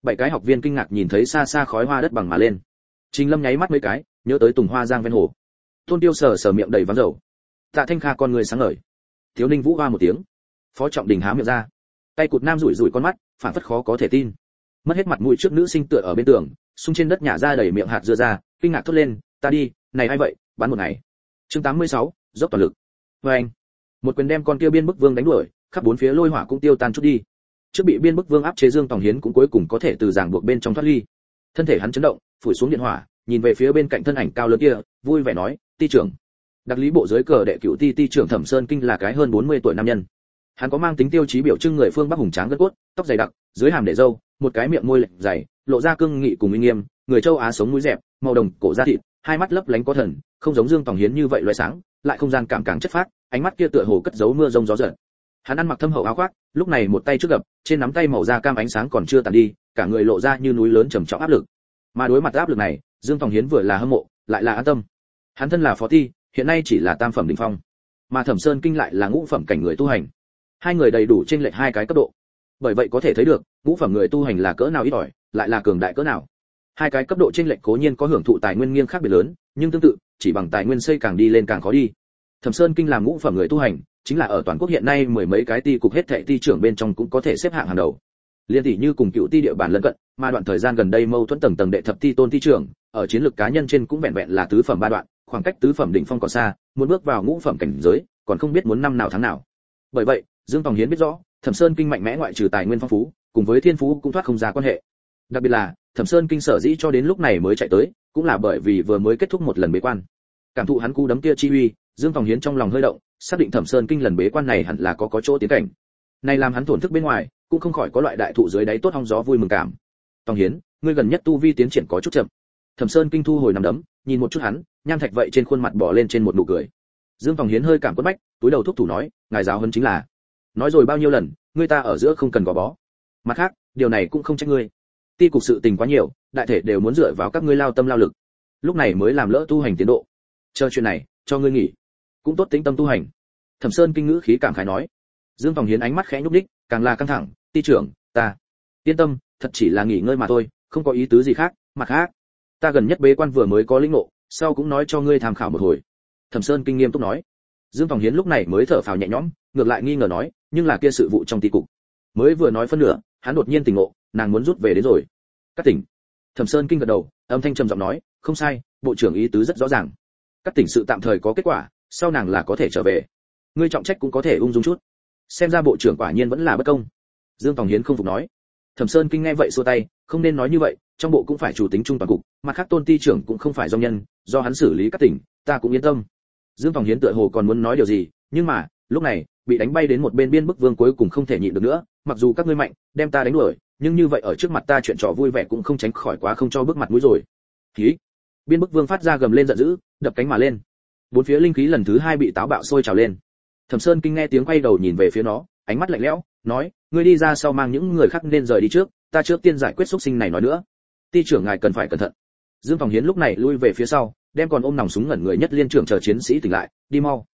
7 cái học viên kinh ngạc nhìn thấy xa xa khói hoa đất bằng mà lên. Trình Lâm nháy mắt mấy cái, nhớ tới Tùng Hoa Giang ven hồ. Tôn Tiêu sờ miệng đầy váng dầu. Tạ Thanh Kha con người sáng ngời. Thiếu Ninh Vũ hoa một tiếng. Phó Trọng Đình há miệng ra. Tay cụt nam rủi con mắt, phản phất khó có thể tin. Mất hết mặt mũi trước nữ sinh tựa ở bên tường, xung trên đất nhả ra đầy miệng hạt dưa ra, kinh ngạc thốt lên, ta đi, này ai vậy, bắn một ngày. Chương 86, dốc toàn lực. Anh, một quyền đem con kia biên bức vương đánh đuổi, khắp bốn phía lôi hỏa cũng tiêu tan chút đi. Trước bị biên bức vương áp chế Dương Tòng Hiến cũng cuối cùng có thể từ ràng buộc bên trong thoát ly. Thân thể hắn chấn động, phủi xuống điện hỏa, nhìn về phía bên cạnh thân ảnh cao lớn kia, vui vẻ nói, ti trưởng. Đặc lý bộ dưới cờ đệ cửu ti trưởng Thẩm Sơn Kinh là cái hơn 40 tuổi nam nhân. Hắn có mang tính tiêu chí biểu trưng người phương Bắc hùng tráng gân cốt, tóc dày đặc, dưới hàm để râu, một cái miệng môi lệch dày, lộ ra cương nghị cùng uy nghiêm, người châu Á sống mũi dẹp, màu đồng cổ da thịt, hai mắt lấp lánh có thần, không giống Dương Tòng Hiến như vậy loé sáng, lại không gian cảm càng chất phát, ánh mắt kia tựa hồ cất giấu mưa rông gió giật. Hắn ăn mặc thâm hậu áo khoác, lúc này một tay trước gập, trên nắm tay màu da cam ánh sáng còn chưa tàn đi, cả người lộ ra như núi lớn trầm trọng áp lực. Mà đối mặt áp lực này, Dương Tòng Hiến vừa là hâm mộ, lại là an tâm. Hắn thân là phó ti, hiện nay chỉ là tam phẩm đỉnh phong, mà Thẩm Sơn Kinh lại là ngũ phẩm cảnh người tu hành. Hai người đầy đủ trên lệch hai cái cấp độ. Bởi vậy có thể thấy được, ngũ phẩm người tu hành là cỡ nào ít ỏi, lại là cường đại cỡ nào. Hai cái cấp độ trên lệch cố nhiên có hưởng thụ tài nguyên nghiêng khác biệt lớn, nhưng tương tự, chỉ bằng tài nguyên xây càng đi lên càng khó đi. Thẩm Sơn Kinh làm ngũ phẩm người tu hành, chính là ở toàn quốc hiện nay mười mấy cái ti cục hết thảy ti trưởng bên trong cũng có thể xếp hạng hàng đầu. Liên tỷ như cùng cựu ti địa bàn lân cận, mà đoạn thời gian gần đây mâu thuẫn tầng đệ thập ti tôn ti trưởng, ở chiến lược cá nhân trên cũng vẹn vẹn là tứ phẩm ba đoạn, khoảng cách tứ phẩm đỉnh phong còn xa, muốn bước vào ngũ phẩm cảnh giới, còn không biết muốn năm nào tháng nào. Bởi vậy, Dương Tòng Hiến biết rõ, Thẩm Sơn Kinh mạnh mẽ ngoại trừ tài nguyên phong phú, cùng với thiên phú cũng thoát không ra quan hệ. Đặc biệt là, Thẩm Sơn Kinh sở dĩ cho đến lúc này mới chạy tới, cũng là bởi vì vừa mới kết thúc một lần bế quan. Cảm thụ hắn cú đấm kia chi uy, Dương Tòng Hiến trong lòng hơi động, xác định Thẩm Sơn Kinh lần bế quan này hẳn là có chỗ tiến cảnh. Này làm hắn thổn thức bên ngoài, cũng không khỏi có loại đại thụ dưới đáy tốt hong gió vui mừng cảm. Tòng Hiến, ngươi gần nhất tu vi tiến triển có chút chậm. Thẩm Sơn Kinh thu hồi nắm đấm, nhìn một chút hắn, nham thạch vậy trên khuôn mặt bỏ lên trên một nụ cười. Dương Tòng Hiến hơi cảm quất bách, túi đầu thúc thủ nói, ngài giáo huấn chính là. Nói rồi bao nhiêu lần, ngươi ta ở giữa không cần gò bó. Mặt khác, điều này cũng không trách ngươi. Ti cục sự tình quá nhiều, đại thể đều muốn dựa vào các ngươi lao tâm lao lực. Lúc này mới làm lỡ tu hành tiến độ. Chờ chuyện này, cho ngươi nghỉ. Cũng tốt tĩnh tâm tu hành. Thẩm Sơn Kinh ngữ khí cảm khái nói. Dương Tòng Hiến ánh mắt khẽ nhúc nhích, càng là căng thẳng, ti trưởng, ta yên tâm, thật chỉ là nghỉ ngơi mà thôi, không có ý tứ gì khác. Mặt khác, ta gần nhất bế quan vừa mới có lĩnh ngộ, sau cũng nói cho ngươi tham khảo một hồi. Thẩm Sơn Kinh nghiêm túc nói. Dương Tòng Hiến lúc này mới thở phào nhẹ nhõm, ngược lại nghi ngờ nói, nhưng là kia sự vụ trong ti cục. Mới vừa nói phân nửa, hắn đột nhiên tỉnh ngộ, nàng muốn rút về đến rồi. Cắt tỉnh. Thẩm Sơn Kinh gật đầu, âm thanh trầm giọng nói, không sai, bộ trưởng ý tứ rất rõ ràng. Cắt tỉnh sự tạm thời có kết quả, sau nàng là có thể trở về. Ngươi trọng trách cũng có thể ung dung chút. Xem ra bộ trưởng quả nhiên vẫn là bất công. Dương Tòng Hiến không phục nói. Thẩm Sơn Kinh nghe vậy xua tay, không nên nói như vậy, trong bộ cũng phải chủ tính trung toàn cục, mặt khác Tôn ti trưởng cũng không phải do nhân, do hắn xử lý các tỉnh, ta cũng yên tâm. Dương Tòng Hiến tựa hồ còn muốn nói điều gì, nhưng mà, lúc này, bị đánh bay đến một bên biên bức vương cuối cùng không thể nhịn được nữa, mặc dù các ngươi mạnh, đem ta đánh đuổi, nhưng như vậy ở trước mặt ta chuyện trò vui vẻ cũng không tránh khỏi quá không cho bước mặt mũi rồi. Khí. Biên bức vương phát ra gầm lên giận dữ, đập cánh mà lên. Bốn phía linh khí lần thứ hai bị táo bạo sôi trào lên. Thẩm Sơn Kinh nghe tiếng quay đầu nhìn về phía nó, ánh mắt lạnh lẽo, nói, ngươi đi ra sau mang những người khác nên rời đi trước, ta trước tiên giải quyết xúc sinh này nói nữa. Ti trưởng ngài cần phải cẩn thận. Dương Tòng Hiến lúc này lui về phía sau, đem còn ôm nòng súng ngẩn người nhất liên trưởng chờ chiến sĩ tỉnh lại, đi mau.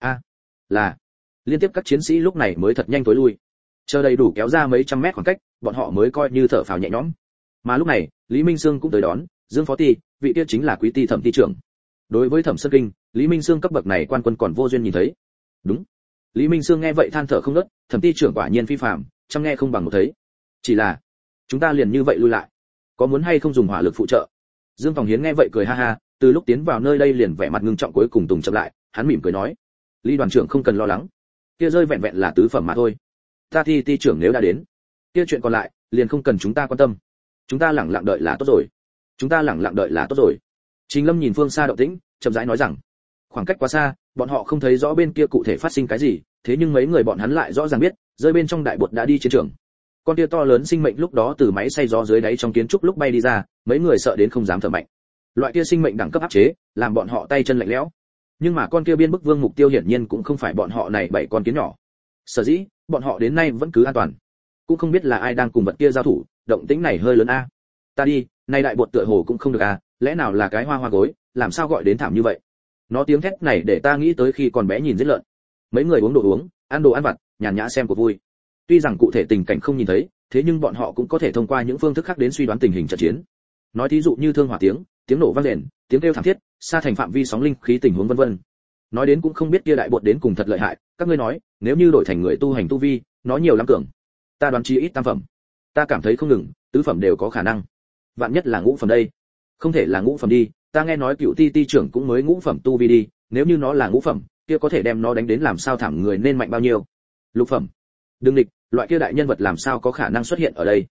Là. Liên tiếp các chiến sĩ lúc này mới thật nhanh tối lui. Chờ đầy đủ kéo ra mấy trăm mét khoảng cách, bọn họ mới coi như thở phào nhẹ nhõm. Mà lúc này, Lý Minh Sương cũng tới đón, Dương phó ti, vị kia chính là quý ti Thẩm ti trưởng. Đối với Thẩm Sơn Kinh, Lý Minh Sương cấp bậc này quan quân còn vô duyên nhìn thấy. Đúng. Lý Minh Sương nghe vậy than thở không ngớt, Thẩm ti trưởng quả nhiên phi phàm, chăm nghe không bằng một thấy. Chỉ là, chúng ta liền như vậy lui lại, có muốn hay không dùng hỏa lực phụ trợ? Dương Tòng Hiến nghe vậy cười ha ha, từ lúc tiến vào nơi đây liền vẻ mặt ngưng trọng cuối cùng tùng chậm lại, hắn mỉm cười nói, Lý đoàn trưởng không cần lo lắng, kia rơi vẹn vẹn là tứ phẩm mà thôi. Ta ti trưởng nếu đã đến, kia chuyện còn lại liền không cần chúng ta quan tâm. Chúng ta lẳng lặng đợi là tốt rồi. Chúng ta lẳng lặng đợi là tốt rồi. Trình Lâm nhìn phương xa động tĩnh, chậm rãi nói rằng, khoảng cách quá xa, bọn họ không thấy rõ bên kia cụ thể phát sinh cái gì, thế nhưng mấy người bọn hắn lại rõ ràng biết, rơi bên trong đại bột đã đi chiến trường. Con kia to lớn sinh mệnh lúc đó từ máy xay gió dưới đáy trong kiến trúc lúc bay đi ra, mấy người sợ đến không dám thở mạnh. Loại kia sinh mệnh đẳng cấp áp chế, làm bọn họ tay chân lạnh lẽo. Nhưng mà con kia biên bức vương mục tiêu hiển nhiên cũng không phải bọn họ này 7 con kiến nhỏ. Sở dĩ, bọn họ đến nay vẫn cứ an toàn. Cũng không biết là ai đang cùng vật kia giao thủ, động tĩnh này hơi lớn a. Ta đi, này đại bột tựa hồ cũng không được a, lẽ nào là cái hoa hoa gối, làm sao gọi đến thảm như vậy? Nó tiếng thét này để ta nghĩ tới khi còn bé nhìn giết lợn. Mấy người uống đồ uống, ăn đồ ăn vặt, nhàn nhã xem cuộc vui. Tuy rằng cụ thể tình cảnh không nhìn thấy, thế nhưng bọn họ cũng có thể thông qua những phương thức khác đến suy đoán tình hình trận chiến. Nói thí dụ như thương hỏa tiếng, tiếng nổ vang rền, tiếng kêu thảm thiết, xa thành phạm vi sóng linh khí tình huống vân vân. Nói đến cũng không biết kia đại bột đến cùng thật lợi hại, các ngươi nói, nếu như đổi thành người tu hành tu vi, nó nhiều lắm cường. Ta đoán chí ít tam phẩm. Ta cảm thấy không ngừng, tứ phẩm đều có khả năng. Vạn nhất là ngũ phẩm đây. Không thể là ngũ phẩm đi, ta nghe nói Cựu Ti trưởng cũng mới ngũ phẩm tu vi đi, nếu như nó là ngũ phẩm, kia có thể đem nó đánh đến làm sao thảm người nên mạnh bao nhiêu. Lục phẩm. Đừng địch, loại kia đại nhân vật làm sao có khả năng xuất hiện ở đây.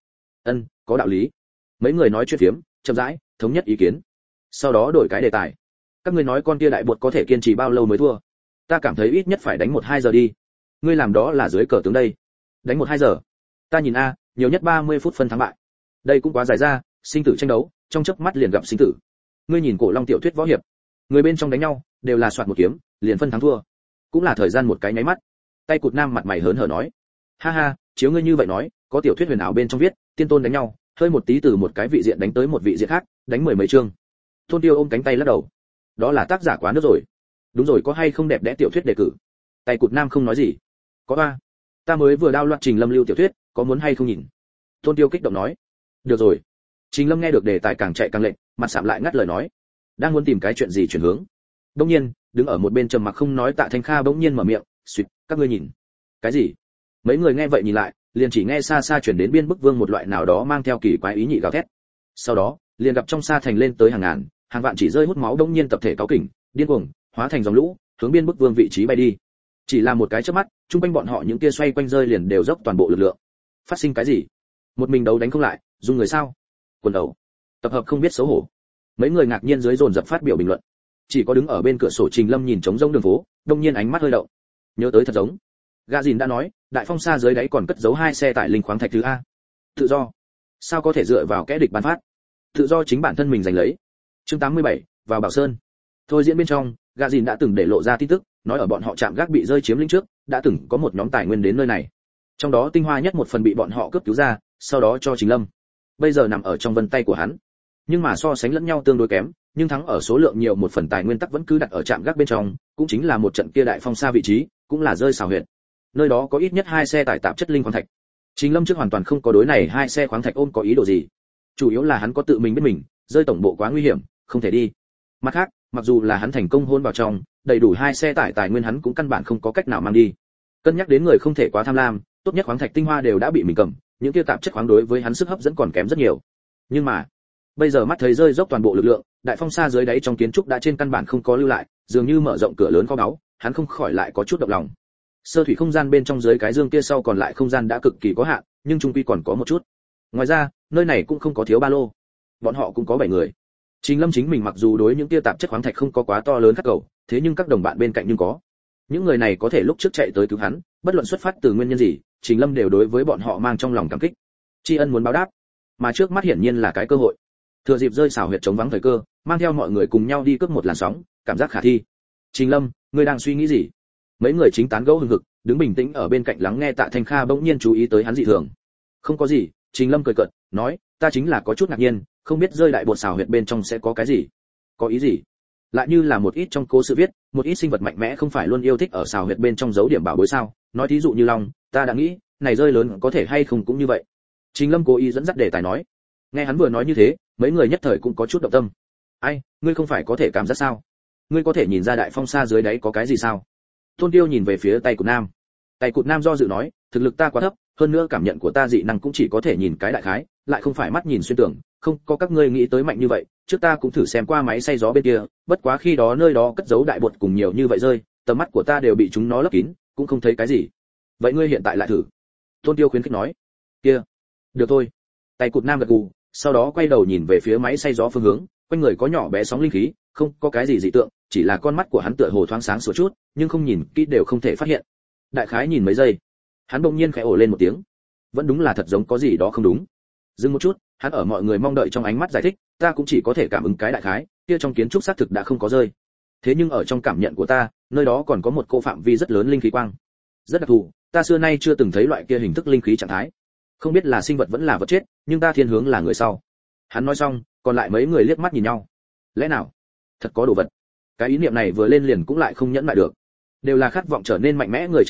Có đạo lý. Mấy người nói chuyện phiếm, chậm rãi, thống nhất ý kiến. Sau đó đổi cái đề tài. Các ngươi nói con kia đại bột có thể kiên trì bao lâu mới thua? Ta cảm thấy ít nhất phải đánh 1-2 giờ đi. Ngươi làm đó là dưới cờ tướng đây. Đánh 1-2 giờ. Ta nhìn a, nhiều nhất 30 phút phân thắng bại. Đây cũng quá dài ra, sinh tử tranh đấu, trong chớp mắt liền gặp sinh tử. Ngươi nhìn cổ long tiểu thuyết võ hiệp, người bên trong đánh nhau đều là soạt một kiếm, liền phân thắng thua. Cũng là thời gian một cái nháy mắt. Tay cụt nam mặt mày hớn hở nói, ha ha, chiếu ngươi như vậy nói, có tiểu thuyết huyền ảo bên trong viết, tiên tôn đánh nhau, hơi một tí từ một cái vị diện đánh tới một vị diện khác, đánh 10 mấy chương. Tôn Tiêu ôm cánh tay lắc đầu, đó là tác giả quá nước rồi. Đúng rồi, có hay không đẹp đẽ tiểu thuyết đề cử? Tay cụt nam không nói gì. Có ba, ta mới vừa đao loạt Trình Lâm lưu tiểu thuyết, có muốn hay không nhìn? Tôn Tiêu kích động nói, được rồi. Trình Lâm nghe được đề tài càng chạy càng lệnh, mặt sạm lại ngắt lời nói, đang muốn tìm cái chuyện gì chuyển hướng. Đương nhiên, đứng ở một bên trầm mặc không nói Tạ Thanh Kha bỗng nhiên mở miệng, "Xuyệt, các ngươi nhìn." Cái gì? Mấy người nghe vậy nhìn lại, liền chỉ nghe xa xa chuyển đến biên bức vương một loại nào đó mang theo kỳ quái ý nhị gào thét. Sau đó, liền gặp trong xa thành lên tới hàng ngàn, hàng vạn chỉ rơi hút máu đông nhiên tập thể cáo kỉnh, điên cuồng, hóa thành dòng lũ, hướng biên bức vương vị trí bay đi. Chỉ là một cái chớp mắt, trung quanh bọn họ những kia xoay quanh rơi liền đều dốc toàn bộ lực lượng. Phát sinh cái gì? Một mình đấu đánh không lại, dùng người sao? Quần đầu. Tập hợp không biết xấu hổ. Mấy người ngạc nhiên dưới dồn dập phát biểu bình luận. Chỉ có đứng ở bên cửa sổ Trình Lâm nhìn trống rỗng đường phố, đông nhiên ánh mắt hơi động. Nhớ tới thật giống. Gã Dìn đã nói, đại phong xa dưới đáy còn cất giấu 2 xe tải linh khoáng thạch thứ a. Tự do. Sao có thể dựa vào kẻ địch ban phát? Tự do chính bản thân mình giành lấy. Chương 87, vào Bảo Sơn. Thôi diễn bên trong, Gã Dìn đã từng để lộ ra tin tức, nói ở bọn họ chạm gác bị rơi chiếm lĩnh trước, đã từng có một nhóm tài nguyên đến nơi này. Trong đó tinh hoa nhất một phần bị bọn họ cướp cứu ra, sau đó cho Trình Lâm. Bây giờ nằm ở trong vân tay của hắn. Nhưng mà so sánh lẫn nhau tương đối kém, nhưng thắng ở số lượng nhiều một phần tài nguyên tắc vẫn cứ đặt ở trạm gác bên trong, cũng chính là một trận kia đại phong xa vị trí, cũng là rơi xào huyệt. Nơi đó có ít nhất 2 xe tải tạp chất linh khoáng thạch. Trình Lâm trước hoàn toàn không có đối này 2 xe khoáng thạch ôm có ý đồ gì. Chủ yếu là hắn có tự mình biết mình, rơi tổng bộ quá nguy hiểm, không thể đi. Mặt khác, mặc dù là hắn thành công hôn vào trong, đầy đủ 2 xe tải tài nguyên hắn cũng căn bản không có cách nào mang đi. Cân nhắc đến người không thể quá tham lam, tốt nhất khoáng thạch tinh hoa đều đã bị mình cầm, những kia tạp chất khoáng đối với hắn sức hấp dẫn còn kém rất nhiều. Nhưng mà, bây giờ mắt thấy rơi dốc toàn bộ lực lượng, đại phong xa dưới đáy trong kiến trúc đã trên căn bản không có lưu lại, dường như mở rộng cửa lớn kho báu, hắn không khỏi lại có chút động lòng. Sơ thủy không gian bên trong dưới cái dương kia sau còn lại không gian đã cực kỳ có hạn, nhưng trung quy còn có một chút. Ngoài ra, nơi này cũng không có thiếu ba lô. Bọn họ cũng có 7 người. Trình Lâm chính mình mặc dù đối những kia tạp chất khoáng thạch không có quá to lớn các cầu, thế nhưng các đồng bạn bên cạnh nhưng có. Những người này có thể lúc trước chạy tới cứu hắn, bất luận xuất phát từ nguyên nhân gì, Trình Lâm đều đối với bọn họ mang trong lòng cảm kích. Tri ân muốn báo đáp, mà trước mắt hiển nhiên là cái cơ hội. Thừa dịp rơi xảo huyệt chống vắng thời cơ, mang theo mọi người cùng nhau đi cướp một làn sóng, cảm giác khả thi. Trình Lâm, ngươi đang suy nghĩ gì? Mấy người chính tán gẫu hừng hực, đứng bình tĩnh ở bên cạnh lắng nghe Tạ Thanh Kha bỗng nhiên chú ý tới hắn dị thường. Không có gì, Trình Lâm cười cợt, nói, ta chính là có chút ngạc nhiên, không biết rơi đại bột xảo huyệt bên trong sẽ có cái gì. Có ý gì? Lại như là một ít trong cố sự viết, một ít sinh vật mạnh mẽ không phải luôn yêu thích ở xảo huyệt bên trong giấu điểm bảo bối sao? Nói thí dụ như long, ta đã nghĩ, này rơi lớn có thể hay không cũng như vậy. Trình Lâm cố ý dẫn dắt đề tài nói. Nghe hắn vừa nói như thế, mấy người nhất thời cũng có chút động tâm. Ai, ngươi không phải có thể cảm giác sao? Ngươi có thể nhìn ra đại phong xa dưới đáy có cái gì sao? Tôn Tiêu nhìn về phía tay cụt nam. Tay cụt nam do dự nói, thực lực ta quá thấp, hơn nữa cảm nhận của ta dị năng cũng chỉ có thể nhìn cái đại khái, lại không phải mắt nhìn xuyên tưởng, không có các ngươi nghĩ tới mạnh như vậy. Trước ta cũng thử xem qua máy xay gió bên kia, bất quá khi đó nơi đó cất giấu đại bột cùng nhiều như vậy rơi, tầm mắt của ta đều bị chúng nó lấp kín, cũng không thấy cái gì. Vậy ngươi hiện tại lại thử. Tôn Tiêu khuyến khích nói. Kia, được thôi. Tay cụt nam gật gù, sau đó quay đầu nhìn về phía máy xay gió phương hướng, quanh người có nhỏ bé sóng linh khí, không có cái gì dị tượng, chỉ là con mắt của hắn tựa hồ thoáng sáng sủa chút, nhưng không nhìn kỹ đều không thể phát hiện. Đại khái nhìn mấy giây, hắn bỗng nhiên khẽ ồ lên một tiếng. Vẫn đúng là thật giống có gì đó không đúng. Dừng một chút, hắn ở mọi người mong đợi trong ánh mắt giải thích, ta cũng chỉ có thể cảm ứng cái đại khái, kia trong kiến trúc xác thực đã không có rơi. Thế nhưng ở trong cảm nhận của ta, nơi đó còn có một cô phạm vi rất lớn linh khí quang. Rất đặc thù, ta xưa nay chưa từng thấy loại kia hình thức linh khí trạng thái. Không biết là sinh vật vẫn là vật chết, nhưng ta thiên hướng là người sau. Hắn nói xong, còn lại mấy người liếc mắt nhìn nhau. Lẽ nào thật có đồ vật? Cái ý niệm này vừa lên liền cũng lại không nhẫn lại được. Đều là khát vọng trở nên mạnh mẽ người trẻ tuổi,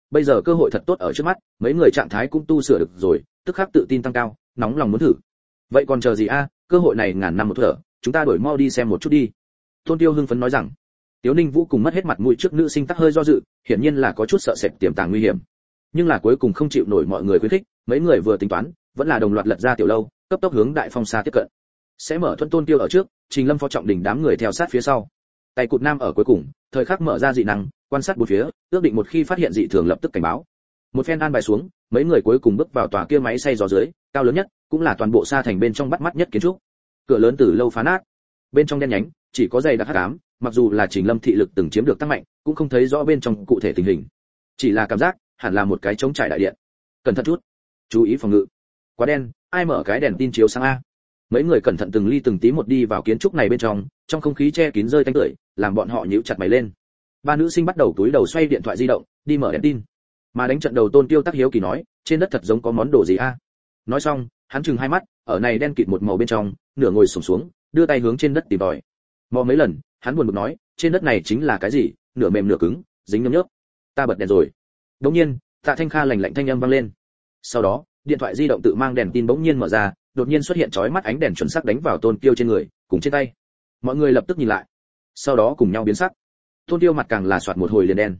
bây giờ cơ hội thật tốt ở trước mắt, mấy người trạng thái cũng tu sửa được rồi, tức khắc tự tin tăng cao, nóng lòng muốn thử. Vậy còn chờ gì a, cơ hội này ngàn năm một thở, chúng ta đổi mau đi xem một chút đi. Tôn Tiêu hưng phấn nói rằng. Tiếu Ninh Vũ cùng mất hết mặt mũi trước nữ sinh tắc hơi do dự, hiển nhiên là có chút sợ sệt tiềm tàng nguy hiểm. Nhưng là cuối cùng không chịu nổi mọi người khuyến khích, mấy người vừa tính toán, vẫn là đồng loạt lật ra tiểu lâu, cấp tốc hướng đại phong xa tiếp cận. Sẽ mở thuận Tôn Tiêu ở trước, Trình Lâm Phó Trọng Đình đám người theo sát phía sau. Tay cụt nam ở cuối cùng, thời khắc mở ra dị năng, quan sát bốn phía, ước định một khi phát hiện dị thường lập tức cảnh báo. Một phen an bài xuống, mấy người cuối cùng bước vào tòa kia máy xay gió dưới, cao lớn nhất, cũng là toàn bộ xa thành bên trong bắt mắt nhất kiến trúc. Cửa lớn từ lâu phá nát, bên trong đen nhánh, chỉ có dày đặc hắc ám, mặc dù là Trình Lâm thị lực từng chiếm được tăng mạnh, cũng không thấy rõ bên trong cụ thể tình hình. Chỉ là cảm giác, hẳn là một cái trống trải đại điện. Cẩn thận chút, chú ý phòng ngự. Quá đen, ai mở cái đèn tin chiếu sáng a? Mấy người cẩn thận từng ly từng tí một đi vào kiến trúc này bên trong không khí che kín rơi tanh tưởi, làm bọn họ nhíu chặt mày lên. Ba nữ sinh bắt đầu túi đầu xoay điện thoại di động, đi mở đèn tin. Mà đánh trận đầu Tôn Tiêu Tắc hiếu kỳ nói, trên đất thật giống có món đồ gì a? Nói xong, hắn trừng hai mắt, ở này đen kịt một màu bên trong, nửa ngồi xổm xuống, đưa tay hướng trên đất tìm tòi. Mò mấy lần, hắn buồn bực nói, trên đất này chính là cái gì, nửa mềm nửa cứng, dính nhớp nhớp. Ta bật đèn rồi. Đống nhiên, Tạ Thanh Kha lạnh lạnh thanh âm vang lên. Sau đó, điện thoại di động tự mang đèn tin bỗng nhiên mở ra, đột nhiên xuất hiện chói mắt ánh đèn chuẩn xác đánh vào Tôn Tiêu trên người, cùng trên tay. Mọi người lập tức nhìn lại, sau đó cùng nhau biến sắc. Tôn Tiêu mặt càng là soạt một hồi liền đen.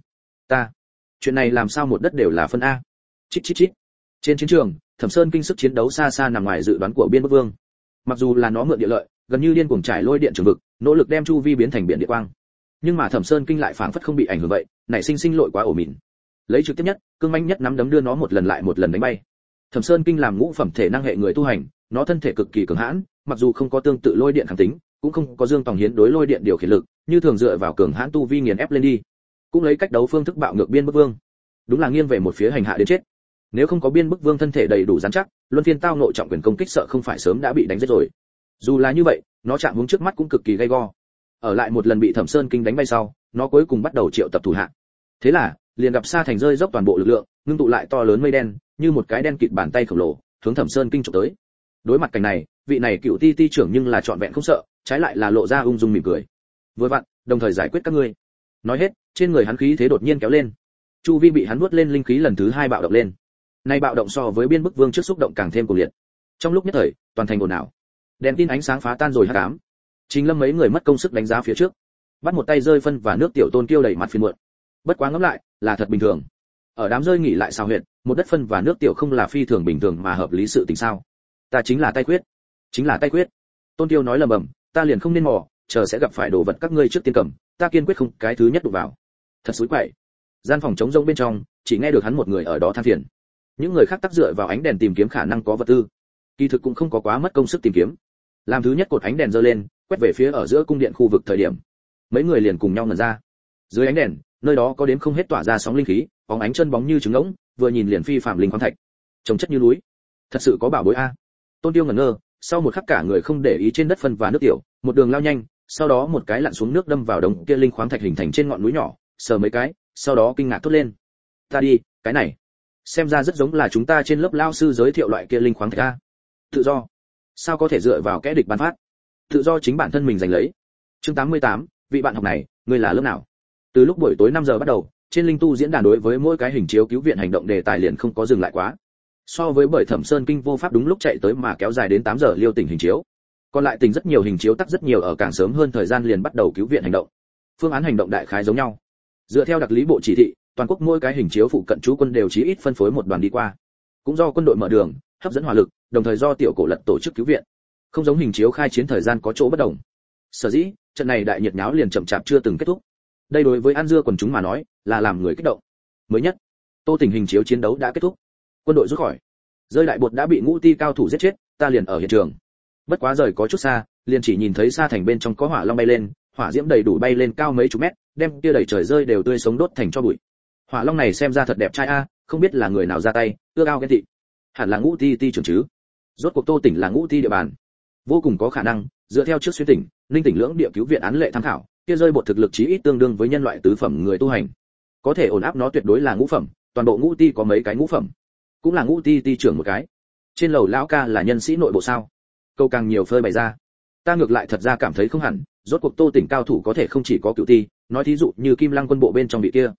Chuyện này làm sao một đất đều là phân a? Chít chít chít. Trên chiến trường, Thẩm Sơn Kinh sức chiến đấu xa xa nằm ngoài dự đoán của Biên Bức Vương. Mặc dù là nó mượn địa lợi, gần như điên cuồng trải lôi điện trường vực, nỗ lực đem chu vi biến thành biển địa quang. Nhưng mà Thẩm Sơn Kinh lại phảng phất không bị ảnh hưởng vậy, nảy sinh lội quá ổ mịn. Lấy trực tiếp nhất, cương mãnh nhất nắm đấm đưa nó một lần lại một lần đánh bay. Thẩm Sơn Kinh làm ngũ phẩm thể năng hệ người tu hành, nó thân thể cực kỳ cường hãn, mặc dù không có tương tự lôi điện kháng tính, cũng không có Dương Tòng Hiến đối lôi điện điều khiển lực, như thường dựa vào cường hãn tu vi nghiền ép lên đi. Cũng lấy cách đấu phương thức bạo ngược Biên Bức Vương. Đúng là nghiêng về một phía hành hạ đến chết. Nếu không có Biên Bức Vương thân thể đầy đủ rắn chắc, luân phiên tao nội trọng quyền công kích sợ không phải sớm đã bị đánh giết rồi. Dù là như vậy, nó chạm hướng trước mắt cũng cực kỳ gay go. Ở lại một lần bị Thẩm Sơn Kinh đánh bay sau, nó cuối cùng bắt đầu triệu tập thủ hạ. Thế là, liền gặp xa thành rơi dốc toàn bộ lực lượng, ngưng tụ lại to lớn mây đen, như một cái đen kịt bàn tay khổng lồ, hướng Thẩm Sơn Kinh chụp tới. Đối mặt cảnh này, vị này cựu ti trưởng nhưng là trọn vẹn không sợ, trái lại là lộ ra ung dung mỉm cười. Vừa vặn, đồng thời giải quyết các ngươi. Nói hết, trên người hắn khí thế đột nhiên kéo lên. Chu vi bị hắn nuốt lên linh khí lần thứ hai bạo động lên. Nay bạo động so với Biên Bức Vương trước xúc động càng thêm cuồng liệt. Trong lúc nhất thời, toàn thành ồn ào. Đèn tin ánh sáng phá tan rồi hắc ám. Trình Lâm mấy người mất công sức đánh giá phía trước, bắt một tay rơi phân và nước tiểu Tôn Kiêu đầy mặt phiền muộn. Bất quá ngẫm lại, là thật bình thường. Ở đám rơi nghỉ lại sao huyệt, một đất phân và nước tiểu không là phi thường bình thường mà hợp lý sự tình sao? Ta chính là tay quyết, chính là tay quyết. Tôn Kiêu nói lầm bầm, ta liền không nên mò, chờ sẽ gặp phải đồ vật các ngươi trước tiên cầm, ta kiên quyết không cái thứ nhất đụng vào. Thật xúi quậy. Gian phòng trống rỗng bên trong, chỉ nghe được hắn một người ở đó than phiền. Những người khác tác dựa vào ánh đèn tìm kiếm khả năng có vật tư. Kỳ thực cũng không có quá mất công sức tìm kiếm. Làm thứ nhất cột ánh đèn giơ lên, quét về phía ở giữa cung điện khu vực thời điểm, mấy người liền cùng nhau ngẩn ra. Dưới ánh đèn, nơi đó có đến không hết tỏa ra sóng linh khí, bóng ánh chân bóng như trứng ngỗng, vừa nhìn liền phi phàm linh khoáng thạch, trồng chất như núi. Thật sự có bảo bối a. Tôn Tiêu ngẩn ngơ, sau một khắc cả người không để ý trên đất phân và nước tiểu, một đường lao nhanh, sau đó một cái lặn xuống nước đâm vào đống kia linh khoáng thạch hình thành trên ngọn núi nhỏ, sờ mấy cái, sau đó kinh ngạc thốt lên. Ta đi, cái này, xem ra rất giống là chúng ta trên lớp lao sư giới thiệu loại kia linh khoáng thạch a. Tự do. Sao có thể dựa vào kẻ địch ban phát? Tự do chính bản thân mình giành lấy. Chương 88, vị bạn học này, ngươi là lớp nào? Từ lúc buổi tối 5 giờ bắt đầu, trên linh tu diễn đàn đối với mỗi cái hình chiếu cứu viện hành động đề tài liền không có dừng lại quá. So với bởi Thẩm Sơn Kinh vô pháp đúng lúc chạy tới mà kéo dài đến 8 giờ liêu tỉnh hình chiếu. Còn lại tỉnh rất nhiều hình chiếu tắc rất nhiều ở càng sớm hơn thời gian liền bắt đầu cứu viện hành động. Phương án hành động đại khái giống nhau. Dựa theo đặc lý bộ chỉ thị, toàn quốc mỗi cái hình chiếu phụ cận trú quân đều chí ít phân phối một đoàn đi qua. Cũng do quân đội mở đường, hấp dẫn hỏa lực, đồng thời do tiểu cổ lật tổ chức cứu viện. Không giống hình chiếu khai chiến thời gian có chỗ bất đồng. Sở dĩ, trận này đại nhiệt nháo liền chậm chạp chưa từng kết thúc. Đây đối với An Dưa quần chúng mà nói, là làm người kích động. Mới nhất, Tô Tình hình chiếu chiến đấu đã kết thúc. Quân đội rút khỏi. Rơi đại bột đã bị ngũ ti cao thủ giết chết, ta liền ở hiện trường. Bất quá rời có chút xa, liền chỉ nhìn thấy xa thành bên trong có hỏa long bay lên, hỏa diễm đầy đủ bay lên cao mấy chục mét, đem kia đầy trời rơi đều tươi sống đốt thành cho bụi. Hỏa long này xem ra thật đẹp trai a, không biết là người nào ra tay, ưa ao ghen tị. Hẳn là ngũ ti trưởng chứ. Rốt cuộc Tô Tỉnh là ngũ ti địa bàn, vô cùng có khả năng dựa theo trước xuyên tỉnh, Ninh tỉnh lưỡng địa cứu viện án lệ tham khảo, kia rơi bột thực lực chí ít tương đương với nhân loại tứ phẩm người tu hành. Có thể ổn áp nó tuyệt đối là ngũ phẩm, toàn bộ ngũ ti có mấy cái ngũ phẩm, cũng là ngũ ti trưởng một cái. Trên lầu lão ca là nhân sĩ nội bộ sao? Câu càng nhiều phơi bày ra. Ta ngược lại thật ra cảm thấy không hẳn, rốt cuộc Tô Tỉnh cao thủ có thể không chỉ có cửu ti, nói thí dụ như Kim Lăng quân bộ bên trong vị kia.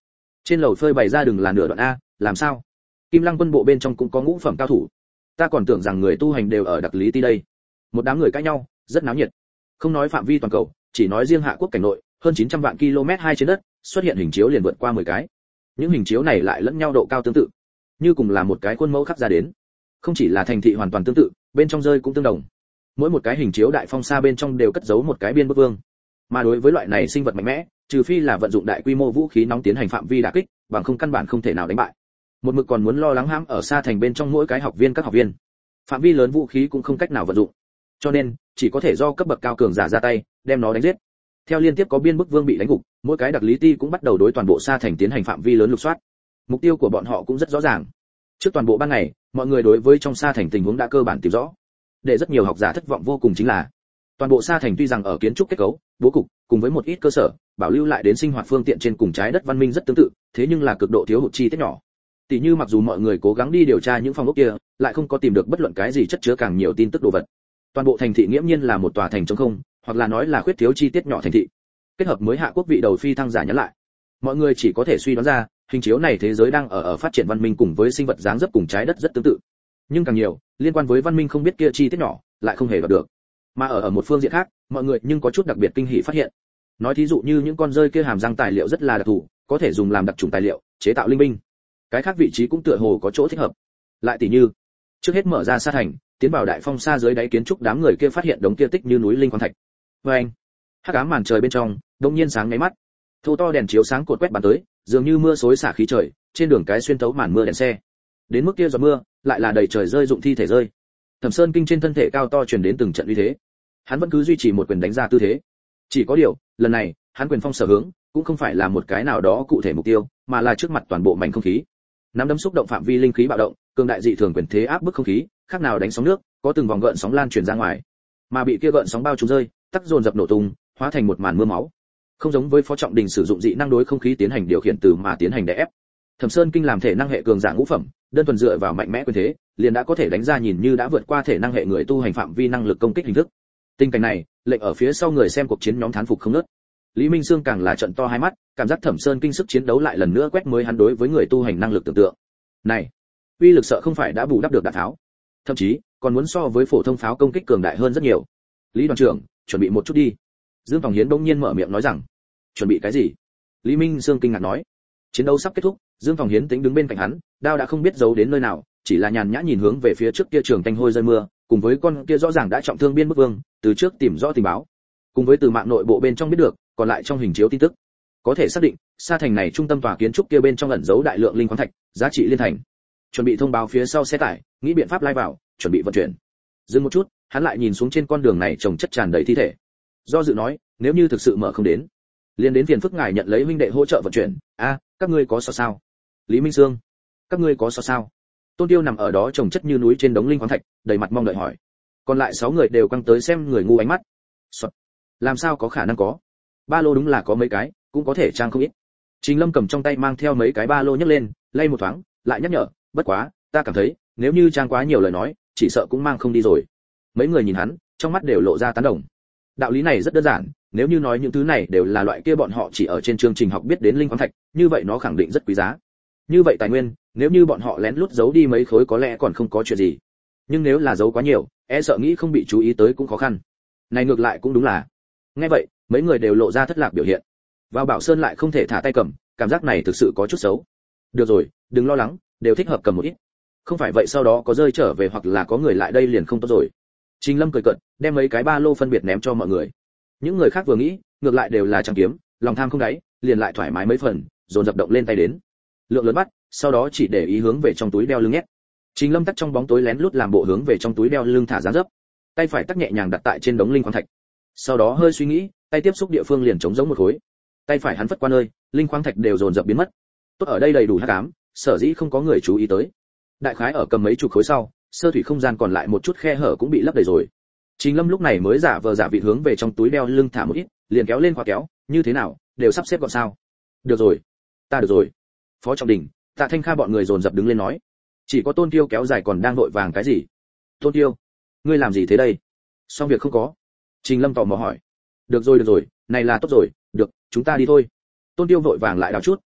Trên lầu phơi bày ra đừng là nửa đoạn a, làm sao? Kim Lăng quân bộ bên trong cũng có ngũ phẩm cao thủ. Ta còn tưởng rằng người tu hành đều ở đặc lý ti đây. Một đám người cãi nhau, rất náo nhiệt. Không nói phạm vi toàn cầu, chỉ nói riêng Hạ Quốc cảnh nội, hơn 900 vạn km hai trên đất, xuất hiện hình chiếu liền vượt qua 10 cái. Những hình chiếu này lại lẫn nhau độ cao tương tự, như cùng là một cái khuôn mẫu khắc ra đến. Không chỉ là thành thị hoàn toàn tương tự, bên trong rơi cũng tương đồng. Mỗi một cái hình chiếu đại phong xa bên trong đều cất giấu một cái biên bức vương. Mà đối với loại này sinh vật mạnh mẽ, trừ phi là vận dụng đại quy mô vũ khí nóng tiến hành phạm vi đả kích, bằng không căn bản không thể nào đánh bại. Một mực còn muốn lo lắng hãm ở xa thành bên trong mỗi cái học viên các học viên. Phạm vi lớn vũ khí cũng không cách nào vận dụng. Cho nên, chỉ có thể do cấp bậc cao cường giả ra tay, đem nó đánh giết. Theo liên tiếp có biên bức vương bị đánh gục, mỗi cái đặc lý ti cũng bắt đầu đối toàn bộ xa thành tiến hành phạm vi lớn lục soát. Mục tiêu của bọn họ cũng rất rõ ràng. Trước toàn bộ ban ngày, mọi người đối với trong xa thành tình huống đã cơ bản tìm rõ. Để rất nhiều học giả thất vọng vô cùng chính là, toàn bộ xa thành tuy rằng ở kiến trúc kết cấu, bố cục, cùng với một ít cơ sở, bảo lưu lại đến sinh hoạt phương tiện trên cùng trái đất văn minh rất tương tự, thế nhưng là cực độ thiếu hụt chi tiết nhỏ. Tỷ như mặc dù mọi người cố gắng đi điều tra những phòng ốc kia, lại không có tìm được bất luận cái gì chất chứa càng nhiều tin tức đồ vật. Toàn bộ thành thị nghiễm nhiên là một tòa thành trống không, hoặc là nói là khuyết thiếu chi tiết nhỏ thành thị. Kết hợp mới Hạ Quốc vị đầu phi thăng giả nhắn lại, mọi người chỉ có thể suy đoán ra, hình chiếu này thế giới đang ở phát triển văn minh cùng với sinh vật dáng dấp cùng trái đất rất tương tự. Nhưng càng nhiều, liên quan với văn minh không biết kia chi tiết nhỏ, lại không hề gặp được. Mà ở một phương diện khác, mọi người nhưng có chút đặc biệt kinh hỉ phát hiện. Nói thí dụ như những con rơi kia hàm răng tài liệu rất là đặc thù, có thể dùng làm đặc trùng tài liệu, chế tạo linh binh. Cái khác vị trí cũng tựa hồ có chỗ thích hợp. Lại tỷ như, trước hết mở ra xa thành, tiến vào đại phong xa dưới đáy kiến trúc, đám người kia phát hiện đống kia tích như núi linh quang thạch. Oeng! Hắc ám màn trời bên trong, đột nhiên sáng nháy mắt. Thô to đèn chiếu sáng cột quét bắn tới, dường như mưa xối xả khí trời, trên đường cái xuyên thấu màn mưa đèn xe. Đến mức kia giọt mưa, lại là đầy trời rơi dụng thi thể rơi. Thẩm Sơn Kinh trên thân thể cao to truyền đến từng trận uy thế. Hắn vẫn cứ duy trì một quyền đánh ra tư thế. Chỉ có điều, lần này, hắn quyền phong sở hướng, cũng không phải là một cái nào đó cụ thể mục tiêu, mà là trước mặt toàn bộ mảnh không khí. Nắm đấm xúc động phạm vi linh khí bạo động, cường đại dị thường quyền thế áp bức không khí, khác nào đánh sóng nước, có từng vòng gợn sóng lan truyền ra ngoài. Mà bị kia gợn sóng bao trùm rơi, tắc dồn dập nổ tung, hóa thành một màn mưa máu. Không giống với Phó Trọng Đình sử dụng dị năng đối không khí tiến hành điều khiển từ mà tiến hành đè ép. Thẩm Sơn Kinh làm thể năng hệ cường giả ngũ phẩm, đơn thuần dựa vào mạnh mẽ quyền thế, liền đã có thể đánh ra nhìn như đã vượt qua thể năng hệ người tu hành phạm vi năng lực công kích hình thức. Tình cảnh này, lệnh ở phía sau người xem cuộc chiến nhóm thán phục không ngớt. Lý Minh Sương càng là trận to hai mắt, cảm giác Thẩm Sơn Kinh sức chiến đấu lại lần nữa quét mới hắn đối với người tu hành năng lực tưởng tượng. Này, uy lực sợ không phải đã bù đắp được đạn tháo, thậm chí còn muốn so với phổ thông pháo công kích cường đại hơn rất nhiều. Lý đoàn trưởng, chuẩn bị một chút đi. Dương Tòng Hiến bỗng nhiên mở miệng nói rằng. Chuẩn bị cái gì? Lý Minh Sương kinh ngạc nói. Chiến đấu sắp kết thúc, Dương Tòng Hiến tính đứng bên cạnh hắn, đao đã không biết giấu đến nơi nào, chỉ là nhàn nhã nhìn hướng về phía trước kia trường tanh hôi rơi mưa, cùng với con kia rõ ràng đã trọng thương biên bức vương, từ trước tìm rõ tình báo, cùng với từ mạng nội bộ bên trong biết được, còn lại trong hình chiếu tin tức, có thể xác định, xa thành này trung tâm tòa kiến trúc kia bên trong ẩn giấu đại lượng linh khoáng thạch, giá trị liên thành. Chuẩn bị thông báo phía sau xe tải, nghĩ biện pháp lai vào, chuẩn bị vận chuyển. Dừng một chút, hắn lại nhìn xuống trên con đường này trồng chất tràn đầy thi thể. Do dự nói, nếu như thực sự mở không đến, liền đến phiền phức ngài nhận lấy huynh đệ hỗ trợ vận chuyển. Các ngươi có sợ sao? Lý Minh Sương, các ngươi có sợ sao? Tôn Tiêu nằm ở đó trồng chất như núi trên đống linh khoáng thạch, đầy mặt mong đợi hỏi. Còn lại 6 người đều căng tới xem người ngu ánh mắt. Sợ. Làm sao có khả năng có? Ba lô đúng là có mấy cái, cũng có thể trang không ít. Trình Lâm cầm trong tay mang theo mấy cái ba lô nhấc lên, lay một thoáng, lại nhắc nhở, bất quá, ta cảm thấy, nếu như trang quá nhiều lời nói, chỉ sợ cũng mang không đi rồi. Mấy người nhìn hắn, trong mắt đều lộ ra tán đồng. Đạo lý này rất đơn giản, nếu như nói những thứ này đều là loại kia bọn họ chỉ ở trên chương trình học biết đến linh khoáng thạch, như vậy nó khẳng định rất quý giá. Như vậy tài nguyên, nếu như bọn họ lén lút giấu đi mấy khối có lẽ còn không có chuyện gì. Nhưng nếu là giấu quá nhiều, e sợ nghĩ không bị chú ý tới cũng khó khăn. Này ngược lại cũng đúng là. Nghe vậy, mấy người đều lộ ra thất lạc biểu hiện. Vào Bảo Sơn lại không thể thả tay cầm, cảm giác này thực sự có chút xấu. Được rồi, đừng lo lắng, đều thích hợp cầm một ít. Không phải vậy sau đó có rơi trở về hoặc là có người lại đây liền không tốt rồi. Trình Lâm cười cợt, đem mấy cái ba lô phân biệt ném cho mọi người. Những người khác vừa nghĩ, ngược lại đều là chẳng kiếm, lòng tham không đáy, liền lại thoải mái mấy phần, dồn dập động lên tay đến. Lượng lớn bắt, sau đó chỉ để ý hướng về trong túi đeo lưng nhét. Trình Lâm tắt trong bóng tối lén lút làm bộ hướng về trong túi đeo lưng thả dáng dấp. Tay phải tắc nhẹ nhàng đặt tại trên đống linh khoáng thạch. Sau đó hơi suy nghĩ, tay tiếp xúc địa phương liền trống giống một khối. Tay phải hắn phất qua nơi, linh khoáng thạch đều dồn dập biến mất. Tốt ở đây đầy đủ hắc ám, sở dĩ không có người chú ý tới. Đại khái ở cầm mấy chục khối sau, sơ thủy không gian còn lại một chút khe hở cũng bị lấp đầy rồi. Trình Lâm lúc này mới giả vờ giả vị hướng về trong túi đeo lưng thả một ít, liền kéo lên khóa kéo, như thế nào, đều sắp xếp gọn sao? Được rồi, ta được rồi. Phó Trọng Đình, Tạ Thanh Kha bọn người dồn dập đứng lên nói. Chỉ có Tôn Tiêu kéo dài còn đang vội vàng cái gì? Tôn Tiêu, ngươi làm gì thế đây? Xong việc không có. Trình Lâm tò mò hỏi. Được rồi, này là tốt rồi, được, chúng ta đi thôi. Tôn Tiêu vội vàng lại đào chút,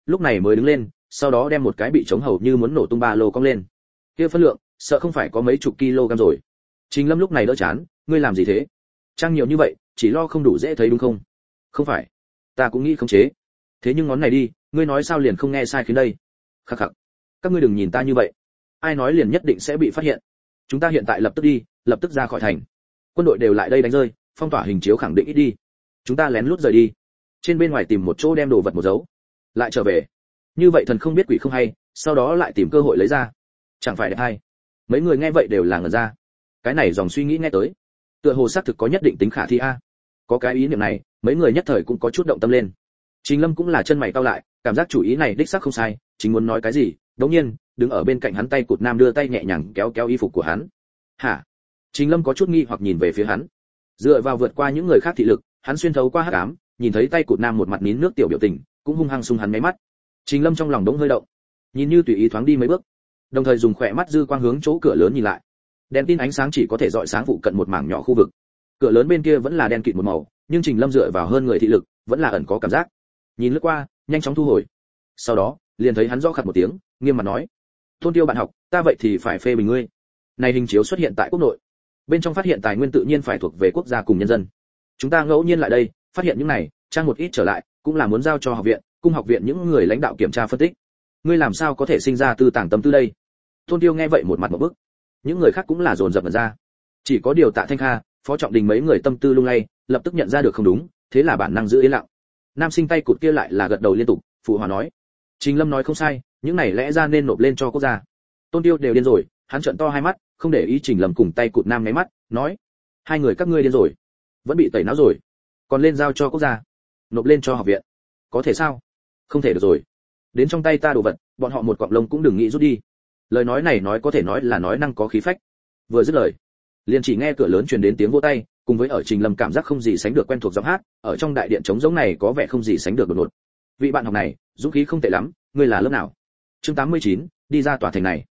lúc này mới đứng lên, sau đó đem một cái bị chống hầu như muốn nổ tung ba lô cong lên. Kia phân lượng, sợ không phải có mấy chục kg rồi. Trình Lâm lúc này đỡ chán, ngươi làm gì thế? Trang nhiều như vậy, chỉ lo không đủ dễ thấy đúng không? Không phải, ta cũng nghĩ khống chế. Thế nhưng ngón này đi, ngươi nói sao liền không nghe sai khiến đây? Khắc khắc, các ngươi đừng nhìn ta như vậy. Ai nói liền nhất định sẽ bị phát hiện? Chúng ta hiện tại lập tức đi, lập tức ra khỏi thành. Quân đội đều lại đây đánh rơi, phong tỏa hình chiếu khẳng định ít đi. Chúng ta lén lút rời đi, trên bên ngoài tìm một chỗ đem đồ vật một giấu, lại trở về. Như vậy thần không biết quỷ không hay, sau đó lại tìm cơ hội lấy ra. Chẳng phải đẹp hay? Mấy người nghe vậy đều là ngẩn ra. Cái này dòng suy nghĩ nghe tới, tựa hồ xác thực có nhất định tính khả thi a. Có cái ý niệm này, mấy người nhất thời cũng có chút động tâm lên. Trình Lâm cũng là chân mày cau lại, cảm giác chủ ý này đích xác không sai, chính muốn nói cái gì, đống nhiên, đứng ở bên cạnh hắn tay cụt nam đưa tay nhẹ nhàng kéo kéo y phục của hắn. Hả? Trình Lâm có chút nghi hoặc nhìn về phía hắn. Dựa vào vượt qua những người khác thị lực, hắn xuyên thấu qua hắc ám, nhìn thấy tay cụt nam một mặt nín nước tiểu biểu tình, cũng hung hăng xung hắn mấy mắt. Trình Lâm trong lòng đống hơi động, nhìn như tùy ý thoáng đi mấy bước, đồng thời dùng khỏe mắt dư quang hướng chỗ cửa lớn nhìn lại. Đèn tin ánh sáng chỉ có thể rọi sáng phụ cận một mảng nhỏ khu vực. Cửa lớn bên kia vẫn là đen kịt một màu, nhưng Trình Lâm dựa vào hơn người thị lực, vẫn là ẩn có cảm giác. Nhìn lướt qua, nhanh chóng thu hồi. Sau đó, liền thấy hắn rõ khặt một tiếng, nghiêm mặt nói: "Tôn Tiêu bạn học, ta vậy thì phải phê bình ngươi. Này hình chiếu xuất hiện tại quốc nội, bên trong phát hiện tài nguyên tự nhiên phải thuộc về quốc gia cùng nhân dân. Chúng ta ngẫu nhiên lại đây, phát hiện những này, trang một ít trở lại, cũng là muốn giao cho học viện, cung học viện những người lãnh đạo kiểm tra phân tích. Ngươi làm sao có thể sinh ra tư tàng tâm tư đây?" Tôn Tiêu nghe vậy một mặt ngộp bức. Những người khác cũng là dồn dập ra. Chỉ có điều Tạ Thanh Kha, Phó Trọng Đình mấy người tâm tư lung lay, lập tức nhận ra được không đúng, thế là bản năng giữ yên lặng. Nam sinh tay cụt kia lại là gật đầu liên tục, phụ hòa nói: Trình Lâm nói không sai, những này lẽ ra nên nộp lên cho quốc gia. Tôn Tiêu đều điên rồi, hắn trợn to hai mắt, không để ý Trình Lâm cùng tay cụt nam nháy mắt, nói: hai người các ngươi điên rồi, vẫn bị tẩy não rồi, còn lên giao cho quốc gia, nộp lên cho học viện, có thể sao? Không thể được rồi, đến trong tay ta đồ vật, bọn họ một cọng lông cũng đừng nghĩ rút đi. Lời nói này nói có thể nói là nói năng có khí phách. Vừa dứt lời, liền chỉ nghe cửa lớn truyền đến tiếng vỗ tay, cùng với ở Trình Lâm cảm giác không gì sánh được quen thuộc giọng hát, ở trong đại điện trống rỗng này có vẻ không gì sánh được đột ngột. Vị bạn học này, dũng khí không tệ lắm, ngươi là lớp nào? Chương 89, đi ra tòa thành này.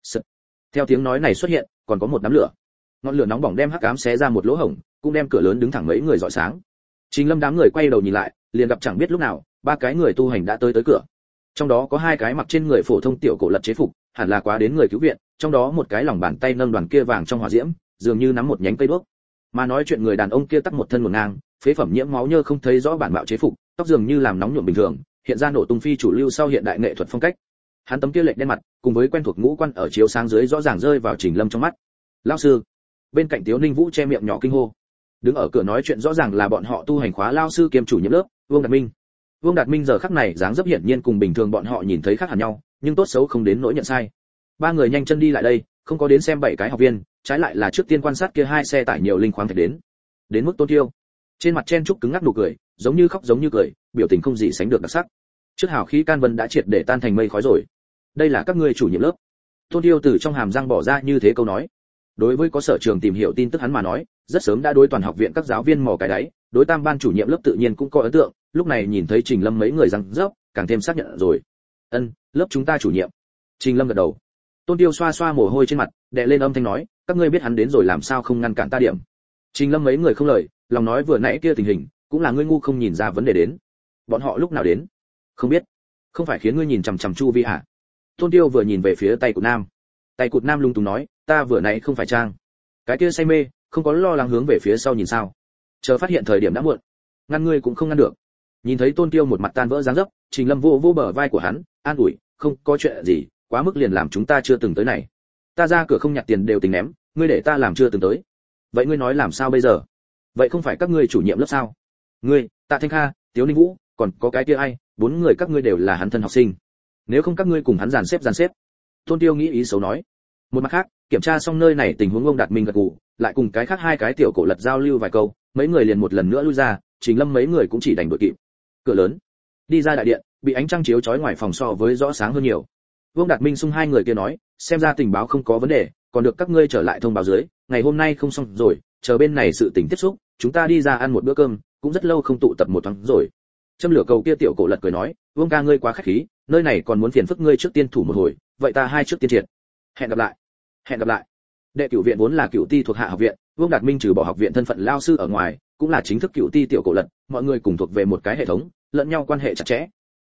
Theo tiếng nói này xuất hiện, còn có một đám lửa. Ngọn lửa nóng bỏng đem hắc ám xé ra một lỗ hổng, cũng đem cửa lớn đứng thẳng mấy người rọi sáng. Trình Lâm đám người quay đầu nhìn lại, liền gặp chẳng biết lúc nào, ba cái người tu hành đã tới cửa. Trong đó có hai cái mặc trên người phổ thông tiểu cổ lật chế phục, hẳn là quá đến người cứu viện, trong đó một cái lòng bàn tay nâng đoàn kia vàng trong hỏa diễm, dường như nắm một nhánh cây đuốc. Mà nói chuyện người đàn ông kia tắc một thân một ngang, phế phẩm nhiễm máu nhơ không thấy rõ bản mạo chế phục, tóc dường như làm nóng nhuộm bình thường, hiện ra nổ tung phi chủ lưu sau hiện đại nghệ thuật phong cách. Hắn tấm kia lệch đen mặt, cùng với quen thuộc ngũ quan ở chiếu sáng dưới rõ ràng rơi vào Trình Lâm trong mắt. Lão sư. Bên cạnh Tiếu Ninh Vũ che miệng nhỏ kinh hô. Đứng ở cửa nói chuyện rõ ràng là bọn họ tu hành khóa lão sư kiêm chủ nhiệm lớp, Vương Đạt Minh. Vương Đạt Minh giờ khắc này dáng dấp hiển nhiên cùng bình thường bọn họ nhìn thấy khác hẳn nhau, nhưng tốt xấu không đến nỗi nhận sai. Ba người nhanh chân đi lại đây, không có đến xem bảy cái học viên, trái lại là trước tiên quan sát kia hai xe tải nhiều linh khoáng thạch đến. Đến mức Tôn Tiêu, trên mặt chen trúc cứng ngắc nụ cười, giống như khóc giống như cười, biểu tình không gì sánh được đặc sắc. Trước hào khí can vân đã triệt để tan thành mây khói rồi. Đây là các ngươi chủ nhiệm lớp. Tôn Tiêu từ trong hàm răng bỏ ra như thế câu nói. Đối với có sở trường tìm hiểu tin tức hắn mà nói, rất sớm đã đối toàn học viện các giáo viên mò cái đáy, đối tam ban chủ nhiệm lớp tự nhiên cũng có ấn tượng, lúc này nhìn thấy Trình Lâm mấy người răng rớp, càng thêm xác nhận rồi. Ân, lớp chúng ta chủ nhiệm. Trình Lâm gật đầu. Tôn Tiêu xoa xoa mồ hôi trên mặt, đè lên âm thanh nói, các ngươi biết hắn đến rồi làm sao không ngăn cản ta điểm. Trình Lâm mấy người không lời, lòng nói vừa nãy kia tình hình, cũng là ngươi ngu không nhìn ra vấn đề đến. Bọn họ lúc nào đến? Không biết. Không phải khiến ngươi nhìn chằm chằm chu vi hả? Tôn Tiêu vừa nhìn về phía tay cụt nam. Tay cụt nam lung tung nói, ta vừa nãy không phải trang. Cái kia say mê, không có lo lắng hướng về phía sau nhìn sao? Chờ phát hiện thời điểm đã muộn. Ngăn ngươi cũng không ngăn được. Nhìn thấy Tôn Tiêu một mặt tan vỡ dáng dấp, Trình Lâm vô vô bờ vai của hắn, an ủi, không có chuyện gì, quá mức liền làm chúng ta chưa từng tới này. Ta ra cửa không nhặt tiền đều tính ném, ngươi để ta làm chưa từng tới. Vậy ngươi nói làm sao bây giờ? Vậy không phải các ngươi chủ nhiệm lớp sao? Ngươi, Tạ Thanh Kha, Tiếu Ninh Vũ, còn có cái kia ai, bốn người các ngươi đều là hắn thân học sinh. Nếu không các ngươi cùng hắn dàn xếp. Tôn Tiêu nghĩ ý xấu nói. Một mặt khác, kiểm tra xong nơi này tình huống ông Đạt Minh gật gù, lại cùng cái khác hai cái tiểu cổ lật giao lưu vài câu, mấy người liền một lần nữa lui ra, Trình Lâm mấy người cũng chỉ đành đuổi kịp. Cửa lớn, đi ra đại điện, bị ánh trăng chiếu chói ngoài phòng so với rõ sáng hơn nhiều. Vương Đạt Minh xung hai người kia nói, xem ra tình báo không có vấn đề, còn được các ngươi trở lại thông báo dưới, ngày hôm nay không xong rồi, chờ bên này sự tình tiếp xúc, chúng ta đi ra ăn một bữa cơm, cũng rất lâu không tụ tập một tháng rồi. Châm lửa cầu kia tiểu cổ lật cười nói, Vương ca ngươi quá khách khí, nơi này còn muốn phiền phức ngươi trước tiên thủ một hồi, vậy ta hai trước tiên triệt. Hẹn gặp lại. Đệ cửu viện vốn là cửu ti thuộc hạ học viện, Vương Đạt Minh trừ bỏ học viện thân phận lao sư ở ngoài, cũng là chính thức cửu ti tiểu cổ lật, mọi người cùng thuộc về một cái hệ thống, lẫn nhau quan hệ chặt chẽ.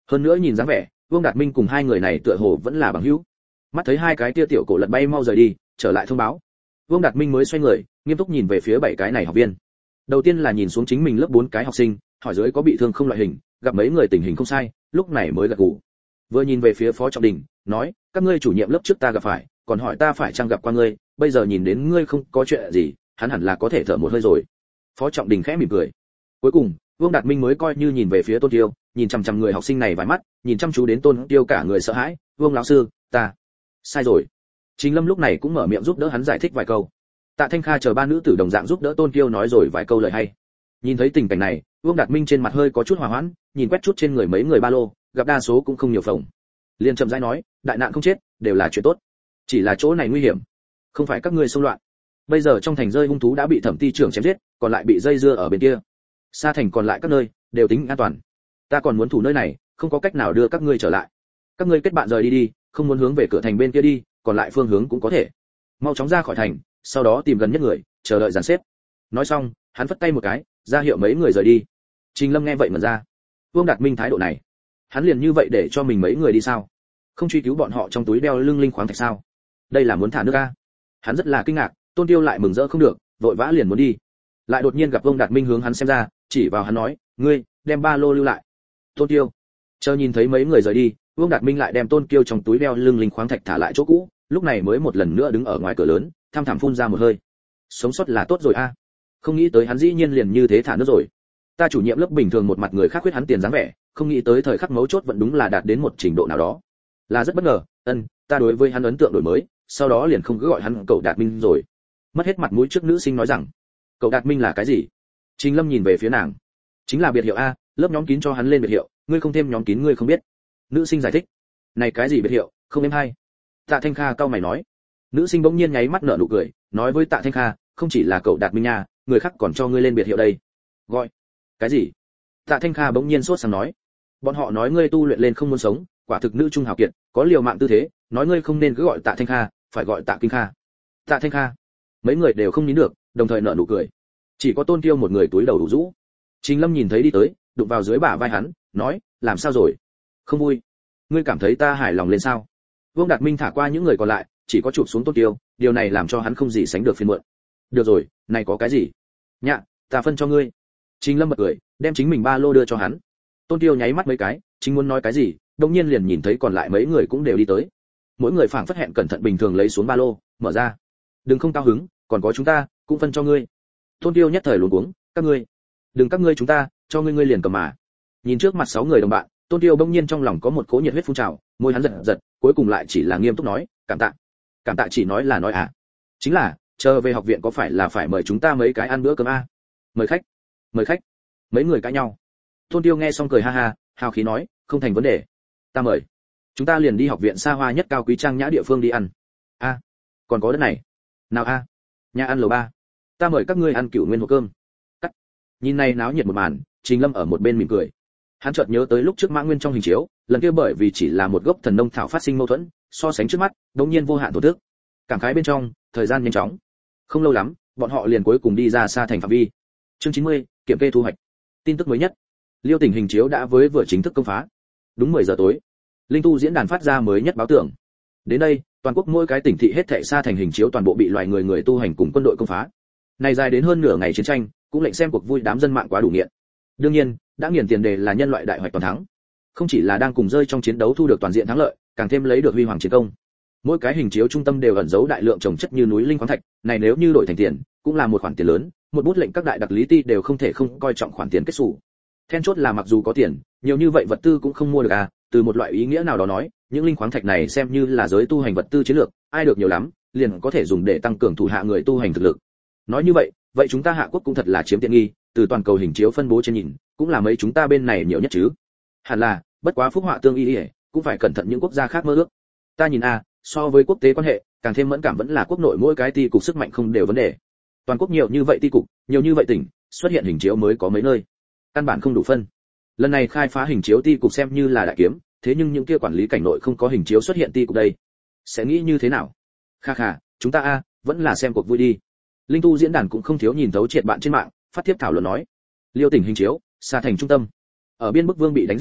Hơn nữa nhìn dáng vẻ, Vương Đạt Minh cùng hai người này tựa hồ vẫn là bằng hữu. Mắt thấy hai cái tia tiểu cổ lật bay mau rời đi, trở lại thông báo. Vương Đạt Minh mới xoay người, nghiêm túc nhìn về phía bảy cái này học viên. Đầu tiên là nhìn xuống chính mình lớp 4 cái học sinh, hỏi dưới có bị thương không loại hình, gặp mấy người tình hình không sai, lúc này mới gật gù. Vừa nhìn về phía Phó Trọng Đình, nói, các ngươi chủ nhiệm lớp trước ta gặp phải, còn hỏi ta phải chăng gặp qua ngươi, bây giờ nhìn đến ngươi không có chuyện gì, hắn hẳn là có thể thở một hơi rồi. Phó Trọng Đình khẽ mỉm cười. Cuối cùng, Vương Đạt Minh mới coi như nhìn về phía Tôn Tiêu, nhìn chằm chằm người học sinh này vài mắt, nhìn chăm chú đến Tôn Tiêu cả người sợ hãi, "Vương lão sư, ta sai rồi." Trình Lâm lúc này cũng mở miệng giúp đỡ hắn giải thích vài câu. Tạ Thanh Kha chờ ba nữ tử đồng dạng giúp đỡ Tôn Tiêu nói rồi vài câu lời hay. Nhìn thấy tình cảnh này, Vương Đạt Minh trên mặt hơi có chút hòa hoãn, nhìn quét chút trên người mấy người ba lô, gặp đa số cũng không nhiều phồng. Liền chậm rãi nói, đại nạn không chết, đều là chuyện tốt. Chỉ là chỗ này nguy hiểm, không phải các ngươi xông loạn. Bây giờ trong thành rơi hung thú đã bị Thẩm ty trưởng chém giết, còn lại bị dây dưa ở bên kia. Xa thành còn lại các nơi đều tính an toàn. Ta còn muốn thủ nơi này, không có cách nào đưa các ngươi trở lại. Các ngươi kết bạn rời đi đi, không muốn hướng về cửa thành bên kia đi, còn lại phương hướng cũng có thể. Mau chóng ra khỏi thành, sau đó tìm gần nhất người, chờ đợi dàn xếp. Nói xong, hắn phất tay một cái, ra hiệu mấy người rời đi. Trình Lâm nghe vậy mà ra. Vương Đạt Minh thái độ này, hắn liền như vậy để cho mình mấy người đi sao? Không truy cứu bọn họ trong túi đeo lưng linh khoáng thạch sao? Đây là muốn thả nước a? Hắn rất là kinh ngạc, Tôn Tiêu lại mừng rỡ không được, vội vã liền muốn đi. Lại đột nhiên gặp Vương Đạt Minh hướng hắn xem ra, chỉ vào hắn nói, ngươi đem ba lô lưu lại. Tôn Tiêu chờ nhìn thấy mấy người rời đi, Vương Đạt Minh lại đem Tôn Kiêu trong túi đeo lưng linh khoáng thạch thả lại chỗ cũ, lúc này mới một lần nữa đứng ở ngoài cửa lớn, tham thảm phun ra một hơi. Sống sót là tốt rồi a. Không nghĩ tới hắn dĩ nhiên liền như thế thả nước rồi. Ta chủ nhiệm lớp bình thường một mặt người khác khuyết hắn tiền dáng vẻ, không nghĩ tới thời khắc mấu chốt vẫn đúng là đạt đến một trình độ nào đó. Là rất bất ngờ, ta đối với hắn ấn tượng đổi mới, sau đó liền không cứ gọi hắn cậu Đạt Minh rồi. Mất hết mặt mũi trước nữ sinh nói rằng, cậu Đạt Minh là cái gì? Trình Lâm nhìn về phía nàng. Chính là biệt hiệu a, lớp nhóm kín cho hắn lên biệt hiệu, ngươi không thêm nhóm kín ngươi không biết. Nữ sinh giải thích. Này cái gì biệt hiệu, không em hay. Tạ Thanh Kha cau mày nói. Nữ sinh bỗng nhiên nháy mắt nở nụ cười, nói với Tạ Thanh Kha, không chỉ là cậu Đạt Minh nha, người khác còn cho ngươi lên biệt hiệu đây. Gọi cái gì? Tạ Thanh Kha bỗng nhiên sốt sắng nói. Bọn họ nói ngươi tu luyện lên không muốn sống, quả thực nữ trung hào kiệt, có liều mạng tư thế, nói ngươi không nên cứ gọi Tạ Thanh Kha, phải gọi Tạ Kinh Kha. Tạ Thanh Kha. Mấy người đều không nín được, đồng thời nở nụ cười. Chỉ có Tôn Tiêu một người túi đầu đủ rũ. Trình Lâm nhìn thấy đi tới, đụng vào dưới bả vai hắn, nói, làm sao rồi? Không vui. Ngươi cảm thấy ta hài lòng lên sao? Vương Đạt Minh thả qua những người còn lại, chỉ có chụp xuống Tôn Tiêu, điều này làm cho hắn không gì sánh được phiền muộn. Được rồi, này có cái gì? Nhạ, ta phân cho ngươi. Trình Lâm bật cười, đem chính mình ba lô đưa cho hắn. Tôn Tiêu nháy mắt mấy cái, chính muốn nói cái gì, đột nhiên liền nhìn thấy còn lại mấy người cũng đều đi tới. Mỗi người phảng phất hẹn cẩn thận bình thường lấy xuống ba lô, mở ra. Đừng không cao hứng, còn có chúng ta, cũng phân cho ngươi. Tôn Tiêu nhất thời luống cuống, các ngươi, đừng các ngươi chúng ta, cho ngươi liền cầm mà. Nhìn trước mặt 6 người đồng bạn, Tôn Tiêu bỗng nhiên trong lòng có một cỗ nhiệt huyết phun trào, môi hắn giật giật, cuối cùng lại chỉ là nghiêm túc nói, cảm tạ. Cảm tạ chỉ nói là nói à? Chính là, chờ về học viện có phải là phải mời chúng ta mấy cái ăn bữa cơm a? Mời khách. Mời khách. Mấy người cãi nhau. Tôn Tiêu nghe xong cười ha ha, hào khí nói, không thành vấn đề. Ta mời. Chúng ta liền đi học viện xa hoa nhất cao quý trang nhã địa phương đi ăn. A, còn có đất này. Nào a? Nhà ăn lầu 3. Ta mời các ngươi ăn cửu nguyên hộp cơm. Cắt. Nhìn này náo nhiệt một màn, Trình Lâm ở một bên mỉm cười. Hắn chợt nhớ tới lúc trước Mã Nguyên trong hình chiếu, lần kia bởi vì chỉ là một gốc thần nông thảo phát sinh mâu thuẫn, so sánh trước mắt, đống nhiên vô hạn thổ tức. Cảm khái bên trong, thời gian nhanh chóng. Không lâu lắm, bọn họ liền cuối cùng đi ra xa thành phạm vi. Chương 90, kiểm kê thu hoạch. Tin tức mới nhất. Liêu Tỉnh hình chiếu đã vừa chính thức công phá. Đúng 10 giờ tối, Linh Tu diễn đàn phát ra mới nhất báo tưởng. Đến đây, toàn quốc mỗi cái tỉnh thị hết thảy xa thành hình chiếu toàn bộ bị loài người tu hành cùng quân đội công phá. Này dài đến hơn nửa ngày chiến tranh, cũng lệnh xem cuộc vui đám dân mạng quá đủ nghiện. Đương nhiên, đã nghiền tiền đề là nhân loại đại hoạch toàn thắng. Không chỉ là đang cùng rơi trong chiến đấu thu được toàn diện thắng lợi, càng thêm lấy được huy hoàng chiến công. Mỗi cái hình chiếu trung tâm đều ẩn giấu đại lượng trồng chất như núi linh khoáng thạch, này nếu như đổi thành tiền, cũng là một khoản tiền lớn, một bút lệnh các đại đặc lý ti đều không thể không coi trọng khoản tiền kết sổ. Then chốt là mặc dù có tiền, nhiều như vậy vật tư cũng không mua được à, từ một loại ý nghĩa nào đó nói, những linh khoáng thạch này xem như là giới tu hành vật tư chiến lược, ai được nhiều lắm, liền có thể dùng để tăng cường thủ hạ người tu hành thực lực. Nói như vậy, vậy chúng ta Hạ Quốc cũng thật là chiếm tiện nghi, từ toàn cầu hình chiếu phân bố trên nhìn, cũng là mấy chúng ta bên này nhiều nhất chứ. Hẳn là, bất quá phúc họa tương y, cũng phải cẩn thận những quốc gia khác mơ ước. Ta nhìn a, so với quốc tế quan hệ, càng thêm mẫn cảm vẫn là quốc nội mỗi cái ty cục sức mạnh không đều vấn đề. Toàn quốc nhiều như vậy ty cục, nhiều như vậy tỉnh, xuất hiện hình chiếu mới có mấy nơi. Căn bản không đủ phân. Lần này khai phá hình chiếu ty cục xem như là đại kiếm, thế nhưng những kia quản lý cảnh nội không có hình chiếu xuất hiện ty cục đây, sẽ nghĩ như thế nào? Kha kha, chúng ta a, vẫn là xem cuộc vui đi. Linh Tu diễn đàn cũng không thiếu nhìn thấu triệt bạn trên mạng, phát tiếp thảo luận nói. Liêu Tỉnh hình chiếu, xa thành trung tâm. Ở biên bức vương bị đánh giết sau,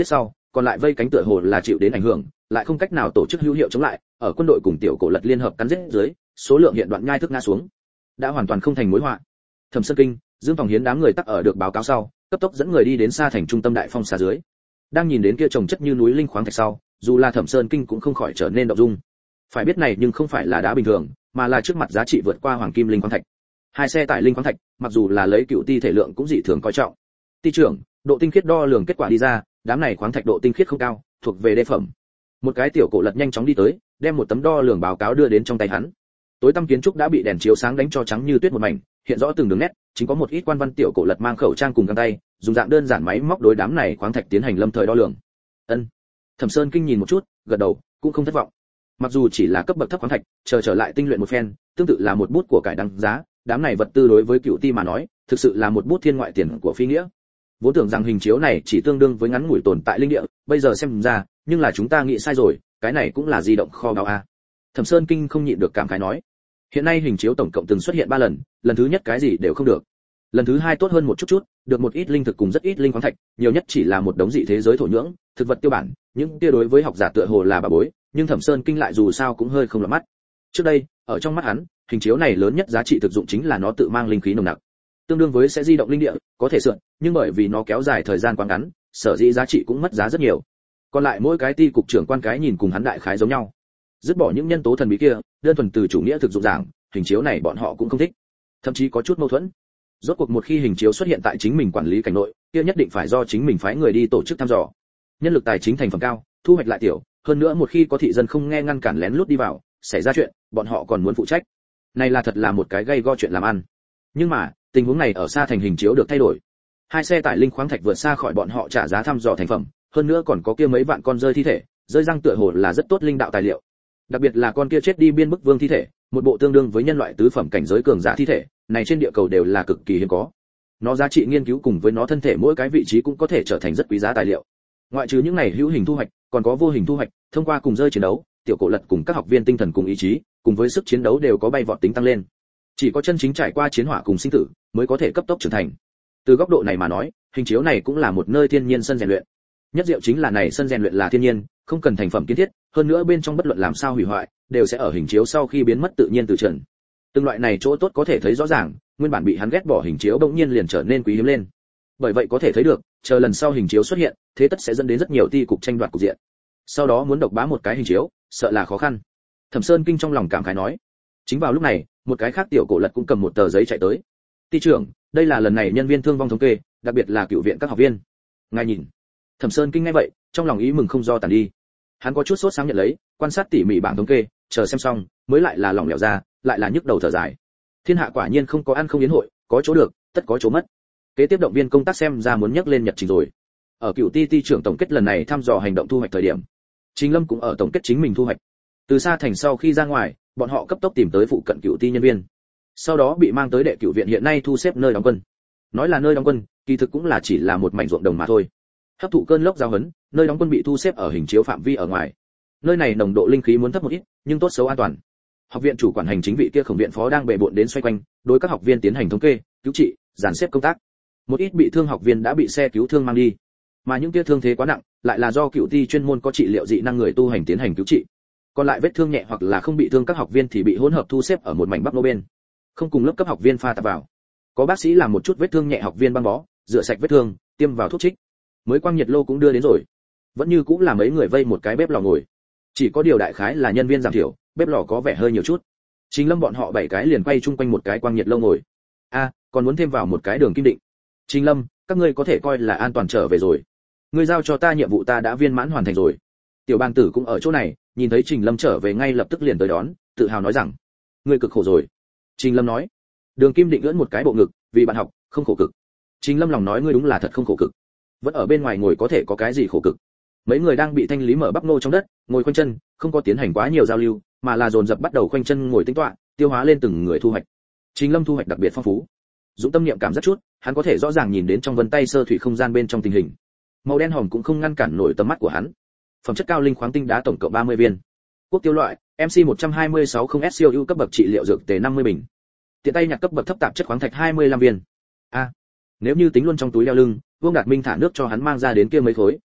còn lại vây cánh tựa hồ là chịu đến ảnh hưởng, lại không cách nào tổ chức hữu hiệu chống lại, ở quân đội cùng tiểu cổ lật liên hợp cắn giết dưới, số lượng hiện đoạn nhai thức ngã xuống, đã hoàn toàn không thành mối họa. Thẩm Sơn Kinh, Dương Tòng Hiến đám người tắc ở được báo cáo sau, cấp tốc dẫn người đi đến xa thành trung tâm đại phong xà dưới. Đang nhìn đến kia trồng chất như núi linh khoáng thạch sau, dù là Thẩm Sơn Kinh cũng không khỏi trở nên động dung. Phải biết này nhưng không phải là đá bình thường, mà là trước mặt giá trị vượt qua hoàng kim linh khoáng thạch. Hai xe tải linh khoáng thạch, mặc dù là lấy cựu ti thể lượng cũng dị thường coi trọng. Ti trưởng, độ tinh khiết đo lường kết quả đi ra, đám này khoáng thạch độ tinh khiết không cao, thuộc về đê phẩm. Một cái tiểu cổ lật nhanh chóng đi tới, đem một tấm đo lường báo cáo đưa đến trong tay hắn. Tối tăm kiến trúc đã bị đèn chiếu sáng đánh cho trắng như tuyết một mảnh, hiện rõ từng đường nét, chính có một ít quan văn tiểu cổ lật mang khẩu trang cùng găng tay, dùng dạng đơn giản máy móc đối đám này khoáng thạch tiến hành lâm thời đo lường. Ân. Thẩm Sơn Kinh nhìn một chút, gật đầu, cũng không thất vọng. Mặc dù chỉ là cấp bậc thấp khoáng thạch, trở lại tinh luyện một phen, tương tự là một bút của cải đáng giá, đám này vật tư đối với cựu ti mà nói, thực sự là một bút thiên ngoại tiền của phi nghĩa. Vốn tưởng rằng hình chiếu này chỉ tương đương với ngắn ngủi tồn tại linh địa, bây giờ xem ra, nhưng là chúng ta nghĩ sai rồi, cái này cũng là di động kho báu a. Thẩm Sơn Kinh không nhịn được cảm khái nói. Hiện nay hình chiếu tổng cộng từng xuất hiện 3 lần, lần thứ nhất cái gì đều không được. Lần thứ hai tốt hơn một chút, được một ít linh thực cùng rất ít linh khoáng thạch, nhiều nhất chỉ là một đống dị thế giới thổ nhưỡng, thực vật tiêu bản, những kia đối với học giả tựa hồ là bà bối, nhưng Thẩm Sơn Kinh lại dù sao cũng hơi không lọt mắt. Trước đây, ở trong mắt hắn, hình chiếu này lớn nhất giá trị thực dụng chính là nó tự mang linh khí nồng nặc, tương đương với sẽ di động linh địa, có thể sượn, nhưng bởi vì nó kéo dài thời gian quá ngắn, sở dĩ giá trị cũng mất giá rất nhiều. Còn lại mỗi cái ti cục trưởng quan cái nhìn cùng hắn đại khái giống nhau. Dứt bỏ những nhân tố thần bí kia, đơn thuần từ chủ nghĩa thực dụng giảng, hình chiếu này bọn họ cũng không thích, thậm chí có chút mâu thuẫn. Rốt cuộc một khi hình chiếu xuất hiện tại chính mình quản lý cảnh nội, kia nhất định phải do chính mình phái người đi tổ chức thăm dò. Nhân lực tài chính thành phẩm cao, thu hoạch lại tiểu, hơn nữa một khi có thị dân không nghe ngăn cản lén lút đi vào, xảy ra chuyện, bọn họ còn muốn phụ trách. Này là thật là một cái gây go chuyện làm ăn. Nhưng mà, tình huống này ở xa thành hình chiếu được thay đổi. Hai xe tải linh khoáng thạch vượt xa khỏi bọn họ trả giá thăm dò thành phẩm, hơn nữa còn có kia mấy vạn con rơi thi thể, rơi răng tựa hồ là rất tốt linh đạo tài liệu. Đặc biệt là con kia chết đi biên bức vương thi thể, một bộ tương đương với nhân loại tứ phẩm cảnh giới cường giả thi thể, này trên địa cầu đều là cực kỳ hiếm có. Nó giá trị nghiên cứu cùng với nó thân thể mỗi cái vị trí cũng có thể trở thành rất quý giá tài liệu. Ngoại trừ những này hữu hình thu hoạch, còn có vô hình thu hoạch, thông qua cùng rơi chiến đấu, tiểu cổ lật cùng các học viên tinh thần cùng ý chí, cùng với sức chiến đấu đều có bay vọt tính tăng lên. Chỉ có chân chính trải qua chiến hỏa cùng sinh tử, mới có thể cấp tốc trưởng thành. Từ góc độ này mà nói, hình chiếu này cũng là một nơi thiên nhiên sân rèn luyện. Nhất diệu chính là này sân rèn luyện là thiên nhiên, không cần thành phẩm kiến thiết, hơn nữa bên trong bất luận làm sao hủy hoại, đều sẽ ở hình chiếu sau khi biến mất tự nhiên từ trần. Từng loại này chỗ tốt có thể thấy rõ ràng, nguyên bản bị hắn ghét bỏ hình chiếu bỗng nhiên liền trở nên quý hiếm lên. Bởi vậy có thể thấy được, chờ lần sau hình chiếu xuất hiện, thế tất sẽ dẫn đến rất nhiều ti cục tranh đoạt cục diện. Sau đó muốn độc bá một cái hình chiếu, sợ là khó khăn. Thẩm Sơn Kinh trong lòng cảm khái nói. Chính vào lúc này, một cái khác tiểu cổ lật cũng cầm một tờ giấy chạy tới. Ti trưởng, đây là lần này nhân viên thương vong thống kê, đặc biệt là cựu viện các học viên. Ngài nhìn. Thẩm Sơn Kinh nghe vậy, trong lòng ý mừng không do tàn đi. Hắn có chút sốt sáng nhận lấy, quan sát tỉ mỉ bảng thống kê, chờ xem xong, mới lại là lỏng lẻo ra, lại là nhức đầu thở dài. Thiên hạ quả nhiên không có ăn không yến hội, có chỗ được, tất có chỗ mất. Kế tiếp động viên công tác xem ra muốn nhắc lên nhật trình rồi. Ở cựu ti trưởng tổng kết lần này thăm dò hành động thu hoạch thời điểm, Trình Lâm cũng ở tổng kết chính mình thu hoạch. Từ xa thành sau khi ra ngoài, bọn họ cấp tốc tìm tới phụ cận cựu ti nhân viên. Sau đó bị mang tới đệ cựu viện hiện nay thu xếp nơi đóng quân. Nói là nơi đóng quân, kỳ thực cũng là chỉ là một mảnh ruộng đồng mà thôi. Hấp thụ cơn lốc giao hấn, nơi đóng quân bị thu xếp ở hình chiếu phạm vi ở ngoài. Nơi này nồng độ linh khí muốn thấp một ít, nhưng tốt xấu an toàn. Học viện chủ quản hành chính vị kia Khổng viện phó đang bệ bội đến xoay quanh, đối các học viên tiến hành thống kê, cứu trị, dàn xếp công tác. Một ít bị thương học viên đã bị xe cứu thương mang đi, mà những kia thương thế quá nặng, lại là do cựu ti chuyên môn có trị liệu dị năng người tu hành tiến hành cứu trị. Còn lại vết thương nhẹ hoặc là không bị thương các học viên thì bị hỗn hợp thu xếp ở một mảnh bắp nô bên, không cùng lớp cấp học viên pha tạp vào. Có bác sĩ làm một chút vết thương nhẹ học viên băng bó, rửa sạch vết thương, tiêm vào thuốc trích. Mới quang nhiệt lô cũng đưa đến rồi. Vẫn như cũng là mấy người vây một cái bếp lò ngồi. Chỉ có điều đại khái là nhân viên giảm thiểu, bếp lò có vẻ hơi nhiều chút. Trình Lâm bọn họ 7 cái liền quay chung quanh một cái quang nhiệt lô ngồi. Còn muốn thêm vào một cái đường kim định. Trình Lâm, các ngươi có thể coi là an toàn trở về rồi. Ngươi giao cho ta nhiệm vụ ta đã viên mãn hoàn thành rồi. Tiểu Bang Tử cũng ở chỗ này, nhìn thấy Trình Lâm trở về ngay lập tức liền tới đón, tự hào nói rằng, ngươi cực khổ rồi. Trình Lâm nói. Đường kim định ưỡn một cái bộ ngực, vì bạn học, không khổ cực. Trình Lâm lòng nói ngươi đúng là thật không khổ cực. Vẫn ở bên ngoài ngồi có thể có cái gì khổ cực. Mấy người đang bị thanh lý mở bắp nô trong đất, ngồi khoanh chân, không có tiến hành quá nhiều giao lưu, mà là dồn dập bắt đầu khoanh chân ngồi tĩnh tọa, tiêu hóa lên từng người thu hoạch. Trình Lâm thu hoạch đặc biệt phong phú. Dũng tâm niệm cảm rất chút, hắn có thể rõ ràng nhìn đến trong vân tay sơ thủy không gian bên trong tình hình. Màu đen hồng cũng không ngăn cản nổi tầm mắt của hắn. Phẩm chất cao linh khoáng tinh đá tổng cộng 30 viên. Quốc tiêu loại, MC 126 không SCU cấp bậc trị liệu dược tề 50 bình. Tiện tay nhặt cấp bậc thấp tạp chất khoáng thạch 25 viên. Nếu như tính luôn trong túi đeo lưng, Vương Đạt Minh thả nước cho hắn mang ra đến kia mấy khối,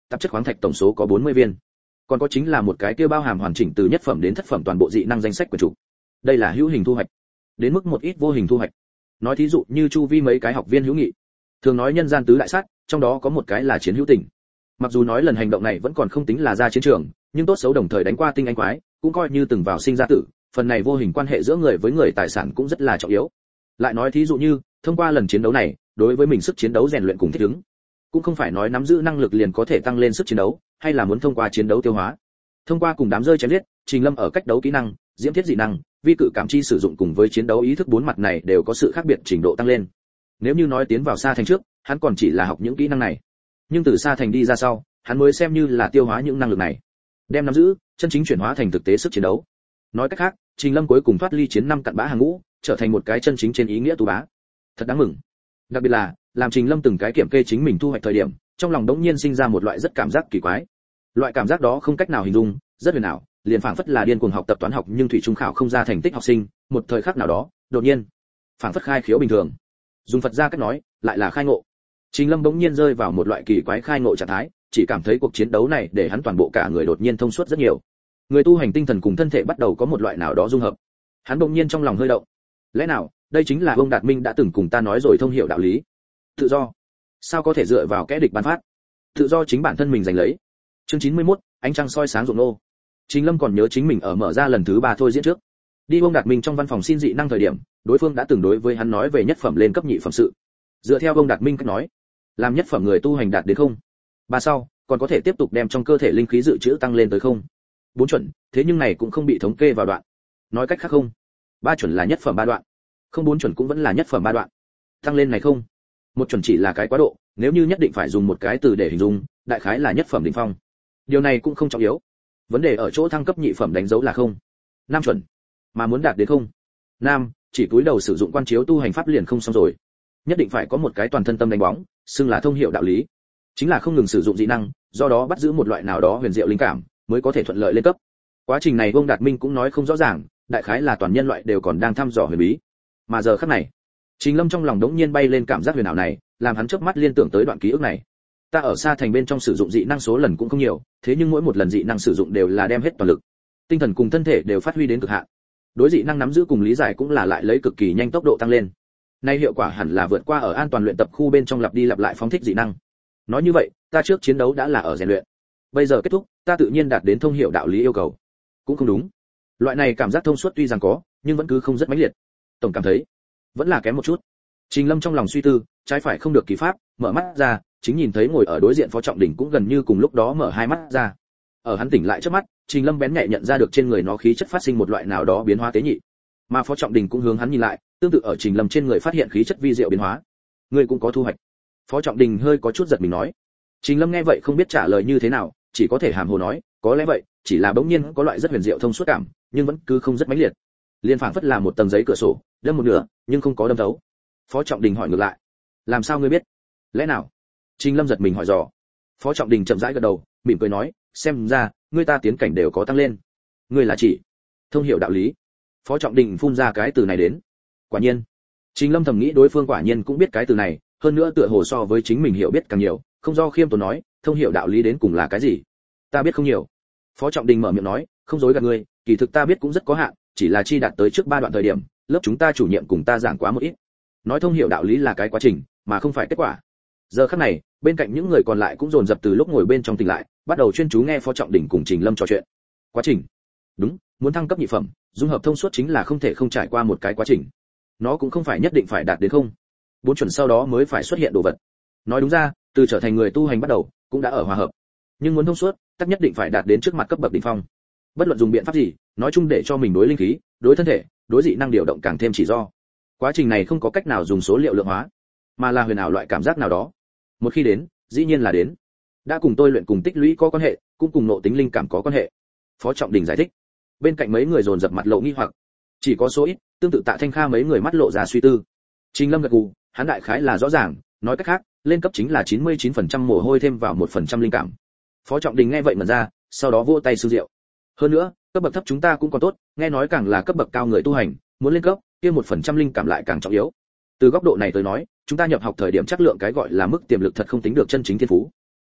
tạp chất khoáng thạch tổng số có 40 viên. Còn có chính là một cái kia bao hàm hoàn chỉnh từ nhất phẩm đến thất phẩm toàn bộ dị năng danh sách của chủ. Đây là hữu hình thu hoạch. Đến mức một ít vô hình thu hoạch. Nói thí dụ như chu vi mấy cái học viên hữu nghị, thường nói nhân gian tứ đại sát, trong đó có một cái là chiến hữu tình. Mặc dù nói lần hành động này vẫn còn không tính là ra chiến trường, nhưng tốt xấu đồng thời đánh qua tinh anh quái, cũng coi như từng vào sinh ra tử, phần này vô hình quan hệ giữa người với người tài sản cũng rất là trọng yếu. Lại nói thí dụ như, thông qua lần chiến đấu này, đối với mình sức chiến đấu rèn luyện cùng thích ứng, cũng không phải nói nắm giữ năng lực liền có thể tăng lên sức chiến đấu, hay là muốn thông qua chiến đấu tiêu hóa. Thông qua cùng đám rơi chém giết, Trình Lâm ở cách đấu kỹ năng, diễm thiết dị năng, vi cự cảm chi sử dụng cùng với chiến đấu ý thức bốn mặt này đều có sự khác biệt trình độ tăng lên. Nếu như nói tiến vào xa thành trước, hắn còn chỉ là học những kỹ năng này, nhưng từ xa thành đi ra sau, hắn mới xem như là tiêu hóa những năng lực này, đem nắm giữ, chân chính chuyển hóa thành thực tế sức chiến đấu. Nói cách khác, Trình Lâm cuối cùng thoát ly chiến năm cặn bã hàng ngũ, trở thành một cái chân chính trên ý nghĩa tú bá. Thật đáng mừng. Đặc biệt là, làm Trình Lâm từng cái kiểm kê chính mình thu hoạch thời điểm, trong lòng đống nhiên sinh ra một loại rất cảm giác kỳ quái. Loại cảm giác đó không cách nào hình dung, rất huyền ảo, liền phảng phất là điên cuồng học tập toán học nhưng thủy trung khảo không ra thành tích học sinh, một thời khắc nào đó, đột nhiên, phảng phất khai khiếu bình thường. Dùng Phật gia cách nói, lại là khai ngộ. Trình Lâm bỗng nhiên rơi vào một loại kỳ quái khai ngộ trạng thái, chỉ cảm thấy cuộc chiến đấu này để hắn toàn bộ cả người đột nhiên thông suốt rất nhiều. Người tu hành tinh thần cùng thân thể bắt đầu có một loại nào đó dung hợp. Hắn bỗng nhiên trong lòng hơi động. Lẽ nào, đây chính là ông Đạt Minh đã từng cùng ta nói rồi thông hiểu đạo lý. Tự do, sao có thể dựa vào kẻ địch ban phát? Tự do chính bản thân mình giành lấy. Chương 91, ánh trăng soi sáng ruộng nô. Trình Lâm còn nhớ chính mình ở mở ra lần thứ 3 thôi diễn trước. Đi ông Đạt Minh trong văn phòng xin dị năng thời điểm, đối phương đã từng đối với hắn nói về nhất phẩm lên cấp nhị phẩm sự. Dựa theo ông Đạt Minh cách nói, làm nhất phẩm người tu hành đạt đến không, ba sau, còn có thể tiếp tục đem trong cơ thể linh khí dự trữ tăng lên tới không, 4 chuẩn, thế nhưng này cũng không bị thống kê vào đoạn. Nói cách khác không, 3 chuẩn là nhất phẩm 3 đoạn, không 4 chuẩn cũng vẫn là nhất phẩm 3 đoạn. Tăng lên này không, 1 chuẩn chỉ là cái quá độ, nếu như nhất định phải dùng một cái từ để hình dung, đại khái là nhất phẩm đỉnh phong. Điều này cũng không trọng yếu. Vấn đề ở chỗ thăng cấp nhị phẩm đánh dấu là không, 5 chuẩn, mà muốn đạt đến không, nam, chỉ cúi đầu sử dụng quan chiếu tu hành pháp liền không xong rồi. Nhất định phải có một cái toàn thân tâm đánh bóng, xưng là thông hiểu đạo lý. Chính là không ngừng sử dụng dị năng, do đó bắt giữ một loại nào đó huyền diệu linh cảm, mới có thể thuận lợi lên cấp. Quá trình này Vương Đạt Minh cũng nói không rõ ràng, đại khái là toàn nhân loại đều còn đang thăm dò huyền bí. Mà giờ khắc này, Trình Lâm trong lòng đống nhiên bay lên cảm giác huyền ảo này, làm hắn chớp mắt liên tưởng tới đoạn ký ức này. Ta ở xa thành bên trong sử dụng dị năng số lần cũng không nhiều, thế nhưng mỗi một lần dị năng sử dụng đều là đem hết toàn lực, tinh thần cùng thân thể đều phát huy đến cực hạn. Đối dị năng nắm giữ cùng lý giải cũng là lại lấy cực kỳ nhanh tốc độ tăng lên. Nay hiệu quả hẳn là vượt qua ở an toàn luyện tập khu bên trong lặp đi lặp lại phóng thích dị năng. Nói như vậy, ta trước chiến đấu đã là ở rèn luyện. Bây giờ kết thúc, ta tự nhiên đạt đến thông hiểu đạo lý yêu cầu. Cũng không đúng. Loại này cảm giác thông suốt tuy rằng có, nhưng vẫn cứ không rất mãnh liệt. Tổng cảm thấy vẫn là kém một chút. Trình Lâm trong lòng suy tư, trái phải không được kỳ pháp, mở mắt ra, chính nhìn thấy ngồi ở đối diện Phó Trọng Đình cũng gần như cùng lúc đó mở hai mắt ra. Ở hắn tỉnh lại trước mắt, Trình Lâm bén nhạy nhận ra được trên người nó khí chất phát sinh một loại nào đó biến hóa tế nhị. Mà Phó Trọng Đình cũng hướng hắn nhìn lại, tương tự ở Trình Lâm trên người phát hiện khí chất vi diệu biến hóa. Ngươi cũng có thu hoạch. Phó Trọng Đình hơi có chút giật mình nói. Trình Lâm nghe vậy không biết trả lời như thế nào, chỉ có thể hàm hồ nói, có lẽ vậy, chỉ là bỗng nhiên có loại rất huyền diệu thông suốt cảm, nhưng vẫn cứ không rất mãnh liệt. Liên phảng phất là một tầng giấy cửa sổ, đâm một nửa, nhưng không có đâm thấu. Phó Trọng Đình hỏi ngược lại, làm sao ngươi biết? Lẽ nào? Trình Lâm giật mình hỏi dò. Phó Trọng Đình chậm rãi gật đầu, mỉm cười nói, xem ra, ngươi ta tiến cảnh đều có tăng lên. Ngươi là chỉ thông hiểu đạo lý. Phó Trọng Đình phun ra cái từ này đến. Quả nhiên. Trình Lâm thầm nghĩ đối phương quả nhiên cũng biết cái từ này, hơn nữa tựa hồ so với chính mình hiểu biết càng nhiều, không do khiêm tốn nói, thông hiểu đạo lý đến cùng là cái gì? Ta biết không nhiều. Phó Trọng Đình mở miệng nói, không dối gạt ngươi, kỳ thực ta biết cũng rất có hạn, chỉ là chi đạt tới trước 3 đoạn thời điểm, lớp chúng ta chủ nhiệm cùng ta giảng quá một ít. Nói thông hiểu đạo lý là cái quá trình, mà không phải kết quả. Giờ khắc này, bên cạnh những người còn lại cũng dồn dập từ lúc ngồi bên trong tỉnh lại, bắt đầu chuyên chú nghe Phó Trọng Đình cùng Trình Lâm trò chuyện. Quá trình? Đúng, muốn thăng cấp nhị phẩm, dung hợp thông suốt chính là không thể không trải qua một cái quá trình. Nó cũng không phải nhất định phải đạt đến không 4 chuẩn sau đó mới phải xuất hiện đồ vật. Nói đúng ra, từ trở thành người tu hành bắt đầu, cũng đã ở hòa hợp. Nhưng muốn thông suốt, tất nhất định phải đạt đến trước mặt cấp bậc đỉnh phong. Bất luận dùng biện pháp gì, nói chung để cho mình đối linh khí, đối thân thể, đối dị năng điều động càng thêm chỉ do. Quá trình này không có cách nào dùng số liệu lượng hóa, mà là huyền ảo loại cảm giác nào đó. Một khi đến, dĩ nhiên là đến. Đã cùng tôi luyện cùng tích lũy có quan hệ, cũng cùng nộ tính linh cảm có quan hệ. Phó Trọng Đình giải thích. Bên cạnh mấy người dồn dập mặt lộ nghi hoặc. Chỉ có số ít, tương tự Tạ Thanh Kha mấy người mắt lộ ra suy tư. Trình Lâm gật gù, hắn đại khái là rõ ràng, nói cách khác, lên cấp chính là 99% mồ hôi thêm vào 1% linh cảm. Phó Trọng Đình nghe vậy mà ra, sau đó vỗ tay sương rượu. Hơn nữa, cấp bậc thấp chúng ta cũng còn tốt, nghe nói càng là cấp bậc cao người tu hành, muốn lên cấp, kia 1% linh cảm lại càng trọng yếu. Từ góc độ này tới nói, chúng ta nhập học thời điểm chất lượng cái gọi là mức tiềm lực thật không tính được chân chính thiên phú.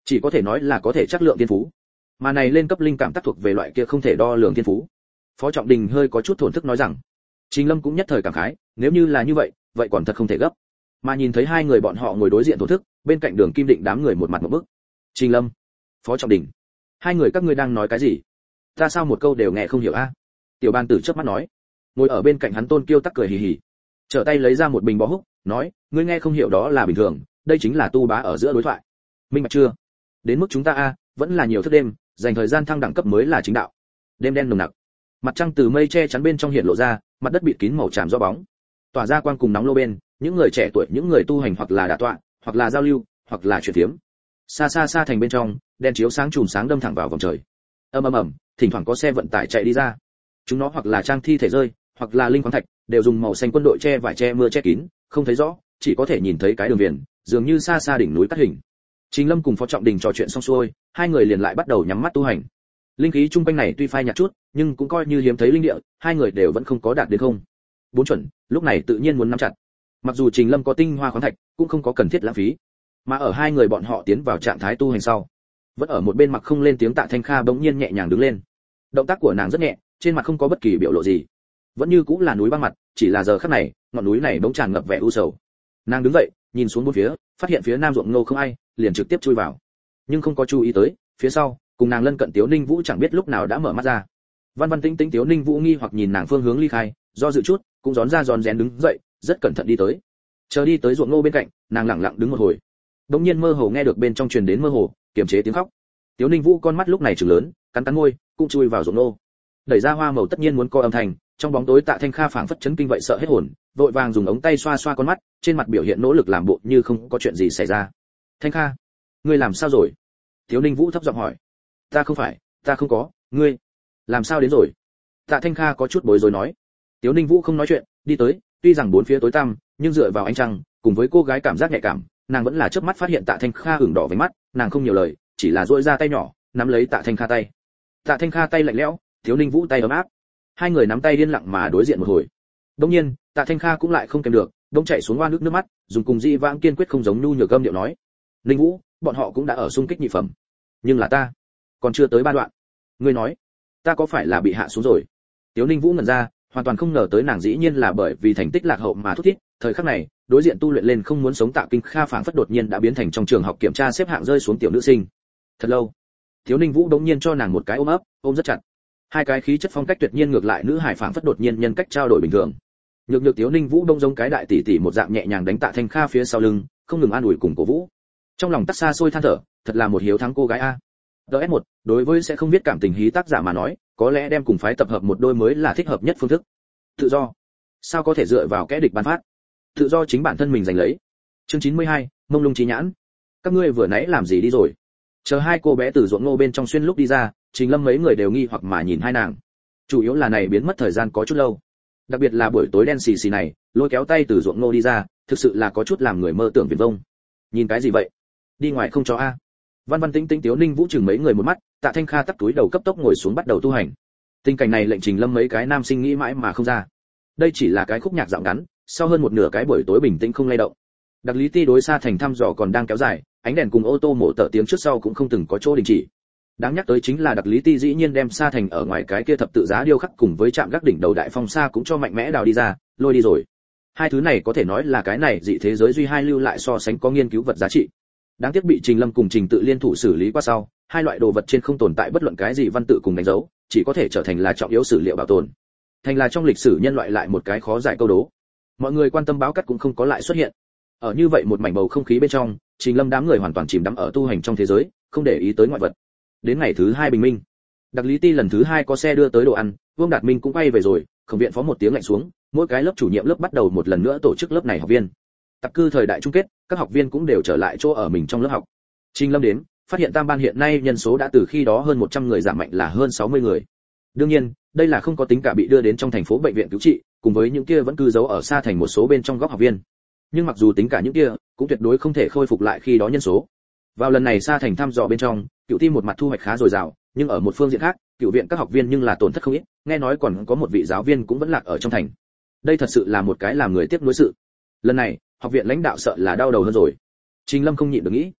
chỉ có thể nói là có thể chắc lượng thiên phú. Mà này lên cấp linh cảm tác thuộc về loại kia không thể đo lường thiên phú. Phó Trọng Đình hơi có chút thổn thức nói rằng, Trình Lâm cũng nhất thời cảm khái, nếu như là như vậy, vậy còn thật không thể gấp. Mà nhìn thấy hai người bọn họ ngồi đối diện thổn thức, bên cạnh Đường Kim Định đám người một mặt một bức. Trình Lâm, Phó Trọng Đình, hai người các ngươi đang nói cái gì? Ta sao một câu đều nghe không hiểu a? Tiểu Ban Tử chớp mắt nói. Ngồi ở bên cạnh hắn Tôn Kiêu tắc cười hì hì, trở tay lấy ra một bình bó húc, nói, ngươi nghe không hiểu đó là bình thường, đây chính là tu bá ở giữa đối thoại. Minh bạch chưa? Đến mức chúng ta a, vẫn là nhiều thức đêm, dành thời gian thăng đẳng cấp mới là chính đạo. Đêm đen nồng nặc, mặt trăng từ mây che chắn bên trong hiện lộ ra, mặt đất bịt kín màu tràm do bóng, tỏa ra quang cùng nóng lô bên, những người trẻ tuổi, những người tu hành hoặc là đả tọa, hoặc là giao lưu, hoặc là chuyển tiếm. Xa xa xa thành bên trong, đèn chiếu sáng chùm sáng đâm thẳng vào vòng trời. Ầm ầm ầm, thỉnh thoảng có xe vận tải chạy đi ra. Chúng nó hoặc là trang thi thể rơi, hoặc là linh khoáng thạch, đều dùng màu xanh quân đội che vải che mưa che kín, không thấy rõ, chỉ có thể nhìn thấy cái đường viền, dường như xa xa đỉnh núi cắt hình. Trình Lâm cùng Phó Trọng Đình trò chuyện xong xuôi, hai người liền lại bắt đầu nhắm mắt tu hành. Linh khí trung quanh này tuy phai nhạt chút, nhưng cũng coi như hiếm thấy linh địa, hai người đều vẫn không có đạt đến không. 4 chuẩn, lúc này tự nhiên muốn nắm chặt. Mặc dù Trình Lâm có tinh hoa khoáng thạch, cũng không có cần thiết lãng phí. Mà ở hai người bọn họ tiến vào trạng thái tu hành sau, vẫn ở một bên mặc không lên tiếng Tạ Thanh Kha bỗng nhiên nhẹ nhàng đứng lên. Động tác của nàng rất nhẹ, trên mặt không có bất kỳ biểu lộ gì, vẫn như cũng là núi băng mặt, chỉ là giờ khắc này, ngọn núi này bỗng tràn ngập vẻ u sầu. Nàng đứng dậy, nhìn xuống bốn phía, phát hiện phía nam ruộng ngô không ai, liền trực tiếp chui vào. Nhưng không có chú ý tới, phía sau, cùng nàng lân cận Tiếu Ninh Vũ chẳng biết lúc nào đã mở mắt ra. Văn Văn Tĩnh Tĩnh Tiếu Ninh Vũ nghi hoặc nhìn nàng phương hướng ly khai, do dự chút, cũng rón ra rón rén đứng dậy, rất cẩn thận đi tới. Chờ đi tới ruộng ngô bên cạnh, nàng lặng lặng đứng một hồi. Đống nhiên mơ hồ nghe được bên trong truyền đến mơ hồ, kiềm chế tiếng khóc. Tiếu Ninh Vũ con mắt lúc này trừng lớn, cắn cắn môi, cũng chui vào ruộng ngô. Đẩy ra hoa màu tất nhiên muốn co âm thanh, trong bóng tối Tạ Thanh Kha phảng phất chấn kinh vậy sợ hết hồn, vội vàng dùng ống tay xoa xoa con mắt, trên mặt biểu hiện nỗ lực làm bộ như không có chuyện gì xảy ra. Thanh Kha, ngươi làm sao rồi? Tiếu Ninh Vũ thấp giọng hỏi. Ta không có, ngươi làm sao đến rồi? Tạ Thanh Kha có chút bối rối nói. Tiếu Ninh Vũ không nói chuyện, đi tới, tuy rằng bốn phía tối tăm, nhưng dựa vào ánh trăng, cùng với cô gái cảm giác nhạy cảm, nàng vẫn là chớp mắt phát hiện Tạ Thanh Kha ửng đỏ với mắt, nàng không nhiều lời, chỉ là duỗi ra tay nhỏ, nắm lấy Tạ Thanh Kha tay. Tạ Thanh Kha tay lạnh lẽo, Tiếu Ninh Vũ tay ấm áp. Hai người nắm tay điên lặng mà đối diện một hồi. Đương nhiên, Tạ Thanh Kha cũng lại không kèm được, đông chạy xuống oan nước mắt, dùng cùng dị vãng kiên quyết không giống nhu nhược gâm điệu nói: "Ninh Vũ, bọn họ cũng đã ở xung kích nhị phẩm, nhưng là ta, còn chưa tới ba đoạn. Ngươi nói, ta có phải là bị hạ xuống rồi?" Tiếu Ninh Vũ ngẩn ra, hoàn toàn không ngờ tới nàng dĩ nhiên là bởi vì thành tích lạc hậu mà thúc thiết. Thời khắc này, đối diện tu luyện lên không muốn sống Tạ Kinh Kha phảng phất đột nhiên đã biến thành trong trường học kiểm tra xếp hạng rơi xuống tiểu nữ sinh. Thật lâu, Tiếu Ninh Vũ đống nhiên cho nàng một cái ôm ấp, ôm rất chặt. Hai cái khí chất phong cách tuyệt nhiên ngược lại nữ hải phảng phất đột nhiên nhân cách trao đổi bình thường. Nhược Tiếu Ninh Vũ đông giống cái đại tỷ tỷ một dạng nhẹ nhàng đánh Tạ Thanh Kha phía sau lưng, không ngừng an ủi cùng cổ vũ. Trong lòng tắc xa xôi than thở, thật là một hiếu thắng cô gái a. DS1, đối với sẽ không biết cảm tình hí tác giả mà nói, có lẽ đem cùng phái tập hợp một đôi mới là thích hợp nhất phương thức. Tự do, sao có thể dựa vào kẻ địch ban phát? Tự do chính bản thân mình giành lấy. Chương 92, mông lung trí nhãn. Các ngươi vừa nãy làm gì đi rồi? Chờ hai cô bé từ ruộng ngô bên trong xuyên lúc đi ra, Trình Lâm mấy người đều nghi hoặc mà nhìn hai nàng. Chủ yếu là này biến mất thời gian có chút lâu. Đặc biệt là buổi tối đen xì xì này, lôi kéo tay từ ruộng ngô đi ra, thực sự là có chút làm người mơ tưởng viển vông. Nhìn cái gì vậy? Đi ngoài không cho a. Văn Văn Tĩnh Tĩnh Tiếu Ninh Vũ chừng mấy người một mắt, Tạ Thanh Kha tắt túi đầu cấp tốc ngồi xuống bắt đầu tu hành. Tình cảnh này lệnh Trình Lâm mấy cái nam sinh nghĩ mãi mà không ra. Đây chỉ là cái khúc nhạc dạo ngắn, sau hơn một nửa cái buổi tối bình tĩnh không lay động. Đặc lý ti đối xa thành thăm dò còn đang kéo dài, ánh đèn cùng ô tô mổ tở tiếng trước sau cũng không từng có chỗ đình chỉ. Đáng nhắc tới chính là đặc lý ti dĩ nhiên đem xa thành ở ngoài cái kia thập tự giá điêu khắc cùng với trạm gác đỉnh đầu đại phong xa cũng cho mạnh mẽ đào đi ra, lôi đi rồi. Hai thứ này có thể nói là cái này dị thế giới duy hai lưu lại so sánh có nghiên cứu vật giá trị. Đáng tiếc bị Trình Lâm cùng Trình Tự liên thủ xử lý qua sau, hai loại đồ vật trên không tồn tại bất luận cái gì văn tự cùng đánh dấu, chỉ có thể trở thành là trọng yếu sử liệu bảo tồn. Thành là trong lịch sử nhân loại lại một cái khó giải câu đố. Mọi người quan tâm báo cắt cũng không có lại xuất hiện. Ở như vậy một mảnh bầu không khí bên trong, Trình Lâm đám người hoàn toàn chìm đắm ở tu hành trong thế giới, không để ý tới ngoại vật. Đến ngày thứ 2 bình minh, đặc lý ti lần thứ 2 có xe đưa tới đồ ăn, Vương Đạt Minh cũng quay về rồi, khổng viện phó một tiếng lạnh xuống, mỗi cái lớp chủ nhiệm lớp bắt đầu một lần nữa tổ chức lớp này học viên. Tập cư thời đại chung kết, các học viên cũng đều trở lại chỗ ở mình trong lớp học. Trình Lâm đến, phát hiện Tam ban hiện nay nhân số đã từ khi đó hơn 100 người giảm mạnh là hơn 60 người. Đương nhiên, đây là không có tính cả bị đưa đến trong thành phố bệnh viện cứu trị, cùng với những kia vẫn cư giấu ở xa thành một số bên trong góc học viên. Nhưng mặc dù tính cả những kia, cũng tuyệt đối không thể khôi phục lại khi đó nhân số. Vào lần này xa thành thăm dò bên trong, cựu ti một mặt thu hoạch khá dồi dào, nhưng ở một phương diện khác, cựu viện các học viên nhưng là tổn thất không ít, nghe nói còn có một vị giáo viên cũng vẫn lạc ở trong thành. Đây thật sự là một cái làm người tiếc nuối sự. Lần này, học viện lãnh đạo sợ là đau đầu hơn rồi. Trình Lâm không nhịn được nghĩ,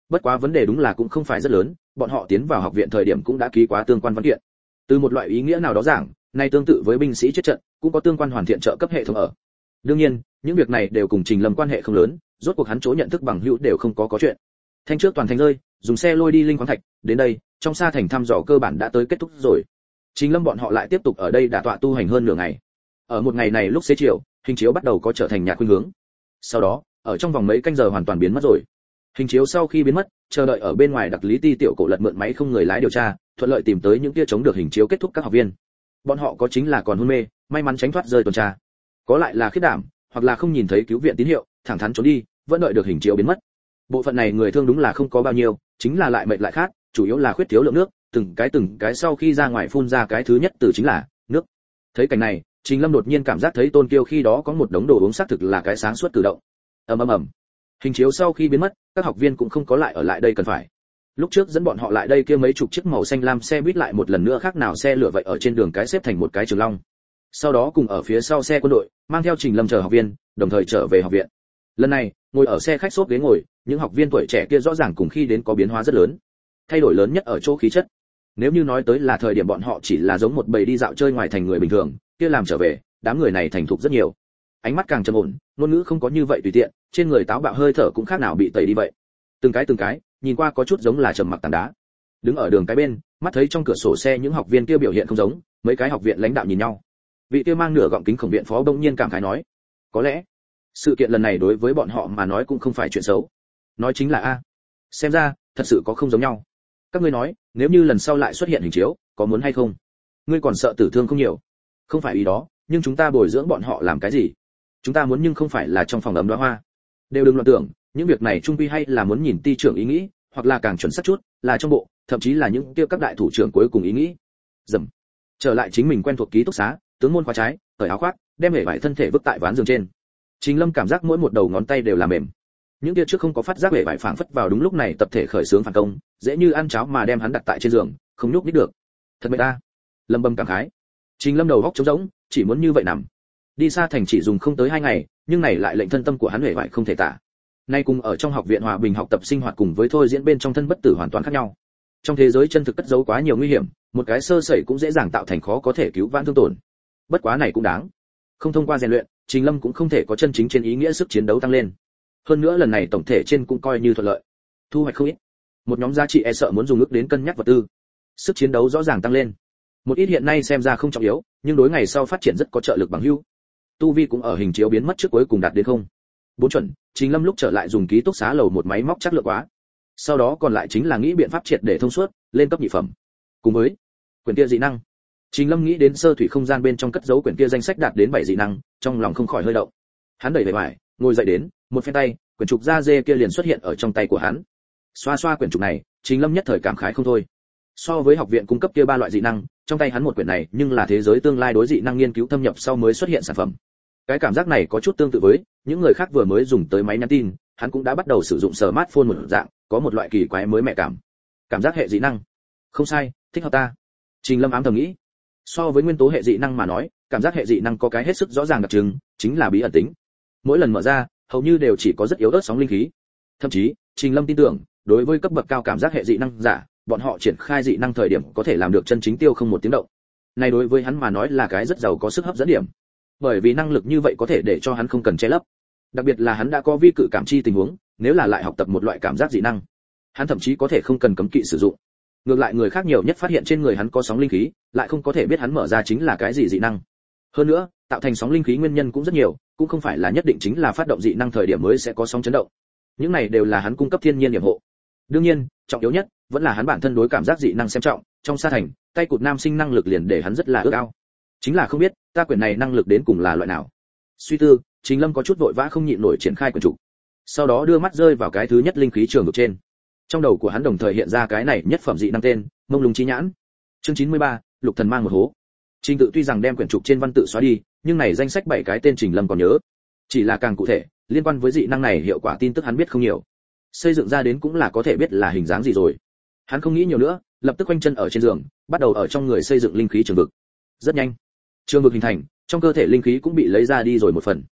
Bất quá vấn đề đúng là cũng không phải rất lớn, bọn họ tiến vào học viện thời điểm cũng đã ký quá tương quan văn kiện. Từ một loại ý nghĩa nào đó giảng, này tương tự với binh sĩ chết trận, cũng có tương quan hoàn thiện trợ cấp hệ thống ở. Đương nhiên, những việc này đều cùng Trình Lâm quan hệ không lớn, rốt cuộc hắn chỗ nhận thức bằng hữu đều không có chuyện. Thanh trước toàn thành rơi, dùng xe lôi đi linh khoáng thạch, đến đây, trong xa thành thăm dò cơ bản đã tới kết thúc rồi. Trình Lâm bọn họ lại tiếp tục ở đây đả tọa tu hành hơn nửa ngày. Ở một ngày này lúc xế chiều, hình chiếu bắt đầu có trở thành nhạt khuynh hướng. Sau đó, ở trong vòng mấy canh giờ hoàn toàn biến mất rồi. Hình chiếu sau khi biến mất, chờ đợi ở bên ngoài đặc lý ti tiểu cổ lật mượn máy không người lái điều tra, thuận lợi tìm tới những kia chống được hình chiếu kết thúc các học viên. Bọn họ có chính là còn hôn mê, may mắn tránh thoát rơi tuần tra, có lại là khiếp đảm, hoặc là không nhìn thấy cứu viện tín hiệu, thẳng thắn trốn đi, vẫn đợi được hình chiếu biến mất. Bộ phận này người thương đúng là không có bao nhiêu, chính là lại mệt lại khát, chủ yếu là khuyết thiếu lượng nước, từng cái sau khi ra ngoài phun ra cái thứ nhất từ chính là nước. Thấy cảnh này, Trình Lâm đột nhiên cảm giác thấy Tôn Kiêu khi đó có một đống đồ uống xác thực là cái sáng suốt cử động. Ầm. Hình chiếu sau khi biến mất, các học viên cũng không có lại ở lại đây cần phải. Lúc trước dẫn bọn họ lại đây kia mấy chục chiếc màu xanh lam xe buýt lại một lần nữa khác nào xe lửa vậy ở trên đường cái xếp thành một cái trường long. Sau đó cùng ở phía sau xe quân đội, mang theo Trình Lâm chờ học viên, đồng thời trở về học viện. Lần này, ngồi ở xe khách xốp ghế ngồi, những học viên tuổi trẻ kia rõ ràng cùng khi đến có biến hóa rất lớn. Thay đổi lớn nhất ở chỗ khí chất. Nếu như nói tới là thời điểm bọn họ chỉ là giống một bầy đi dạo chơi ngoài thành người bình thường, kia làm trở về, đám người này thành thục rất nhiều. Ánh mắt càng trầm ổn, ngôn ngữ không có như vậy tùy tiện, trên người táo bạo hơi thở cũng khác nào bị tẩy đi vậy. Từng cái, nhìn qua có chút giống là trầm mặc tảng đá. Đứng ở đường cái bên, mắt thấy trong cửa sổ xe những học viên kia biểu hiện không giống, mấy cái học viện lãnh đạo nhìn nhau. Vị kia mang nửa gọng kính khổng viện phó bỗng nhiên cảm khái nói, có lẽ sự kiện lần này đối với bọn họ mà nói cũng không phải chuyện xấu. Nói chính là a, xem ra thật sự có không giống nhau. Các ngươi nói, nếu như lần sau lại xuất hiện hình chiếu, có muốn hay không? Ngươi còn sợ tử thương không nhiều? Không phải ý đó, nhưng chúng ta bồi dưỡng bọn họ làm cái gì? Chúng ta muốn nhưng không phải là trong phòng ấm đóa hoa. Đều đừng loạn tưởng, những việc này trung quy hay là muốn nhìn ty trưởng ý nghĩ, hoặc là càng chuẩn xác chút, là trong bộ, thậm chí là những kia các đại thủ trưởng cuối cùng ý nghĩ. Dầm. Trở lại chính mình quen thuộc ký túc xá, tướng môn khóa trái, cởi áo khoác, đem hệ vải thân thể vứt tại ván giường trên. Trình Lâm cảm giác mỗi một đầu ngón tay đều là mềm. Những kia trước không có phát giác hệ vải phảng phất vào đúng lúc này tập thể khởi xướng phản công, dễ như ăn cháo mà đem hắn đặt tại trên giường, không nhúc nhích được. Thật mệt ta. Lâm Bầm cảm khái. Trình Lâm đầu góc trống rỗng, chỉ muốn như vậy nằm. Đi xa thành chỉ dùng không tới 2 ngày, nhưng này lại lệnh thân tâm của hắn hệ vải không thể tả. Nay cùng ở trong học viện hòa bình học tập sinh hoạt cùng với thôi diễn bên trong thân bất tử hoàn toàn khác nhau. Trong thế giới chân thực cất giấu quá nhiều nguy hiểm, một cái sơ sẩy cũng dễ dàng tạo thành khó có thể cứu vãn thương tổn. Bất quá này cũng đáng. Không thông qua rèn luyện, Trình Lâm cũng không thể có chân chính trên ý nghĩa sức chiến đấu tăng lên. Hơn nữa lần này tổng thể trên cũng coi như thuận lợi. Thu hoạch không ít. Một nhóm giá trị e sợ muốn dùng ức đến cân nhắc vật tư. Sức chiến đấu rõ ràng tăng lên. Một ít hiện nay xem ra không trọng yếu, nhưng đối ngày sau phát triển rất có trợ lực bằng hữu. Tu vi cũng ở hình chiếu biến mất trước cuối cùng đạt đến không. 4 chuẩn, Trình Lâm lúc trở lại dùng ký túc xá lầu một máy móc chắc lượng quá. Sau đó còn lại chính là nghĩ biện pháp triệt để thông suốt, lên cấp nhị phẩm. Cùng với quyển kia dị năng. Trình Lâm nghĩ đến sơ thủy không gian bên trong cất giấu quyển kia danh sách đạt đến 7 dị năng, trong lòng không khỏi hơi động. Hắn đẩy về ngoài, ngồi dậy đến, một phen tay, quyển trục da dê kia liền xuất hiện ở trong tay của hắn. Xoa xoa quyển trục này, Trình Lâm nhất thời cảm khái không thôi. So với học viện cung cấp kia 3 loại dị năng, trong tay hắn một quyển này, nhưng là thế giới tương lai đối dị năng nghiên cứu thâm nhập sau mới xuất hiện sản phẩm. Cái cảm giác này có chút tương tự với những người khác vừa mới dùng tới máy nhắn tin, hắn cũng đã bắt đầu sử dụng smartphone một dạng, có một loại kỳ quái mới mẻ cảm giác hệ dị năng. Không sai, thích hợp ta. Trình Lâm ám thầm nghĩ. So với nguyên tố hệ dị năng mà nói, cảm giác hệ dị năng có cái hết sức rõ ràng đặc trưng, chính là bí ẩn tính. Mỗi lần mở ra, hầu như đều chỉ có rất yếu ớt sóng linh khí. Thậm chí, Trình Lâm tin tưởng, đối với cấp bậc cao cảm giác hệ dị năng giả, bọn họ triển khai dị năng thời điểm có thể làm được chân chính tiêu không một tiếng động. Này đối với hắn mà nói là cái rất giàu có sức hấp dẫn điểm. Bởi vì năng lực như vậy có thể để cho hắn không cần che lấp. Đặc biệt là hắn đã có vi cự cảm chi tình huống, nếu là lại học tập một loại cảm giác dị năng, hắn thậm chí có thể không cần cấm kỵ sử dụng. Ngược lại người khác nhiều nhất phát hiện trên người hắn có sóng linh khí, lại không có thể biết hắn mở ra chính là cái gì dị năng. Hơn nữa, tạo thành sóng linh khí nguyên nhân cũng rất nhiều, cũng không phải là nhất định chính là phát động dị năng thời điểm mới sẽ có sóng chấn động. Những này đều là hắn cung cấp thiên nhiên điểm hộ. Đương nhiên, trọng yếu nhất vẫn là hắn bản thân đối cảm giác dị năng xem trọng, trong sa thành, tay cụt nam sinh năng lực liền để hắn rất là ước ao. Chính là không biết, ta quyển này năng lực đến cùng là loại nào. Suy tư, Trình Lâm có chút vội vã không nhịn nổi triển khai quyển trục. Sau đó đưa mắt rơi vào cái thứ nhất linh khí trường vực trên. Trong đầu của hắn đồng thời hiện ra cái này nhất phẩm dị năng tên, Mông Lung Chi Nhãn. Chương 93, Lục Thần mang một hố. Trình Tự tuy rằng đem quyển trục trên văn tự xóa đi, nhưng này danh sách 7 cái tên Trình Lâm còn nhớ. Chỉ là càng cụ thể, liên quan với dị năng này hiệu quả tin tức hắn biết không nhiều. Xây dựng ra đến cũng là có thể biết là hình dáng gì rồi. Hắn không nghĩ nhiều nữa, lập tức quanh chân ở trên giường, bắt đầu ở trong người xây dựng linh khí trường vực. Rất nhanh, trường vực hình thành, trong cơ thể linh khí cũng bị lấy ra đi rồi một phần.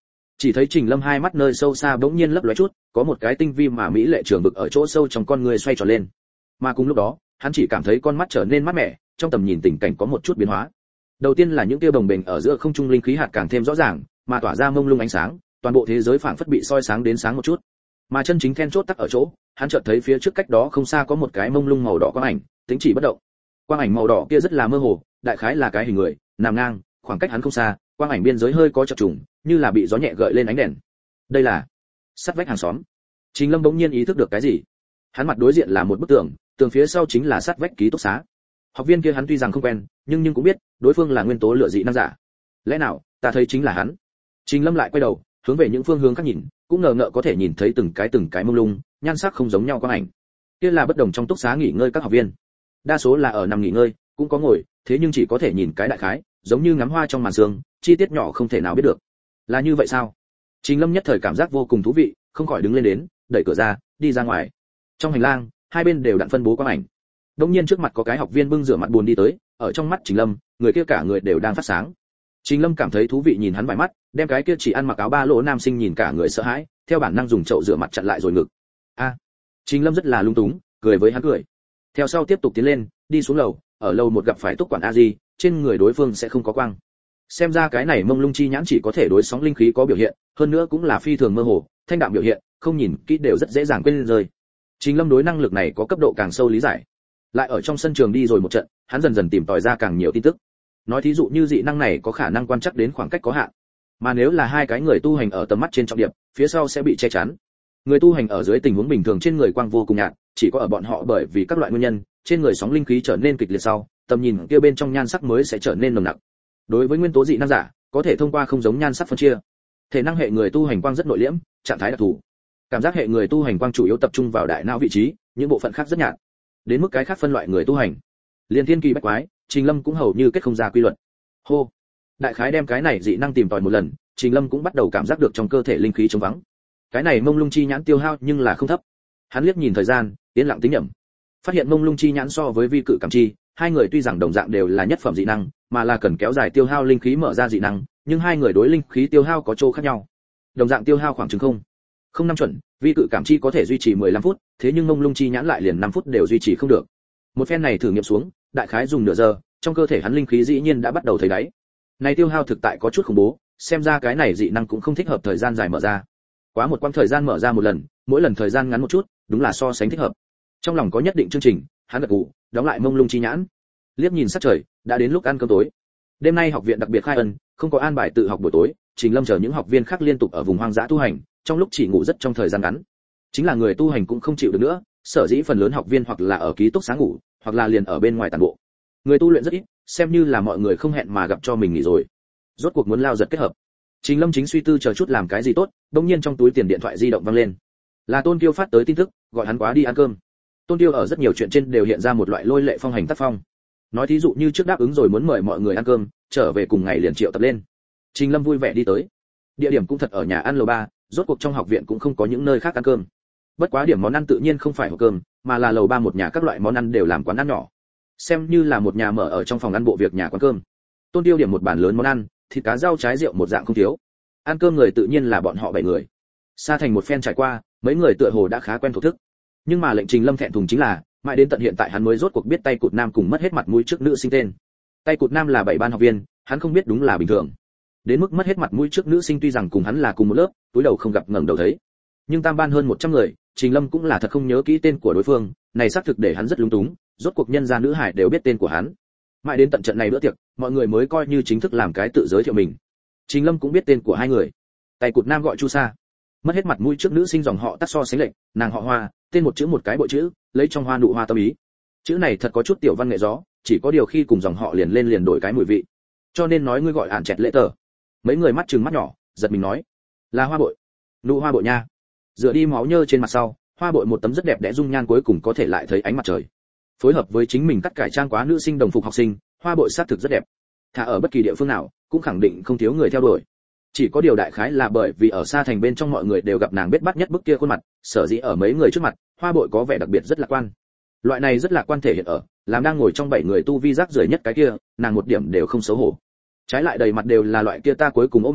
Chỉ thấy Trình Lâm hai mắt nơi sâu xa bỗng nhiên lấp lóe chút, có một cái tinh vi mà mỹ lệ trường bực ở chỗ sâu trong con người xoay tròn lên. Mà cùng lúc đó, hắn chỉ cảm thấy con mắt trở nên mát mẻ, trong tầm nhìn tình cảnh có một chút biến hóa. Đầu tiên là những tia bồng bềnh ở giữa không trung linh khí hạt càng thêm rõ ràng, mà tỏa ra mông lung ánh sáng, toàn bộ thế giới phảng phất bị soi sáng đến sáng một chút. Mà chân chính then chốt tắc ở chỗ, hắn chợt thấy phía trước cách đó không xa có một cái mông lung màu đỏ quang ảnh, tính chỉ bất động. Quang ảnh màu đỏ kia rất là mơ hồ, đại khái là cái hình người, nằm ngang, khoảng cách hắn không xa, quang ảnh biên giới hơi có chập trùng, như là bị gió nhẹ gợi lên ánh đèn. Đây là sắt vách hàng xóm. Trình Lâm bỗng nhiên ý thức được cái gì. Hắn mặt đối diện là một bức tường, tường phía sau chính là sắt vách ký túc xá. Học viên kia hắn tuy rằng không quen, nhưng cũng biết, đối phương là nguyên tố lựa dị năng giả. Lẽ nào, ta thấy chính là hắn. Trình Lâm lại quay đầu, hướng về những phương hướng khác nhìn, cũng ngờ ngợ có thể nhìn thấy từng cái mông lung, nhan sắc không giống nhau quang ảnh. Kia là bất đồng trong túc xá nghỉ ngơi các học viên. Đa số là ở nằm nghỉ ngơi, cũng có ngồi, thế nhưng chỉ có thể nhìn cái đại khái, giống như ngắm hoa trong màn sương, chi tiết nhỏ không thể nào biết được. Là như vậy sao? Trình Lâm nhất thời cảm giác vô cùng thú vị, không khỏi đứng lên đến, đẩy cửa ra, đi ra ngoài. Trong hành lang, hai bên đều đặn phân bố quang ảnh. Đống nhiên trước mặt có cái học viên bưng rửa mặt buồn đi tới, ở trong mắt Trình Lâm, người kia cả người đều đang phát sáng. Trình Lâm cảm thấy thú vị nhìn hắn vài mắt, đem cái kia chỉ ăn mặc áo ba lỗ nam sinh nhìn cả người sợ hãi, theo bản năng dùng chậu rửa mặt chặn lại rồi ngực. A. Trình Lâm rất là lung túng, cười với hắn cười. Theo sau tiếp tục tiến lên, đi xuống lầu, ở lầu một gặp phải túc quản A Di, trên người đối phương sẽ không có quang. Xem ra cái này mông lung chi nhãn chỉ có thể đối sóng linh khí có biểu hiện, hơn nữa cũng là phi thường mơ hồ, thanh đạm biểu hiện, không nhìn kỹ đều rất dễ dàng quên rơi. Trình Lâm đối năng lực này có cấp độ càng sâu lý giải. Lại ở trong sân trường đi rồi một trận, hắn dần dần tìm tòi ra càng nhiều tin tức. Nói thí dụ như dị năng này có khả năng quan trắc đến khoảng cách có hạn, mà nếu là hai cái người tu hành ở tầm mắt trên trọng điểm, phía sau sẽ bị che chắn. Người tu hành ở dưới tình huống bình thường trên người quang vô cùng nhạt, chỉ có ở bọn họ bởi vì các loại nguyên nhân, trên người sóng linh khí trở nên kịch liệt sau, tầm nhìn kia bên trong nhan sắc mới sẽ trở nên nồng nặc. Đối với nguyên tố dị năng giả, có thể thông qua không giống nhan sắc phân chia. Thể năng hệ người tu hành quang rất nội liễm, trạng thái đặc thù. Cảm giác hệ người tu hành quang chủ yếu tập trung vào đại não vị trí, những bộ phận khác rất nhạt. Đến mức cái khác phân loại người tu hành, liên thiên kỳ bách quái, Trình Lâm cũng hầu như kết không ra quy luật. Hô, đại khái đem cái này dị năng tìm tòi một lần, Trình Lâm cũng bắt đầu cảm giác được trong cơ thể linh khí trống vắng. Cái này mông lung chi nhãn tiêu hao nhưng là không thấp. Hắn liếc nhìn thời gian, yên lặng tính nhẩm. Phát hiện mông lung chi nhãn so với vi cự cảm chi, hai người tuy rằng đồng dạng đều là nhất phẩm dị năng, mà là cần kéo dài tiêu hao linh khí mở ra dị năng, nhưng hai người đối linh khí tiêu hao có chỗ khác nhau. Đồng dạng tiêu hao khoảng chừng không năm chuẩn, vi cự cảm chi có thể duy trì 15 phút, thế nhưng mông lung chi nhãn lại liền 5 phút đều duy trì không được. Một phen này thử nghiệm xuống, đại khái dùng nửa giờ, trong cơ thể hắn linh khí dĩ nhiên đã bắt đầu thấy đáy. Này tiêu hao thực tại có chút khủng bố, xem ra cái này dị năng cũng không thích hợp thời gian dài mở ra. Quá một quãng thời gian mở ra một lần, mỗi lần thời gian ngắn một chút, đúng là so sánh thích hợp. Trong lòng có nhất định chương trình, hắn gật gù, đóng lại mông lung chi nhãn. Liếc nhìn sát trời, đã đến lúc ăn cơm tối. Đêm nay học viện đặc biệt khai ân, không có an bài tự học buổi tối, Trình Lâm chờ những học viên khác liên tục ở vùng hoang dã tu hành, trong lúc chỉ ngủ rất trong thời gian ngắn. Chính là người tu hành cũng không chịu được nữa, sở dĩ phần lớn học viên hoặc là ở ký túc xá ngủ, hoặc là liền ở bên ngoài tản bộ. Người tu luyện rất ít, xem như là mọi người không hẹn mà gặp cho mình nghỉ rồi. Rốt cuộc muốn lao giật kết hợp. Trình Lâm chính suy tư chờ chút làm cái gì tốt, đột nhiên trong túi tiền điện thoại di động vang lên. Là Tôn Kiêu phát tới tin tức, gọi hắn quá đi ăn cơm. Tôn Kiêu ở rất nhiều chuyện trên đều hiện ra một loại lôi lệ phong hành tác phong. Nói thí dụ như trước đáp ứng rồi muốn mời mọi người ăn cơm, trở về cùng ngày liền triệu tập lên. Trình Lâm vui vẻ đi tới. Địa điểm cũng thật ở nhà ăn lầu 3, rốt cuộc trong học viện cũng không có những nơi khác ăn cơm. Bất quá điểm món ăn tự nhiên không phải hộp cơm, mà là lầu 3 một nhà các loại món ăn đều làm quán ăn nhỏ. Xem như là một nhà mở ở trong phòng ăn bộ việc nhà quán cơm. Tôn Tiêu điểm một bàn lớn món ăn, thịt cá rau trái rượu một dạng không thiếu. Ăn cơm người tự nhiên là bọn họ 7 người. Xa thành một phen trải qua, mấy người tựa hồ đã khá quen thuộc thức. Nhưng mà lệnh Trình Lâm thẹn thùng chính là, mãi đến tận hiện tại hắn mới rốt cuộc biết tay cụt nam cùng mất hết mặt mũi trước nữ sinh tên. Tay cụt nam là 7 ban học viên, hắn không biết đúng là bình thường. Đến mức mất hết mặt mũi trước nữ sinh tuy rằng cùng hắn là cùng một lớp, túi đầu không gặp ngẩng đầu thấy. Nhưng tam ban hơn 100 người, Trình Lâm cũng là thật không nhớ kỹ tên của đối phương, này xác thực để hắn rất lúng túng, rốt cuộc nhân gia nữ hải đều biết tên của hắn. Mãi đến tận trận này bữa tiệc, mọi người mới coi như chính thức làm cái tự giới thiệu mình. Trình Lâm cũng biết tên của hai người. Tay cụt nam gọi Chu Sa. Mất hết mặt mũi trước nữ sinh dòng họ tắt so sánh lệch, nàng họ Hoa, tên một chữ một cái bội chữ, lấy trong hoa nụ hoa tâm ý. Chữ này thật có chút tiểu văn nghệ gió, chỉ có điều khi cùng dòng họ liền lên liền đổi cái mùi vị. Cho nên nói ngươi gọi ản chẹt lễ tờ. Mấy người mắt trừng mắt nhỏ, giật mình nói, là Hoa bội. Nụ hoa bội nha. Dựa đi máu nhơ trên mặt sau, Hoa bội một tấm rất đẹp đẽ dung nhan cuối cùng có thể lại thấy ánh mặt trời. Phối hợp với chính mình cắt cải trang quá nữ sinh đồng phục học sinh, Hoa bội xác thực rất đẹp. Thả ở bất kỳ địa phương nào, cũng khẳng định không thiếu người theo đuổi. Chỉ có điều đại khái là bởi vì ở xa thành bên trong mọi người đều gặp nàng biết bắt nhất bức kia khuôn mặt, sở dĩ ở mấy người trước mặt, Hoa bội có vẻ đặc biệt rất lạc quan. Loại này rất lạc quan thể hiện ở, làm đang ngồi trong 7 người tu vi rác rưởi nhất cái kia, nàng một điểm đều không xấu hổ. Trái lại đầy mặt đều là loại kia ta cuối cùng ôm bắt đuổi,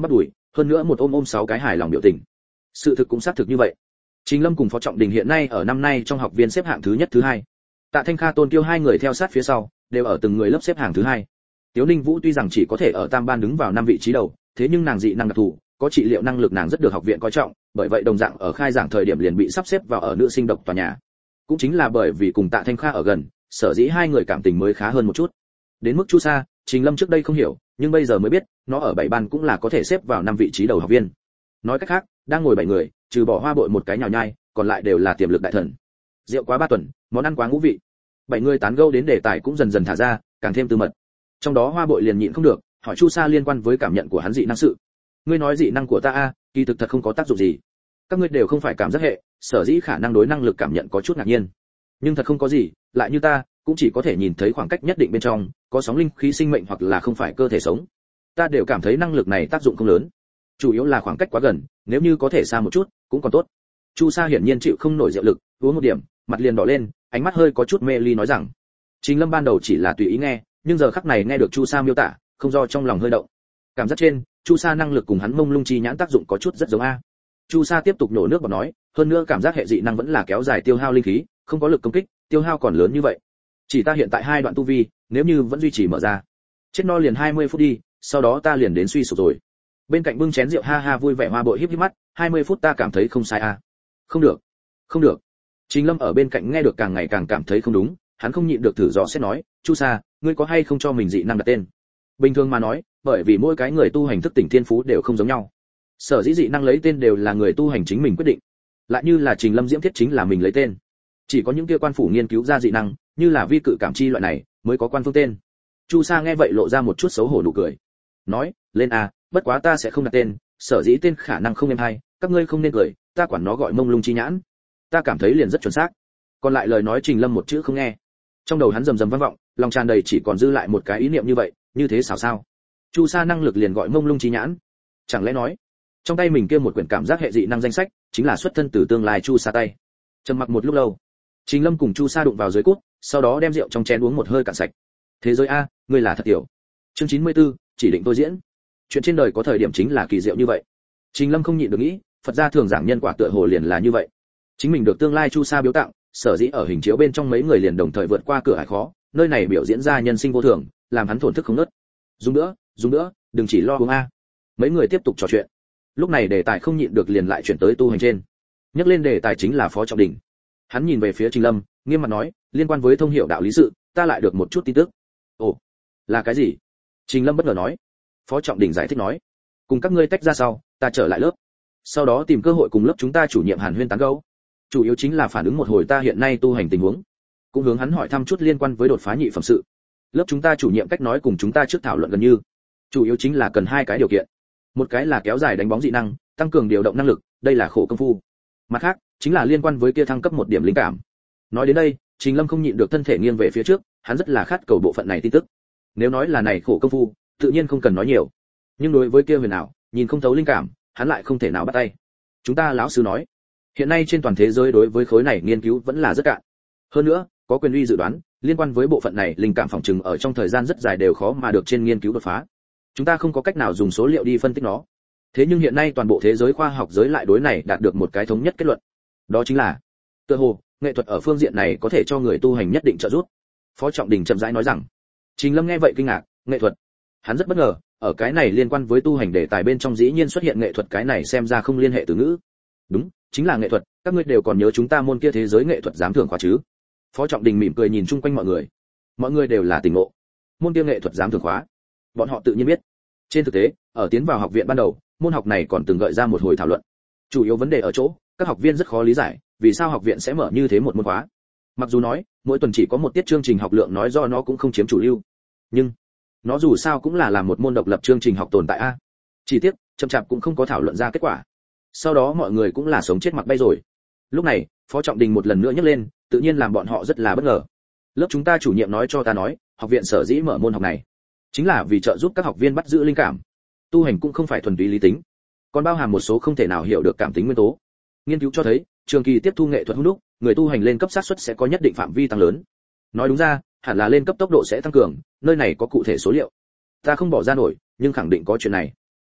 hơn nữa một ôm 6 cái hài lòng biểu tình. Sự thực cũng xác thực như vậy. Trình Lâm cùng Phó Trọng Đình hiện nay ở năm nay trong học viên xếp hạng thứ nhất thứ hai. Tạ Thanh Kha, Tôn Kiêu hai người theo sát phía sau, đều ở từng người lớp xếp hạng thứ hai. Tiếu Ninh Vũ tuy rằng chỉ có thể ở tam ban đứng vào 5 vị trí đầu, thế nhưng nàng dị năng đặc thù, có trị liệu năng lực, nàng rất được học viện coi trọng, bởi vậy đồng dạng ở khai giảng thời điểm liền bị sắp xếp vào ở nữ sinh độc tòa nhà. Cũng chính là bởi vì cùng Tạ Thanh Kha ở gần, sở dĩ hai người cảm tình mới khá hơn một chút. Đến mức Chu Sa, Trình Lâm trước đây không hiểu, nhưng bây giờ mới biết, nó ở 7 ban cũng là có thể xếp vào 5 vị trí đầu học viên. Nói cách khác, đang ngồi 7 người, trừ bỏ Hoa Bội một cái nhào nhai, còn lại đều là tiềm lực đại thần. Rượu quá 3 tuần, món ăn quá ngũ vị. 7 người tán gẫu đến đề tài cũng dần dần thả ra, càng thêm tư mật. Trong đó Hoa Bội liền nhịn không được, hỏi Chu Sa liên quan với cảm nhận của hắn dị năng sự. Ngươi nói dị năng của ta a, kỳ thực thật không có tác dụng gì. Các ngươi đều không phải cảm giác hệ, sở dĩ khả năng đối năng lực cảm nhận có chút ngạc nhiên. Nhưng thật không có gì, lại như ta, cũng chỉ có thể nhìn thấy khoảng cách nhất định bên trong, có sóng linh khí sinh mệnh hoặc là không phải cơ thể sống. Ta đều cảm thấy năng lực này tác dụng không lớn. Chủ yếu là khoảng cách quá gần, nếu như có thể xa một chút, cũng còn tốt. Chu Sa hiển nhiên chịu không nổi rượu lực, uống một điểm, mặt liền đỏ lên, ánh mắt hơi có chút mê ly nói rằng. Trình Lâm ban đầu chỉ là tùy ý nghe, nhưng giờ khắc này nghe được Chu Sa miêu tả, không do trong lòng hơi động. Cảm giác trên, Chu Sa năng lực cùng hắn mông lung chi nhãn tác dụng có chút rất giống a. Chu Sa tiếp tục nổ nước bọt nói, hơn nữa cảm giác hệ dị năng vẫn là kéo dài tiêu hao linh khí, không có lực công kích, tiêu hao còn lớn như vậy. Chỉ ta hiện tại 2 đoạn tu vi, nếu như vẫn duy trì mở ra, chết no liền 20 phút đi, sau đó ta liền đến suy sụp rồi. Bên cạnh bưng chén rượu ha ha vui vẻ Hoa Bội híp híp mắt, 20 phút ta cảm thấy không sai a. Không được, không được. Trình Lâm ở bên cạnh nghe được càng ngày càng cảm thấy không đúng, hắn không nhịn được thử dò xét nói, Chu Sa, ngươi có hay không cho mình dị năng đặt tên? Bình thường mà nói, bởi vì mỗi cái người tu hành thức tỉnh thiên phú đều không giống nhau, sở dĩ dị năng lấy tên đều là người tu hành chính mình quyết định. Lại như là Trình Lâm Diễm Thiết chính là mình lấy tên, chỉ có những kia quan phủ nghiên cứu ra dị năng, như là vi cự cảm chi loại này, mới có quan phương tên. Chu Sa nghe vậy lộ ra một chút xấu hổ nụ cười, nói, lên a, bất quá ta sẽ không đặt tên, sở dĩ tên khả năng không êm hay, các ngươi không nên cười, ta quản nó gọi mông lung chi nhãn, ta cảm thấy liền rất chuẩn xác. Còn lại lời nói Trình Lâm một chữ không nghe, trong đầu hắn rầm rầm vang vọng, lòng tràn đầy chỉ còn dư lại một cái ý niệm như vậy, như thế sao? Chu Sa năng lực liền gọi mông lung chi nhãn, chẳng lẽ nói trong tay mình kia một quyển cảm giác hệ dị năng danh sách chính là xuất thân từ tương lai Chu Sa tay? Trầm mặc một lúc lâu, Trình Lâm cùng Chu Sa đụng vào dưới cút, sau đó đem rượu trong chén uống một hơi cạn sạch. Thế giới a, ngươi là thật tiểu. Chương 94, chỉ định tôi diễn. Chuyện trên đời có thời điểm chính là kỳ diệu như vậy. Trình Lâm không nhịn được nghĩ, Phật gia thường giảng nhân quả tựa hồ liền là như vậy. Chính mình được tương lai Chu Sa biếu tặng, sở dĩ ở hình chiếu bên trong mấy người liền đồng thời vượt qua cửa ải khó, nơi này biểu diễn ra nhân sinh vô thường, làm hắn thổn thức không ngớt. Dùng nữa, đừng chỉ lo uống a. Mấy người tiếp tục trò chuyện. Lúc này đề tài không nhịn được liền lại chuyển tới tu hành trên. Nhắc lên đề tài chính là Phó Trọng Đình. Hắn nhìn về phía Trình Lâm, nghiêm mặt nói, liên quan với thông hiểu đạo lý sự, ta lại được một chút tin tức. Ồ, là cái gì? Trình Lâm bất ngờ nói. Phó Trọng Đình giải thích nói, cùng các ngươi tách ra sau, ta trở lại lớp, sau đó tìm cơ hội cùng lớp chúng ta chủ nhiệm Hàn Huyên tán gẫu. Chủ yếu chính là phản ứng một hồi ta hiện nay tu hành tình huống, cũng hướng hắn hỏi thăm chút liên quan với đột phá nhị phẩm sự. Lớp chúng ta chủ nhiệm cách nói cùng chúng ta trước thảo luận gần như, chủ yếu chính là cần 2 cái điều kiện. Một cái là kéo dài đánh bóng dị năng, tăng cường điều động năng lực, đây là khổ công phu. Mặt khác, chính là liên quan với kia thăng cấp 1 điểm linh cảm. Nói đến đây, Trình Lâm không nhịn được thân thể nghiêng về phía trước, hắn rất là khát cầu bộ phận này tin tức. Nếu nói là này khổ công phu, tự nhiên không cần nói nhiều. Nhưng đối với kia huyền ảo, nhìn không thấu linh cảm, hắn lại không thể nào bắt tay. Chúng ta lão sư nói, hiện nay trên toàn thế giới đối với khối này nghiên cứu vẫn là rất cạn. Hơn nữa, có quyền uy dự đoán, liên quan với bộ phận này linh cảm phòng trừng ở trong thời gian rất dài đều khó mà được trên nghiên cứu đột phá. Chúng ta không có cách nào dùng số liệu đi phân tích nó. Thế nhưng hiện nay toàn bộ thế giới khoa học giới lại đối này đạt được một cái thống nhất kết luận. Đó chính là, tựa hồ, nghệ thuật ở phương diện này có thể cho người tu hành nhất định trợ giúp. Phó Trọng Đình chậm rãi nói rằng. Trình Lâm nghe vậy kinh ngạc, nghệ thuật? Hắn rất bất ngờ, ở cái này liên quan với tu hành đề tài bên trong dĩ nhiên xuất hiện nghệ thuật, cái này xem ra không liên hệ từ ngữ. Đúng, chính là nghệ thuật, các ngươi đều còn nhớ chúng ta môn kia thế giới nghệ thuật giám thưởng khóa chứ? Phó Trọng Đình mỉm cười nhìn chung quanh mọi người đều là tỉnh ngộ. Môn kia nghệ thuật giám thưởng khóa, bọn họ tự nhiên biết. Trên thực tế, ở tiến vào học viện ban đầu, môn học này còn từng gợi ra một hồi thảo luận. Chủ yếu vấn đề ở chỗ, các học viên rất khó lý giải, vì sao học viện sẽ mở như thế một môn khóa. Mặc dù nói, mỗi tuần chỉ có một tiết chương trình học lượng nói do nó cũng không chiếm chủ lưu, nhưng nó dù sao cũng là một môn độc lập chương trình học tồn tại a. Chỉ tiếc, chậm chạp cũng không có thảo luận ra kết quả. Sau đó mọi người cũng là sống chết mặc bay rồi. Lúc này, Phó Trọng Đình một lần nữa nhắc lên, tự nhiên làm bọn họ rất là bất ngờ. Lớp chúng ta chủ nhiệm nói cho ta nói, học viện sở dĩ mở môn học này, chính là vì trợ giúp các học viên bắt giữ linh cảm. Tu hành cũng không phải thuần túy lý tính, còn bao hàm một số không thể nào hiểu được cảm tính nguyên tố. Nghiên cứu cho thấy, trường kỳ tiếp thu nghệ thuật hung đúc, người tu hành lên cấp xác suất sẽ có nhất định phạm vi tăng lớn. Nói đúng ra, hẳn là lên cấp tốc độ sẽ tăng cường, nơi này có cụ thể số liệu. Ta không bỏ ra nổi, nhưng khẳng định có chuyện này.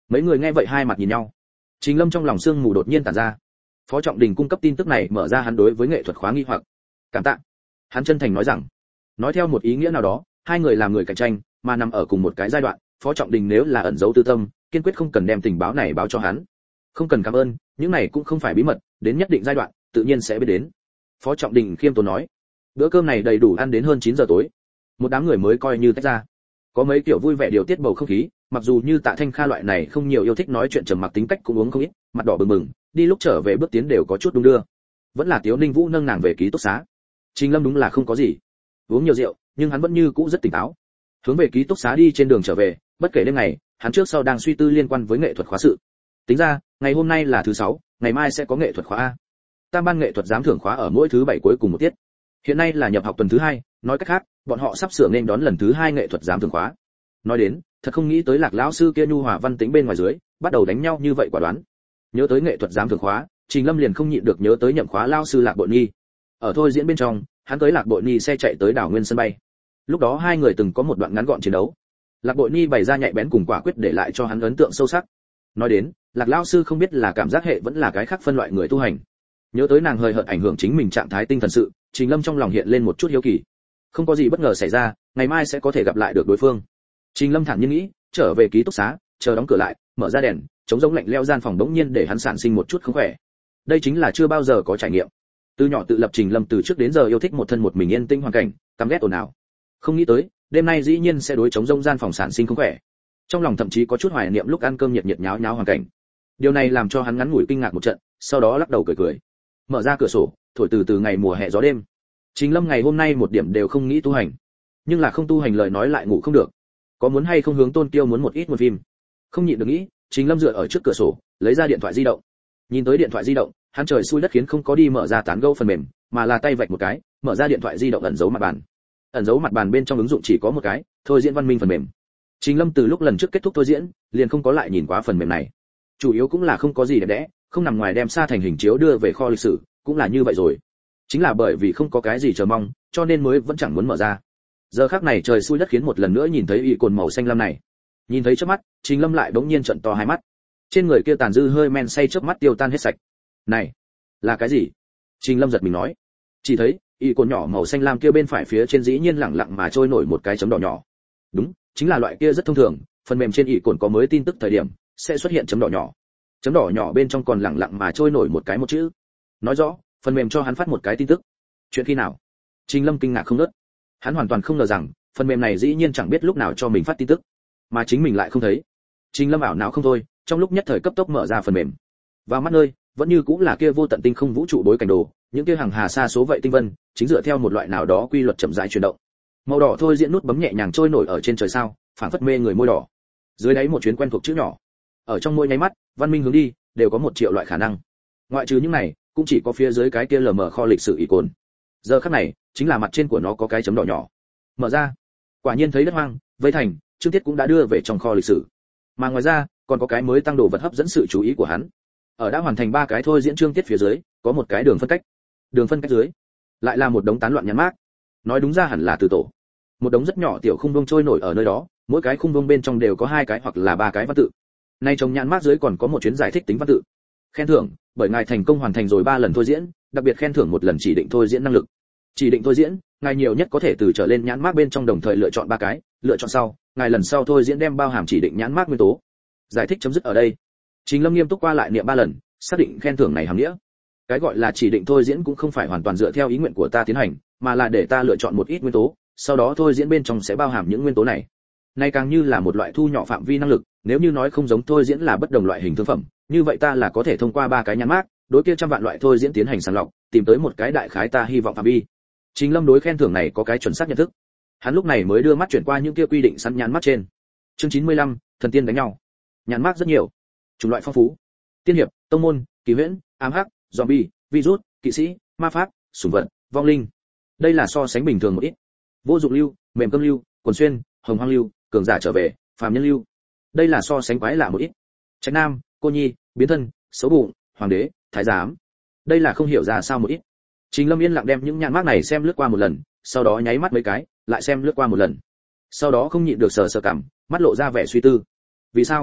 Mấy người nghe vậy hai mặt nhìn nhau. Trình Lâm trong lòng sương mù đột nhiên tản ra. Phó Trọng Đình cung cấp tin tức này mở ra hắn đối với nghệ thuật khóa nghi hoặc. Cảm tạ. Hắn chân thành nói rằng, nói theo một ý nghĩa nào đó, hai người làm người cạnh tranh, mà nằm ở cùng một cái giai đoạn, Phó Trọng Đình nếu là ẩn giấu tư tâm, kiên quyết không cần đem tình báo này báo cho hắn. Không cần cảm ơn, những này cũng không phải bí mật, đến nhất định giai đoạn, tự nhiên sẽ biết đến. Phó Trọng Đình khiêm tốn nói. Bữa cơm này đầy đủ ăn đến hơn 9 giờ tối. Một đám người mới coi như tách ra. Có mấy kiểu vui vẻ điều tiết bầu không khí, mặc dù như Tạ Thanh Kha loại này không nhiều yêu thích nói chuyện trầm mặc tính cách cũng uống không ít, mặt đỏ bừng bừng, đi lúc trở về bước tiến đều có chút đung đưa. Vẫn là Tiếu Ninh Vũ nâng nàng về ký túc xá. Trình Lâm đúng là không có gì, uống nhiều rượu, nhưng hắn vẫn như cũ rất tỉnh táo. Hướng về ký túc xá đi trên đường trở về, bất kể đêm ngày, hắn trước sau đang suy tư liên quan với nghệ thuật khóa sự. Tính ra, ngày hôm nay là thứ 6, ngày mai sẽ có nghệ thuật khóa A. Tam ban nghệ thuật giám thưởng khóa ở mỗi thứ 7 cuối cùng một tiết. Hiện nay là nhập học tuần thứ 2, nói cách khác, bọn họ sắp sửa nên đón lần thứ 2 nghệ thuật giám thưởng khóa. Nói đến, thật không nghĩ tới Lạc lão sư kia nhu hòa văn tính bên ngoài dưới, bắt đầu đánh nhau như vậy quả đoán. Nhớ tới nghệ thuật giám thưởng khóa, Trình Lâm liền không nhịn được nhớ tới nhậm khóa lão sư Lạc Bội Nhi. Ở thôi diễn bên trong, hắn tới Lạc Bội Nhi xe chạy tới đảo Nguyên sân bay. Lúc đó hai người từng có một đoạn ngắn gọn chiến đấu. Lạc Bội Nhi bày ra nhạy bén cùng quả quyết để lại cho hắn ấn tượng sâu sắc. Nói đến, Lạc lão sư không biết là cảm giác hệ vẫn là cái khác phân loại người tu hành. Nhớ tới nàng hơi hợt ảnh hưởng chính mình trạng thái tinh thần sự, Trình Lâm trong lòng hiện lên một chút hiếu kỳ. Không có gì bất ngờ xảy ra, ngày mai sẽ có thể gặp lại được đối phương. Trình Lâm thản nhiên nghĩ, trở về ký túc xá, chờ đóng cửa lại, mở ra đèn, chống rỗng lạnh lẽo gian phòng đống nhiên để hắn sản sinh một chút không khỏe. Đây chính là chưa bao giờ có trải nghiệm. Từ nhỏ tự lập Trình Lâm từ trước đến giờ yêu thích một thân một mình yên tĩnh hoàn cảnh, căm ghét ồn ào. Không nghĩ tới, đêm nay dĩ nhiên sẽ đối chống rỗng gian phòng sản sinh không khỏe. Trong lòng thậm chí có chút hoài niệm lúc ăn cơm nhiệt nhiệt nháo nháo hoàn cảnh. Điều này làm cho hắn ngắn ngủi kinh ngạc một trận, sau đó lắc đầu cười cười. Mở ra cửa sổ, thổi từ ngày mùa hè gió đêm. Trình Lâm ngày hôm nay một điểm đều không nghĩ tu hành, nhưng là không tu hành lời nói lại ngủ không được. Có muốn hay không hướng Tôn Kiêu muốn một ít một phim? Không nhịn được nghĩ, Trình Lâm dựa ở trước cửa sổ, lấy ra điện thoại di động. Nhìn tới điện thoại di động, hắn trời xui đất khiến không có đi mở ra tán gẫu phần mềm, mà là tay vạch một cái, mở ra điện thoại di động ẩn dấu mặt bàn. Ẩn dấu mặt bàn bên trong ứng dụng chỉ có một cái, thôi diễn văn minh phần mềm. Trình Lâm từ lúc lần trước kết thúc thôi diễn, liền không có lại nhìn qua phần mềm này. Chủ yếu cũng là không có gì đẹp đẽ, không nằm ngoài đem xa thành hình chiếu đưa về kho lịch sử, cũng là như vậy rồi. Chính là bởi vì không có cái gì chờ mong, cho nên mới vẫn chẳng muốn mở ra. Giờ khắc này trời xui đất khiến một lần nữa nhìn thấy y cồn màu xanh lam này. Nhìn thấy chớp mắt, Trình Lâm lại bỗng nhiên trợn to hai mắt. Trên người kia tàn dư hơi men say chớp mắt tiêu tan hết sạch. Này, là cái gì? Trình Lâm giật mình nói. Chỉ thấy, y cồn nhỏ màu xanh lam kia bên phải phía trên dĩ nhiên lặng lặng mà trôi nổi một cái chấm đỏ nhỏ. Đúng, chính là loại kia rất thông thường, phần mềm trên y cồn có mới tin tức thời điểm sẽ xuất hiện chấm đỏ nhỏ. Chấm đỏ nhỏ bên trong còn lặng lặng mà trôi nổi một cái một chữ. Nói rõ, phần mềm cho hắn phát một cái tin tức. Chuyện khi nào? Trình Lâm kinh ngạc không ngớt. Hắn hoàn toàn không ngờ rằng, phần mềm này dĩ nhiên chẳng biết lúc nào cho mình phát tin tức, mà chính mình lại không thấy. Trình Lâm ảo não không thôi, trong lúc nhất thời cấp tốc mở ra phần mềm. Vào mắt nơi, vẫn như cũng là kia vô tận tinh không vũ trụ bối cảnh đồ, những kia hàng hà xa số vậy tinh vân, chính dựa theo một loại nào đó quy luật chậm rãi chuyển động. Màu đỏ thôi diễn nút bấm nhẹ nhàng trôi nổi ở trên trời sao, phảng phất mê người môi đỏ. Dưới đáy một chuyến quen thuộc chữ nhỏ. Ở trong mỗi nháy mắt, văn minh hướng đi, đều có 1 triệu loại khả năng. Ngoại trừ những này, cũng chỉ có phía dưới cái kia lờ mờ kho lịch sử icon. Giờ khắc này, chính là mặt trên của nó có cái chấm đỏ nhỏ. Mở ra, quả nhiên thấy đất hoang, vây thành, chương tiết cũng đã đưa về trong kho lịch sử. Mà ngoài ra, còn có cái mới tăng đồ vật hấp dẫn sự chú ý của hắn. Ở đã hoàn thành 3 cái thôi diễn chương tiết phía dưới, có một cái đường phân cách. Đường phân cách dưới, lại là một đống tán loạn nhắn mác. Nói đúng ra hẳn là từ tổ. Một đống rất nhỏ tiểu khung vuông trôi nổi ở nơi đó, mỗi cái khung vuông bên trong đều có 2 cái hoặc là 3 cái văn tự. Nay trong nhãn mác dưới còn có một chuyến giải thích tính văn tự. Khen thưởng, bởi ngài thành công hoàn thành rồi 3 lần thôi diễn, đặc biệt khen thưởng 1 lần chỉ định thôi diễn năng lực. Chỉ định thôi diễn, ngài nhiều nhất có thể từ trở lên nhãn mác bên trong đồng thời lựa chọn 3 cái, lựa chọn sau, ngài lần sau thôi diễn đem bao hàm chỉ định nhãn mác nguyên tố. Giải thích chấm dứt ở đây. Trình Lâm nghiêm túc qua lại niệm 3 lần, xác định khen thưởng này hàm nghĩa. Cái gọi là chỉ định thôi diễn cũng không phải hoàn toàn dựa theo ý nguyện của ta tiến hành, mà là để ta lựa chọn một ít nguyên tố, sau đó thôi diễn bên trong sẽ bao hàm những nguyên tố này. Này càng như là một loại thu nhỏ phạm vi năng lực, nếu như nói không giống thôi diễn là bất đồng loại hình thương phẩm, như vậy ta là có thể thông qua 3 cái nhãn mác, đối kia trăm vạn loại thôi diễn tiến hành sàng lọc, tìm tới một cái đại khái ta hy vọng phạm vi. Trình Lâm đối khen thưởng này có cái chuẩn xác nhận thức. Hắn lúc này mới đưa mắt chuyển qua những kia quy định sẵn nhãn mác trên. Chương 95, thần tiên đánh nhau. Nhãn mác rất nhiều, chủng loại phong phú. Tiên hiệp, tông môn, kỳ huyễn, ám hắc, zombie, virus, kỵ sĩ, ma pháp, sủng vật, vong linh. Đây là so sánh bình thường một ít. Vô dụng lưu, mềm cơm lưu, quần xuyên, hồng hoang lưu, cường giả trở về, phàm nhân lưu. Đây là so sánh quái lạ một ít. Trạch nam, cô nhi, biến thân, xấu bụng, hoàng đế, thái giám. Đây là không hiểu ra sao một ít. Trình Lâm yên lặng đem những nhãn mác này xem lướt qua một lần, sau đó nháy mắt mấy cái, lại xem lướt qua một lần. Sau đó không nhịn được sờ sờ cằm, mắt lộ ra vẻ suy tư. Vì sao?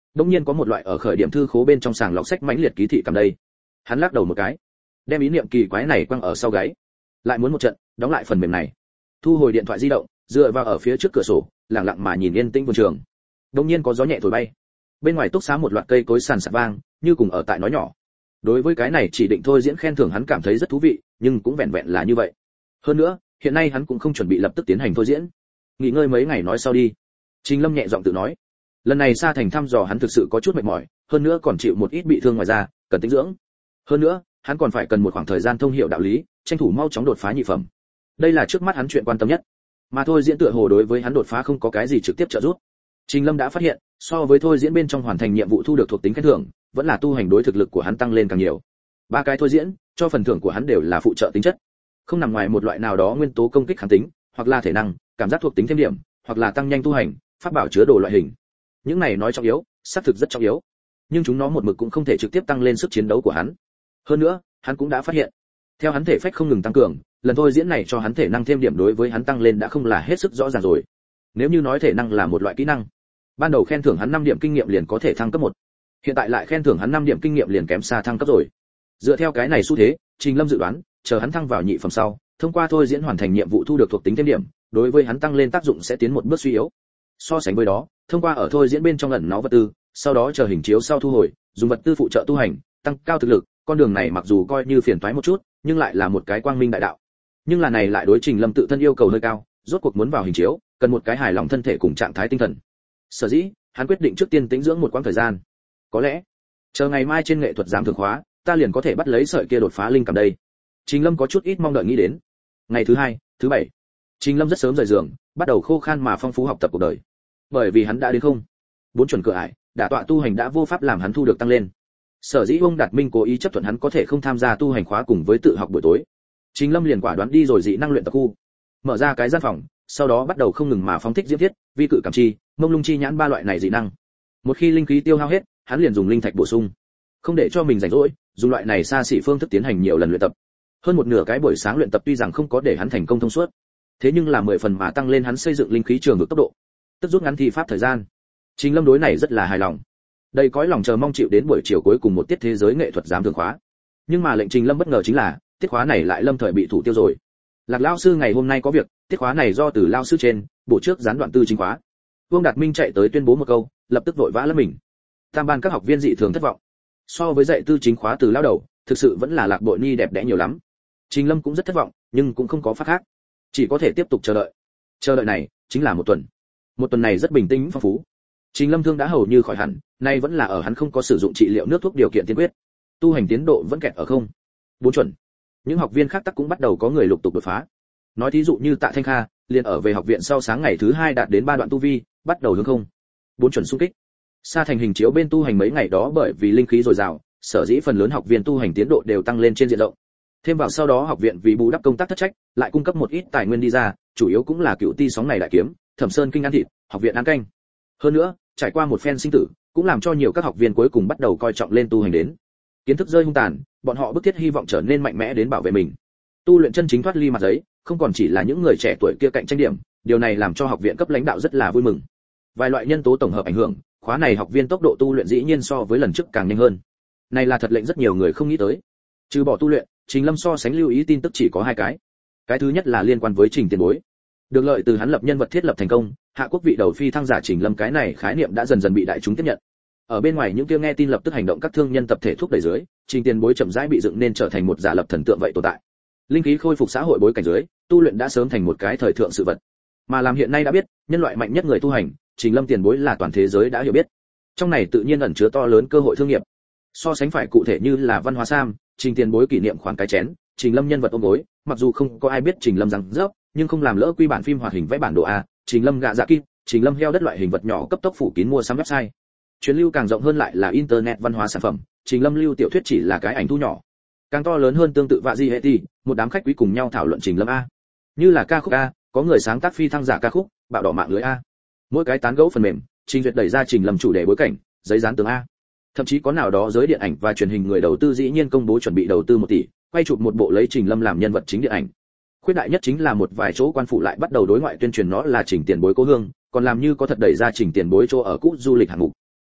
Đống nhiên có một loại ở khởi điểm thư khố bên trong sàng lọc sách mãnh liệt ký thị cảm đây. Hắn lắc đầu một cái, đem ý niệm kỳ quái này quăng ở sau gáy. Lại muốn một trận, đóng lại phần mềm này. Thu hồi điện thoại di động, dựa vào ở phía trước cửa sổ, lặng lặng mà nhìn yên tĩnh vườn trường. Đống nhiên có gió nhẹ thổi bay. Bên ngoài túc xá một loạt cây cối sàn sạt vang, như cùng ở tại nói nhỏ. Đối với cái này chỉ định thôi diễn khen thưởng hắn cảm thấy rất thú vị, nhưng cũng vẹn vẹn là như vậy. Hơn nữa, hiện nay hắn cũng không chuẩn bị lập tức tiến hành thôi diễn. Nghỉ ngơi mấy ngày nói sau đi. Trình Lâm nhẹ giọng tự nói. Lần này Sa Thành thăm dò hắn thực sự có chút mệt mỏi, hơn nữa còn chịu một ít bị thương ngoài da, cần tĩnh dưỡng. Hơn nữa, hắn còn phải cần một khoảng thời gian thông hiểu đạo lý, tranh thủ mau chóng đột phá nhị phẩm. Đây là trước mắt hắn chuyện quan tâm nhất. Mà thôi diễn tựa hồ đối với hắn đột phá không có cái gì trực tiếp trợ giúp. Trình Lâm đã phát hiện, so với thôi diễn bên trong hoàn thành nhiệm vụ thu được thuộc tính khen thưởng, vẫn là tu hành đối thực lực của hắn tăng lên càng nhiều. Ba cái thôi diễn, cho phần thưởng của hắn đều là phụ trợ tính chất, không nằm ngoài một loại nào đó nguyên tố công kích kháng tính, hoặc là thể năng, cảm giác thuộc tính thêm điểm, hoặc là tăng nhanh tu hành, pháp bảo chứa đồ loại hình. Những này nói trọng yếu, xác thực rất trọng yếu, nhưng chúng nó một mực cũng không thể trực tiếp tăng lên sức chiến đấu của hắn. Hơn nữa, hắn cũng đã phát hiện, theo hắn thể phách không ngừng tăng cường, lần thôi diễn này cho hắn thể năng thêm điểm đối với hắn tăng lên đã không là hết sức rõ ràng rồi. Nếu như nói thể năng là một loại kỹ năng, ban đầu khen thưởng hắn 5 điểm kinh nghiệm liền có thể thăng cấp 1. Hiện tại lại khen thưởng hắn 5 điểm kinh nghiệm liền kém xa thăng cấp rồi. Dựa theo cái này xu thế, Trình Lâm dự đoán, chờ hắn thăng vào nhị phẩm sau, thông qua thôi diễn hoàn thành nhiệm vụ thu được thuộc tính thêm điểm, đối với hắn tăng lên tác dụng sẽ tiến một bước suy yếu. So sánh với đó, thông qua ở thôi diễn bên trong ẩn nó vật tư, sau đó chờ hình chiếu sau thu hồi, dùng vật tư phụ trợ tu hành, tăng cao thực lực, con đường này mặc dù coi như phiền toái một chút, nhưng lại là một cái quang minh đại đạo. Nhưng là này lại đối Trình Lâm tự thân yêu cầu hơi cao, rốt cuộc muốn vào hình chiếu, cần một cái hài lòng thân thể cùng trạng thái tinh thần. Sở dĩ, hắn quyết định trước tiên tĩnh dưỡng một quãng thời gian. Có lẽ, chờ ngày mai trên nghệ thuật giám thưởng khóa, ta liền có thể bắt lấy sợi kia đột phá linh cảm đây. Trình Lâm có chút ít mong đợi nghĩ đến. Ngày thứ hai, thứ bảy, Trình Lâm rất sớm rời giường, bắt đầu khô khan mà phong phú học tập cuộc đời. Bởi vì hắn đã đến không 4 chuẩn cửa ải, đả tọa tu hành đã vô pháp làm hắn thu được tăng lên. Sở dĩ ông Đạt Minh cố ý chấp thuận hắn có thể không tham gia tu hành khóa cùng với tự học buổi tối. Trình Lâm liền quả đoán đi rồi dị năng luyện tập khu, mở ra cái gian phòng, sau đó bắt đầu không ngừng mà phóng thích diễm thiết, vi cự cảm chi, mông lung chi nhãn ba loại này dị năng. Một khi linh khí tiêu hao hết, hắn liền dùng linh thạch bổ sung, không để cho mình rảnh rỗi, dùng loại này xa xỉ phương thức tiến hành nhiều lần luyện tập. Hơn một nửa cái buổi sáng luyện tập tuy rằng không có để hắn thành công thông suốt, thế nhưng là 10 phần mà tăng lên hắn xây dựng linh khí trường vực tốc độ, tức rút ngắn thi pháp thời gian. Trình Lâm đối này rất là hài lòng, đầy cõi lòng chờ mong chịu đến buổi chiều cuối cùng một tiết thế giới nghệ thuật giám thưởng khóa. Nhưng mà lệnh Trình Lâm bất ngờ chính là, tiết khóa này lại lâm thời bị thủ tiêu rồi. Lạc lão sư ngày hôm nay có việc, tiết khóa này do Từ lão sư trên, bộ trước gián đoạn tư chính khóa. Vương Đạt Minh chạy tới tuyên bố một câu, lập tức vội vã lấp mình. Tam ban các học viên dị thường thất vọng. So với dạy tư chính khóa từ lão đầu, thực sự vẫn là Lạc Bội Ni đẹp đẽ nhiều lắm. Trình Lâm cũng rất thất vọng, nhưng cũng không có pháp khác, chỉ có thể tiếp tục chờ đợi. Chờ đợi này chính là một tuần. Một tuần này rất bình tĩnh phong phú. Trình Lâm thương đã hầu như khỏi hẳn, nay vẫn là ở hắn không có sử dụng trị liệu nước thuốc điều kiện tiên quyết. Tu hành tiến độ vẫn kẹt ở không 4 chuẩn. Những học viên khác tắc cũng bắt đầu có người lục tục đột phá. Nói thí dụ như Tạ Thanh Kha, liền ở về học viện sau sáng ngày thứ 2 đạt đến 3 đoạn tu vi, bắt đầu hướng không 4 chuẩn xung kích. Sa Thành hình chiếu bên tu hành mấy ngày đó bởi vì linh khí dồi dào, sở dĩ phần lớn học viên tu hành tiến độ đều tăng lên trên diện rộng. Thêm vào sau đó học viện vì bù đắp công tác thất trách, lại cung cấp một ít tài nguyên đi ra, chủ yếu cũng là cựu ti sóng này đại kiếm, Thẩm Sơn kinh ăn thịt, học viện ăn canh. Hơn nữa, trải qua một phen sinh tử, cũng làm cho nhiều các học viên cuối cùng bắt đầu coi trọng lên tu hành đến. Kiến thức rơi hung tàn, bọn họ bức thiết hy vọng trở nên mạnh mẽ đến bảo vệ mình. Tu luyện chân chính thoát ly mặt giấy, không còn chỉ là những người trẻ tuổi kia cạnh tranh điểm, điều này làm cho học viện cấp lãnh đạo rất là vui mừng. Vài loại nhân tố tổng hợp ảnh hưởng, khóa này học viên tốc độ tu luyện dĩ nhiên so với lần trước càng nhanh hơn. Này là thật lệnh rất nhiều người không nghĩ tới. Trừ bỏ tu luyện, Trình Lâm so sánh lưu ý tin tức chỉ có 2 cái. Cái thứ nhất là liên quan với Trình Tiền Bối. Được lợi từ hắn lập nhân vật thiết lập thành công, hạ quốc vị đầu phi thăng giả Trình Lâm cái này khái niệm đã dần dần bị đại chúng tiếp nhận. Ở bên ngoài những kia nghe tin lập tức hành động các thương nhân tập thể thúc đẩy dưới, Trình Tiền Bối chậm rãi bị dựng nên trở thành một giả lập thần tượng vậy tồn tại. Linh khí khôi phục xã hội bối cảnh dưới, tu luyện đã sớm thành một cái thời thượng sự vật. Mà làm hiện nay đã biết, nhân loại mạnh nhất người tu hành, Trình Lâm Tiền Bối là toàn thế giới đã hiểu biết. Trong này tự nhiên ẩn chứa to lớn cơ hội thương nghiệp. So sánh phải cụ thể như là văn hóa sam, Trình Tiền Bối kỷ niệm khoản cái chén, Trình Lâm nhân vật ôm gối, mặc dù không có ai biết Trình Lâm rằng rớp, nhưng không làm lỡ quy bản phim hoạt hình vẽ bản đồ a, Trình Lâm gạ dạ kim, Trình Lâm heo đất loại hình vật nhỏ cấp tốc phủ kín mua sắm website. Truyền lưu càng rộng hơn lại là internet văn hóa sản phẩm, Trình Lâm lưu tiểu thuyết chỉ là cái ảnh thu nhỏ. Càng to lớn hơn tương tự vạ di hệ ti, một đám khách quý cùng nhau thảo luận Trình Lâm a. Như là ca khúc a, có người sáng tác phi thăng giả ca khúc, bạo đỏ mạng lưới a. Mỗi cái tán gẫu phần mềm, Trình Duyệt đẩy ra Trình Lâm chủ đề bối cảnh, giấy dán tường a. Thậm chí có nào đó giới điện ảnh và truyền hình người đầu tư dĩ nhiên công bố chuẩn bị đầu tư 1 tỷ, quay chụp một bộ lấy Trình Lâm làm nhân vật chính điện ảnh. Khuyết đại nhất chính là một vài chỗ quan phụ lại bắt đầu đối ngoại tuyên truyền nó là Trình Tiền Bối cố hương, còn làm như có thật đẩy ra Trình Tiền Bối chỗ ở cũ du lịch hạng mục.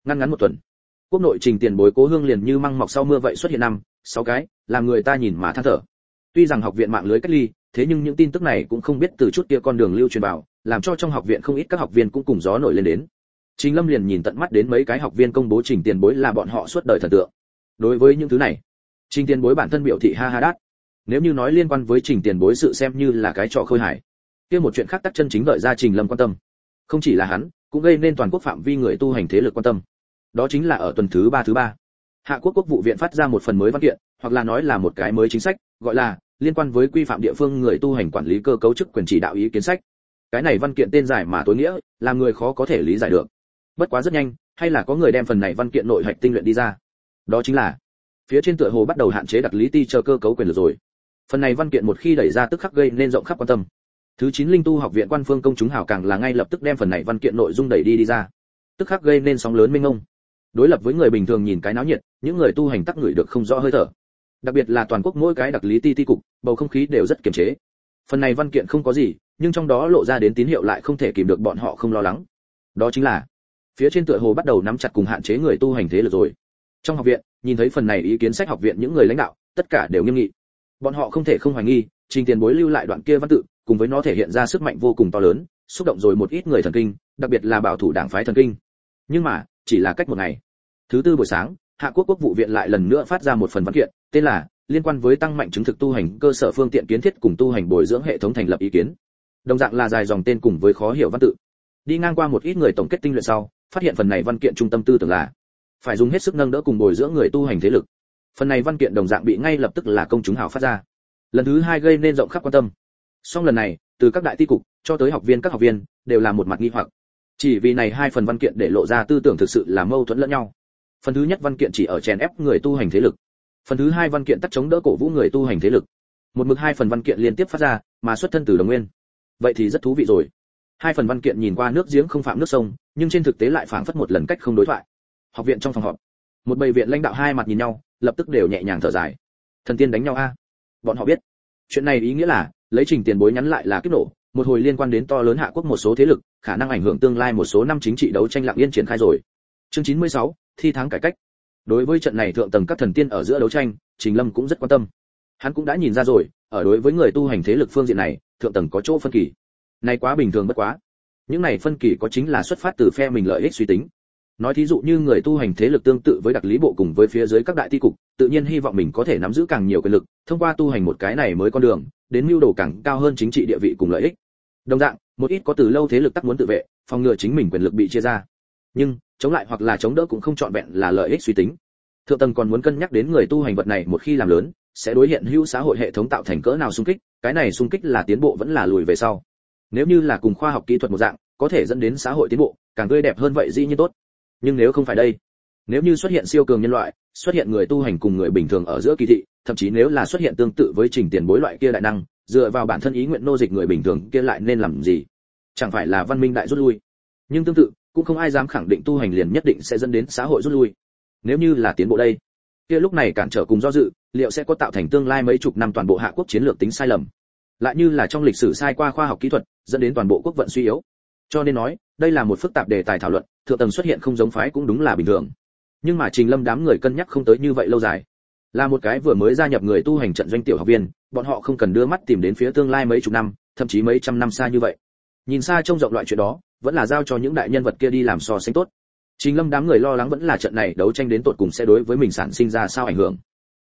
ngăn ngắn một tuần, quốc nội trình tiền bối cố hương liền như măng mọc sau mưa vậy xuất hiện 5-6 cái, làm người ta nhìn mà than thở. Tuy rằng học viện mạng lưới cách ly, thế nhưng những tin tức này cũng không biết từ chút kia con đường lưu truyền vào, làm cho trong học viện không ít các học viên cũng cùng gió nổi lên đến. Trình Lâm liền nhìn tận mắt đến mấy cái học viên công bố trình tiền bối là bọn họ suốt đời thần tượng. Đối với những thứ này, trình tiền bối bản thân biểu thị ha ha đát. Nếu như nói liên quan với trình tiền bối sự xem như là cái trò khơi hài, kia một chuyện khác tắc chân chính đợi ra Trình Lâm quan tâm. Không chỉ là hắn, cũng gây nên toàn quốc phạm vi người tu hành thế lực quan tâm. Đó chính là ở tuần thứ ba, Hạ Quốc Quốc vụ viện phát ra một phần mới văn kiện, hoặc là nói là một cái mới chính sách, gọi là liên quan với quy phạm địa phương người tu hành quản lý cơ cấu chức quyền chỉ đạo ý kiến sách. Cái này văn kiện tên dài mà tối nghĩa, làm người khó có thể lý giải được. Bất quá rất nhanh, hay là có người đem phần này văn kiện nội hạch tinh luyện đi ra. Đó chính là phía trên tựa hồ bắt đầu hạn chế đặc lý ti chờ cơ cấu quyền lực rồi. Phần này văn kiện một khi đẩy ra tức khắc gây nên rộng khắp quan tâm. Thứ 9 Linh Tu học viện quan phương công chúng hảo càng là ngay lập tức đem phần này văn kiện nội dung đẩy đi ra. Tức khắc gây nên sóng lớn mênh mông. Đối lập với người bình thường nhìn cái náo nhiệt, những người tu hành tắc ngửi được không rõ hơi thở. Đặc biệt là toàn quốc mỗi cái đặc lý ti ti cục, bầu không khí đều rất kiềm chế. Phần này văn kiện không có gì, nhưng trong đó lộ ra đến tín hiệu lại không thể kìm được bọn họ không lo lắng. Đó chính là phía trên tựa hồ bắt đầu nắm chặt cùng hạn chế người tu hành thế lực rồi. Trong học viện, nhìn thấy phần này ý kiến sách học viện những người lãnh đạo, tất cả đều nghiêm nghị. Bọn họ không thể không hoài nghi, trình tiền bối lưu lại đoạn kia văn tự, cùng với nó thể hiện ra sức mạnh vô cùng to lớn, xúc động rồi một ít người thần kinh, đặc biệt là bảo thủ đảng phái thần kinh. Nhưng mà, chỉ là cách một ngày. Thứ tư buổi sáng, Hạ Quốc Quốc vụ viện lại lần nữa phát ra một phần văn kiện, tên là liên quan với tăng mạnh chứng thực tu hành cơ sở phương tiện kiến thiết cùng tu hành bồi dưỡng hệ thống thành lập ý kiến. Đồng dạng là dài dòng tên cùng với khó hiểu văn tự. Đi ngang qua một ít người tổng kết tinh luyện sau, phát hiện phần này văn kiện trung tâm tư tưởng là phải dùng hết sức nâng đỡ cùng bồi dưỡng người tu hành thế lực. Phần này văn kiện đồng dạng bị ngay lập tức là công chúng hào phát ra. Lần thứ hai gây nên rộng khắp quan tâm. Song lần này, từ các đại ti cục cho tới học viên các học viên đều là một mặt nghi hoặc. Chỉ vì này hai phần văn kiện để lộ ra tư tưởng thực sự là mâu thuẫn lẫn nhau. Phần thứ nhất văn kiện chỉ ở chèn ép người tu hành thế lực. Phần thứ hai văn kiện tắt chống đỡ cổ vũ người tu hành thế lực. Một mực hai phần văn kiện liên tiếp phát ra, mà xuất thân từ đồng nguyên. Vậy thì rất thú vị rồi. Hai phần văn kiện nhìn qua nước giếng không phạm nước sông, nhưng trên thực tế lại phảng phất một lần cách không đối thoại. Học viện trong phòng họp, một bầy viện lãnh đạo hai mặt nhìn nhau, lập tức đều nhẹ nhàng thở dài. Thần tiên đánh nhau a. Bọn họ biết, chuyện này ý nghĩa là lấy trình tiền bối nhắn lại là kiếp nổ, một hồi liên quan đến to lớn Hạ Quốc một số thế lực, khả năng ảnh hưởng tương lai một số năm chính trị đấu tranh lặng yên triển khai rồi. Chương 96, thi tháng cải cách. Đối với trận này thượng tầng các thần tiên ở giữa đấu tranh, Trình Lâm cũng rất quan tâm. Hắn cũng đã nhìn ra rồi, ở đối với người tu hành thế lực phương diện này, thượng tầng có chỗ phân kỳ. Này quá bình thường bất quá. Những này phân kỳ có chính là xuất phát từ phe mình lợi ích suy tính. Nói thí dụ như người tu hành thế lực tương tự với đặc lý bộ cùng với phía dưới các đại ti cục, tự nhiên hy vọng mình có thể nắm giữ càng nhiều quyền lực, thông qua tu hành một cái này mới con đường, đến mưu đồ càng cao hơn chính trị địa vị cùng lợi ích. Đồng dạng, một ít có từ lâu thế lực tắc muốn tự vệ, phòng ngừa chính mình quyền lực bị chia ra. Nhưng, chống lại hoặc là chống đỡ cũng không trọn vẹn là lợi ích suy tính. Thượng tầng còn muốn cân nhắc đến người tu hành vật này một khi làm lớn, sẽ đối hiện hữu xã hội hệ thống tạo thành cỡ nào xung kích, cái này xung kích là tiến bộ vẫn là lùi về sau. Nếu như là cùng khoa học kỹ thuật một dạng, có thể dẫn đến xã hội tiến bộ, càng tươi đẹp hơn vậy dĩ nhiên tốt. Nhưng nếu không phải đây, nếu như xuất hiện siêu cường nhân loại, xuất hiện người tu hành cùng người bình thường ở giữa kỳ thị, thậm chí nếu là xuất hiện tương tự với trình tiền bối loại kia đại năng, dựa vào bản thân ý nguyện nô dịch người bình thường kia lại nên làm gì? Chẳng phải là văn minh đại rút lui? Nhưng tương tự, cũng không ai dám khẳng định tu hành liền nhất định sẽ dẫn đến xã hội rút lui. Nếu như là tiến bộ đây, kia lúc này cản trở cùng do dự, liệu sẽ có tạo thành tương lai mấy chục năm toàn bộ Hạ Quốc chiến lược tính sai lầm? Lại như là trong lịch sử sai qua khoa học kỹ thuật, dẫn đến toàn bộ quốc vận suy yếu. Cho nên nói, đây là một phức tạp đề tài thảo luận, thượng tầng xuất hiện không giống phái cũng đúng là bình thường. Nhưng mà Trình Lâm đám người cân nhắc không tới như vậy lâu dài. Là một cái vừa mới gia nhập người tu hành trận doanh tiểu học viên, bọn họ không cần đưa mắt tìm đến phía tương lai mấy chục năm, thậm chí mấy trăm năm xa như vậy. Nhìn xa trông rộng loại chuyện đó, vẫn là giao cho những đại nhân vật kia đi làm so sánh tốt. Trình Lâm đám người lo lắng vẫn là trận này đấu tranh đến tột cùng sẽ đối với mình sản sinh ra sao ảnh hưởng.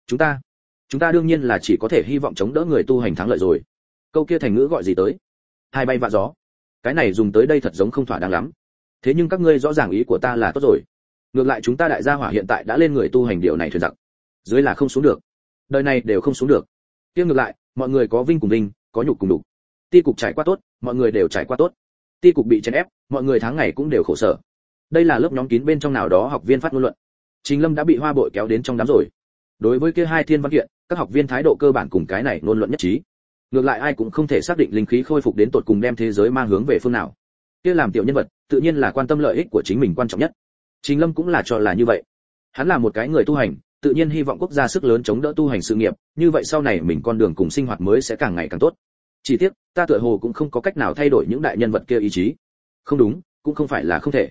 Chúng ta đương nhiên là chỉ có thể hy vọng chống đỡ người tu hành thắng lợi rồi. Câu kia thành ngữ gọi gì tới? Hai bay vạ gió. Cái này dùng tới đây thật giống không thỏa đáng lắm. Thế nhưng các ngươi rõ ràng ý của ta là tốt rồi. Ngược lại chúng ta đại gia hỏa hiện tại đã lên người tu hành điều này thuyền giặc. Dưới là không xuống được. Đời này đều không xuống được. Kia ngược lại, mọi người có vinh cùng vinh, có nhục cùng nhục. Ti cục trải qua tốt, mọi người đều trải qua tốt. Ti cục bị chèn ép, mọi người tháng ngày cũng đều khổ sở. Đây là lớp nhóm kín bên trong nào đó học viên phát ngôn luận. Trình Lâm đã bị Hoa Bội kéo đến trong đám rồi. Đối với kia hai thiên văn kiện, các học viên thái độ cơ bản cùng cái này ngôn luận nhất trí. Ngược lại ai cũng không thể xác định linh khí khôi phục đến tột cùng đem thế giới mang hướng về phương nào. Kia làm tiểu nhân vật, tự nhiên là quan tâm lợi ích của chính mình quan trọng nhất. Trình Lâm cũng là cho là như vậy. Hắn là một cái người tu hành, tự nhiên hy vọng quốc gia sức lớn chống đỡ tu hành sự nghiệp, như vậy sau này mình con đường cùng sinh hoạt mới sẽ càng ngày càng tốt. Chỉ tiếc, ta tựa hồ cũng không có cách nào thay đổi những đại nhân vật kia ý chí. Không đúng, cũng không phải là không thể.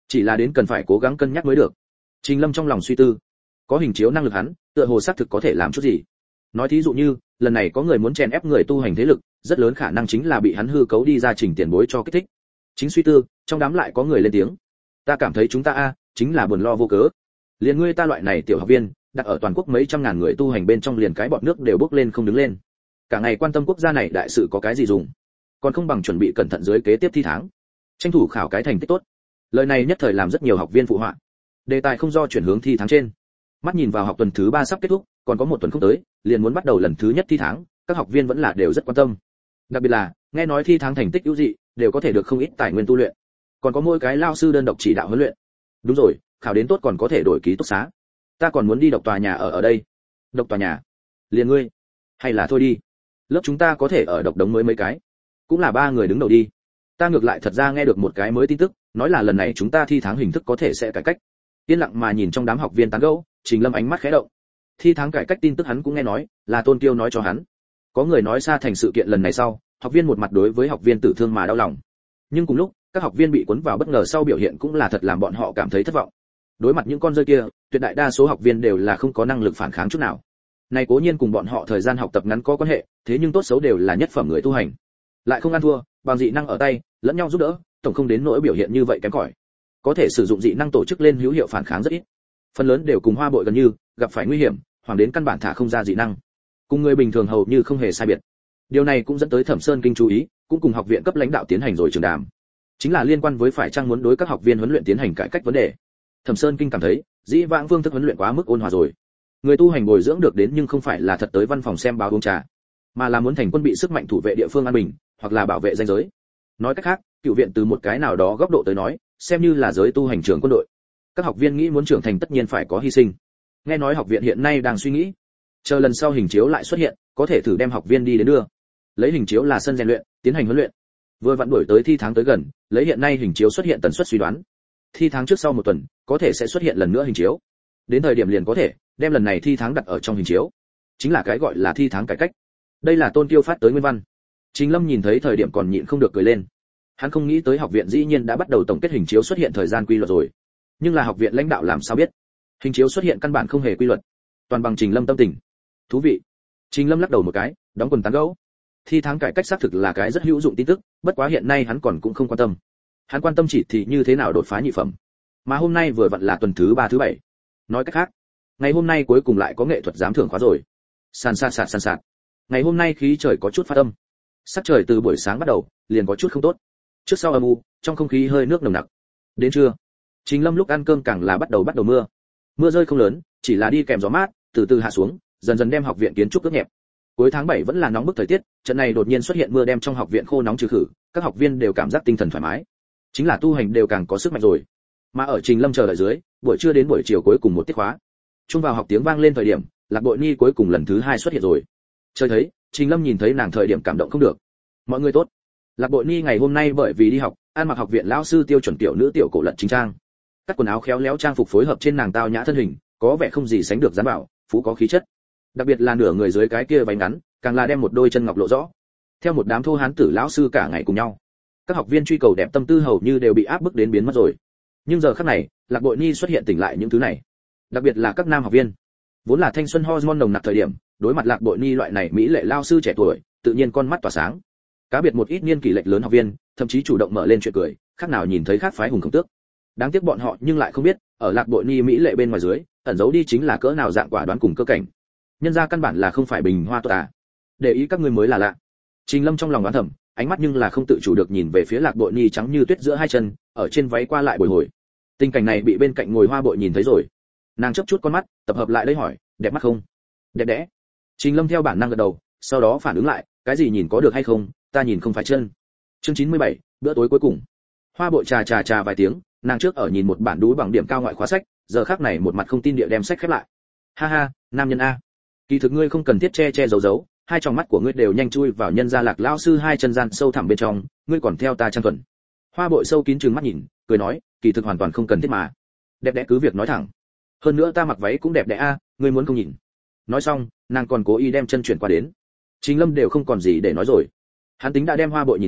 chỉ là đến cần phải cố gắng cân nhắc mới được. Trình Lâm trong lòng suy tư, có hình chiếu năng lực hắn, tựa hồ xác thực có thể làm chút gì. Nói thí dụ như, lần này có người muốn chèn ép người tu hành thế lực, rất lớn khả năng chính là bị hắn hư cấu đi ra trình tiền bối cho kích thích. Chính suy tư, trong đám lại có người lên tiếng. Ta cảm thấy chúng ta chính là buồn lo vô cớ. Liền ngươi ta loại này tiểu học viên, đặt ở toàn quốc mấy trăm ngàn người tu hành bên trong liền cái bọt nước đều bốc lên không đứng lên. Cả ngày quan tâm quốc gia này đại sự có cái gì dùng? Còn không bằng chuẩn bị cẩn thận dưới kế tiếp thi tháng, tranh thủ khảo cái thành tích tốt. Lời này nhất thời làm rất nhiều học viên phụ họa. Đề tài không do chuyển hướng thi tháng trên. Mắt nhìn vào học tuần thứ 3 sắp kết thúc, còn có một tuần không tới, liền muốn bắt đầu lần thứ nhất thi tháng, các học viên vẫn là đều rất quan tâm. Đặc biệt là, nghe nói thi tháng thành tích ưu dị, đều có thể được không ít tài nguyên tu luyện. Còn có mỗi cái lao sư đơn độc chỉ đạo huấn luyện. Đúng rồi, khảo đến tốt còn có thể đổi ký túc xá. Ta còn muốn đi độc tòa nhà ở đây. Độc tòa nhà? Liền ngươi? Hay là thôi đi. Lớp chúng ta có thể ở độc đống mới mấy cái. Cũng là 3 người đứng đầu đi. Ta ngược lại thật ra nghe được một cái mới tin tức, nói là lần này chúng ta thi tháng hình thức có thể sẽ cải cách. Yên lặng mà nhìn trong đám học viên tán gẫu, Trình Lâm ánh mắt khẽ động. Thi tháng cải cách tin tức hắn cũng nghe nói, là Tôn Kiêu nói cho hắn. Có người nói xa thành sự kiện lần này sau, học viên một mặt đối với học viên tử thương mà đau lòng. Nhưng cùng lúc, các học viên bị cuốn vào bất ngờ sau biểu hiện cũng là thật làm bọn họ cảm thấy thất vọng. Đối mặt những con rơi kia, tuyệt đại đa số học viên đều là không có năng lực phản kháng chút nào. Này cố nhiên cùng bọn họ thời gian học tập ngắn có quan hệ, thế nhưng tốt xấu đều là nhất phẩm người tu hành. Lại không ăn thua, bằng dị năng ở tay, lẫn nhau giúp đỡ, tổng không đến nỗi biểu hiện như vậy kém cỏi. Có thể sử dụng dị năng tổ chức lên hữu hiệu phản kháng rất ít. Phần lớn đều cùng Hoa Bội gần như, gặp phải nguy hiểm, hoàng đến căn bản thả không ra dị năng. Cùng người bình thường hầu như không hề sai biệt. Điều này cũng dẫn tới Thẩm Sơn Kinh chú ý, cũng cùng học viện cấp lãnh đạo tiến hành rồi trường đàm. Chính là liên quan với phải chăng muốn đối các học viên huấn luyện tiến hành cải cách vấn đề. Thẩm Sơn Kinh cảm thấy, dĩ vãng phương thức huấn luyện quá mức ôn hòa rồi. Người tu hành bồi dưỡng được đến nhưng không phải là thật tới văn phòng xem báo uống trà, mà là muốn thành quân bị sức mạnh thủ vệ địa phương an bình, hoặc là bảo vệ danh giới. Nói cách khác, cựu viện từ một cái nào đó góc độ tới nói, xem như là giới tu hành trường quân đội. Các học viên nghĩ muốn trưởng thành tất nhiên phải có hy sinh. Nghe nói học viện hiện nay đang suy nghĩ, chờ lần sau hình chiếu lại xuất hiện, có thể thử đem học viên đi đến đưa. Lấy hình chiếu là sân rèn luyện, tiến hành huấn luyện. Vừa vặn đuổi tới thi tháng tới gần, lấy hiện nay hình chiếu xuất hiện tần suất suy đoán, thi tháng trước sau một tuần, có thể sẽ xuất hiện lần nữa hình chiếu. Đến thời điểm liền có thể đem lần này thi tháng đặt ở trong hình chiếu, chính là cái gọi là thi tháng cải cách. Đây là Tôn Kiêu phát tới nguyên văn. Trình Lâm nhìn thấy thời điểm còn nhịn không được cười lên. Hắn không nghĩ tới học viện dĩ nhiên đã bắt đầu tổng kết hình chiếu xuất hiện thời gian quy luật rồi. Nhưng là học viện lãnh đạo làm sao biết? Hình chiếu xuất hiện căn bản không hề quy luật, toàn bằng Trình Lâm tâm tình. Thú vị. Trình Lâm lắc đầu một cái, đóng quần tán gẫu. Thi tháng cải cách xác thực là cái rất hữu dụng tin tức, bất quá hiện nay hắn còn cũng không quan tâm. Hắn quan tâm chỉ thì như thế nào đột phá nhị phẩm. Mà hôm nay vừa vặn là tuần thứ 3 thứ 7. Nói cách khác, ngày hôm nay cuối cùng lại có nghệ thuật giám thưởng khóa rồi. Sàn sạt. Ngày hôm nay khí trời có chút phát âm. Sắc trời từ buổi sáng bắt đầu, liền có chút không tốt. Trước sau âm u, trong không khí hơi nước nồng nặc. Đến trưa, Trình Lâm lúc ăn cơm càng là bắt đầu mưa. Mưa rơi không lớn, chỉ là đi kèm gió mát, từ từ hạ xuống, dần dần đem học viện kiến trúc ướt nhẹp. Cuối tháng 7 vẫn là nóng bức thời tiết, trận này đột nhiên xuất hiện mưa đem trong học viện khô nóng trừ khử, các học viên đều cảm giác tinh thần thoải mái. Chính là tu hành đều càng có sức mạnh rồi. Mà ở Trình Lâm chờ đợi dưới, buổi trưa đến buổi chiều cuối cùng một tiết khóa. Trung vào học tiếng vang lên thời điểm, Lạc Bội Ni cuối cùng lần thứ 2 xuất hiện rồi. Trời thấy, Trình Lâm nhìn thấy nàng thời điểm cảm động không được. Mọi người tốt. Lạc Bội Ni ngày hôm nay bởi vì đi học, ăn mặc học viện lão sư tiêu chuẩn tiểu nữ tiểu cổ lận chính trang. Các quần áo khéo léo trang phục phối hợp trên nàng tao nhã thân hình, có vẻ không gì sánh được dáng bảo, phú có khí chất. Đặc biệt là nửa người dưới cái kia váy ngắn, càng là đem một đôi chân ngọc lộ rõ. Theo một đám thô hán tử lão sư cả ngày cùng nhau, các học viên truy cầu đẹp tâm tư hầu như đều bị áp bức đến biến mất rồi. Nhưng giờ khắc này, Lạc Bội Ni xuất hiện tỉnh lại những thứ này. Đặc biệt là các nam học viên, vốn là thanh xuân hormone nồng nặc thời điểm, đối mặt Lạc Bội Ni loại này mỹ lệ lao sư trẻ tuổi, tự nhiên con mắt tỏa sáng. Cá biệt một ít niên kỷ lệch lớn học viên, thậm chí chủ động mở lên chuyện cười, khác nào nhìn thấy khác phái hùng khổng tước. Đáng tiếc bọn họ nhưng lại không biết, ở Lạc Bội Ni mỹ lệ bên ngoài dưới, ẩn giấu đi chính là cỡ nào dạng quả đoán cùng cơ cảnh. Nhân ra căn bản là không phải bình hoa tốt à. Để ý các ngươi mới là lạ. Trình Lâm trong lòng đoán thầm, ánh mắt nhưng là không tự chủ được nhìn về phía Lạc Bội Ni trắng như tuyết giữa hai chân, ở trên váy qua lại bồi hồi. Tình cảnh này bị bên cạnh ngồi Hoa Bội nhìn thấy rồi. Nàng chớp chút con mắt, tập hợp lại đây hỏi, đẹp mắt không? Đẹp đẽ. Trình Lâm theo bản năng gật đầu, sau đó phản ứng lại, cái gì nhìn có được hay không, ta nhìn không phải chân. Chương 97, bữa tối cuối cùng. Hoa Bội trà vài tiếng, nàng trước ở nhìn một bản đú bằng điểm cao ngoại khóa sách, giờ khắc này một mặt không tin địa đem sách khép lại. Ha ha, nam nhân a. Kỳ thực ngươi không cần thiết che giấu, hai tròng mắt của ngươi đều nhanh chui vào nhân gia Lạc lão sư hai chân gian sâu thẳm bên trong, ngươi còn theo ta trang thuần. Hoa Bội sâu kín trừng mắt nhìn, cười nói, kỳ thực hoàn toàn không cần thiết mà. Đẹp đẽ cứ việc nói thẳng. Hơn nữa ta mặc váy cũng đẹp đẽ a, ngươi muốn không nhìn. Nói xong, nàng còn cố ý đem chân chuyển qua đến. Trình Lâm đều không còn gì để nói rồi. Hắn tính đã đem Hoa Bội nhìn thấu,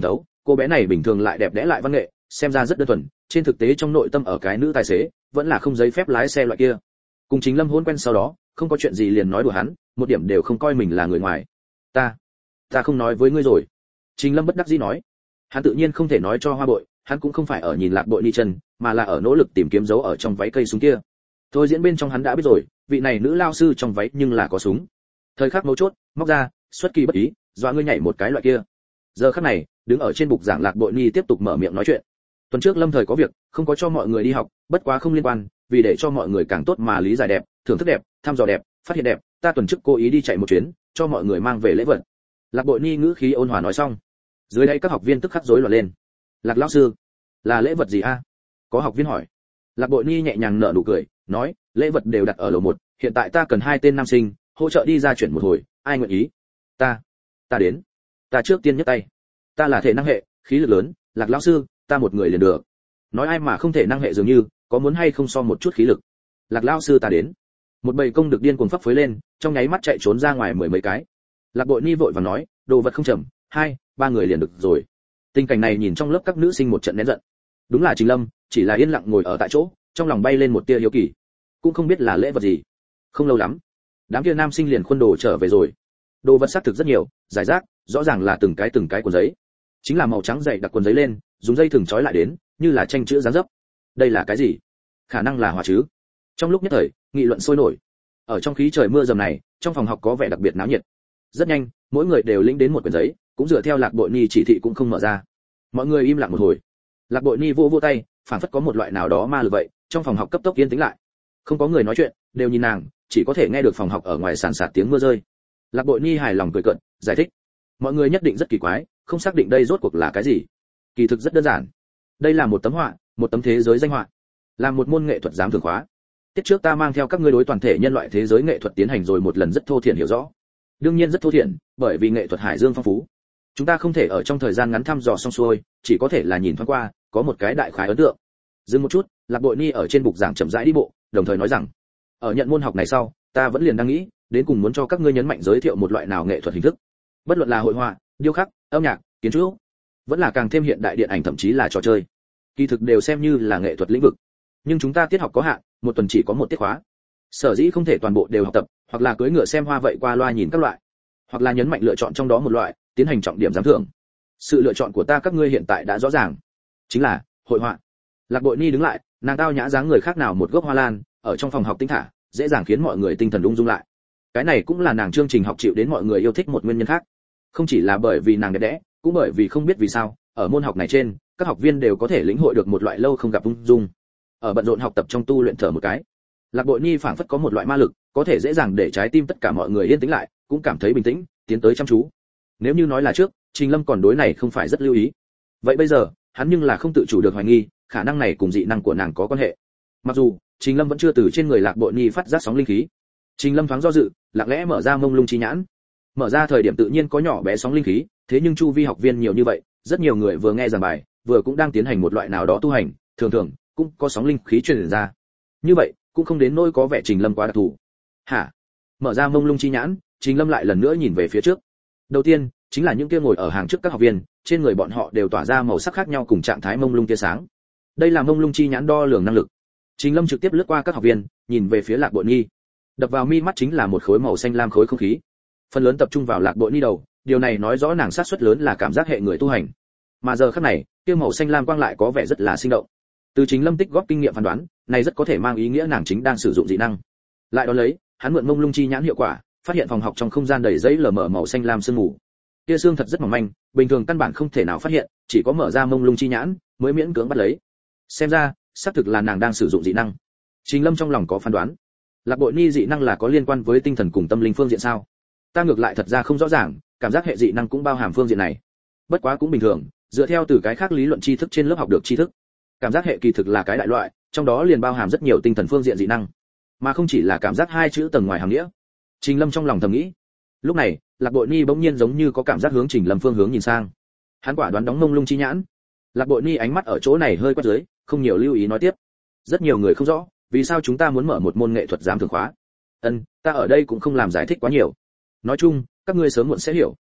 cô bé này bình thường lại đẹp đẽ lại văn nghệ, xem ra rất đơn thuần, trên thực tế trong nội tâm ở cái nữ tài xế vẫn là không giấy phép lái xe loại kia. Cùng Trình Lâm hôn quen sau đó, không có chuyện gì liền nói đùa hắn, một điểm đều không coi mình là người ngoài. Ta không nói với ngươi rồi. Trình Lâm bất đắc dĩ nói. Hắn tự nhiên không thể nói cho Hoa Bội, hắn cũng không phải ở nhìn Lạc Bội Ni chân, mà là ở nỗ lực tìm kiếm dấu ở trong váy cây súng kia. Thôi diễn bên trong hắn đã biết rồi, vị này nữ lao sư trong váy nhưng là có súng. Thời khắc mấu chốt, móc ra, xuất kỳ bất ý, dọa ngươi nhảy một cái loại kia. Giờ khắc này, đứng ở trên bục giảng Lạc Bội Ni tiếp tục mở miệng nói chuyện. Tuần trước Lâm Thời có việc, không có cho mọi người đi học, bất quá không liên quan, vì để cho mọi người càng tốt mà lý giải đẹp, thưởng thức đẹp, thăm dò đẹp, phát hiện đẹp, ta tuần trước cố ý đi chạy một chuyến, cho mọi người mang về lễ vật. Lạc Bội Ni ngữ khí ôn hòa nói xong, dưới đây các học viên tức khắc rối loạn lên. Lạc lão sư, là lễ vật gì a? Có học viên hỏi. Lạc Bội Ni nhẹ nhàng nở nụ cười, nói, lễ vật đều đặt ở lầu 1, hiện tại ta cần 2 tên nam sinh, hỗ trợ đi ra chuyển một hồi, ai nguyện ý? Ta đến. Ta trước tiên nhấc tay. Ta là thể năng hệ, khí lực lớn, Lạc lão sư, ta một người liền được. Nói ai mà không thể năng hệ dường như, có muốn hay không so một chút khí lực? Lạc lão sư ta đến. Một bầy công được điên cuồng phấp phới lên, trong nháy mắt chạy trốn ra ngoài 10 mấy cái. Lạc Bội Ni vội vàng nói, đồ vật không chậm, 2, 3 người liền được rồi. Tình cảnh này nhìn trong lớp các nữ sinh một trận nén giận. Đúng là Trình Lâm, chỉ là yên lặng ngồi ở tại chỗ, trong lòng bay lên một tia hiếu kỳ, cũng không biết là lễ vật gì. Không lâu lắm, đám kia nam sinh liền khuôn đồ trở về rồi. Đồ vật xác thực rất nhiều, giải rác, rõ ràng là từng cái cuộn giấy. Chính là màu trắng dày đặc cuộn giấy lên, dùng dây thừng trói lại đến, như là tranh chữ dán dấp. Đây là cái gì? Khả năng là hỏa chứ? Trong lúc nhất thời, nghị luận sôi nổi. Ở trong khí trời mưa dầm này, trong phòng học có vẻ đặc biệt náo nhiệt. Rất nhanh, mỗi người đều lĩnh đến một quyển giấy, cũng dựa theo Lạc Bội Ni chỉ thị cũng không mở ra. Mọi người im lặng một hồi. Lạc Bội Ni vô tay, phản phất có một loại nào đó ma lực vậy, trong phòng học cấp tốc yên tĩnh lại. Không có người nói chuyện, đều nhìn nàng, chỉ có thể nghe được phòng học ở ngoài sàn sạt tiếng mưa rơi. Lạc Bội Ni hài lòng cười cợt, giải thích. Mọi người nhất định rất kỳ quái, không xác định đây rốt cuộc là cái gì. Kỳ thực rất đơn giản. Đây là một tấm họa, một tấm thế giới danh họa. Là một môn nghệ thuật giám thưởng khóa. Tiết trước ta mang theo các ngươi đối toàn thể nhân loại thế giới nghệ thuật tiến hành rồi một lần rất thô thiển hiểu rõ. Đương nhiên rất thô thiển, bởi vì nghệ thuật hải dương phong phú. Chúng ta không thể ở trong thời gian ngắn thăm dò xong xuôi, chỉ có thể là nhìn thoáng qua, có một cái đại khái ấn tượng. Dừng một chút, Lạc Bội Ni ở trên bục giảng chậm rãi đi bộ, đồng thời nói rằng, ở nhận môn học này sau, ta vẫn liền đang nghĩ, đến cùng muốn cho các ngươi nhấn mạnh giới thiệu một loại nào nghệ thuật hình thức. Bất luận là hội họa, điêu khắc, âm nhạc, kiến trúc, vẫn là càng thêm hiện đại điện ảnh thậm chí là trò chơi. Kỳ thực đều xem như là nghệ thuật lĩnh vực. Nhưng chúng ta tiết học có hạn, một tuần chỉ có một tiết khóa. Sở dĩ không thể toàn bộ đều học tập, hoặc là cưỡi ngựa xem hoa vậy qua loa nhìn các loại, hoặc là nhấn mạnh lựa chọn trong đó một loại, tiến hành trọng điểm giám thưởng. Sự lựa chọn của ta các ngươi hiện tại đã rõ ràng, chính là hội họa. Lạc Bội Ni đứng lại, nàng tao nhã dáng người khác nào một gốc hoa lan, ở trong phòng học tinh thả, dễ dàng khiến mọi người tinh thần ung dung lại. Cái này cũng là nàng chương trình học chịu đến mọi người yêu thích một nguyên nhân khác. Không chỉ là bởi vì nàng đẹp đẽ, cũng bởi vì không biết vì sao, ở môn học này trên, các học viên đều có thể lĩnh hội được một loại lâu không gặp ung dung. Ở bận rộn học tập trong tu luyện thở một cái, Lạc Bội Ni phảng phất có một loại ma lực, có thể dễ dàng để trái tim tất cả mọi người yên tĩnh lại, cũng cảm thấy bình tĩnh, tiến tới chăm chú. Nếu như nói là trước, Trình Lâm còn đối này không phải rất lưu ý. Vậy bây giờ, hắn nhưng là không tự chủ được hoài nghi, khả năng này cùng dị năng của nàng có quan hệ. Mặc dù, Trình Lâm vẫn chưa từ trên người Lạc Bội Ni phát giác sóng linh khí. Trình Lâm thoáng do dự, lặng lẽ mở ra mông lung chi nhãn. Mở ra thời điểm tự nhiên có nhỏ bé sóng linh khí, thế nhưng chu vi học viên nhiều như vậy, rất nhiều người vừa nghe giảng bài, vừa cũng đang tiến hành một loại nào đó tu hành, thường thường cũng có sóng linh khí truyền ra. Như vậy, cũng không đến nỗi có vẻ Trình Lâm quá đặc thù. Hả? Mở ra mông lung chi nhãn, Trình Lâm lại lần nữa nhìn về phía trước. Đầu tiên, chính là những kia ngồi ở hàng trước các học viên, trên người bọn họ đều tỏa ra màu sắc khác nhau cùng trạng thái mông lung tia sáng. Đây là mông lung chi nhãn đo lường năng lực. Trình Lâm trực tiếp lướt qua các học viên, nhìn về phía Lạc Bội Ni. Đập vào mi mắt chính là một khối màu xanh lam khối không khí. Phần lớn tập trung vào Lạc Bội Ni đầu, điều này nói rõ nàng sát suất lớn là cảm giác hệ người tu hành. Mà giờ khắc này, kia màu xanh lam quang lại có vẻ rất là sinh động. Từ Trình Lâm tích góp kinh nghiệm phán đoán, này rất có thể mang ý nghĩa nàng chính đang sử dụng dị năng. Lại đó lấy, hắn mượn mông lung chi nhãn hiệu quả, phát hiện phòng học trong không gian đầy giấy lờ mờ màu xanh lam sương mù. Kia xương thật rất mỏng manh, bình thường căn bản không thể nào phát hiện, chỉ có mở ra mông lung chi nhãn mới miễn cưỡng bắt lấy. Xem ra, xác thực là nàng đang sử dụng dị năng. Trình Lâm trong lòng có phán đoán. Lạc Bội Ni dị năng là có liên quan với tinh thần cùng tâm linh phương diện sao? Ta ngược lại thật ra không rõ ràng, cảm giác hệ dị năng cũng bao hàm phương diện này. Bất quá cũng bình thường, dựa theo từ cái khác lý luận tri thức trên lớp học được tri thức. Cảm giác hệ kỳ thực là cái đại loại, trong đó liền bao hàm rất nhiều tinh thần phương diện dị năng, mà không chỉ là cảm giác hai chữ tầng ngoài hàm nghĩa. Trình Lâm trong lòng thầm nghĩ. Lúc này, Lạc Bội Ni bỗng nhiên giống như có cảm giác hướng Trình Lâm phương hướng nhìn sang. Hắn quả đoán đóng mông lung chi nhãn. Lạc Bội Ni ánh mắt ở chỗ này hơi quét dưới, không nhiều lưu ý nói tiếp. Rất nhiều người không rõ, vì sao chúng ta muốn mở một môn nghệ thuật giám thưởng khóa. Ta ở đây cũng không làm giải thích quá nhiều. Nói chung, các ngươi sớm muộn sẽ hiểu.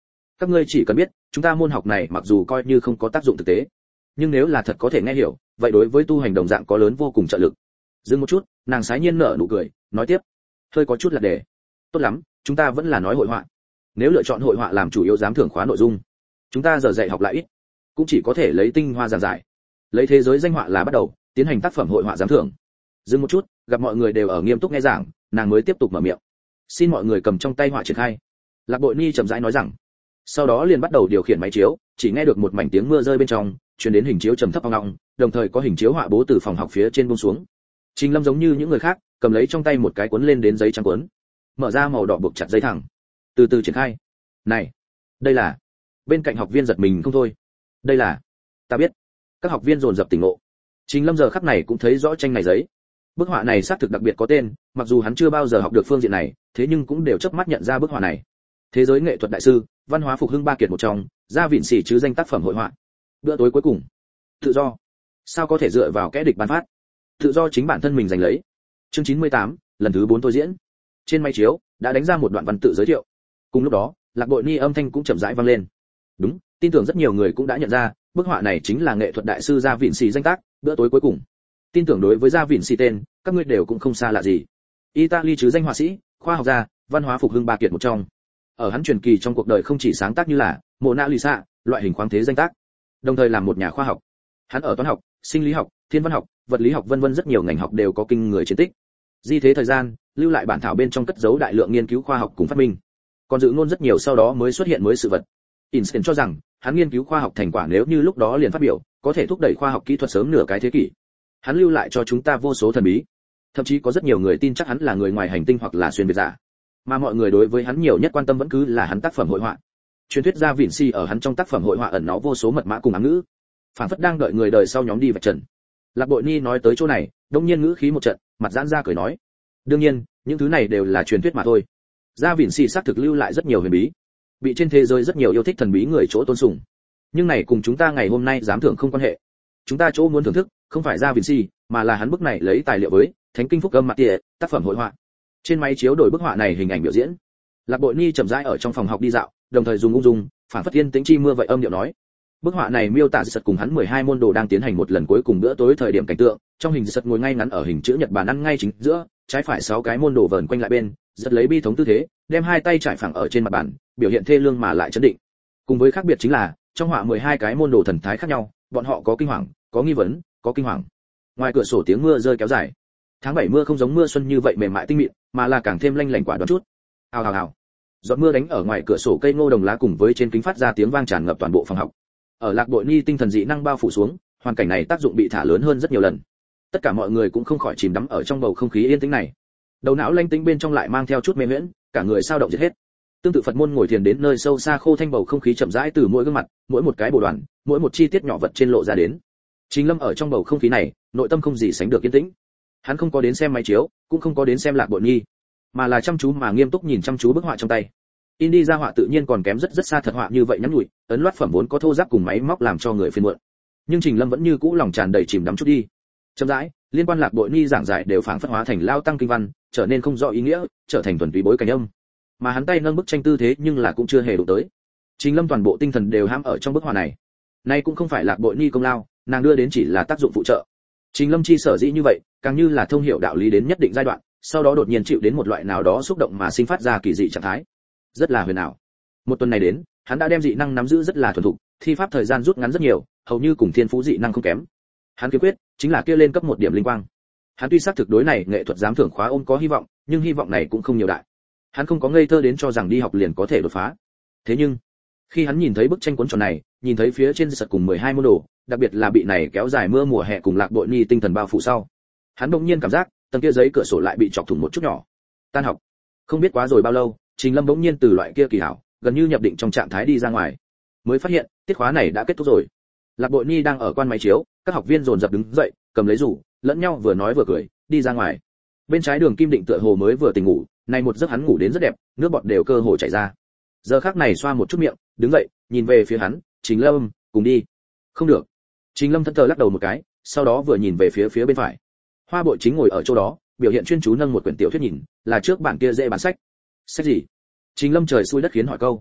Các ngươi chỉ cần biết, chúng ta môn học này mặc dù coi như không có tác dụng thực tế, nhưng nếu là thật có thể nghe hiểu, vậy đối với tu hành đồng dạng có lớn vô cùng trợ lực. Dừng một chút, nàng sái nhiên nở nụ cười, nói tiếp, hơi có chút là đề. Tốt lắm, chúng ta vẫn là nói hội họa. Nếu lựa chọn hội họa làm chủ yếu giám thưởng khóa nội dung, chúng ta giờ dạy học lại ít, cũng chỉ có thể lấy tinh hoa giảng giải. Lấy thế giới danh họa là bắt đầu, tiến hành tác phẩm hội họa giám thưởng. Dừng một chút, gặp mọi người đều ở nghiêm túc nghe giảng, nàng mới tiếp tục mở miệng. Xin mọi người cầm trong tay họa triển khai. Lạc Bội Ni chậm rãi nói rằng. Sau đó liền bắt đầu điều khiển máy chiếu, chỉ nghe được một mảnh tiếng mưa rơi bên trong, truyền đến hình chiếu trầm thấp ong ong, đồng thời có hình chiếu họa bố từ phòng học phía trên buông xuống. Trình Lâm giống như những người khác, cầm lấy trong tay một cái cuốn lên đến giấy trắng cuốn, mở ra màu đỏ buộc chặt dây thẳng, từ từ triển khai. Này, đây là... Bên cạnh học viên giật mình không thôi. Đây là... Ta biết. Các học viên dồn dập tỉnh ngộ. Trình Lâm giờ khắc này cũng thấy rõ tranh này giấy. Bức họa này xác thực đặc biệt có tên, mặc dù hắn chưa bao giờ học được phương diện này, thế nhưng cũng đều chớp mắt nhận ra bức họa này. Thế giới nghệ thuật đại sư, văn hóa phục hưng ba kiệt một trong, Gia Vịn Sỉ chứ danh tác phẩm hội họa. Bữa tối cuối cùng, tự do. Sao có thể dựa vào kẻ địch ban phát? Tự do chính bản thân mình giành lấy. Chương 98, lần thứ 4 tôi diễn. Trên máy chiếu đã đánh ra một đoạn văn tự giới thiệu. Cùng lúc đó, Lạc Bội Ni âm thanh cũng chậm rãi vang lên. Đúng, tin tưởng rất nhiều người cũng đã nhận ra, bức họa này chính là nghệ thuật đại sư Gia Vịn Sỉ danh tác, Bữa tối cuối cùng. Tin tưởng đối với Gia Vịn Sỉ tên, các ngươi đều cũng không xa lạ gì. Italy chứ danh họa sĩ, khoa học gia, văn hóa phục hưng ba kiệt một trong. Ở hắn truyền kỳ trong cuộc đời không chỉ sáng tác như là Mona Lisa, loại hình khoáng thế danh tác, đồng thời làm một nhà khoa học. Hắn ở toán học, sinh lý học, thiên văn học, vật lý học vân vân rất nhiều ngành học đều có kinh người chiến tích. Di thế thời gian, lưu lại bản thảo bên trong cất giấu đại lượng nghiên cứu khoa học cùng phát minh. Còn dự ngôn rất nhiều sau đó mới xuất hiện mới sự vật. Einstein cho rằng, hắn nghiên cứu khoa học thành quả nếu như lúc đó liền phát biểu, có thể thúc đẩy khoa học kỹ thuật sớm nửa cái thế kỷ. Hắn lưu lại cho chúng ta vô số thần bí. Thậm chí có rất nhiều người tin chắc hắn là người ngoài hành tinh hoặc là xuyên việt giả. Mà mọi người đối với hắn nhiều nhất quan tâm vẫn cứ là hắn tác phẩm hội họa. Truyền thuyết Gia Vịn Sỉ ở hắn trong tác phẩm hội họa ẩn náu vô số mật mã cùng ám ngữ, phảng phất đang đợi người đời sau nhóm đi vạch trần. Lạc Bội Ni nói tới chỗ này, đông nhiên ngữ khí một trận, mặt giãn ra cười nói: đương nhiên, những thứ này đều là truyền thuyết mà thôi. Gia Vịn Sỉ xác thực lưu lại rất nhiều huyền bí, bị trên thế giới rất nhiều yêu thích thần bí người chỗ tôn sùng. Nhưng này cùng chúng ta ngày hôm nay giám thưởng không quan hệ. Chúng ta chỗ muốn thưởng thức, không phải Gia Vịn Sỉ, mà là hắn bức này lấy tài liệu với Thánh kinh phúc âm mặt tỉa, tác phẩm hội họa. Trên máy chiếu đổi bức họa này hình ảnh biểu diễn. Lạc Bội Ni chậm rãi ở trong phòng học đi dạo, đồng thời dùng ung dung, phản phất yên tĩnh chi mưa vậy âm điệu nói. Bức họa này miêu tả Sật cùng hắn 12 môn đồ đang tiến hành một lần cuối cùng bữa tối thời điểm cảnh tượng, trong hình Sật ngồi ngay ngắn ở hình chữ nhật bàn ăn ngay chính giữa, trái phải 6 cái môn đồ vờn quanh lại bên, Sật lấy bi thống tư thế, đem hai tay trải phẳng ở trên mặt bàn, biểu hiện thê lương mà lại chấn định. Cùng với khác biệt chính là, trong họa 12 cái môn đồ thần thái khác nhau, bọn họ có kinh hoàng, có nghi vấn, có kinh hoàng. Ngoài cửa sổ tiếng mưa rơi kéo dài. Tháng 7 mưa không giống mưa xuân như vậy mềm mại tinh mịn, mà là càng thêm lanh lảnh quả đoán chút. Ào ào ào. Giọt mưa đánh ở ngoài cửa sổ cây ngô đồng lá cùng với trên kính phát ra tiếng vang tràn ngập toàn bộ phòng học. Ở Lạc Bội Ni tinh thần dị năng bao phủ xuống, hoàn cảnh này tác dụng bị thả lớn hơn rất nhiều lần. Tất cả mọi người cũng không khỏi chìm đắm ở trong bầu không khí yên tĩnh này. Đầu não lanh tĩnh bên trong lại mang theo chút mê miễn, cả người sao động diệt hết. Tương tự Phật môn ngồi thiền đến nơi sâu xa khô thanh bầu không khí chậm rãi từ mỗi gương mặt, mỗi một cái bộ đoàn, mỗi một chi tiết nhỏ vật trên lộ ra đến. Trình Lâm ở trong bầu không khí này, nội tâm không gì sánh được yên tĩnh. Hắn không có đến xem máy chiếu, cũng không có đến xem Lạc Bội Nhi, mà là chăm chú mà nghiêm túc nhìn chăm chú bức họa trong tay. Indi ra họa tự nhiên còn kém rất xa thật họa như vậy nhắn nhủi, ấn loát phẩm vốn có thô ráp cùng máy móc làm cho người phiền muộn. Nhưng Trình Lâm vẫn như cũ lòng tràn đầy chìm đắm chút đi. Chậm rãi, liên quan Lạc Bội Nhi giảng giải đều phảng phất hóa thành lao tăng kinh văn, trở nên không rõ ý nghĩa, trở thành thuần túy bối cảnh âm. Mà hắn tay nâng bức tranh tư thế nhưng là cũng chưa hề đụng tới. Trình Lâm toàn bộ tinh thần đều hãm ở trong bức họa này. Nay cũng không phải Lạc Bội Nhi công lao, nàng đưa đến chỉ là tác dụng phụ trợ. Trình Lâm chi sở dĩ như vậy, càng như là thông hiểu đạo lý đến nhất định giai đoạn, sau đó đột nhiên chịu đến một loại nào đó xúc động mà sinh phát ra kỳ dị trạng thái. Rất là huyền ảo. Một tuần này đến, hắn đã đem dị năng nắm giữ rất là thuần thục, thi pháp thời gian rút ngắn rất nhiều, hầu như cùng thiên phú dị năng không kém. Hắn kiếm quyết chính là kia lên cấp một điểm linh quang. Hắn tuy xác thực đối này nghệ thuật giám thưởng khóa ôm có hy vọng, nhưng hy vọng này cũng không nhiều đại. Hắn không có ngây thơ đến cho rằng đi học liền có thể đột phá. Thế nhưng, khi hắn nhìn thấy bức tranh cuốn tròn này, nhìn thấy phía trên sật cùng 12 môn đồ, đặc biệt là bị này kéo dài mưa mùa hè cùng Lạc Bội Nhi tinh thần bao phủ sau, hắn đột nhiên cảm giác tầng kia giấy cửa sổ lại bị chọc thủng một chút nhỏ. Tan học. Không biết quá rồi bao lâu, Trình Lâm bỗng nhiên từ loại kia kỳ hảo, gần như nhập định trong trạng thái đi ra ngoài, mới phát hiện tiết khóa này đã kết thúc rồi. Lạc Bội Nhi đang ở quan máy chiếu, các học viên dồn dập đứng dậy, cầm lấy rủ, lẫn nhau vừa nói vừa cười, đi ra ngoài. Bên trái Đường Kim Định tựa hồ mới vừa tỉnh ngủ, này một giấc hắn ngủ đến rất đẹp, nước bọt đều cơ hồ chảy ra. Giờ khắc này xoa một chút miệng, đứng dậy, nhìn về phía hắn, "Trình Lâm, cùng đi." "Không được." Trình Lâm thẫn thờ lắc đầu một cái, sau đó vừa nhìn về phía bên phải. Hoa Bội chính ngồi ở chỗ đó, biểu hiện chuyên chú nâng một quyển tiểu thuyết nhìn, là trước bản kia dễ bán sách. "Sách gì?" Trình Lâm trời xui đất khiến hỏi câu.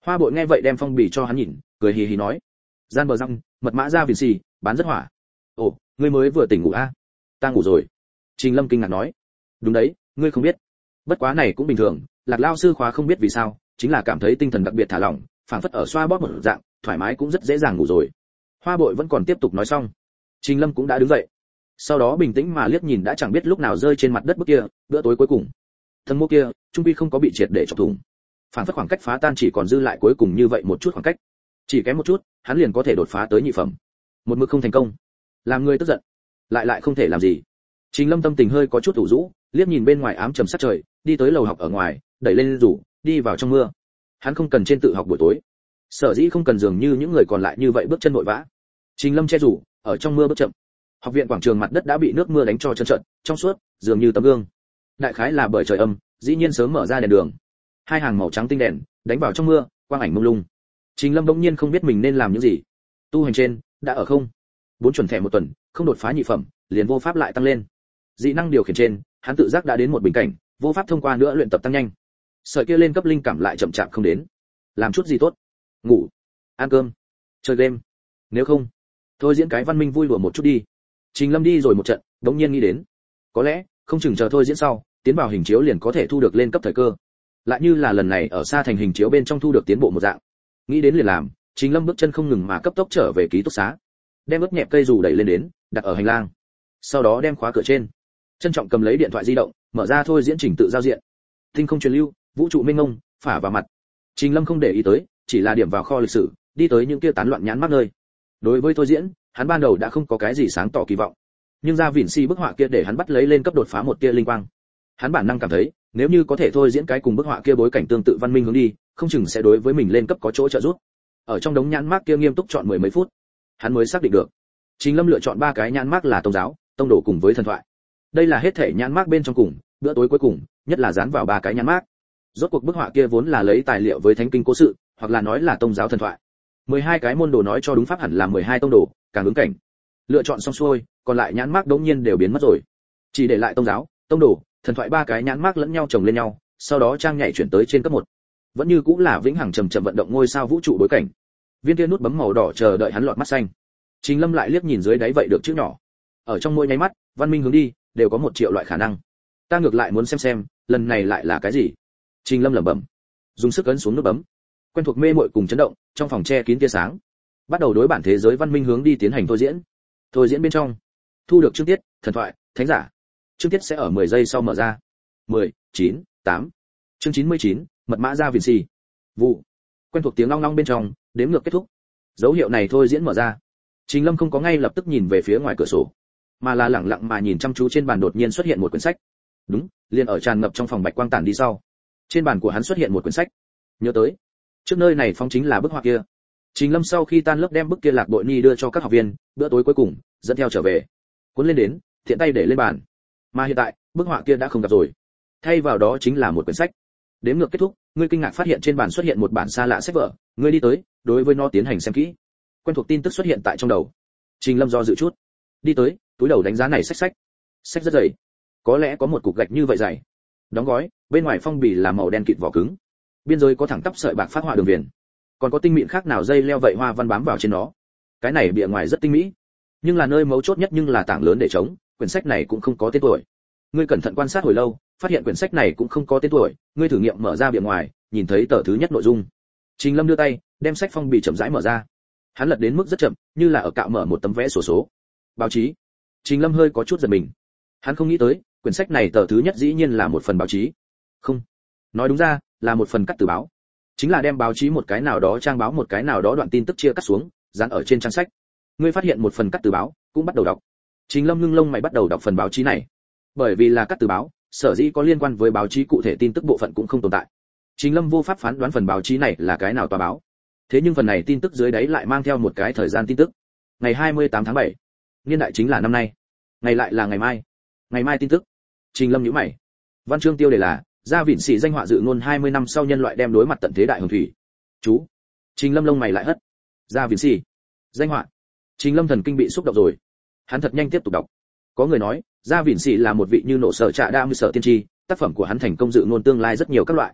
Hoa Bội nghe vậy đem phong bì cho hắn nhìn, cười hì hì nói: "Gian bờ răng, mật mã ra Vinci, bán rất hỏa." "Ồ, ngươi mới vừa tỉnh ngủ a?" "Ta ngủ rồi." Trình Lâm kinh ngạc nói: "Đúng đấy, ngươi không biết. Bất quá này cũng bình thường, Lạc lao sư khóa không biết vì sao, chính là cảm thấy tinh thần đặc biệt thả lỏng, phảng phất ở xoa bóp một dạng, thoải mái cũng rất dễ dàng ngủ rồi." Hoa Bội vẫn còn tiếp tục nói xong, Trình Lâm cũng đã đứng dậy. Sau đó bình tĩnh mà liếc nhìn đã chẳng biết lúc nào rơi trên mặt đất bức kia, bữa tối cuối cùng. Thân mô kia, trung quy không có bị triệt để chọc thủng. Phảng phất khoảng cách phá tan chỉ còn dư lại cuối cùng như vậy một chút khoảng cách. Chỉ kém một chút, hắn liền có thể đột phá tới nhị phẩm. Một mực không thành công, làm người tức giận, lại không thể làm gì. Trình Lâm tâm tình hơi có chút ủ rũ, liếc nhìn bên ngoài ám trầm sắc trời, đi tới lầu học ở ngoài, đẩy lên rủ, đi vào trong mưa. Hắn không cần trên tự học buổi tối, sở dĩ không cần dường như những người còn lại như vậy bước chân vội vã. Trình Lâm che rủ, ở trong mưa bước chậm. Học viện quảng trường mặt đất đã bị nước mưa đánh cho trơn trượt, trong suốt, dường như tấm gương. Đại khái là bởi trời âm, dĩ nhiên sớm mở ra đèn đường. Hai hàng màu trắng tinh đèn đánh vào trong mưa, quang ảnh mông lung. Trình Lâm bỗng nhiên không biết mình nên làm những gì. Tu hành trên đã ở không, 4 chuẩn thẻ một tuần, không đột phá nhị phẩm, liền vô pháp lại tăng lên. Dị năng điều khiển trên, hắn tự giác đã đến một bình cảnh, vô pháp thông qua nữa luyện tập tăng nhanh. Sợi kia lên cấp linh cảm lại chậm chạp không đến. Làm chút gì tốt? Ngủ, ăn cơm, chơi game. Nếu không, thôi diễn cái văn minh vui đùa một chút đi. Trình Lâm đi rồi một trận, đống nhiên nghĩ đến, có lẽ không chừng chờ thôi diễn sau, tiến vào hình chiếu liền có thể thu được lên cấp thời cơ. Lại như là lần này ở xa thành hình chiếu bên trong thu được tiến bộ một dạng. Nghĩ đến liền làm, Trình Lâm bước chân không ngừng mà cấp tốc trở về ký túc xá. Đem ướt nhẹp cây dù đẩy lên đến, đặt ở hành lang. Sau đó đem khóa cửa trên. Trân trọng cầm lấy điện thoại di động, mở ra thôi diễn trình tự giao diện. Tinh không truyền lưu, vũ trụ mênh mông, phả vào mặt. Trình Lâm không để ý tới, chỉ là điểm vào kho lịch sử, đi tới những kia tán loạn nhãn mác nơi. Đối với thôi diễn, hắn ban đầu đã không có cái gì sáng tỏ kỳ vọng, nhưng ra Vinci bức họa kia để hắn bắt lấy lên cấp đột phá một tia linh quang. Hắn bản năng cảm thấy, nếu như có thể thôi diễn cái cùng bức họa kia bối cảnh tương tự văn minh hướng đi, không chừng sẽ đối với mình lên cấp có chỗ trợ giúp. Ở trong đống nhãn mác kia nghiêm túc chọn mười mấy phút, hắn mới xác định được. Trình Lâm lựa chọn 3 cái nhãn mác là tôn giáo, tông đồ cùng với thần thoại. Đây là hết thể nhãn mác bên trong cùng, bữa tối cuối cùng, nhất là dán vào 3 cái nhãn mác. Rốt cuộc bức họa kia vốn là lấy tài liệu với thánh kinh cố sự, hoặc là nói là tôn giáo thần thoại. 12 cái môn đồ nói cho đúng pháp hẳn là 12 tông đồ, càng ứng cảnh. Lựa chọn xong xuôi, còn lại nhãn mác đống nhiên đều biến mất rồi. Chỉ để lại tôn giáo, tông đồ, thần thoại 3 cái nhãn mác lẫn nhau chồng lên nhau, sau đó trang nhảy chuyển tới trên cấp 1. Vẫn như cũng là vĩnh hằng chậm chậm vận động ngôi sao vũ trụ bối cảnh. Viên kia nút bấm màu đỏ chờ đợi hắn lọt mắt xanh. Trình Lâm lại liếc nhìn dưới đáy vậy được chữ nhỏ. Ở trong mỗi nháy mắt, văn minh hướng đi, đều có 1 triệu loại khả năng. Ta ngược lại muốn xem, lần này lại là cái gì? Trình Lâm lẩm bẩm, dùng sức ấn xuống nút bấm. Quen thuộc mê muội cùng chấn động, trong phòng che kín tia sáng. Bắt đầu đối bản thế giới văn minh hướng đi tiến hành thôi diễn. Thôi diễn bên trong, thu được chương tiết, thần thoại, thánh giả. Chương tiết sẽ ở 10 giây sau mở ra. 10, 9, 8. Chương 99, mật mã ra Vinci. Vụ. Quen thuộc tiếng long long bên trong, đếm ngược kết thúc. Dấu hiệu này thôi diễn mở ra. Trình Lâm không có ngay lập tức nhìn về phía ngoài cửa sổ, mà là lẳng lặng mà nhìn chăm chú trên bàn đột nhiên xuất hiện một quyển sách. Đúng, liền ở tràn ngập trong phòng bạch quang tản đi sau. Trên bàn của hắn xuất hiện một quyển sách. Nhớ tới, trước nơi này phong chính là bức họa kia. Trình Lâm sau khi tan lớp đem bức kia lạc bội ni đưa cho các học viên, bữa tối cuối cùng dẫn theo trở về. Cuốn lên đến, thiện tay để lên bàn. Mà hiện tại, bức họa kia đã không gặp rồi. Thay vào đó chính là một quyển sách. Đếm ngược kết thúc, ngươi kinh ngạc phát hiện trên bàn xuất hiện một bản xa lạ sách vở, ngươi đi tới, đối với nó tiến hành xem kỹ. Quen thuộc tin tức xuất hiện tại trong đầu. Trình Lâm do dự chút, đi tới, túi đầu đánh giá này sách rất dày, có lẽ có một cục gạch như vậy dày. Đóng gói, bên ngoài phong bì là màu đen kịt vỏ cứng, biên giới có thẳng tắp sợi bạc phát họa đường viền, còn có tinh mịn khác nào dây leo vậy hoa văn bám vào trên nó. Cái này bìa ngoài rất tinh mỹ, nhưng là nơi mấu chốt nhất nhưng là tảng lớn để trống, quyển sách này cũng không có tên tuổi. Ngươi cẩn thận quan sát hồi lâu, phát hiện quyển sách này cũng không có tên tuổi, ngươi thử nghiệm mở ra bìa ngoài, nhìn thấy tờ thứ nhất nội dung. Trình Lâm đưa tay, đem sách phong bì chậm rãi mở ra. Hắn lật đến mức rất chậm, như là ở cạo mở một tấm vé sổ số. Báo chí. Trình Lâm hơi có chút giật mình. Hắn không nghĩ tới, quyển sách này tờ thứ nhất dĩ nhiên là một phần báo chí. Không, nói đúng ra, là một phần cắt từ báo. Chính là đem báo chí một cái nào đó trang báo một cái nào đó đoạn tin tức chia cắt xuống, dán ở trên trang sách. Ngươi phát hiện một phần cắt từ báo, cũng bắt đầu đọc. Trình Lâm ngưng lông mày bắt đầu đọc phần báo chí này. Bởi vì là cắt từ báo, sở dĩ có liên quan với báo chí cụ thể tin tức bộ phận cũng không tồn tại. Trình Lâm vô pháp phán đoán phần báo chí này là cái nào tòa báo. Thế nhưng phần này tin tức dưới đáy lại mang theo một cái thời gian tin tức. Ngày 28 tháng 7. Niên đại chính là năm nay. Ngày lại là ngày mai. Ngày mai tin tức. Trình Lâm nhíu mày. Văn chương tiêu đề là Gia Vịn Sĩ danh họa dự ngôn 20 năm sau nhân loại đem đối mặt tận thế đại hồng thủy. Chú. Trình Lâm lông mày lại hất. Gia Vịn Sĩ. Danh họa. Trình Lâm thần kinh bị xúc động rồi. Hắn thật nhanh tiếp tục đọc. Có người nói, Gia Vịn Sĩ là một vị như nổ sở trạ đa như sở tiên tri, tác phẩm của hắn thành công dự ngôn tương lai rất nhiều các loại.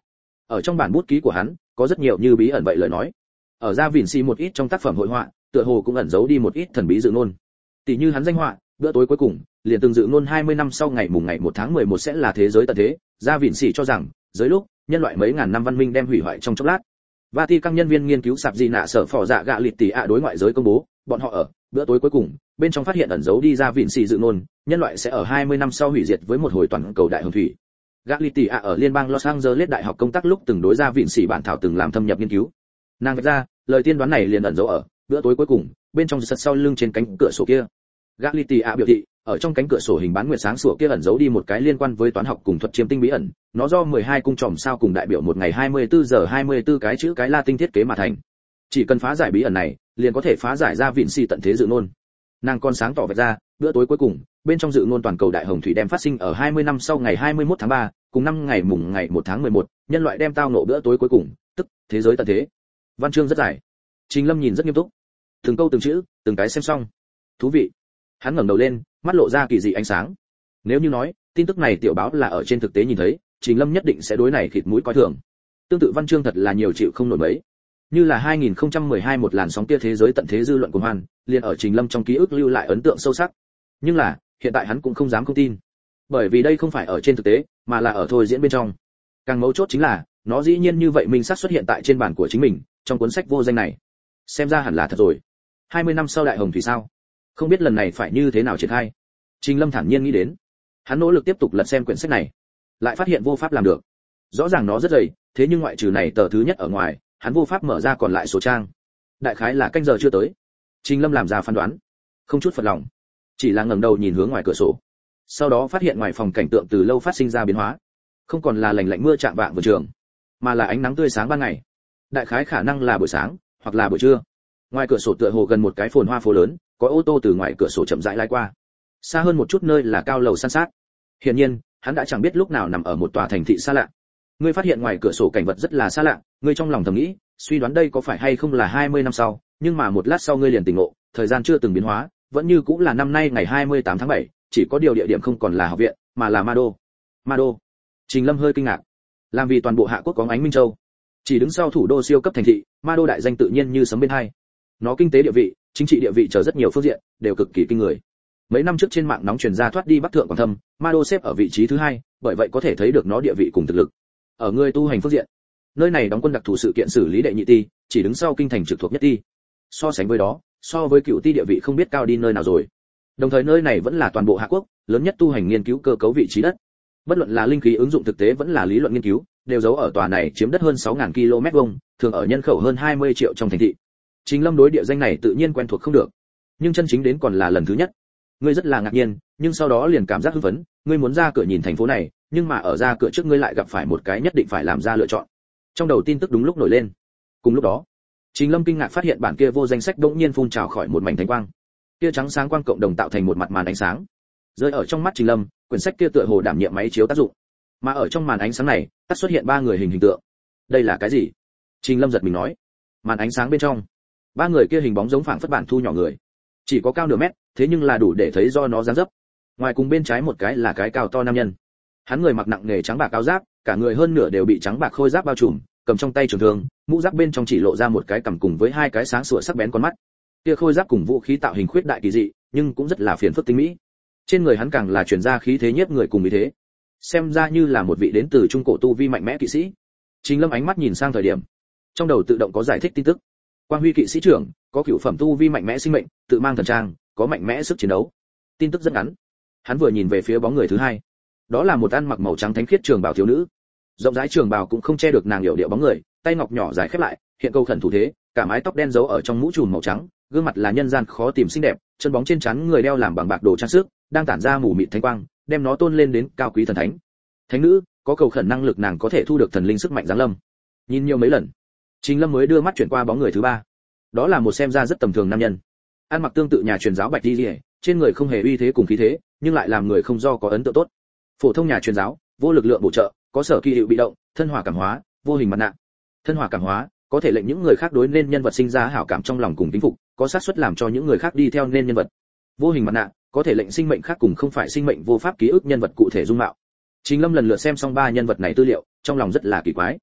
Ở trong bản bút ký của hắn, có rất nhiều như bí ẩn vậy lời nói. Ở Da Vinci một ít trong tác phẩm hội họa, tựa hồ cũng ẩn giấu đi một ít thần bí dự ngôn. Tỷ như hắn danh họa, bữa tối cuối cùng, liền từng dự ngôn 20 năm sau ngày mùng ngày 1 tháng 11 sẽ là thế giới tận thế, Da Vinci cho rằng, dưới lúc nhân loại mấy ngàn năm văn minh đem hủy hoại trong chốc lát. Vatican nhân viên nghiên cứu sạp gì nạ sở phò dạ gạ lịt tỷ ạ đối ngoại giới công bố, bọn họ ở bữa tối cuối cùng, bên trong phát hiện ẩn giấu đi Da Vinci dự ngôn, nhân loại sẽ ở 20 năm sau hủy diệt với một hồi toàn cầu đại hồng thủy. Galiti ở liên bang Los Angeles đại học công tác lúc từng đối ra vịn sĩ bản thảo từng làm thâm nhập nghiên cứu. Nàng vạch ra, lời tiên đoán này liền ẩn giấu ở bữa tối cuối cùng, bên trong sật sau lưng trên cánh cửa sổ kia. Galiti biểu thị, ở trong cánh cửa sổ hình bán nguyệt sáng sủa kia ẩn giấu đi một cái liên quan với toán học cùng thuật chiêm tinh bí ẩn, nó do 12 cung chòm sao cùng đại biểu một ngày 24 giờ 24 cái chữ cái Latin thiết kế mà thành. Chỉ cần phá giải bí ẩn này, liền có thể phá giải ra vịn sĩ tận thế dự ngôn. Nàng còn sáng tỏ vạch ra, bữa tối cuối cùng, bên trong dự ngôn toàn cầu đại hồng thủy đem phát sinh ở 20 năm sau ngày 21 tháng 3, cùng năm ngày mùng ngày 1 tháng 11, nhân loại đem tao ngộ bữa tối cuối cùng, tức thế giới tận thế. Văn chương rất dài. Trình Lâm nhìn rất nghiêm túc. Từng câu từng chữ, từng cái xem xong. Thú vị. Hắn ngẩng đầu lên, mắt lộ ra kỳ dị ánh sáng. Nếu như nói, tin tức này tiểu báo là ở trên thực tế nhìn thấy, Trình Lâm nhất định sẽ đối này khịt mũi coi thường. Tương tự văn chương thật là nhiều chịu không nổi mấy. Như là 2012 một làn sóng kia thế giới tận thế dư luận của Hoan, liền ở Trình Lâm trong ký ức lưu lại ấn tượng sâu sắc. Nhưng là, hiện tại hắn cũng không dám không tin. Bởi vì đây không phải ở trên thực tế, mà là ở thôi diễn bên trong. Càng mấu chốt chính là, nó dĩ nhiên như vậy minh xác xuất hiện tại trên bản của chính mình, trong cuốn sách vô danh này. Xem ra hẳn là thật rồi. 20 năm sau đại hồng thủy sao? Không biết lần này phải như thế nào triển khai. Trình Lâm thản nhiên nghĩ đến. Hắn nỗ lực tiếp tục lật xem quyển sách này, lại phát hiện vô pháp làm được. Rõ ràng nó rất dày, thế nhưng ngoại trừ này tờ thứ nhất ở ngoài, hắn vô pháp mở ra còn lại số trang. Đại khái là canh giờ chưa tới. Trình Lâm làm ra phán đoán, không chút phật lòng, chỉ là ngẩng đầu nhìn hướng ngoài cửa sổ. Sau đó phát hiện ngoài phòng cảnh tượng từ lâu phát sinh ra biến hóa, không còn là lạnh lạnh mưa chạm vạng vườn trường, mà là ánh nắng tươi sáng ban ngày. Đại khái khả năng là buổi sáng, hoặc là buổi trưa. Ngoài cửa sổ tựa hồ gần một cái phồn hoa phố lớn, có ô tô từ ngoài cửa sổ chậm rãi lái qua. Xa hơn một chút nơi là cao lầu san sát. Hiển nhiên, hắn đã chẳng biết lúc nào nằm ở một tòa thành thị xa lạ. Ngươi phát hiện ngoài cửa sổ cảnh vật rất là xa lạ, ngươi trong lòng thầm nghĩ, suy đoán đây có phải hay không là 20 năm sau, nhưng mà một lát sau ngươi liền tỉnh ngộ, thời gian chưa từng biến hóa, vẫn như cũng là năm nay ngày 28 tháng 7, chỉ có điều địa điểm không còn là học viện, mà là Ma Đô. Ma Đô. Trình Lâm hơi kinh ngạc. Làm vì toàn bộ Hạ Quốc có ánh Minh Châu, chỉ đứng sau thủ đô siêu cấp thành thị, Ma Đô đại danh tự nhiên như sấm bên hai. Nó kinh tế địa vị, chính trị địa vị chờ rất nhiều phương diện, đều cực kỳ kinh người. Mấy năm trước trên mạng nóng truyền ra thoát đi Bắc thượng Quảng Thâm, Ma Đô xếp ở vị trí thứ hai, bởi vậy có thể thấy được nó địa vị cùng thực lực. Ở người tu hành phương diện, nơi này đóng quân đặc thù sự kiện xử lý đệ nhị ti, chỉ đứng sau kinh thành trực thuộc nhất ti. So sánh với đó, so với cựu ti địa vị không biết cao đi nơi nào rồi. Đồng thời nơi này vẫn là toàn bộ Hạ Quốc lớn nhất tu hành nghiên cứu cơ cấu vị trí đất. Bất luận là linh khí ứng dụng thực tế vẫn là lý luận nghiên cứu, đều giấu ở tòa này chiếm đất hơn 6.000 km vuông, thường ở nhân khẩu hơn 20 triệu trong thành thị. Trình Lâm đối địa danh này tự nhiên quen thuộc không được, nhưng chân chính đến còn là lần thứ nhất. Ngươi rất là ngạc nhiên, nhưng sau đó liền cảm giác hưng phấn, ngươi muốn ra cửa nhìn thành phố này, nhưng mà ở ra cửa trước ngươi lại gặp phải một cái nhất định phải làm ra lựa chọn. Trong đầu tin tức đúng lúc nổi lên. Cùng lúc đó, Trình Lâm kinh ngạc phát hiện bản kia vô danh sách đột nhiên phun trào khỏi một mảnh thánh quang. Kia trắng sáng quang cộng đồng tạo thành một mặt màn ánh sáng. Rơi ở trong mắt Trình Lâm, quyển sách kia tựa hồ đảm nhiệm máy chiếu tác dụng. Mà ở trong màn ánh sáng này, tắt xuất hiện ba người hình tượng. Đây là cái gì? Trình Lâm giật mình nói. Màn ánh sáng bên trong, ba người kia hình bóng giống phảng phất bản thu nhỏ người. Chỉ có cao nửa mét, thế nhưng là đủ để thấy do nó dáng dấp. Ngoài cùng bên trái một cái là cái cao to nam nhân. Hắn người mặc nặng nề trắng bạc áo giáp, cả người hơn nửa đều bị trắng bạc khôi giáp bao trùm, cầm trong tay trường thương, mũ giáp bên trong chỉ lộ ra một cái cằm cùng với hai cái sáng sủa sắc bén con mắt. Kia khôi giáp cùng vũ khí tạo hình khuyết đại kỳ dị, nhưng cũng rất là phiền phức tinh mỹ. Trên người hắn càng là truyền ra khí thế nhiếp người cùng ý thế. Xem ra như là một vị đến từ trung cổ tu vi mạnh mẽ kỵ sĩ. Trình Lâm ánh mắt nhìn sang thời điểm, trong đầu tự động có giải thích tin tức. Quang Huy kỵ sĩ trưởng, có cửu phẩm tu vi mạnh mẽ sinh mệnh, tự mang thần trang, có mạnh mẽ sức chiến đấu. Tin tức rất ngắn. Hắn vừa nhìn về phía bóng người thứ hai, đó là một ăn mặc màu trắng thánh khiết trường bào thiếu nữ. Rộng rãi trường bào cũng không che được nàng hiểu điệu bóng người, tay ngọc nhỏ dài khép lại, hiện câu khẩn thủ thế, cả mái tóc đen giấu ở trong mũ trùm màu trắng, gương mặt là nhân gian khó tìm xinh đẹp, chân bóng trên trán người đeo làm bằng bạc đồ trang sức, đang tản ra mù mịt thánh quang, đem nó tôn lên đến cao quý thần thánh. Thánh nữ, có cầu khẩn năng lực nàng có thể thu được thần linh sức mạnh giáng lâm. Nhìn nhiều mấy lần, Trình Lâm mới đưa mắt chuyển qua bóng người thứ ba. Đó là một xem ra rất tầm thường nam nhân, ăn mặc tương tự nhà truyền giáo bạch y liễu, trên người không hề uy thế cùng khí thế, nhưng lại làm người không do có ấn tượng tốt. Phổ thông nhà truyền giáo, vô lực lượng bổ trợ, có sở kỳ hiệu bị động, thân hỏa cảm hóa, vô hình mặt nạ. Thân hỏa cảm hóa có thể lệnh những người khác đối nên nhân vật sinh ra hảo cảm trong lòng cùng kính phục, có xác suất làm cho những người khác đi theo nên nhân vật. Vô hình mặt nạ có thể lệnh sinh mệnh khác cùng không phải sinh mệnh vô pháp ký ức nhân vật cụ thể dung mạo. Trình Lâm lần lượt xem xong ba nhân vật này tư liệu, trong lòng rất là kỳ quái.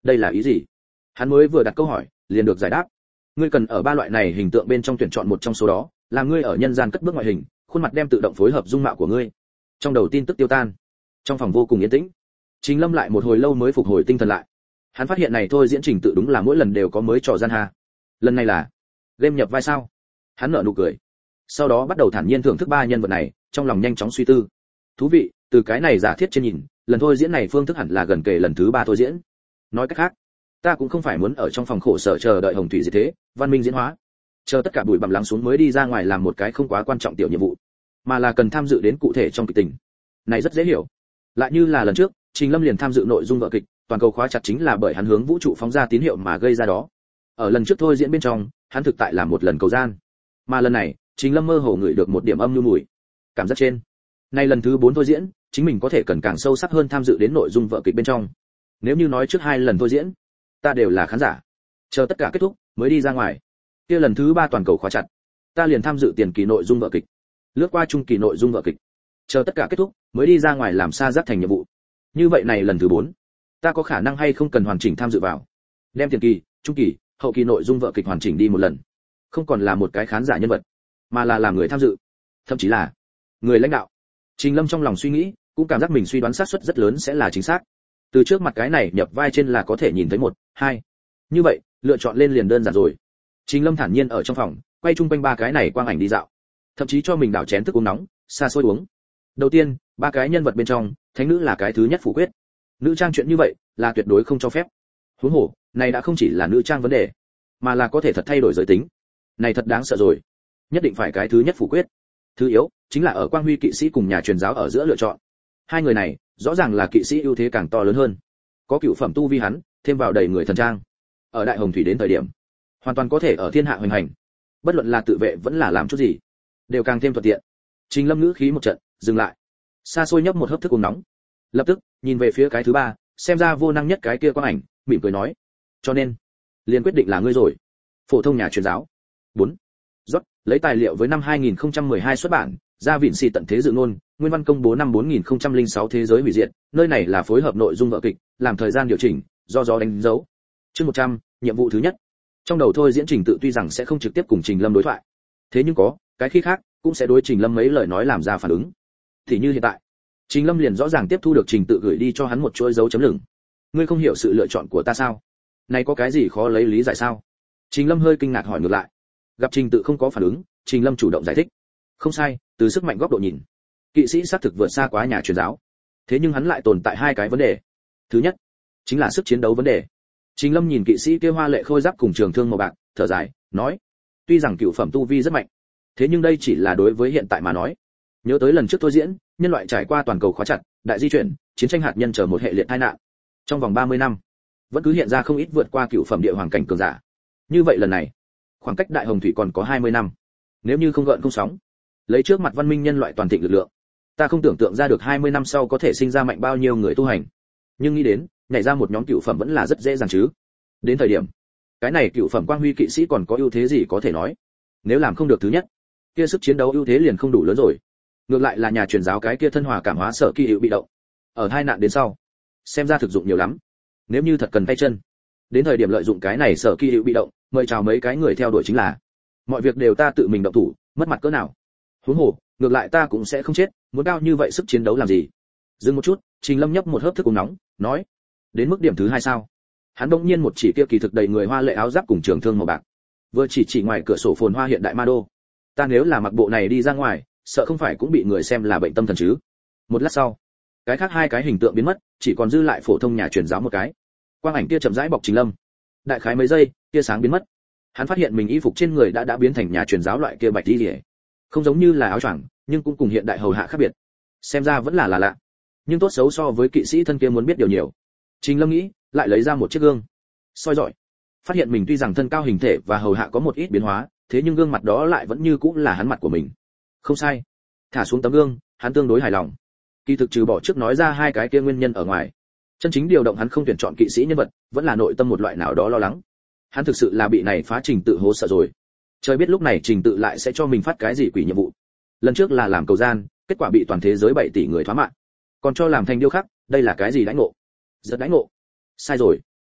Đây là ý gì? Hắn mới vừa đặt câu hỏi, liền được giải đáp. Ngươi cần ở ba loại này hình tượng bên trong tuyển chọn một trong số đó, làm ngươi ở nhân gian cất bước ngoại hình, khuôn mặt đem tự động phối hợp dung mạo của ngươi. Trong đầu tin tức tiêu tan, trong phòng vô cùng yên tĩnh. Trình Lâm lại một hồi lâu mới phục hồi tinh thần lại. Hắn phát hiện này thôi diễn trình tự đúng là mỗi lần đều có mới trò gian hà. Lần này là game nhập vai sao? Hắn nở nụ cười. Sau đó bắt đầu thản nhiên thưởng thức ba nhân vật này, trong lòng nhanh chóng suy tư. Thú vị, từ cái này giả thiết trên nhìn, lần thôi diễn này phương thức hẳn là gần kề lần thứ 3 thôi diễn. Nói cách khác, ta cũng không phải muốn ở trong phòng khổ sở chờ đợi hồng thủy diệt thế, văn minh diễn hóa, chờ tất cả bụi bặm lắng xuống mới đi ra ngoài làm một cái không quá quan trọng tiểu nhiệm vụ, mà là cần tham dự đến cụ thể trong kịch tình. Này rất dễ hiểu. Lại như là lần trước, Trình Lâm liền tham dự nội dung vở kịch, toàn cầu khóa chặt chính là bởi hắn hướng vũ trụ phóng ra tín hiệu mà gây ra đó. Ở lần trước thôi diễn bên trong, hắn thực tại là một lần cầu gian, mà lần này, Trình Lâm mơ hồ ngửi được một điểm âm nhu mùi. Cảm giác trên, nay lần thứ 4 thôi diễn, chính mình có thể cần càng sâu sắc hơn tham dự đến nội dung vở kịch bên trong. Nếu như nói trước 2 lần thôi diễn, ta đều là khán giả, chờ tất cả kết thúc mới đi ra ngoài. Kia lần thứ 3 toàn cầu khóa chặt, ta liền tham dự tiền kỳ nội dung vở kịch, lướt qua trung kỳ nội dung vở kịch, chờ tất cả kết thúc mới đi ra ngoài làm xa giác thành nhiệm vụ. Như vậy này lần thứ 4, ta có khả năng hay không cần hoàn chỉnh tham dự vào, đem tiền kỳ, trung kỳ, hậu kỳ nội dung vở kịch hoàn chỉnh đi một lần, không còn là một cái khán giả nhân vật, mà là làm người tham dự, thậm chí là người lãnh đạo. Trình Lâm trong lòng suy nghĩ, cũng cảm giác mình suy đoán xác suất rất lớn sẽ là chính xác. Từ trước mặt cái này nhập vai trên là có thể nhìn thấy 1, 2. Như vậy, lựa chọn lên liền đơn giản rồi. Trình Lâm thản nhiên ở trong phòng, quay chung quanh ba cái này quang ảnh đi dạo, thậm chí cho mình đảo chén thức uống nóng, xa xôi uống. Đầu tiên, ba cái nhân vật bên trong, thánh nữ là cái thứ nhất phủ quyết. Nữ trang chuyện như vậy là tuyệt đối không cho phép. Huống hồ, này đã không chỉ là nữ trang vấn đề, mà là có thể thật thay đổi giới tính. Này thật đáng sợ rồi. Nhất định phải cái thứ nhất phủ quyết. Thứ yếu, chính là ở Quang Huy kỵ sĩ cùng nhà truyền giáo ở giữa lựa chọn. Hai người này, rõ ràng là kỵ sĩ ưu thế càng to lớn hơn. Có cựu phẩm tu vi hắn, thêm vào đầy người thần trang. Ở Đại Hồng Thủy đến thời điểm, hoàn toàn có thể ở thiên hạ hoành hành. Bất luận là tự vệ vẫn là làm chút gì, đều càng thêm thuận tiện. Trình Lâm ngữ khí một trận, dừng lại. Xa xôi nhấp một hớp thức uống nóng. Lập tức, nhìn về phía cái thứ 3, xem ra vô năng nhất cái kia quang ảnh, mỉm cười nói: "Cho nên, liền quyết định là ngươi rồi." Phổ thông nhà truyền giáo. 4. Rốt, lấy tài liệu với năm 2012 xuất bản, ra Vịnh Xì tận thế dự ngôn, nguyên văn công bố năm 4006 thế giới hủy diệt, nơi này là phối hợp nội dung vở kịch, làm thời gian điều chỉnh, do gió đánh dấu. Chương 100, nhiệm vụ thứ nhất. Trong đầu thôi diễn trình tự tuy rằng sẽ không trực tiếp cùng Trình Lâm đối thoại, thế nhưng có cái khi khác cũng sẽ đối Trình Lâm mấy lời nói làm ra phản ứng. Thì như hiện tại, Trình Lâm liền rõ ràng tiếp thu được trình tự gửi đi cho hắn một chuỗi dấu chấm lửng. Ngươi không hiểu sự lựa chọn của ta sao? Này có cái gì khó lấy lý giải sao? Trình Lâm hơi kinh ngạc hỏi ngược lại. Gặp trình tự không có phản ứng, Trình Lâm chủ động giải thích. Không sai, từ sức mạnh góc độ nhìn, kỵ sĩ xác thực vượt xa quá nhà truyền giáo. Thế nhưng hắn lại tồn tại 2 cái vấn đề. Thứ nhất, chính là sức chiến đấu vấn đề. Trình Lâm nhìn kỵ sĩ kia hoa lệ khôi giáp cùng trường thương màu bạc, thở dài, nói: "Tuy rằng cựu phẩm tu vi rất mạnh, thế nhưng đây chỉ là đối với hiện tại mà nói. Nhớ tới lần trước thôi diễn, nhân loại trải qua toàn cầu khóa chặt, đại di chuyển, chiến tranh hạt nhân chờ một hệ liệt tai nạn. Trong vòng 30 năm, vẫn cứ hiện ra không ít vượt qua cựu phẩm địa hoàng cảnh cường giả. Như vậy lần này, khoảng cách Đại Hồng Thủy còn có 20 năm. Nếu như không gợn không sóng, lấy trước mặt văn minh nhân loại toàn thịnh lực lượng, ta không tưởng tượng ra được 20 năm sau có thể sinh ra mạnh bao nhiêu người tu hành. Nhưng nghĩ đến, nhảy ra một nhóm cựu phẩm vẫn là rất dễ dàng chứ. Đến thời điểm, cái này cựu phẩm Quang Huy kỵ sĩ còn có ưu thế gì có thể nói? Nếu làm không được thứ nhất, kia sức chiến đấu ưu thế liền không đủ lớn rồi. Ngược lại là nhà truyền giáo cái kia thân hòa cảm hóa sở kỳ hữu bị động, ở hai nạn đến sau, xem ra thực dụng nhiều lắm. Nếu như thật cần tay chân, đến thời điểm lợi dụng cái này sở kỳ hữu bị động, mời chào mấy cái người theo đuổi chính là. Mọi việc đều ta tự mình động thủ, mất mặt cỡ nào? Huống hồ, ngược lại ta cũng sẽ không chết, muốn cao như vậy sức chiến đấu làm gì? Dừng một chút, Trình Lâm nhấp một hớp thức uống nóng, nói: "Đến mức điểm thứ 2 sao?" Hắn bỗng nhiên một chỉ kia kỳ thực đầy người hoa lệ áo giáp cùng trường thương màu bạc, vừa chỉ ngoài cửa sổ phồn hoa hiện đại ma đô. Ta nếu là mặc bộ này đi ra ngoài, sợ không phải cũng bị người xem là bệnh tâm thần chứ? Một lát sau, cái khác 2 cái hình tượng biến mất, chỉ còn dư lại phổ thông nhà truyền giáo một cái. Quang ảnh kia chậm rãi bọc Trình Lâm. Đại khái mấy giây, tia sáng biến mất. Hắn phát hiện mình y phục trên người đã biến thành nhà truyền giáo loại kia bạch y liễu. Không giống như là áo choàng, nhưng cũng cùng hiện đại hầu hạ khác biệt. Xem ra vẫn là lạ. Nhưng tốt xấu so với kỵ sĩ thân kia muốn biết điều nhiều. Trình Lâm nghĩ, lại lấy ra một chiếc gương, soi rọi, phát hiện mình tuy rằng thân cao hình thể và hầu hạ có một ít biến hóa, thế nhưng gương mặt đó lại vẫn như cũ là hắn mặt của mình. Không sai. Thả xuống tấm gương, hắn tương đối hài lòng. Kỳ thực trừ bỏ trước nói ra 2 cái kia nguyên nhân ở ngoài, chân chính điều động hắn không tuyển chọn kỵ sĩ nhân vật, vẫn là nội tâm một loại nào đó lo lắng. Hắn thực sự là bị này phá trình tự hố sợ rồi. Trời biết lúc này trình tự lại sẽ cho mình phát cái gì quỷ nhiệm vụ. Lần trước là làm cầu gian, kết quả bị toàn thế giới 7 tỷ người thoá mạng. Còn cho làm thành điêu khắc, đây là cái gì đãi ngộ? Rất đãi ngộ. Sai rồi.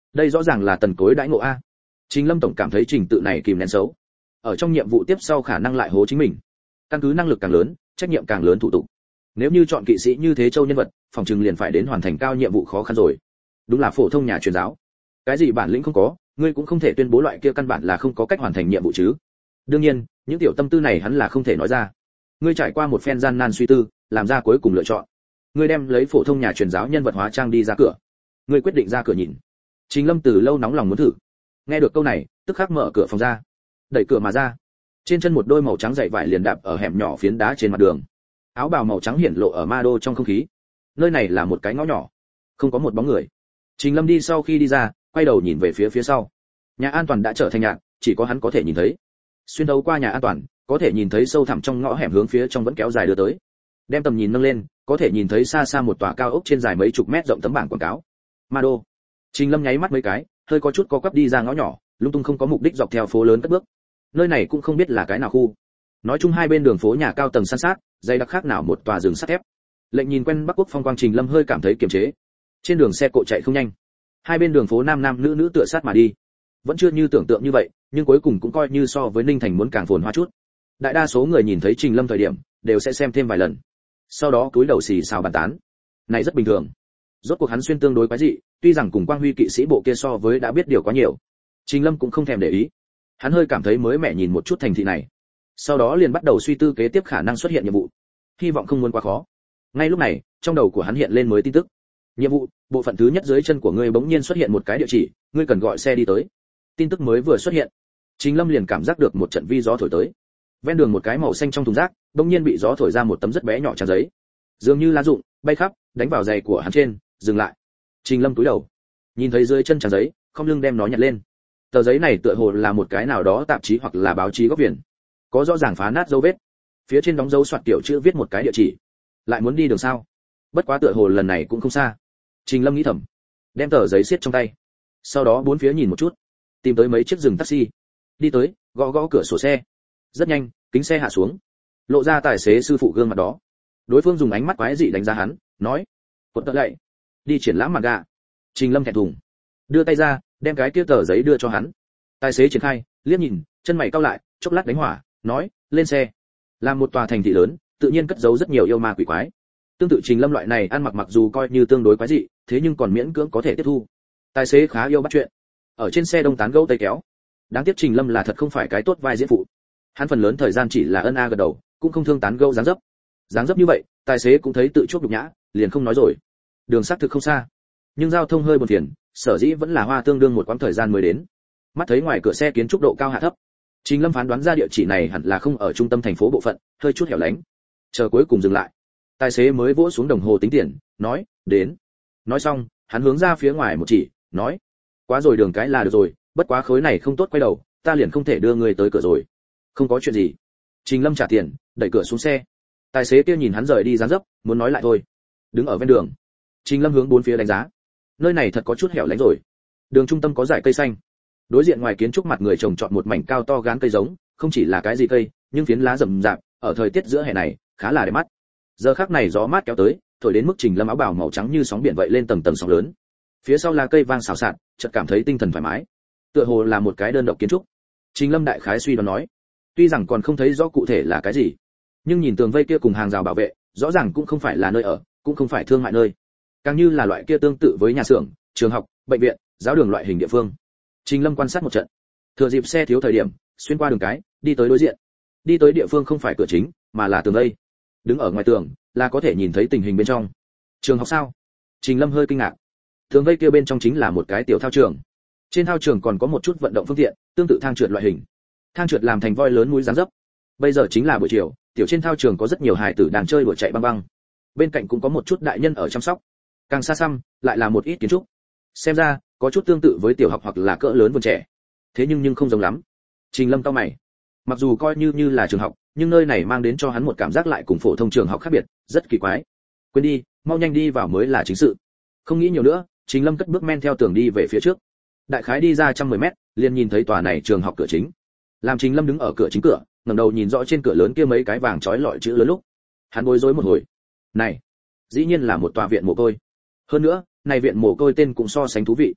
đây rõ ràng là tần cối đãi ngộ a. Trình Lâm tổng cảm thấy trình tự này kìm nén xấu, ở trong nhiệm vụ tiếp sau khả năng lại hố chính mình. Căn cứ năng lực càng lớn, trách nhiệm càng lớn thủ tục. Nếu như chọn kỵ sĩ như thế châu nhân vật, phòng trừng liền phải đến hoàn thành cao nhiệm vụ khó khăn rồi. Đúng là phổ thông nhà truyền giáo. Cái gì bản lĩnh không có, ngươi cũng không thể tuyên bố loại kia căn bản là không có cách hoàn thành nhiệm vụ chứ. Đương nhiên, những tiểu tâm tư này hắn là không thể nói ra. Ngươi trải qua một phen gian nan suy tư, làm ra cuối cùng lựa chọn. Ngươi đem lấy phổ thông nhà truyền giáo nhân vật hóa trang đi ra cửa. Ngươi quyết định ra cửa nhìn. Trình Lâm từ lâu nóng lòng muốn thử. Nghe được câu này, tức khắc mở cửa phòng ra. Đẩy cửa mà ra. Trên chân một đôi màu trắng giày vải liền đạp ở hẻm nhỏ phiến đá trên mặt đường. Áo bào màu trắng hiển lộ ở ma đô trong không khí. Nơi này là một cái ngõ nhỏ, không có một bóng người. Trình Lâm đi sau khi đi ra, quay đầu nhìn về phía sau. Nhà an toàn đã trở thành nhạt, chỉ có hắn có thể nhìn thấy. Xuyên thấu qua nhà an toàn, có thể nhìn thấy sâu thẳm trong ngõ hẻm hướng phía trong vẫn kéo dài đưa tới. Đem tầm nhìn nâng lên, có thể nhìn thấy xa xa một tòa cao ốc trên dài mấy chục mét rộng tấm bảng quảng cáo. Ma đô. Trình Lâm nháy mắt mấy cái, hơi có chút co quắp đi ra ngõ nhỏ, lung tung không có mục đích dọc theo phố lớn cất bước. Nơi này cũng không biết là cái nào khu. Nói chung hai bên đường phố nhà cao tầng san sát, dày đặc khác nào một tòa rừng sắt thép. Lệnh nhìn quen Bắc Quốc phong quang Trình Lâm hơi cảm thấy kiềm chế. Trên đường xe cộ chạy không nhanh. Hai bên đường phố nam nam nữ nữ tựa sát mà đi. Vẫn chưa như tưởng tượng như vậy, nhưng cuối cùng cũng coi như so với Ninh Thành muốn càng phồn hoa chút. Đại đa số người nhìn thấy Trình Lâm thời điểm, đều sẽ xem thêm vài lần. Sau đó cúi đầu xì xào bàn tán. Này rất bình thường. Rốt cuộc hắn xuyên tương đối quái dị, tuy rằng cùng Quang Huy kỵ sĩ bộ kia so với đã biết điều quá nhiều. Trình Lâm cũng không thèm để ý. Hắn hơi cảm thấy mới mẻ nhìn một chút thành thị này. Sau đó liền bắt đầu suy tư kế tiếp khả năng xuất hiện nhiệm vụ. Hy vọng không muốn quá khó. Ngay lúc này, trong đầu của hắn hiện lên mới tin tức. Nhiệm vụ, bộ phận thứ nhất dưới chân của ngươi bỗng nhiên xuất hiện một cái địa chỉ, ngươi cần gọi xe đi tới. Tin tức mới vừa xuất hiện, Trình Lâm liền cảm giác được một trận vi gió thổi tới. Ven đường một cái màu xanh trong thùng rác, bỗng nhiên bị gió thổi ra một tấm rất bé nhỏ trang giấy. Dường như lá rụng, bay khắp, đánh vào giày của hắn trên, dừng lại. Trình Lâm cúi đầu, nhìn thấy dưới chân trang giấy, không lưng đem nó nhặt lên. Tờ giấy này tựa hồ là một cái nào đó tạp chí hoặc là báo chí góc viền, có rõ ràng phá nát dấu vết. Phía trên đóng dấu soạt tiểu chữ viết một cái địa chỉ. Lại muốn đi đường sao? Bất quá tựa hồ lần này cũng không xa. Trình Lâm nghĩ thầm, đem tờ giấy siết trong tay. Sau đó bốn phía nhìn một chút, tìm tới mấy chiếc dừng taxi. Đi tới, gõ gõ cửa sổ xe. Rất nhanh, kính xe hạ xuống, lộ ra tài xế sư phụ gương mặt đó. Đối phương dùng ánh mắt quái dị đánh giá hắn, nói: "Cột tợ lạy, đi triển lãm mặt gà." Trình Lâm thẹn thùng, đưa tay ra, đem cái kia tờ giấy đưa cho hắn. Tài xế triển khai, liếc nhìn, chân mày cau lại, chốc lát đánh hỏa, nói: "Lên xe." Làm một tòa thành thị lớn, tự nhiên cất giấu rất nhiều yêu ma quỷ quái. Tương tự Trình Lâm loại này ăn mặc mặc dù coi như tương đối quái dị, thế nhưng còn miễn cưỡng có thể tiếp thu. Tài xế khá yêu bắt chuyện, ở trên xe đông tán gẫu tây kéo. Đáng tiếc Trình Lâm là thật không phải cái tốt vai diễn phụ. Hắn phần lớn thời gian chỉ là ân a gật đầu, cũng không thương tán gẫu dáng dấp. Dáng dấp như vậy, tài xế cũng thấy tự chuốc nhục nhã, liền không nói rồi. Đường xác thực không xa, nhưng giao thông hơi buồn phiền, sở dĩ vẫn là hoa tương đương một quãng thời gian mới đến. Mắt thấy ngoài cửa xe kiến trúc độ cao hạ thấp, Trình Lâm phán đoán ra địa chỉ này hẳn là không ở trung tâm thành phố bộ phận, hơi chút hẻo lánh. Chờ cuối cùng dừng lại, tài xế mới vỗ xuống đồng hồ tính tiền, nói: "Đến." Nói xong, hắn hướng ra phía ngoài một chỉ, nói: "Quá rồi đường cái là được rồi, bất quá khối này không tốt quay đầu, ta liền không thể đưa người tới cửa rồi." "Không có chuyện gì." Trình Lâm trả tiền, đẩy cửa xuống xe. Tài xế kia nhìn hắn rời đi dáng dấp, muốn nói lại thôi. Đứng ở ven đường, Trình Lâm hướng bốn phía đánh giá. Nơi này thật có chút hẻo lánh rồi. Đường trung tâm có dải cây xanh. Đối diện ngoài kiến trúc mặt người trồng trọt một mảnh cao to gán cây giống, không chỉ là cái gì cây, nhưng phiến lá rậm rạp, ở thời tiết giữa hè này, khá là đẹp mắt. Giờ khắc này gió mát kéo tới, thổi đến mức Trình Lâm áo bào màu trắng như sóng biển vậy lên tầng tầng sóng lớn. Phía sau là cây vang xào xạc, chợt cảm thấy tinh thần thoải mái. Tựa hồ là một cái đơn độc kiến trúc. Trình Lâm đại khái suy đoán nói, tuy rằng còn không thấy rõ cụ thể là cái gì, nhưng nhìn tường vây kia cùng hàng rào bảo vệ, rõ ràng cũng không phải là nơi ở, cũng không phải thương mại nơi, càng như là loại kia tương tự với nhà xưởng, trường học, bệnh viện, giáo đường loại hình địa phương. Trình Lâm quan sát một trận, thừa dịp xe thiếu thời điểm, xuyên qua đường cái, đi tới đối diện. Đi tới địa phương không phải cửa chính, mà là tường vây. Đứng ở ngoài tường, là có thể nhìn thấy tình hình bên trong. Trường học sao? Trình Lâm hơi kinh ngạc. Tường vây kia bên trong chính là một cái tiểu thao trường. Trên thao trường còn có một chút vận động phương tiện, tương tự thang trượt loại hình. Thang trượt làm thành voi lớn mũi dáng dấp. Bây giờ chính là buổi chiều, tiểu trên thao trường có rất nhiều hài tử đang chơi đùa chạy băng băng. Bên cạnh cũng có một chút đại nhân ở chăm sóc. Càng xa xăm, lại là một ít kiến trúc. Xem ra, có chút tương tự với tiểu học hoặc là cỡ lớn vườn trẻ. Thế nhưng không giống lắm. Trình Lâm cau mày. Mặc dù coi như là trường học, nhưng nơi này mang đến cho hắn một cảm giác lại cùng phổ thông trường học khác biệt, rất kỳ quái. Quên đi, mau nhanh đi vào mới là chính sự. Không nghĩ nhiều nữa, Trình Lâm cất bước men theo tường đi về phía trước. Đại khái đi ra 110 mét, liền nhìn thấy tòa này trường học cửa chính. Làm Trình Lâm đứng ở cửa chính cửa, ngẩng đầu nhìn rõ trên cửa lớn kia mấy cái vàng chói lọi chữ lớn lúc, hắn bối rối một hồi. Này, dĩ nhiên là một tòa viện mồ côi. Hơn nữa, này viện mồ côi tên cũng so sánh thú vị.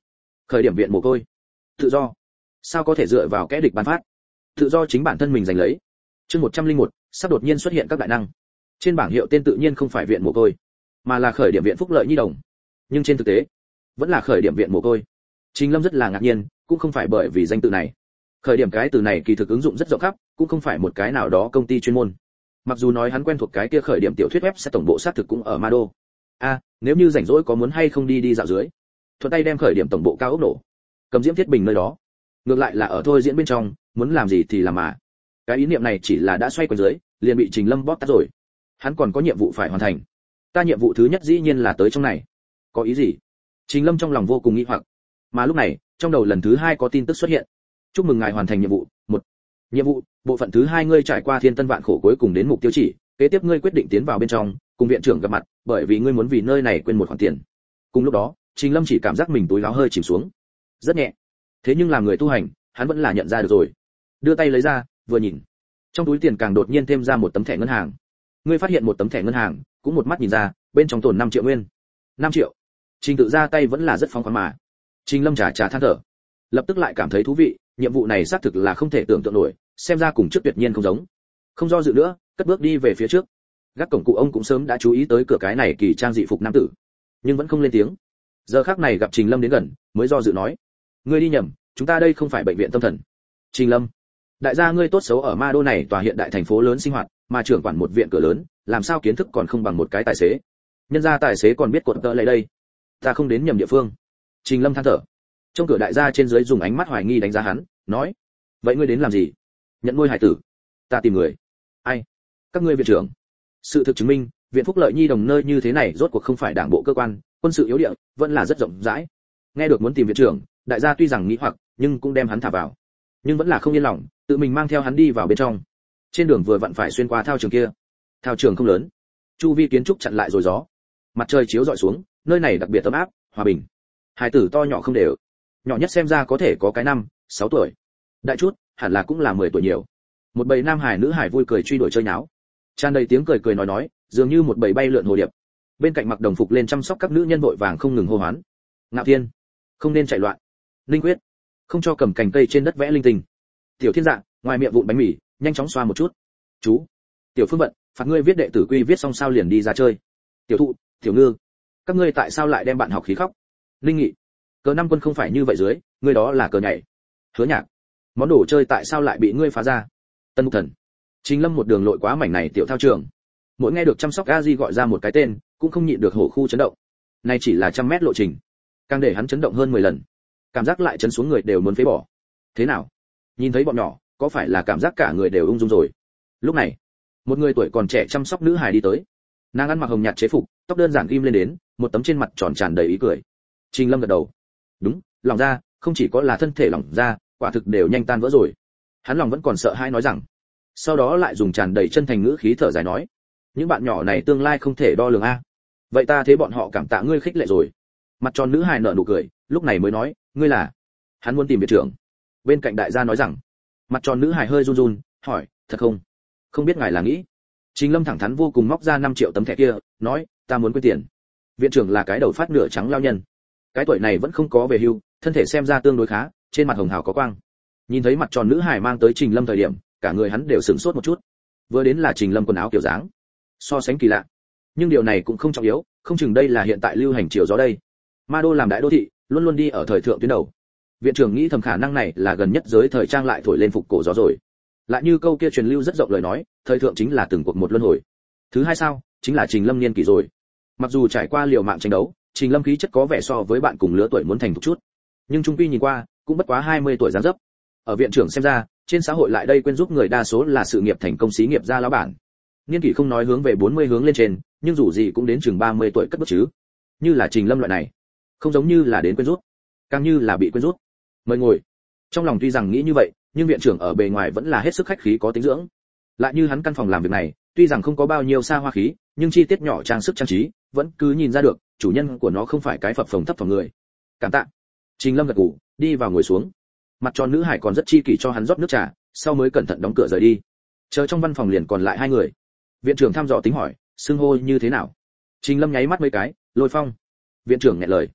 Khởi điểm viện mồ côi. Tự do. Sao có thể dựa vào kẻ địch ban phát? Tự do chính bản thân mình giành lấy. Chương 101, sắp đột nhiên xuất hiện các đại năng. Trên bảng hiệu tên tự nhiên không phải viện mồ côi, mà là khởi điểm viện phúc lợi nhi đồng. Nhưng trên thực tế, vẫn là khởi điểm viện mồ côi. Trình Lâm rất là ngạc nhiên, cũng không phải bởi vì danh tự này. Khởi điểm cái từ này kỳ thực ứng dụng rất rộng khắp, cũng không phải một cái nào đó công ty chuyên môn. Mặc dù nói hắn quen thuộc cái kia khởi điểm tiểu thuyết web sẽ tổng bộ xác thực cũng ở Ma Đô. Nếu như rảnh rỗi có muốn hay không đi dạo dưới, thuận tay đem khởi điểm tổng bộ cao ốc nổ, cầm Diễm Thiết Bình nơi đó. Ngược lại là ở thôi diễn bên trong, muốn làm gì thì làm mà. Cái ý niệm này chỉ là đã xoay quanh dưới, liền bị Trình Lâm bóp tắt rồi. Hắn còn có nhiệm vụ phải hoàn thành. Ta nhiệm vụ thứ nhất dĩ nhiên là tới trong này. Có ý gì? Trình Lâm trong lòng vô cùng nghi hoặc. Mà lúc này, trong đầu lần thứ hai có tin tức xuất hiện. Chúc mừng ngài hoàn thành nhiệm vụ. Một. Nhiệm vụ, bộ phận thứ hai ngươi trải qua thiên tân vạn khổ cuối cùng đến mục tiêu chỉ, kế tiếp ngươi quyết định tiến vào bên trong, cùng viện trưởng gặp mặt, bởi vì ngươi muốn vì nơi này quên một khoản tiền. Cùng lúc đó, Trình Lâm chỉ cảm giác mình túi áo hơi chìm xuống. Rất nhẹ. Thế nhưng làm người tu hành, hắn vẫn là nhận ra được rồi. Đưa tay lấy ra, vừa nhìn, trong túi tiền càng đột nhiên thêm ra một tấm thẻ ngân hàng. Ngươi phát hiện một tấm thẻ ngân hàng, cũng một mắt nhìn ra, bên trong tồn 5 triệu nguyên. 5 triệu. Trình tự ra tay vẫn là rất phóng khoáng mà. Trình Lâm trà than thở, lập tức lại cảm thấy thú vị, nhiệm vụ này xác thực là không thể tưởng tượng nổi, xem ra cùng trước tuyệt nhiên không giống. Không do dự nữa, cất bước đi về phía trước. Gác cổng cụ ông cũng sớm đã chú ý tới cửa cái này kỳ trang dị phục nam tử, nhưng vẫn không lên tiếng. Giờ khắc này gặp Trình Lâm đến gần, mới do dự nói: "Ngươi đi nhầm, chúng ta đây không phải bệnh viện tâm thần." Trình Lâm, đại gia ngươi tốt xấu ở Ma Đô này tòa hiện đại thành phố lớn sinh hoạt, mà trưởng quản một viện cửa lớn, làm sao kiến thức còn không bằng một cái tài xế. Nhân gia tài xế còn biết cột tợ lại đây. Ta không đến nhầm địa phương. Trình Lâm than thở. Trong cửa đại gia trên dưới dùng ánh mắt hoài nghi đánh giá hắn, nói: "Vậy ngươi đến làm gì?" "Nhận nuôi hải tử." "Ta tìm người." "Ai?" "Các ngươi viện trưởng." Sự thực chứng minh, viện phúc lợi nhi đồng nơi như thế này rốt cuộc không phải đảng bộ cơ quan, quân sự yếu địa, vẫn là rất rộng rãi. Nghe được muốn tìm viện trưởng, đại gia tuy rằng nghĩ hoặc, nhưng cũng đem hắn thả vào. Nhưng vẫn là không yên lòng, tự mình mang theo hắn đi vào bên trong. Trên đường vừa vặn phải xuyên qua thao trường kia. Thao trường không lớn, chu vi kiến trúc chặn lại rồi gió. Mặt trời chiếu rọi xuống, nơi này đặc biệt ấm áp, hòa bình. Hải tử to nhỏ không đều. Nhỏ nhất xem ra có thể có cái 5-6 tuổi. Đại chút, hẳn là cũng là 10 tuổi nhiều. Một bầy nam hải nữ hải vui cười truy đuổi chơi nháo. Tràn đầy tiếng cười cười nói, dường như một bầy bay lượn hồ điệp. Bên cạnh mặc đồng phục lên chăm sóc các nữ nhân vội vàng không ngừng hô hoán. Ngạo Thiên, không nên chạy loạn. Linh Quyết, không cho cầm cành cây trên đất vẽ linh tinh. Tiểu Thiên Dạ, ngoài miệng vụn bánh mì, nhanh chóng xoa một chút. Chú, Tiểu Phương Vận, phạt ngươi viết đệ tử quy viết xong sao liền đi ra chơi. Tiểu Thụ, Tiểu Ngư, các ngươi tại sao lại đem bạn học khí khóc? Linh Nghị, cờ năm quân không phải như vậy dưới, ngươi đó là cờ nhảy. Hứa Nhạc, món đồ chơi tại sao lại bị ngươi phá ra? Tân Mục Thần, Trình Lâm một đường lội quá mảnh này tiểu thao trường. Mỗi nghe được chăm sóc Gazi gọi ra một cái tên, cũng không nhịn được hổ khu chấn động. Này chỉ là 100 mét lộ trình, càng để hắn chấn động hơn 10 lần. Cảm giác lại chấn xuống người đều muốn phế bỏ. Thế nào? Nhìn thấy bọn nhỏ, có phải là cảm giác cả người đều ung dung rồi? Lúc này, một người tuổi còn trẻ chăm sóc nữ hài đi tới. Nàng ăn mặc hồng nhạt chế phục, tóc đơn giản ghim lên đến, một tấm trên mặt tròn tràn đầy ý cười. Trình Lâm gật đầu. Đúng, lòng ra, không chỉ có là thân thể lòng ra, quả thực đều nhanh tan vỡ rồi. Hắn lòng vẫn còn sợ hãi nói rằng. Sau đó lại dùng tràn đầy chân thành ngữ khí thở dài nói: những bạn nhỏ này tương lai không thể đo lường a. Vậy ta thế bọn họ cảm tạ ngươi khích lệ rồi. Mặt tròn nữ hài nở nụ cười, lúc này mới nói: ngươi là? Hắn muốn tìm viện trưởng. Bên cạnh đại gia nói rằng. Mặt tròn nữ hài hơi run run, hỏi: thật không? Không biết ngài là nghĩ? Trình Lâm thẳng thắn vô cùng móc ra 5 triệu tấm thẻ kia, nói: ta muốn quên tiền. Viện trưởng là cái đầu phát nửa trắng lao nhân, cái tuổi này vẫn không có về hưu, thân thể xem ra tương đối khá, trên mặt hồng hào có quang. Nhìn thấy mặt tròn nữ hài mang tới Trình Lâm thời điểm, cả người hắn đều sửng sốt một chút. Vừa đến là Trình Lâm quần áo kiểu dáng, so sánh kỳ lạ, nhưng điều này cũng không trọng yếu, không chừng đây là hiện tại lưu hành chiều gió đây. Ma Đô làm đại đô thị, luôn luôn đi ở thời thượng tuyến đầu. Viện trưởng nghĩ thầm khả năng này là gần nhất giới thời trang lại thổi lên phục cổ gió rồi. Lại như câu kia truyền lưu rất rộng lời nói, thời thượng chính là từng cuộc một luân hồi. Thứ hai sao, chính là Trình Lâm niên kỷ rồi. Mặc dù trải qua liều mạng tranh đấu, Trình Lâm khí chất có vẻ so với bạn cùng lứa tuổi muốn thành thục chút, nhưng trung quy nhìn qua, cũng bất quá 20 tuổi dáng dấp. Ở viện trưởng xem ra, trên xã hội lại đây quên giúp người đa số là sự nghiệp thành công xí nghiệp gia lão bản. Niên kỷ không nói hướng về 40 hướng lên trên, nhưng dù gì cũng đến chừng 30 tuổi cất bước chứ. Như là Trình Lâm loại này, không giống như là đến quên rút, càng như là bị quên rút. Mời ngồi. Trong lòng tuy rằng nghĩ như vậy, nhưng viện trưởng ở bề ngoài vẫn là hết sức khách khí có tính dưỡng. Lại như hắn căn phòng làm việc này, tuy rằng không có bao nhiêu xa hoa khí, nhưng chi tiết nhỏ trang sức trang trí, vẫn cứ nhìn ra được, chủ nhân của nó không phải cái phập phồng thấp phồng người. Cảm tạ. Trình Lâm gật gù, đi vào ngồi xuống. Mặt tròn nữ hải còn rất chi kỷ cho hắn rót nước trà, sau mới cẩn thận đóng cửa rời đi. Chờ trong văn phòng liền còn lại 2 người. Viện trưởng thăm dò tính hỏi, xưng hô như thế nào? Trình Lâm nháy mắt mấy cái, Lôi Phong. Viện trưởng nhẹ lời.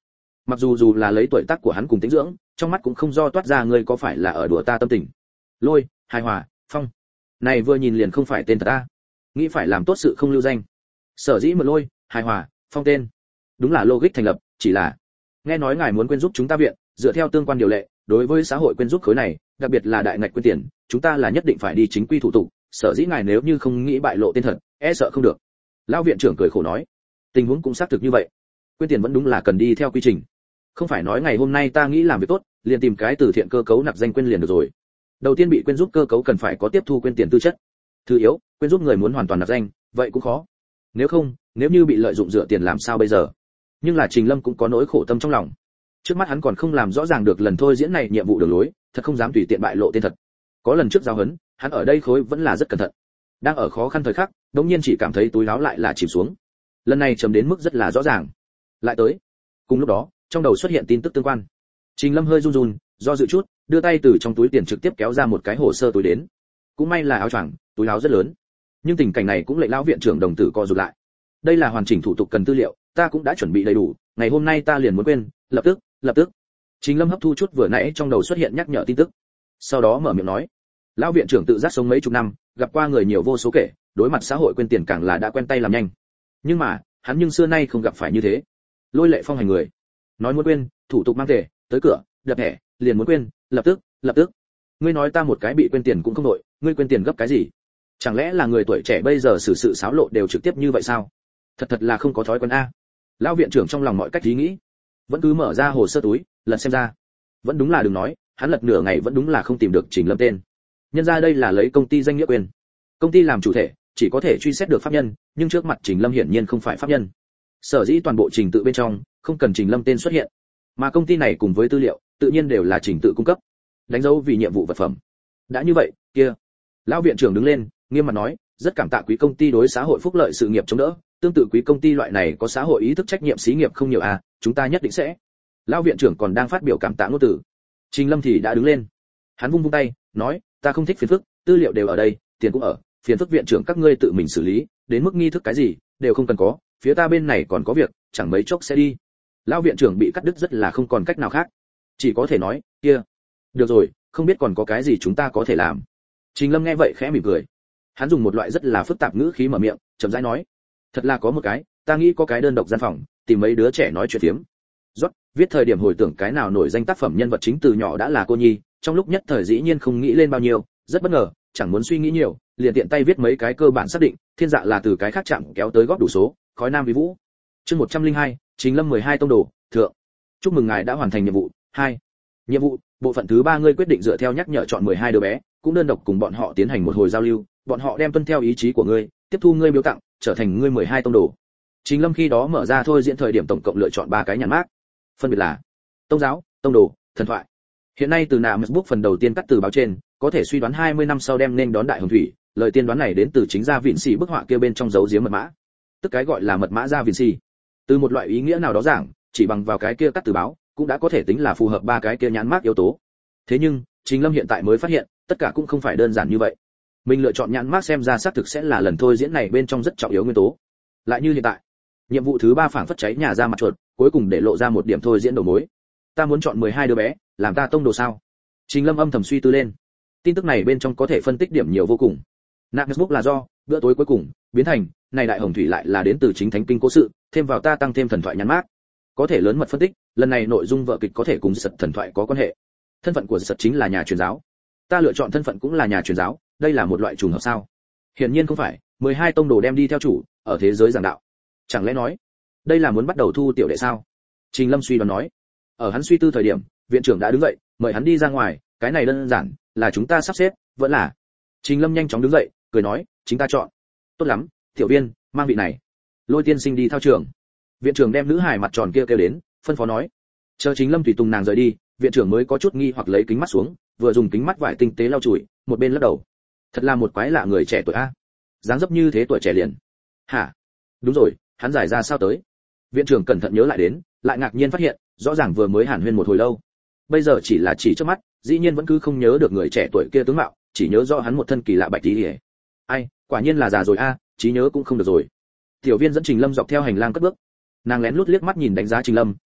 Mặc dù là lấy tuổi tác của hắn cùng tính dưỡng, trong mắt cũng không do toát ra ngươi có phải là ở đùa ta tâm tình. Lôi, hài hòa, phong, này vừa nhìn liền không phải tên thật ta, nghĩ phải làm tốt sự không lưu danh. Sở dĩ mà Lôi, hài hòa, phong tên, đúng là logic thành lập, chỉ là nghe nói ngài muốn quyên giúp chúng ta viện, dựa theo tương quan điều lệ, đối với xã hội quyên giúp khối này, đặc biệt là đại ngạch quyên tiền, chúng ta là nhất định phải đi chính quy thủ tục, sở dĩ ngài nếu như không nghĩ bại lộ tên thật, e sợ không được. Lão viện trưởng cười khổ nói, tình huống cũng xác thực như vậy, quyên tiền vẫn đúng là cần đi theo quy trình, không phải nói ngày hôm nay ta nghĩ làm việc tốt, liền tìm cái từ thiện cơ cấu nạp danh quyên liền được rồi. Đầu tiên bị quyên giúp cơ cấu cần phải có tiếp thu quyên tiền tư chất. Thứ yếu, quyên giúp người muốn hoàn toàn nạp danh, vậy cũng khó. Nếu không, nếu như bị lợi dụng rửa tiền làm sao bây giờ? Nhưng là Trình Lâm cũng có nỗi khổ tâm trong lòng. Trước mắt hắn còn không làm rõ ràng được lần thôi diễn này nhiệm vụ đường lối, thật không dám tùy tiện bại lộ tên thật. Có lần trước giao huấn, hắn ở đây khối vẫn là rất cẩn thận. Đang ở khó khăn thời khắc, đống nhiên chỉ cảm thấy túi áo lại là chìm xuống. Lần này trầm đến mức rất là rõ ràng. Lại tới. Cùng lúc đó, trong đầu xuất hiện tin tức tương quan. Trình Lâm hơi run run, do dự chút, đưa tay từ trong túi tiền trực tiếp kéo ra một cái hồ sơ túi đến. Cũng may là áo choàng, túi áo rất lớn. Nhưng tình cảnh này cũng lệnh lão viện trưởng đồng tử co rụt lại. Đây là hoàn chỉnh thủ tục cần tư liệu, ta cũng đã chuẩn bị đầy đủ, ngày hôm nay ta liền muốn quên, lập tức. Trình Lâm hấp thu chút vừa nãy trong đầu xuất hiện nhắc nhở tin tức. Sau đó mở miệng nói, lão viện trưởng tự giác sống mấy chục năm, gặp qua người nhiều vô số kể, đối mặt xã hội quên tiền càng là đã quen tay làm nhanh. Nhưng mà, hắn nhưng xưa nay không gặp phải như thế. Lôi lệ phong hành người, nói muốn quên, thủ tục mang tề, tới cửa, đập thẻ, liền muốn quên, lập tức. Ngươi nói ta một cái bị quên tiền cũng không nội, ngươi quên tiền gấp cái gì? Chẳng lẽ là người tuổi trẻ bây giờ xử sự xáo lộ đều trực tiếp như vậy sao? Thật là không có thói quen a. Lão viện trưởng trong lòng mọi cách ý nghĩ, vẫn cứ mở ra hồ sơ túi, lật xem ra. Vẫn đúng là đừng nói, hắn lật nửa ngày vẫn đúng là không tìm được Trình Lâm tên. Nhân ra đây là lấy công ty danh nghĩa quyền. Công ty làm chủ thể, chỉ có thể truy xét được pháp nhân, nhưng trước mặt Trình Lâm hiển nhiên không phải pháp nhân. Sở dĩ toàn bộ trình tự bên trong, không cần Trình Lâm tên xuất hiện. Mà công ty này cùng với tư liệu, tự nhiên đều là trình tự cung cấp, đánh dấu vì nhiệm vụ vật phẩm. Đã như vậy, kia. Lão viện trưởng đứng lên, nghiêm mặt nói, rất cảm tạ quý công ty đối xã hội phúc lợi sự nghiệp chống đỡ, tương tự quý công ty loại này có xã hội ý thức trách nhiệm xí nghiệp không nhiều à, chúng ta nhất định sẽ. Lão viện trưởng còn đang phát biểu cảm tạ ngôn từ. Trình Lâm thì đã đứng lên. Hắn vung tay, nói, ta không thích phiền phức, tư liệu đều ở đây, tiền cũng ở, phiền phức viện trưởng các ngươi tự mình xử lý, đến mức nghi thức cái gì, đều không cần có, phía ta bên này còn có việc, chẳng mấy chốc sẽ đi. Lão viện trưởng bị cắt đứt rất là không còn cách nào khác, chỉ có thể nói, kia, được rồi, không biết còn có cái gì chúng ta có thể làm. Trình Lâm nghe vậy khẽ mỉm cười. Hắn dùng một loại rất là phức tạp ngữ khí mở miệng, chậm rãi nói, thật là có một cái, ta nghĩ có cái đơn độc gian phòng, tìm mấy đứa trẻ nói chuyện phiếm. Rót, viết thời điểm hồi tưởng cái nào nổi danh tác phẩm nhân vật chính từ nhỏ đã là cô nhi, trong lúc nhất thời dĩ nhiên không nghĩ lên bao nhiêu, rất bất ngờ, chẳng muốn suy nghĩ nhiều, liền tiện tay viết mấy cái cơ bản xác định, thiên dạ là từ cái khác chạm kéo tới góp đủ số, khói nam vi vũ. Chương 102, Trình Lâm 12 tông đồ, thượng. Chúc mừng ngài đã hoàn thành nhiệm vụ. 2. Nhiệm vụ, bộ phận thứ 3 ngươi quyết định dựa theo nhắc nhở chọn 12 đứa bé, cũng đơn độc cùng bọn họ tiến hành một hồi giao lưu, bọn họ đem tuân theo ý chí của ngươi, tiếp thu ngươi biếu tặng, trở thành ngươi 12 tông đồ. Trình Lâm khi đó mở ra thôi diễn thời điểm tổng cộng lựa chọn 3 cái nhãn mác, phân biệt là tông giáo, tông đồ, thần thoại. Hiện nay từ nạm book phần đầu tiên cắt từ báo trên, có thể suy đoán 20 năm sau đem nên đón đại hồng thủy, lời tiên đoán này đến từ chính gia Vịn Sĩ bức họa kia bên trong dấu giếm mật mã, tức cái gọi là mật mã gia Vịn Sĩ. Từ một loại ý nghĩa nào đó giảng, chỉ bằng vào cái kia cắt từ báo, cũng đã có thể tính là phù hợp 3 cái kia nhãn mác yếu tố. Thế nhưng, Trình Lâm hiện tại mới phát hiện, tất cả cũng không phải đơn giản như vậy. Mình lựa chọn nhãn mác xem ra xác thực sẽ là lần thôi diễn này bên trong rất trọng yếu nguyên tố. Lại như hiện tại, nhiệm vụ thứ 3 phảng phất cháy nhà ra mặt chuột, cuối cùng để lộ ra một điểm thôi diễn đầu mối. Ta muốn chọn 12 đứa bé, làm ta tông đồ sao? Trình Lâm âm thầm suy tư lên. Tin tức này bên trong có thể phân tích điểm nhiều vô cùng. Nạp là do bữa tối cuối cùng biến thành này đại hồng thủy lại là đến từ chính thánh kinh cố sự, thêm vào ta tăng thêm thần thoại nhãn mác. Có thể lớn mật phân tích, lần này nội dung vở kịch có thể cùng sật thần thoại có quan hệ. Thân phận của sật chính là nhà truyền giáo. Ta lựa chọn thân phận cũng là nhà truyền giáo, đây là một loại trùng hợp sao? Hiển nhiên không phải, 12 tông đồ đem đi theo chủ, ở thế giới giảng đạo. Chẳng lẽ nói, đây là muốn bắt đầu thu tiểu đệ sao? Trình Lâm suy đoán nói. Ở hắn suy tư thời điểm, viện trưởng đã đứng dậy, mời hắn đi ra ngoài, cái này đơn giản, là chúng ta sắp xếp, vẫn là. Trình Lâm nhanh chóng đứng dậy, cười nói, chính ta chọn. Tốt lắm, tiểu viên, mang vị này. Lôi tiên sinh đi thao trường. Viện trưởng đem nữ hài mặt tròn kia kêu đến, phân phó nói. Chờ Trình Lâm tùy tùng nàng rời đi, viện trưởng mới có chút nghi hoặc lấy kính mắt xuống, vừa dùng kính mắt vải tinh tế lau chùi, một bên lắc đầu. Thật là một quái lạ người trẻ tuổi a. Dáng dấp như thế tuổi trẻ liền. Hả? Đúng rồi, hắn giải ra sao tới? Viện trưởng cẩn thận nhớ lại đến, lại ngạc nhiên phát hiện, rõ ràng vừa mới hàn huyên một hồi lâu. Bây giờ chỉ là chỉ trước mắt, dĩ nhiên vẫn cứ không nhớ được người trẻ tuổi kia tướng mạo, chỉ nhớ rõ hắn một thân kỳ lạ bạch tí. Ai, quả nhiên là già rồi a, trí nhớ cũng không được rồi. Tiểu viên dẫn Trình Lâm dọc theo hành lang cất bước. Nàng lén lút liếc mắt nhìn đánh giá Trình Lâm,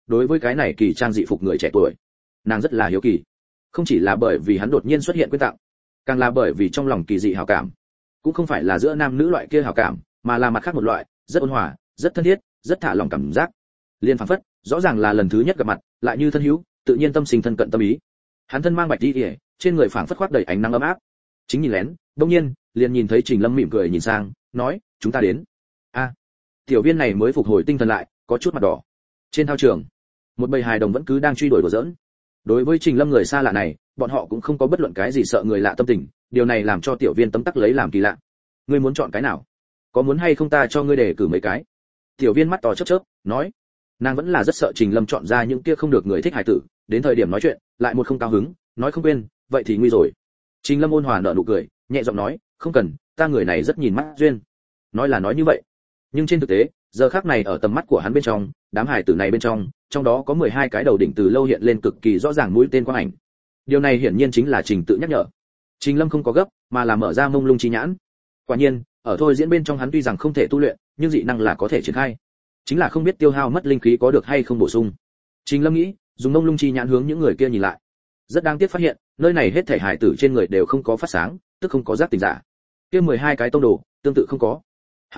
đối với cái này kỳ trang dị phục người trẻ tuổi, nàng rất là hiếu kỳ. Không chỉ là bởi vì hắn đột nhiên xuất hiện quyên tặng, càng là bởi vì trong lòng kỳ dị hảo cảm. Cũng không phải là giữa nam nữ loại kia hảo cảm, mà là mặt khác một loại, rất ôn hòa, rất thân thiết, rất thả lòng cảm giác. Liên phảng phất, rõ ràng là lần thứ nhất gặp mặt, lại như thân hữu, tự nhiên tâm sinh thân cận tâm ý. Hắn thân mang bạch y, trên người phảng phất khoác đầy ánh nắng ấm áp. Chính nhìn lén, đương nhiên, liền nhìn thấy Trình Lâm mỉm cười nhìn sang, nói, "Chúng ta đến." A. Tiểu viên này mới phục hồi tinh thần lại, có chút mặt đỏ. Trên thao trường, một bầy hài đồng vẫn cứ đang truy đuổi đùa giỡn. Đối với Trình Lâm người xa lạ này, bọn họ cũng không có bất luận cái gì sợ người lạ tâm tình, điều này làm cho tiểu viên tấm tắc lấy làm kỳ lạ. "Ngươi muốn chọn cái nào? Có muốn hay không ta cho ngươi đề cử mấy cái?" Tiểu viên mắt to chớp chớp, nói. Nàng vẫn là rất sợ Trình Lâm chọn ra những kia không được người thích hài tử, đến thời điểm nói chuyện, lại một không cao hứng, nói không quên, vậy thì nguy rồi. Trình Lâm ôn hòa nở nụ cười, nhẹ giọng nói, "Không cần, ta người này rất nhìn mắt duyên." Nói là nói như vậy, nhưng trên thực tế, giờ khắc này ở tầm mắt của hắn bên trong, đám hài tử này bên trong, trong đó có 12 cái đầu đỉnh từ lâu hiện lên cực kỳ rõ ràng mũi tên quang ảnh. Điều này hiển nhiên chính là Trình tự nhắc nhở. Trình Lâm không có gấp, mà là mở ra mông lung chi nhãn. Quả nhiên, ở thôi diễn bên trong hắn tuy rằng không thể tu luyện, nhưng dị năng là có thể triển khai. Chính là không biết tiêu hao mất linh khí có được hay không bổ sung. Trình Lâm nghĩ, dùng mông lung chi nhãn hướng những người kia nhìn lại. Rất đáng tiếc phát hiện, nơi này hết thảy hải tử trên người đều không có phát sáng, tức không có giác tỉnh giả. Kia 12 cái tông đồ, tương tự không có.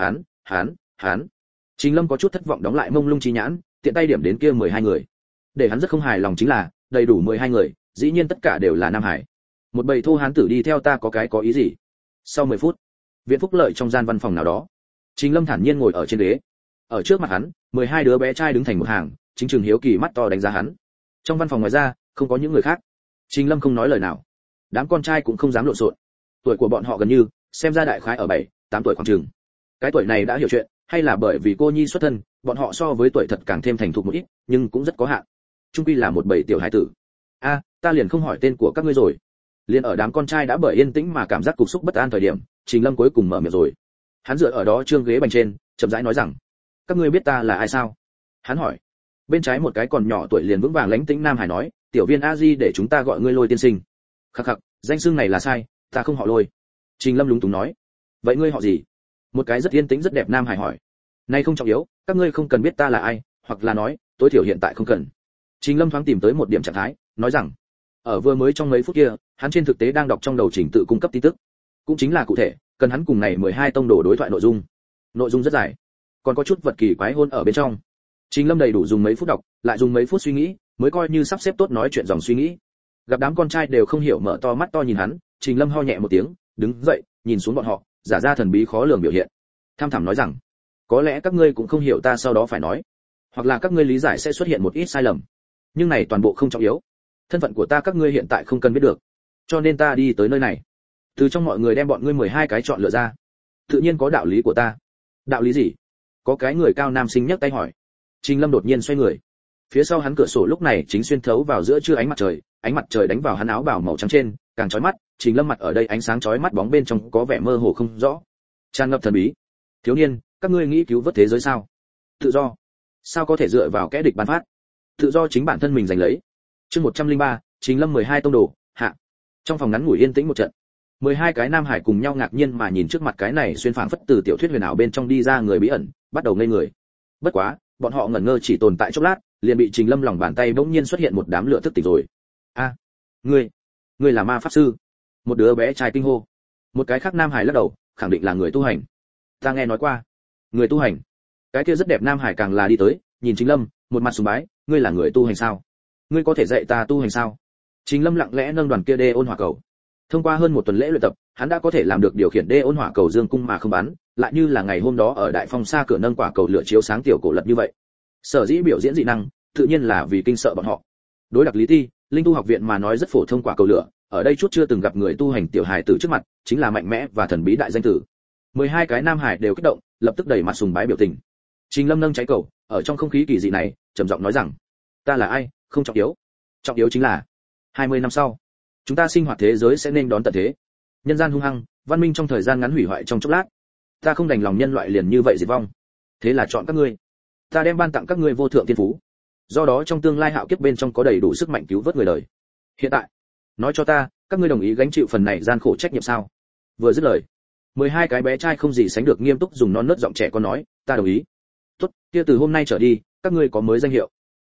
Hán. Trình Lâm có chút thất vọng đóng lại mông lung chi nhãn, tiện tay điểm đến kia 12 người. Để hắn rất không hài lòng chính là, đầy đủ 12 người, dĩ nhiên tất cả đều là nam hải. Một bầy thô hán tử đi theo ta có ý gì? Sau 10 phút, Viện Phúc Lợi trong gian văn phòng nào đó, Trình Lâm thản nhiên ngồi ở trên ghế. Ở trước mặt hắn, 12 đứa bé trai đứng thành một hàng, chính trường hiếu kỳ mắt to đánh giá hắn. Trong văn phòng ngoài ra, không có những người khác. Trình Lâm không nói lời nào. Đám con trai cũng không dám lộn xộn. Tuổi của bọn họ gần như, xem ra đại khái ở 7, 8 tuổi khoảng chừng. Cái tuổi này đã hiểu chuyện, hay là bởi vì cô nhi xuất thân, bọn họ so với tuổi thật càng thêm thành thục một ít, nhưng cũng rất có hạn. Trung quy là một bầy tiểu hải tử. A, ta liền không hỏi tên của các ngươi rồi. Liền ở đám con trai đã bởi yên tĩnh mà cảm giác cục xúc bất an thời điểm, Trình Lâm cuối cùng mở miệng rồi. Hắn dựa ở đó trương ghế bành trên, chậm rãi nói rằng, các ngươi biết ta là ai sao? Hắn hỏi. Bên trái một cái còn nhỏ tuổi liền vững vàng lãnh tĩnh nam hải nói, tiểu viên a di để chúng ta gọi ngươi Lôi tiên sinh. Khắc khắc, danh xưng này là sai, ta không họ Lôi. Trình Lâm lúng túng nói. Vậy ngươi họ gì? Một cái rất yên tĩnh rất đẹp nam hải hỏi. Này không trọng yếu, các ngươi không cần biết ta là ai, hoặc là nói, tối thiểu hiện tại không cần. Trình Lâm thoáng tìm tới một điểm trạng thái, nói rằng, ở vừa mới trong mấy phút kia, hắn trên thực tế đang đọc trong đầu trình tự cung cấp tin tức, cũng chính là cụ thể, cần hắn cùng này 12 tông đồ đối thoại nội dung. Nội dung rất dài, còn có chút vật kỳ quái hôn ở bên trong. Trình Lâm đầy đủ dùng mấy phút đọc, lại dùng mấy phút suy nghĩ, mới coi như sắp xếp tốt nói chuyện dòng suy nghĩ. Gặp đám con trai đều không hiểu mở to mắt to nhìn hắn, Trình Lâm ho nhẹ một tiếng, đứng dậy, nhìn xuống bọn họ, giả ra thần bí khó lường biểu hiện. Tham thẳm nói rằng, có lẽ các ngươi cũng không hiểu ta sau đó phải nói, hoặc là các ngươi lý giải sẽ xuất hiện một ít sai lầm, nhưng này toàn bộ không trọng yếu. Thân phận của ta các ngươi hiện tại không cần biết được, cho nên ta đi tới nơi này, từ trong mọi người đem bọn ngươi 12 cái chọn lựa ra, tự nhiên có đạo lý của ta. Đạo lý gì? Có cái người cao nam sinh nhấc tay hỏi. Trình Lâm đột nhiên xoay người, phía sau hắn cửa sổ lúc này chính xuyên thấu vào giữa trưa ánh mặt trời đánh vào hắn áo bào màu trắng trên, càng chói mắt. Trình Lâm mặt ở đây ánh sáng chói mắt bóng bên trong có vẻ mơ hồ không rõ, tràn ngập thần bí. Thiếu niên, các ngươi nghĩ cứu vớt thế giới sao? Tự do sao có thể dựa vào kẻ địch ban phát? Tự do chính bản thân mình giành lấy. Chương 103, Trình Lâm 12 tông đồ, hạ. Trong phòng ngắn ngủi yên tĩnh một trận, 12 cái nam hải cùng nhau ngạc nhiên mà nhìn trước mặt cái này xuyên phảng phất từ tiểu thuyết huyền ảo bên trong đi ra người bí ẩn, bắt đầu ngây người. Bất quá, bọn họ ngẩn ngơ chỉ tồn tại chốc lát, liền bị Trình Lâm lòng bàn tay bỗng nhiên xuất hiện một đám lửa thức tỉnh rồi. A, ngươi là ma pháp sư? Một đứa bé trai kinh hô. Một cái khác nam hải lắc đầu, khẳng định là người tu hành. Ta nghe nói qua. Người tu hành? Cái kia rất đẹp nam hải càng là đi tới, nhìn Trình Lâm, một mặt sùng bái, ngươi là người tu hành sao? Ngươi có thể dạy ta tu hành sao? Trình Lâm lặng lẽ nâng đoàn kia đê ôn hỏa cầu. Thông qua hơn một tuần lễ luyện tập, hắn đã có thể làm được điều khiển đê ôn hỏa cầu dương cung mà không bắn, lại như là ngày hôm đó ở đại phong xa cửa nâng quả cầu lửa chiếu sáng tiểu cổ lật như vậy. Sở dĩ biểu diễn dị năng, tự nhiên là vì kinh sợ bọn họ. Đối đặc lý ti, linh tu học viện mà nói rất phổ thông quả cầu lửa, ở đây chút chưa từng gặp người tu hành tiểu hài tử trước mặt, chính là mạnh mẽ và thần bí đại danh tử. 12 cái nam hải đều kích động, lập tức đẩy mặt sùng bái biểu tình. Trình Lâm nâng trái cầu, ở trong không khí kỳ dị này, trầm giọng nói rằng, ta là ai, không trọng yếu. Trọng yếu chính là 20 năm sau, chúng ta sinh hoạt thế giới sẽ nên đón tận thế. Nhân gian hung hăng, văn minh trong thời gian ngắn hủy hoại trong chốc lát. Ta không đành lòng nhân loại liền như vậy diệt vong. Thế là chọn các ngươi. Ta đem ban tặng các ngươi vô thượng thiên phú. Do đó trong tương lai hạo kiếp bên trong có đầy đủ sức mạnh cứu vớt người đời. Hiện tại, nói cho ta, các ngươi đồng ý gánh chịu phần này gian khổ trách nhiệm sao? Vừa dứt lời, 12 cái bé trai không gì sánh được nghiêm túc dùng non nớt giọng trẻ con nói, ta đồng ý. Tốt, kia từ hôm nay trở đi, các ngươi có mới danh hiệu.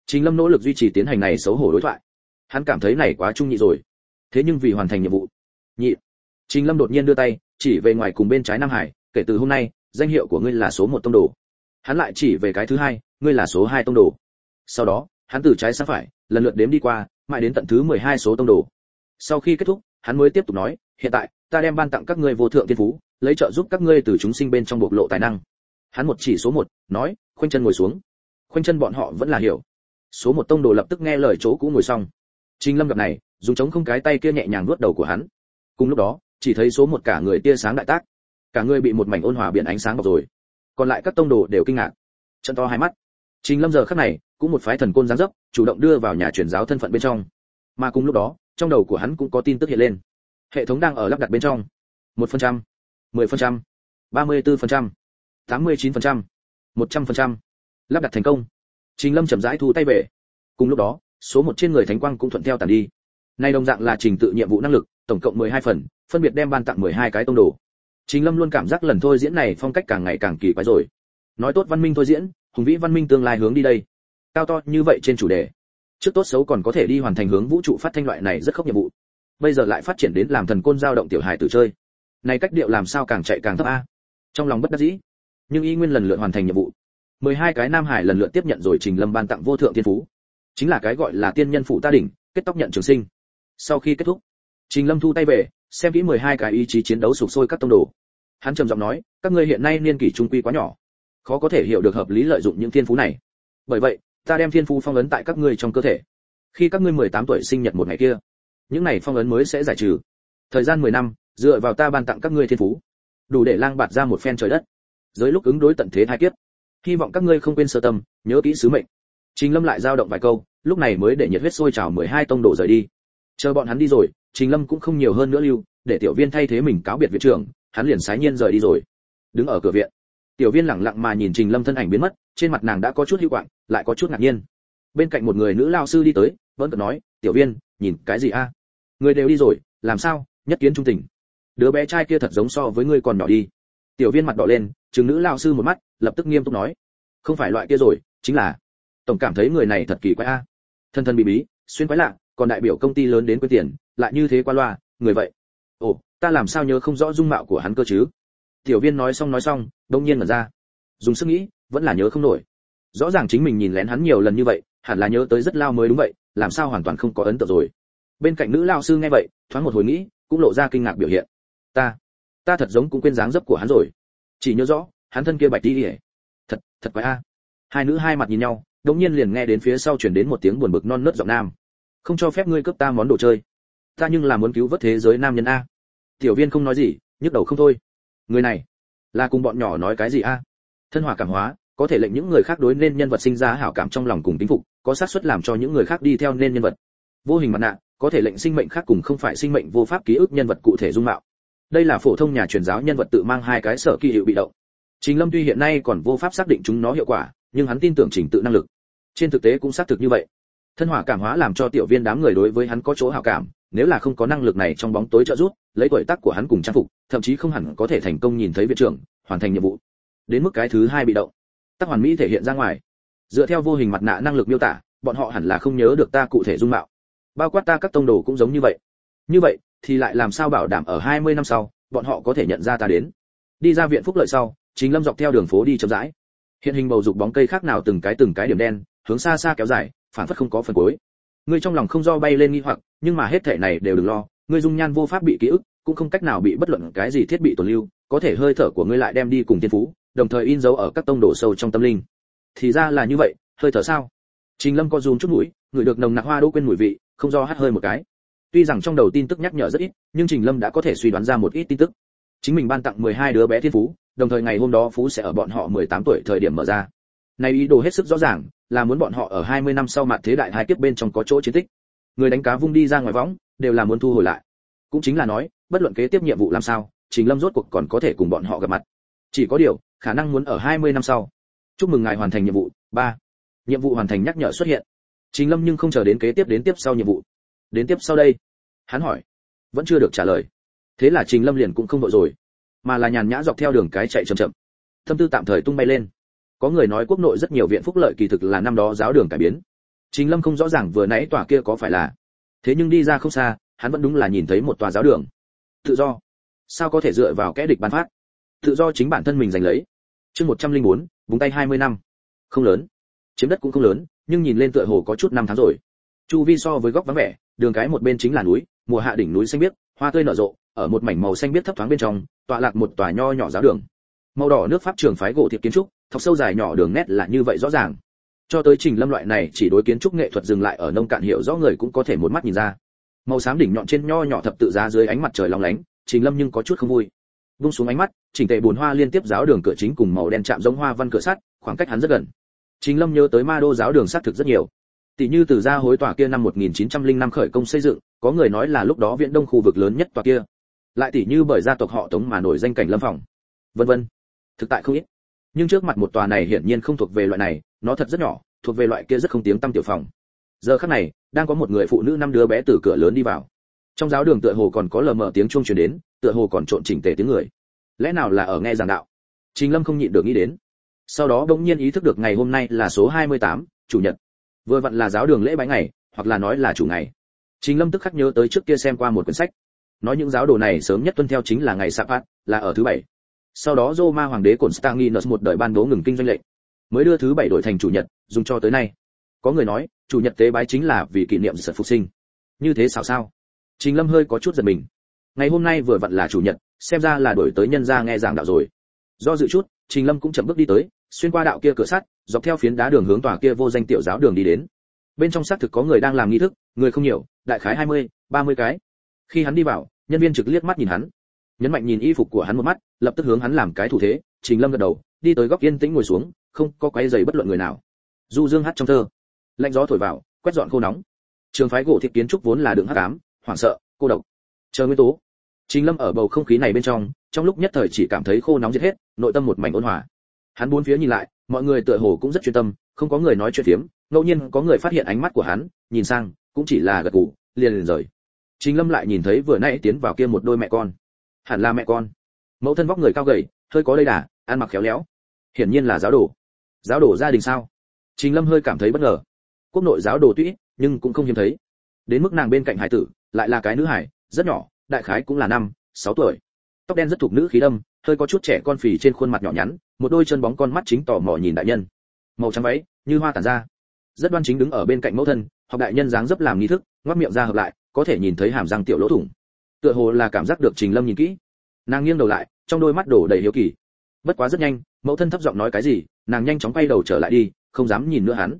Trình Lâm nỗ lực duy trì tiến hành này xấu hổ đối thoại. Hắn cảm thấy này quá trung nhị rồi. Thế nhưng vì hoàn thành nhiệm vụ, nhị. Trình Lâm đột nhiên đưa tay, chỉ về ngoài cùng bên trái Nam Hải, kể từ hôm nay, danh hiệu của ngươi là số 1 tông đồ. Hắn lại chỉ về cái thứ hai, ngươi là số 2 tông đồ. Sau đó, hắn từ trái sang phải, lần lượt đếm đi qua, mãi đến tận thứ 12 số tông đồ. Sau khi kết thúc, hắn mới tiếp tục nói, hiện tại, ta đem ban tặng các ngươi vô thượng thiên phú, lấy trợ giúp các ngươi từ chúng sinh bên trong bộc lộ tài năng. Hắn một chỉ số 1, nói, khoanh chân ngồi xuống. Khoanh chân bọn họ vẫn là hiểu. Số 1 tông đồ lập tức nghe lời chỗ cũ ngồi xong. Trình Lâm gặp này, dùng chống không cái tay kia nhẹ nhàng vuốt đầu của hắn. Cùng lúc đó, chỉ thấy số 1 cả người tia sáng đại tác, cả người bị một mảnh ôn hòa biển ánh sáng bọc rồi. Còn lại các tông đồ đều kinh ngạc, trợn to hai mắt. Trình Lâm giờ khắc này, cũng một phái thần côn dáng dấp, chủ động đưa vào nhà truyền giáo thân phận bên trong. Mà cùng lúc đó, trong đầu của hắn cũng có tin tức hiện lên. Hệ thống đang ở lắp đặt bên trong. 1%, 10%, 34%, 89%, 100%. Lắp đặt thành công. Trình Lâm chậm rãi thu tay về. Cùng lúc đó, số 1 trên người thánh quang cũng thuận theo tản đi. Này đồng dạng là trình tự nhiệm vụ năng lực, tổng cộng 12 phần, phân biệt đem ban tặng 12 cái tông đồ. Trình Lâm luôn cảm giác lần thôi diễn này phong cách càng ngày càng kỳ quái rồi. Nói tốt văn minh thôi diễn, hùng vĩ văn minh tương lai hướng đi đây. Cao to như vậy trên chủ đề. Trước tốt xấu còn có thể đi hoàn thành hướng vũ trụ phát thanh loại này rất khốc nhiệm vụ. Bây giờ lại phát triển đến làm thần côn giao động tiểu hài tử chơi. Này cách điệu làm sao càng chạy càng thấp a. Trong lòng bất đắc dĩ, nhưng y nguyên lần lượt hoàn thành nhiệm vụ. 12 cái nam hải lần lượt tiếp nhận rồi Trình Lâm ban tặng vô thượng thiên phú. Chính là cái gọi là tiên nhân phụ ta đỉnh, kết tóc nhận trường sinh. Sau khi kết thúc, Trình Lâm thu tay về, xem kỹ 12 cái ý chí chiến đấu sục sôi các tông đồ. Hắn trầm giọng nói, các ngươi hiện nay niên kỷ trung quy quá nhỏ, khó có thể hiểu được hợp lý lợi dụng những thiên phú này. Bởi vậy, ta đem thiên phú phong ấn tại các ngươi trong cơ thể. Khi các ngươi 18 tuổi sinh nhật một ngày kia, những này phong ấn mới sẽ giải trừ. Thời gian 10 năm, dựa vào ta ban tặng các ngươi thiên phú, đủ để lang bạt ra một phen trời đất. Dưới lúc ứng đối tận thế hai kiếp, hy vọng các ngươi không quên sơ tâm, nhớ kỹ sứ mệnh. Trình Lâm lại giao động vài câu, lúc này mới để nhiệt huyết sôi trào 12 tông đồ rời đi. Chờ bọn hắn đi rồi, Trình Lâm cũng không nhiều hơn nữa lưu, để tiểu viên thay thế mình cáo biệt viện trưởng, hắn liền sái nhiên rời đi rồi. Đứng ở cửa viện, tiểu viên lẳng lặng mà nhìn Trình Lâm thân ảnh biến mất, trên mặt nàng đã có chút hữu quạng, lại có chút ngạc nhiên. Bên cạnh một người nữ lao sư đi tới, vẫn cợt nói, tiểu viên, nhìn cái gì a? Người đều đi rồi, làm sao? Nhất kiến trung tình. Đứa bé trai kia thật giống so với ngươi còn nhỏ đi. Tiểu viên mặt đỏ lên, trừng nữ lao sư một mắt, lập tức nghiêm túc nói, không phải loại kia rồi, chính là tổng cảm thấy người này thật kỳ quái a. Thân thân bí bí, xuyên quái lạ, còn đại biểu công ty lớn đến quên tiền, lại như thế qua loa, người vậy. Ồ, ta làm sao nhớ không rõ dung mạo của hắn cơ chứ? Tiểu viên nói xong, đông nhiên mở ra. Dùng sức nghĩ, vẫn là nhớ không nổi. Rõ ràng chính mình nhìn lén hắn nhiều lần như vậy, hẳn là nhớ tới rất lao mới đúng vậy, làm sao hoàn toàn không có ấn tượng rồi. Bên cạnh nữ lao sư nghe vậy, thoáng một hồi nghĩ, cũng lộ ra kinh ngạc biểu hiện. Ta thật giống cũng quên dáng dấp của hắn rồi. Chỉ nhớ rõ, hắn thân kia bạch đi ỉa. Thật quái a. Hai nữ hai mặt nhìn nhau, đống nhiên liền nghe đến phía sau truyền đến một tiếng buồn bực non nớt giọng nam. Không cho phép ngươi cướp ta món đồ chơi. Ta nhưng là muốn cứu vớt thế giới nam nhân a. Tiểu viên không nói gì, nhức đầu không thôi. Người này là cùng bọn nhỏ nói cái gì a? Thân hỏa cảm hóa, có thể lệnh những người khác đối nên nhân vật sinh ra hảo cảm trong lòng cùng kính phục, có xác suất làm cho những người khác đi theo nên nhân vật. Vô hình mặt nạ, có thể lệnh sinh mệnh khác cùng không phải sinh mệnh vô pháp ký ức nhân vật cụ thể dung mạo. Đây là phổ thông nhà truyền giáo nhân vật tự mang hai cái sở kỳ hiệu bị động. Trình Lâm tuy hiện nay còn vô pháp xác định chúng nó hiệu quả, nhưng hắn tin tưởng trình tự năng lực. Trên thực tế cũng xác thực như vậy. Thân hỏa cảm hóa làm cho tiểu viên đám người đối với hắn có chỗ hảo cảm, nếu là không có năng lực này trong bóng tối trợ giúp, lấy tuổi tác của hắn cùng trang phục, thậm chí không hẳn có thể thành công nhìn thấy viện trưởng, hoàn thành nhiệm vụ. Đến mức cái thứ hai bị động, tác hoàn mỹ thể hiện ra ngoài. Dựa theo vô hình mặt nạ năng lực miêu tả, bọn họ hẳn là không nhớ được ta cụ thể dung mạo. Bao quát ta các tông đồ cũng giống như vậy. Như vậy, thì lại làm sao bảo đảm ở 20 năm sau, bọn họ có thể nhận ra ta đến. Đi ra viện phúc lợi sau, Trình Lâm dọc theo đường phố đi chậm rãi. Hiện hình bầu dục bóng cây khác nào từng cái điểm đen, hướng xa xa kéo dài, phản phất không có phần cuối. Ngươi trong lòng không do bay lên nghi hoặc, nhưng mà hết thảy này đều đừng lo, ngươi dung nhan vô pháp bị ký ức, cũng không cách nào bị bất luận cái gì thiết bị tồn lưu, có thể hơi thở của ngươi lại đem đi cùng thiên phú, đồng thời in dấu ở các tông đồ sâu trong tâm linh. Thì ra là như vậy, hơi thở sao? Trình Lâm co rúm chút mũi, ngửi được nồng nặc hoa đỗ quên mùi vị, không do hắt hơi một cái. Tuy rằng trong đầu tin tức nhắc nhở rất ít, nhưng Trình Lâm đã có thể suy đoán ra một ít tin tức. Chính mình ban tặng 12 đứa bé thiên phú, đồng thời ngày hôm đó phú sẽ ở bọn họ 18 tuổi thời điểm mở ra. Này ý đồ hết sức rõ ràng, là muốn bọn họ ở 20 năm sau mạt thế đại hai kiếp bên trong có chỗ chiến tích. Người đánh cá vung đi ra ngoài võng, đều là muốn thu hồi lại. Cũng chính là nói, bất luận kế tiếp nhiệm vụ làm sao, Trình Lâm rốt cuộc còn có thể cùng bọn họ gặp mặt. Chỉ có điều, khả năng muốn ở 20 năm sau. Chúc mừng ngài hoàn thành nhiệm vụ. 3. Nhiệm vụ hoàn thành nhắc nhở xuất hiện. Trình Lâm nhưng không chờ đến kế tiếp đến tiếp sau nhiệm vụ. Đến tiếp sau đây? Hắn hỏi. Vẫn chưa được trả lời. Thế là Trình Lâm liền cũng không vội rồi, mà là nhàn nhã dọc theo đường cái chạy chậm chậm. Tâm tư tạm thời tung bay lên. Có người nói quốc nội rất nhiều viện phúc lợi kỳ thực là năm đó giáo đường cải biến. Trình Lâm không rõ ràng vừa nãy tòa kia có phải là, thế nhưng đi ra không xa, hắn vẫn đúng là nhìn thấy một tòa giáo đường. Tự do, sao có thể dựa vào kẻ địch ban phát? Tự do chính bản thân mình giành lấy. Chương 104, vùng tay 20 năm. Không lớn, chiếm đất cũng không lớn, nhưng nhìn lên tựa hồ có chút năm tháng rồi. Chu vi so với góc vắng vẻ, đường cái một bên chính là núi, mùa hạ đỉnh núi xanh biếc, hoa tươi nở rộ, ở một mảnh màu xanh biếc thấp thoáng bên trong, tọa lạc một tòa nho nhỏ giáo đường. Màu đỏ nước Pháp trường phái gỗ thiệp kiến trúc, thọc sâu dài nhỏ đường nét là như vậy rõ ràng. Cho tới Trình Lâm loại này chỉ đối kiến trúc nghệ thuật dừng lại ở nông cạn hiểu rõ người cũng có thể một mắt nhìn ra. Màu xám đỉnh nhọn trên nho nhỏ thập tự giá dưới ánh mặt trời long lánh, Trình Lâm nhưng có chút không vui. Vung xuống ánh mắt, chỉnh tề bốn hoa liên tiếp giáo đường cửa chính cùng màu đen chạm giống hoa văn cửa sắt, khoảng cách hắn rất gần. Trình Lâm nhớ tới Ma Đô giáo đường xác thực rất nhiều. Tỷ như từ gia hối tòa kia năm 1905 khởi công xây dựng, có người nói là lúc đó Viễn Đông khu vực lớn nhất tòa kia. Lại tỷ như bởi gia tộc họ Tống mà nổi danh Cảnh Lâm phòng, vân vân. Thực tại không ít. Nhưng trước mặt một tòa này hiển nhiên không thuộc về loại này, nó thật rất nhỏ, thuộc về loại kia rất không tiếng tăm tiểu phòng. Giờ khắc này, đang có một người phụ nữ 5 đứa bé từ cửa lớn đi vào. Trong giáo đường tựa hồ còn có lờ mờ tiếng chuông truyền đến, tựa hồ còn trộn chỉnh tề tiếng người. Lẽ nào là ở nghe giảng đạo? Trình Lâm không nhịn được nghĩ đến. Sau đó bỗng nhiên ý thức được ngày hôm nay là số 28, chủ nhật. Vừa vặn là giáo đường lễ bái ngày, hoặc là nói là chủ ngày. Trình Lâm tức khắc nhớ tới trước kia xem qua một quyển sách, nói những giáo đồ này sớm nhất tuân theo chính là ngày Sa-bát, là ở thứ bảy. Sau đó Roma hoàng đế Constantinus một đời ban bố ngừng kinh doanh lệnh, mới đưa thứ bảy đổi thành chủ nhật, dùng cho tới nay. Có người nói, chủ nhật tế bái chính là vì kỷ niệm sự phục sinh. Như thế sao? Trình Lâm hơi có chút giật mình. Ngày hôm nay vừa vặn là chủ nhật, xem ra là đổi tới nhân gia nghe giảng đạo rồi. Do dự chút, Trình Lâm cũng chậm bước đi tới, xuyên qua đạo kia cửa sắt, dọc theo phiến đá đường hướng tòa kia vô danh tiểu giáo đường đi đến. Bên trong xác thực có người đang làm nghi thức, người không nhiều, đại khái 20, 30 cái. Khi hắn đi vào, nhân viên trực liếc mắt nhìn hắn, nhấn mạnh nhìn y phục của hắn một mắt, lập tức hướng hắn làm cái thủ thế. Trình Lâm gật đầu, đi tới góc yên tĩnh ngồi xuống, không có quấy rầy bất luận người nào. Du dương hát trong thơ, lạnh gió thổi vào, quét dọn khô nóng. Trường phái gỗ thiệp kiến trúc vốn là đường hắc ám, hoảng sợ, cô độc, chờ nguyên tố. Trình Lâm ở bầu không khí này bên trong lúc nhất thời chỉ cảm thấy khô nóng giết hết, nội tâm một mảnh ôn hòa. Hắn bốn phía nhìn lại, mọi người tựa hồ cũng rất chuyên tâm, không có người nói chuyện phiếm, ngẫu nhiên có người phát hiện ánh mắt của hắn, nhìn sang, cũng chỉ là gật gù, liền rời. Trình Lâm lại nhìn thấy vừa nãy tiến vào kia một đôi mẹ con, hẳn là mẹ con. Mẫu thân vóc người cao gầy, hơi có đầy đà, ăn mặc khéo léo, hiển nhiên là giáo đồ gia đình sao? Trình Lâm hơi cảm thấy bất ngờ. Quốc nội giáo đồ tuy ít, nhưng cũng không hiếm thấy. Đến mức nàng bên cạnh hải tử, lại là cái nữ hải, rất nhỏ, đại khái cũng là 5-6 tuổi. Tóc đen rất thuộc nữ khí đâm, hơi có chút trẻ con phì trên khuôn mặt nhỏ nhắn, một đôi chân bóng con mắt chính tò mò nhìn đại nhân. Màu trắng váy, như hoa tản ra. Rất đoan chính đứng ở bên cạnh mẫu thân, học đại nhân dáng dấp làm nghi thức, ngoác miệng ra hợp lại, có thể nhìn thấy hàm răng tiểu lỗ thủng. Tựa hồ là cảm giác được Trình Lâm nhìn kỹ. Nàng nghiêng đầu lại, trong đôi mắt đổ đầy hiếu kỳ. Bất quá rất nhanh, mẫu thân thấp giọng nói cái gì, nàng nhanh chóng quay đầu trở lại đi, không dám nhìn nữa hắn.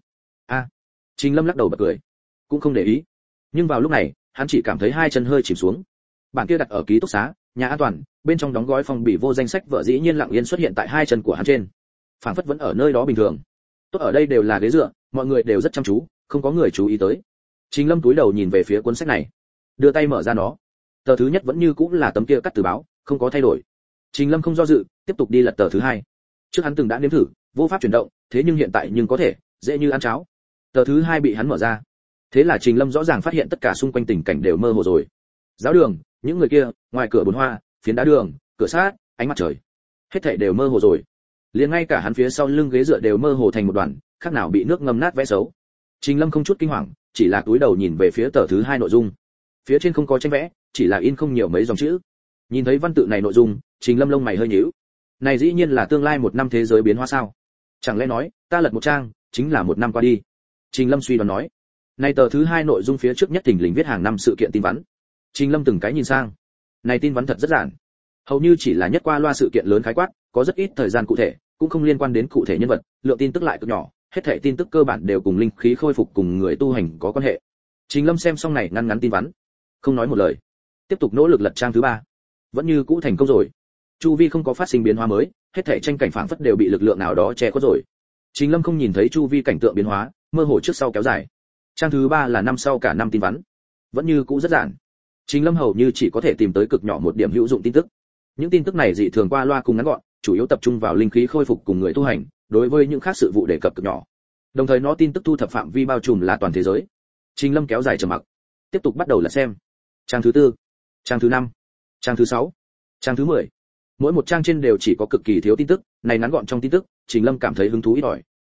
Trình Lâm lắc đầu bật cười, cũng không để ý. Nhưng vào lúc này, hắn chỉ cảm thấy hai chân hơi chìm xuống. Bản kia đặt ở ký túc xá, nhà an toàn, bên trong đóng gói phong bì vô danh sách vợ dĩ nhiên lặng yên xuất hiện tại hai chân của hắn trên. Phảng phất vẫn ở nơi đó bình thường. Tốt ở đây đều là ghế dựa, mọi người đều rất chăm chú, không có người chú ý tới. Trình Lâm cúi đầu nhìn về phía cuốn sách này, đưa tay mở ra nó. Tờ thứ nhất vẫn như cũng là tấm kia cắt từ báo, không có thay đổi. Trình Lâm không do dự, tiếp tục đi lật tờ thứ hai. Trước hắn từng đã nếm thử, vô pháp chuyển động, thế nhưng hiện tại nhưng có thể, dễ như ăn cháo. Tờ thứ hai bị hắn mở ra. Thế là Trình Lâm rõ ràng phát hiện tất cả xung quanh tình cảnh đều mơ hồ rồi. Giáo đường, những người kia, ngoài cửa bốn hoa, phiến đá đường, cửa sát, ánh mặt trời, hết thảy đều mơ hồ rồi. Liền ngay cả hắn phía sau lưng ghế dựa đều mơ hồ thành một đoàn, khác nào bị nước ngâm nát vẽ xấu. Trình Lâm không chút kinh hoàng, chỉ là cúi đầu nhìn về phía tờ thứ hai nội dung. Phía trên không có tranh vẽ, chỉ là in không nhiều mấy dòng chữ. Nhìn thấy văn tự này nội dung, Trình Lâm lông mày hơi nhíu. Này dĩ nhiên là tương lai một năm thế giới biến hóa sao? Chẳng lẽ nói, ta lật một trang, chính là một năm qua đi? Trình Lâm suy đoán nói. Này tờ thứ hai nội dung phía trước nhất thình lình viết hàng năm sự kiện tin vắn. Trình Lâm từng cái nhìn sang. Này tin vắn thật rất giản, hầu như chỉ là nhất qua loa sự kiện lớn khái quát, có rất ít thời gian cụ thể, cũng không liên quan đến cụ thể nhân vật, lượng tin tức lại cực nhỏ, hết thảy tin tức cơ bản đều cùng linh khí khôi phục cùng người tu hành có quan hệ. Trình Lâm xem xong này ngắn ngắn tin vắn, không nói một lời, tiếp tục nỗ lực lật trang thứ ba. Vẫn như cũ thành công rồi. Chu vi không có phát sinh biến hóa mới, hết thảy tranh cảnh phảng phất đều bị lực lượng nào đó che khuất rồi. Trình Lâm không nhìn thấy chu vi cảnh tượng biến hóa, mơ hồ trước sau kéo dài. Trang thứ ba là năm sau cả năm tin vắn, vẫn như cũ rất giản. Trình Lâm hầu như chỉ có thể tìm tới cực nhỏ một điểm hữu dụng tin tức. Những tin tức này dị thường qua loa cùng ngắn gọn, chủ yếu tập trung vào linh khí khôi phục cùng người tu hành, đối với những khác sự vụ đề cập cực nhỏ. Đồng thời nó tin tức thu thập phạm vi bao trùm là toàn thế giới. Trình Lâm kéo dài trầm mặc, tiếp tục bắt đầu là xem. Trang thứ tư, trang thứ năm, trang thứ sáu, trang thứ 10. Mỗi một trang trên đều chỉ có cực kỳ thiếu tin tức, này ngắn gọn trong tin tức, Trình Lâm cảm thấy hứng thú ít ỏi.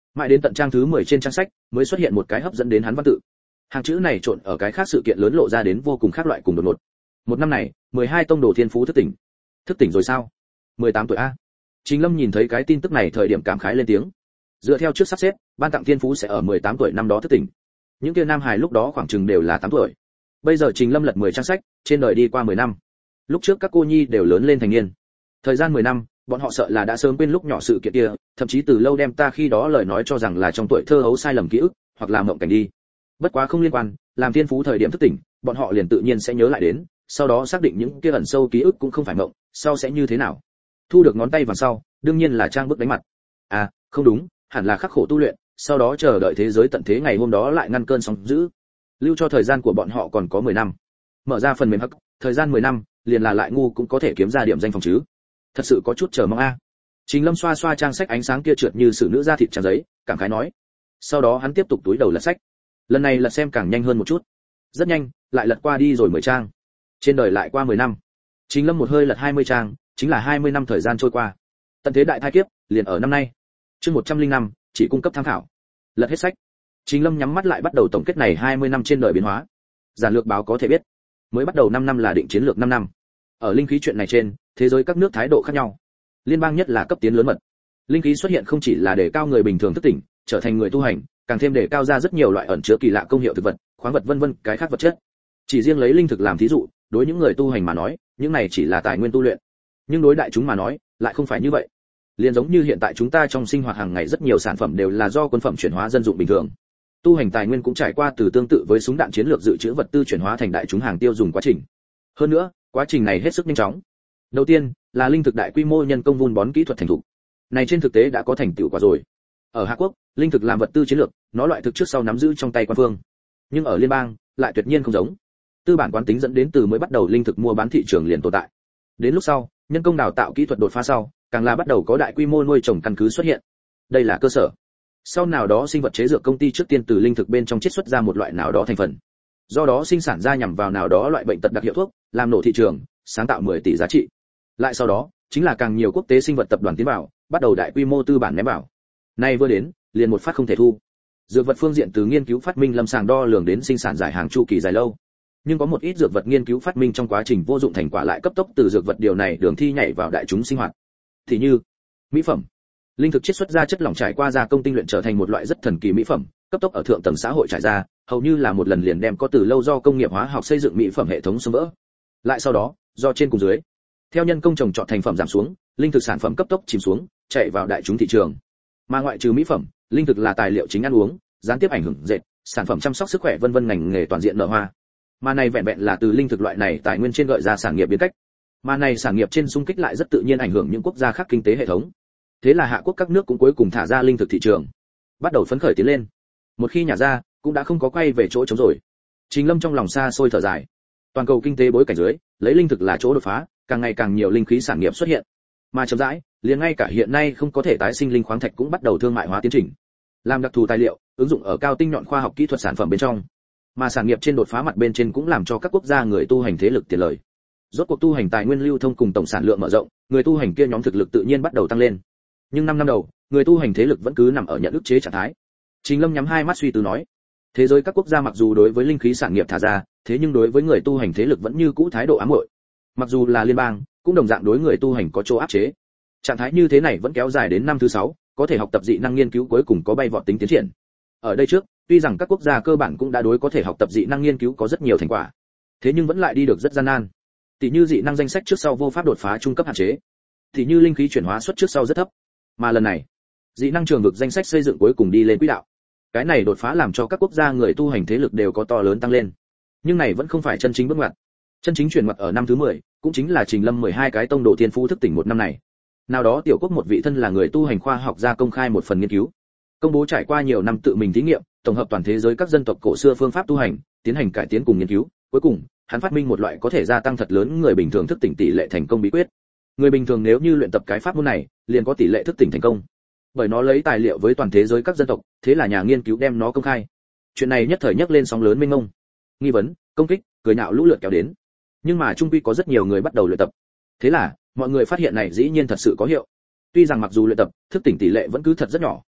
Mãi đến tận trang thứ 10 trên trang sách mới xuất hiện một cái hấp dẫn đến hắn văn tự. Hàng chữ này trộn ở cái khác sự kiện lớn lộ ra đến vô cùng khác loại cùng đột ngột. Một năm này, 12 tông đồ thiên phú thức tỉnh. Thức tỉnh rồi sao? 18 tuổi a. Trình Lâm nhìn thấy cái tin tức này thời điểm cảm khái lên tiếng. Dựa theo trước sắp xếp, ban tặng thiên phú sẽ ở 18 tuổi năm đó thức tỉnh. Những kia nam hài lúc đó khoảng chừng đều là 8 tuổi. Bây giờ Trình Lâm lật 10 trang sách, trên đời đi qua 10 năm. Lúc trước các cô nhi đều lớn lên thành niên. Thời gian 10 năm, bọn họ sợ là đã sớm quên lúc nhỏ sự kiện kia, thậm chí từ lâu đem ta khi đó lời nói cho rằng là trong tuổi thơ hấu sai lầm ký ức, hoặc là mộng cảnh đi. Bất quá không liên quan, làm thiên phú thời điểm thức tỉnh, bọn họ liền tự nhiên sẽ nhớ lại đến, sau đó xác định những kia ẩn sâu ký ức cũng không phải mộng, sau sẽ như thế nào. Thu được ngón tay vàng sau, đương nhiên là trang bức đánh mặt. À, không đúng, hẳn là khắc khổ tu luyện, sau đó chờ đợi thế giới tận thế ngày hôm đó lại ngăn cơn sóng dữ. Lưu cho thời gian của bọn họ còn có 10 năm. Mở ra phần mềm hắc, thời gian 10 năm, liền là lại ngu cũng có thể kiếm ra điểm danh phòng chứ. Thật sự có chút chờ mong a. Trình Lâm xoa xoa trang sách ánh sáng kia trượt như sử nữ da thịt trang giấy, cảm khái nói. Sau đó hắn tiếp tục túi đầu lật sách. Lần này lật xem càng nhanh hơn một chút. Rất nhanh, lại lật qua đi rồi 10 trang. Trên đời lại qua 10 năm. Trình Lâm một hơi lật 20 trang, chính là 20 năm thời gian trôi qua. Tận thế đại thai kiếp, liền ở năm nay. Chương 105, chỉ cung cấp tham khảo. Lật hết sách. Trình Lâm nhắm mắt lại bắt đầu tổng kết này 20 năm trên đời biến hóa. Giản lược báo có thể biết, mới bắt đầu 5 năm là định chiến lược 5 năm. Ở linh khí chuyện này trên, thế giới các nước thái độ khác nhau. Liên bang nhất là cấp tiến lớn mật. Linh khí xuất hiện không chỉ là để cao người bình thường thức tỉnh, trở thành người tu hành, càng thêm để cao ra rất nhiều loại ẩn chứa kỳ lạ công hiệu thực vật, khoáng vật vân vân, cái khác vật chất. Chỉ riêng lấy linh thực làm thí dụ, đối những người tu hành mà nói, những này chỉ là tài nguyên tu luyện. Nhưng đối đại chúng mà nói, lại không phải như vậy. Liên giống như hiện tại chúng ta trong sinh hoạt hàng ngày rất nhiều sản phẩm đều là do quân phẩm chuyển hóa dân dụng bình thường. Tu hành tài nguyên cũng trải qua từ tương tự với súng đạn chiến lược dự trữ vật tư chuyển hóa thành đại chúng hàng tiêu dùng quá trình. Hơn nữa, quá trình này hết sức nhanh chóng. Đầu tiên, là linh thực đại quy mô nhân công vun bón kỹ thuật thành thục. Này trên thực tế đã có thành tựu quả rồi. Ở Hạ Quốc, linh thực làm vật tư chiến lược, nó loại thực trước sau nắm giữ trong tay quan phương. Nhưng ở liên bang, lại tuyệt nhiên không giống. Tư bản quán tính dẫn đến từ mới bắt đầu linh thực mua bán thị trường liền tồn tại. Đến lúc sau, nhân công đào tạo kỹ thuật đột phá sau, càng là bắt đầu có đại quy mô nuôi trồng căn cứ xuất hiện. Đây là cơ sở. Sau nào đó sinh vật chế dược công ty trước tiên từ linh thực bên trong chiết xuất ra một loại nào đó thành phần. Do đó sinh sản ra nhằm vào nào đó loại bệnh tật đặc hiệu thuốc, làm nổ thị trường, sáng tạo 10 tỷ giá trị. Lại sau đó, chính là càng nhiều quốc tế sinh vật tập đoàn tiến vào, bắt đầu đại quy mô tư bản ném vào. Nay vừa đến, liền một phát không thể thu. Dược vật phương diện từ nghiên cứu phát minh lâm sàng đo lường đến sinh sản dài hàng chu kỳ dài lâu. Nhưng có một ít dược vật nghiên cứu phát minh trong quá trình vô dụng thành quả lại cấp tốc từ dược vật điều này đường thi nhảy vào đại chúng sinh hoạt. Thì như mỹ phẩm, linh thực chiết xuất ra chất lỏng trải qua gia công tinh luyện trở thành một loại rất thần kỳ mỹ phẩm, cấp tốc ở thượng tầng xã hội trải ra, hầu như là một lần liền đem có từ lâu do công nghiệp hóa học xây dựng mỹ phẩm hệ thống xóa vỡ. Lại sau đó, do trên cùng dưới, theo nhân công trồng trọt thành phẩm giảm xuống, linh thực sản phẩm cấp tốc chìm xuống, chạy vào đại chúng thị trường. Mà ngoại trừ mỹ phẩm, linh thực là tài liệu chính ăn uống, gián tiếp ảnh hưởng dệt, sản phẩm chăm sóc sức khỏe vân vân ngành nghề toàn diện nở hoa. Mà này vẹn vẹn là từ linh thực loại này tài nguyên trên gợi ra sản nghiệp biến cách. Mà này sản nghiệp trên xung kích lại rất tự nhiên ảnh hưởng những quốc gia khác kinh tế hệ thống. Thế là Hạ Quốc các nước cũng cuối cùng thả ra linh thực thị trường, bắt đầu phấn khởi tiến lên. Một khi nhả ra, cũng đã không có quay về chỗ trống rồi. Trình Lâm trong lòng xa xôi thở dài. Toàn cầu kinh tế bối cảnh dưới, lấy linh thực là chỗ đột phá, càng ngày càng nhiều linh khí sản nghiệp xuất hiện. Mà chậm rãi, liền ngay cả hiện nay không có thể tái sinh linh khoáng thạch cũng bắt đầu thương mại hóa tiến trình. Làm đặc thù tài liệu, ứng dụng ở cao tinh nhọn khoa học kỹ thuật sản phẩm bên trong. Mà sản nghiệp trên đột phá mặt bên trên cũng làm cho các quốc gia người tu hành thế lực tiền lời. Rốt cuộc tu hành tài nguyên lưu thông cùng tổng sản lượng mở rộng, người tu hành kia nhóm thực lực tự nhiên bắt đầu tăng lên. Nhưng 5 năm đầu, người tu hành thế lực vẫn cứ nằm ở nhận ức chế trạng thái. Trình Lâm nhắm hai mắt suy tư nói, thế giới các quốc gia mặc dù đối với linh khí sản nghiệp thả ra, thế nhưng đối với người tu hành thế lực vẫn như cũ thái độ ám muội. Mặc dù là liên bang, cũng đồng dạng đối người tu hành có chỗ áp chế. Trạng thái như thế này vẫn kéo dài đến năm thứ 6, có thể học tập dị năng nghiên cứu cuối cùng có bay vọt tính tiến triển. Ở đây trước, tuy rằng các quốc gia cơ bản cũng đã đối có thể học tập dị năng nghiên cứu có rất nhiều thành quả, thế nhưng vẫn lại đi được rất gian nan. Tỷ như dị năng danh sách trước sau vô pháp đột phá trung cấp hạn chế, tỷ như linh khí chuyển hóa suất trước sau rất thấp. Mà lần này, dị năng trường vực danh sách xây dựng cuối cùng đi lên quỹ đạo. Cái này đột phá làm cho các quốc gia người tu hành thế lực đều có to lớn tăng lên. Nhưng này vẫn không phải chân chính bước ngoặt. Chân chính chuyển ngoặt ở năm thứ 10, cũng chính là Trình Lâm 12 cái tông đồ thiên phú thức tỉnh một năm này. Nào đó tiểu quốc một vị thân là người tu hành khoa học gia công khai một phần nghiên cứu, công bố trải qua nhiều năm tự mình thí nghiệm, tổng hợp toàn thế giới các dân tộc cổ xưa phương pháp tu hành, tiến hành cải tiến cùng nghiên cứu, cuối cùng, hắn phát minh một loại có thể gia tăng thật lớn người bình thường thức tỉnh tỷ lệ thành công bí quyết. Người bình thường nếu như luyện tập cái pháp môn này, liền có tỷ lệ thức tỉnh thành công. Bởi nó lấy tài liệu với toàn thế giới các dân tộc, thế là nhà nghiên cứu đem nó công khai. Chuyện này nhất thời nhấc lên sóng lớn mênh mông. Nghi vấn, công kích, cười nhạo lũ lượt kéo đến. Nhưng mà trung quy có rất nhiều người bắt đầu luyện tập. Thế là, mọi người phát hiện này dĩ nhiên thật sự có hiệu. Tuy rằng mặc dù luyện tập, thức tỉnh tỷ lệ vẫn cứ thật rất nhỏ,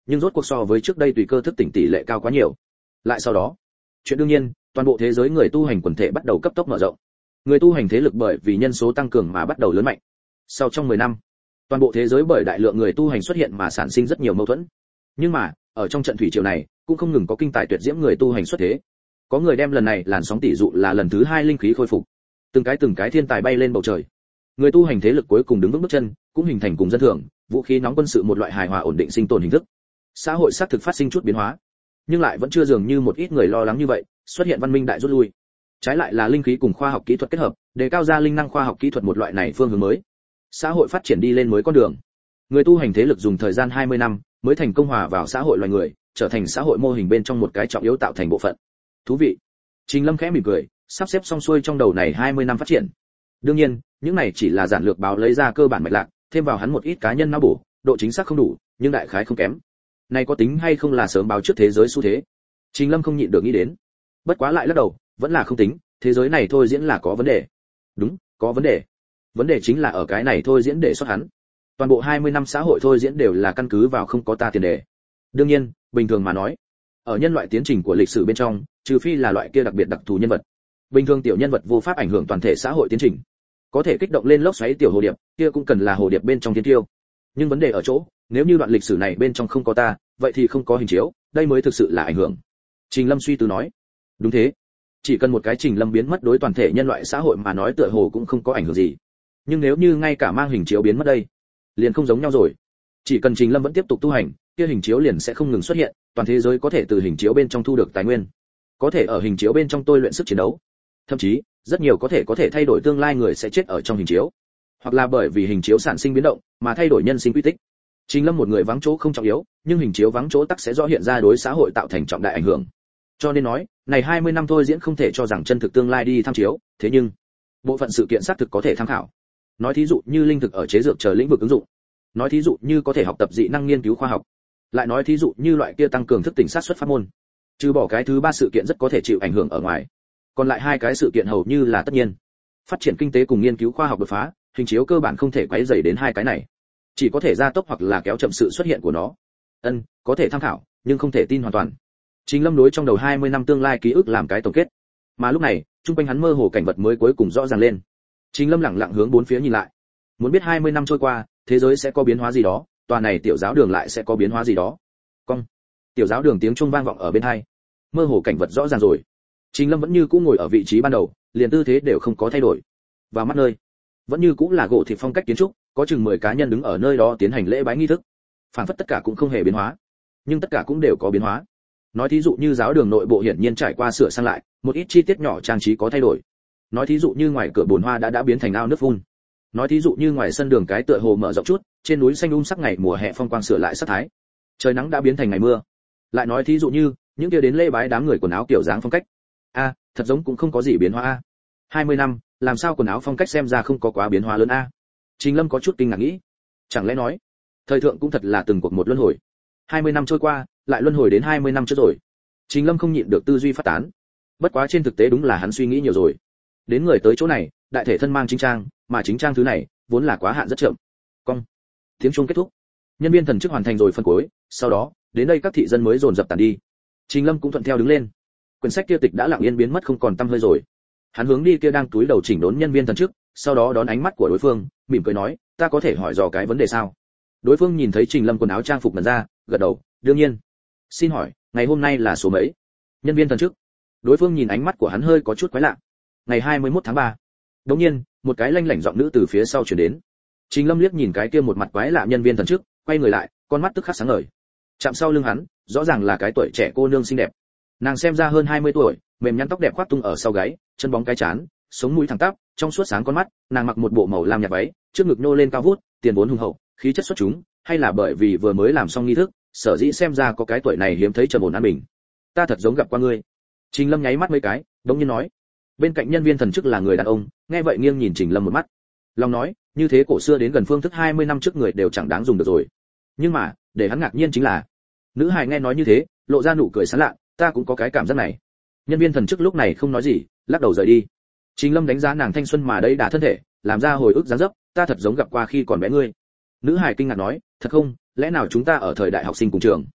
nhưng rốt cuộc so với trước đây tùy cơ thức tỉnh tỷ lệ cao quá nhiều. Lại sau đó, chuyện đương nhiên, toàn bộ thế giới người tu hành quần thể bắt đầu cấp tốc mở rộng. Người tu hành thế lực bởi vì nhân số tăng cường mà bắt đầu lớn mạnh. Sau trong 10 năm, toàn bộ thế giới bởi đại lượng người tu hành xuất hiện mà sản sinh rất nhiều mâu thuẫn. Nhưng mà, ở trong trận thủy triều này, cũng không ngừng có kinh tài tuyệt diễm người tu hành xuất thế. Có người đem lần này làn sóng tỷ dụ là lần thứ 2 linh khí khôi phục. Từng cái thiên tài bay lên bầu trời. Người tu hành thế lực cuối cùng đứng vững bước chân, cũng hình thành cùng dân thường, vũ khí nóng quân sự một loại hài hòa ổn định sinh tồn hình thức. Xã hội xác thực phát sinh chút biến hóa, nhưng lại vẫn chưa dường như một ít người lo lắng như vậy, xuất hiện văn minh đại rút lui. Trái lại là linh khí cùng khoa học kỹ thuật kết hợp, đề cao ra linh năng khoa học kỹ thuật một loại này phương hướng mới. Xã hội phát triển đi lên mới con đường. Người tu hành thế lực dùng thời gian 20 năm mới thành công hòa vào xã hội loài người, trở thành xã hội mô hình bên trong một cái trọng yếu tạo thành bộ phận. Thú vị. Trình Lâm khẽ mỉm cười, sắp xếp xong xuôi trong đầu này 20 năm phát triển. Đương nhiên, những này chỉ là giản lược báo lấy ra cơ bản mạch lạc, thêm vào hắn một ít cá nhân não bổ, độ chính xác không đủ, nhưng đại khái không kém. Này có tính hay không là sớm báo trước thế giới xu thế? Trình Lâm không nhịn được nghĩ đến. Bất quá lại lắc đầu, vẫn là không tính, thế giới này thôi diễn là có vấn đề. Đúng, có vấn đề. Vấn đề chính là ở cái này thôi diễn để xuất hắn. Toàn bộ 20 năm xã hội thôi diễn đều là căn cứ vào không có ta tiền đề. Đương nhiên, bình thường mà nói, ở nhân loại tiến trình của lịch sử bên trong, trừ phi là loại kia đặc biệt đặc thù nhân vật, bình thường tiểu nhân vật vô pháp ảnh hưởng toàn thể xã hội tiến trình. Có thể kích động lên lốc xoáy tiểu hồ điệp, kia cũng cần là hồ điệp bên trong thiên tiêu. Nhưng vấn đề ở chỗ, nếu như đoạn lịch sử này bên trong không có ta, vậy thì không có hình chiếu, đây mới thực sự là ảnh hưởng. Trình Lâm suy tư nói. Đúng thế. Chỉ cần một cái Trình Lâm biến mất đối toàn thể nhân loại xã hội mà nói tựa hồ cũng không có ảnh hưởng gì. Nhưng nếu như ngay cả mang hình chiếu biến mất đây, liền không giống nhau rồi. Chỉ cần Trình Lâm vẫn tiếp tục tu hành, kia hình chiếu liền sẽ không ngừng xuất hiện, toàn thế giới có thể từ hình chiếu bên trong thu được tài nguyên, có thể ở hình chiếu bên trong tôi luyện sức chiến đấu. Thậm chí, rất nhiều có thể thay đổi tương lai người sẽ chết ở trong hình chiếu, hoặc là bởi vì hình chiếu sản sinh biến động mà thay đổi nhân sinh quy tích. Trình Lâm một người vắng chỗ không trọng yếu, nhưng hình chiếu vắng chỗ tắc sẽ rõ hiện ra đối xã hội tạo thành trọng đại ảnh hưởng. Cho nên nói, này 20 năm thôi diễn không thể cho rằng chân thực tương lai đi tham chiếu, thế nhưng bộ phận sự kiện xác thực có thể tham khảo. Nói thí dụ như linh thực ở chế dược chờ lĩnh vực ứng dụng, nói thí dụ như có thể học tập dị năng nghiên cứu khoa học, lại nói thí dụ như loại kia tăng cường thức tỉnh sát xuất pháp môn. Trừ bỏ cái thứ 3 sự kiện rất có thể chịu ảnh hưởng ở ngoài, còn lại 2 cái sự kiện hầu như là tất nhiên. Phát triển kinh tế cùng nghiên cứu khoa học đột phá, hình chiếu cơ bản không thể quấy rầy đến 2 cái này, chỉ có thể gia tốc hoặc là kéo chậm sự xuất hiện của nó. Có thể tham khảo, nhưng không thể tin hoàn toàn. Trình Lâm đối trong đầu 20 năm tương lai ký ức làm cái tổng kết. Mà lúc này, trung quanh hắn mơ hồ cảnh vật mới cuối cùng rõ ràng lên. Trình Lâm lặng lặng hướng bốn phía nhìn lại. Muốn biết 20 năm trôi qua, thế giới sẽ có biến hóa gì đó, tòa này tiểu giáo đường lại sẽ có biến hóa gì đó. Cong. Tiểu giáo đường tiếng chuông vang vọng ở bên tai. Mơ hồ cảnh vật rõ ràng rồi. Trình Lâm vẫn như cũ ngồi ở vị trí ban đầu, liền tư thế đều không có thay đổi. Vào mắt nơi, vẫn như cũ là gỗ thịt phong cách kiến trúc, có chừng 10 cá nhân đứng ở nơi đó tiến hành lễ bái nghi thức. Phản phất tất cả cũng không hề biến hóa, nhưng tất cả cũng đều có biến hóa. Nói thí dụ như giáo đường nội bộ hiển nhiên trải qua sửa sang lại, một ít chi tiết nhỏ trang trí có thay đổi. Nói thí dụ như ngoài cửa bồn hoa đã biến thành ao nước phun. Nói thí dụ như ngoài sân đường cái tựa hồ mở rộng chút, trên núi xanh sắc ngày mùa hè phong quang sửa lại sắc thái. Trời nắng đã biến thành ngày mưa. Lại nói thí dụ như những kia đến lễ bái đám người quần áo kiểu dáng phong cách. Thật giống cũng không có gì biến hóa a. 20 năm, làm sao quần áo phong cách xem ra không có quá biến hóa lớn a. Trình Lâm có chút kinh ngạc nghĩ, chẳng lẽ nói, thời thượng cũng thật là từng cuộc một luân hồi. 20 năm trôi qua, lại luân hồi đến 20 năm trước rồi. Trình Lâm không nhịn được tư duy phát tán. Bất quá trên thực tế đúng là hắn suy nghĩ nhiều rồi. Đến người tới chỗ này, đại thể thân mang chính trang, mà chính trang thứ này vốn là quá hạn rất chậm. Cong. Tiếng chuông kết thúc. Nhân viên thần chức hoàn thành rồi phân cuối, sau đó, đến đây các thị dân mới dồn dập tản đi. Trình Lâm cũng thuận theo đứng lên. Quyển sách kia tịch đã lặng yên biến mất không còn tăm hơi rồi. Hắn hướng đi kia đang túi đầu chỉnh đốn nhân viên thần chức, sau đó đón ánh mắt của đối phương, mỉm cười nói, "Ta có thể hỏi dò cái vấn đề sao?" Đối phương nhìn thấy Trình Lâm quần áo trang phục mần ra, gật đầu, "Đương nhiên." "Xin hỏi, ngày hôm nay là số mấy?" Nhân viên thần chức. Đối phương nhìn ánh mắt của hắn hơi có chút quái lạ. "Ngày 21 tháng 3." Đột nhiên, một cái lanh lảnh giọng nữ từ phía sau truyền đến. Trình Lâm liếc nhìn cái kia một mặt quái lạ nhân viên thần chức, quay người lại, con mắt tức khắc sáng ngời. Chạm sau lưng hắn, rõ ràng là cái tuổi trẻ cô nương xinh đẹp. Nàng xem ra hơn 20 tuổi, mềm nhăn tóc đẹp khoác tung ở sau gáy, chân bóng cái trán, sống mũi thẳng tắp, trong suốt sáng con mắt, nàng mặc một bộ màu lam nhạt váy, trước ngực nô lên cao vút, tiền vốn hùng hậu, khí chất xuất chúng, hay là bởi vì vừa mới làm xong nghi thức, sở dĩ xem ra có cái tuổi này hiếm thấy trầm ổn an bình. "Ta thật giống gặp qua ngươi." Trình Lâm nháy mắt mấy cái, đống nhiên nói. Bên cạnh nhân viên thần chức là người đàn ông, nghe vậy nghiêng nhìn Trình Lâm một mắt. Lòng nói, như thế cổ xưa đến gần phương thức 20 năm trước người đều chẳng đáng dùng được rồi. Nhưng mà, để hắn ngạc nhiên chính là, nữ hài nghe nói như thế, lộ ra nụ cười sán lạ, "Ta cũng có cái cảm giác này." Nhân viên thần chức lúc này không nói gì, lắc đầu rời đi. Trình Lâm đánh giá nàng thanh xuân mà đây đà thân thể, làm ra hồi ức dáng dấp, "Ta thật giống gặp qua khi còn bé ngươi." Nữ hài kinh ngạc nói, "Thật không, lẽ nào chúng ta ở thời đại học sinh cùng trường?"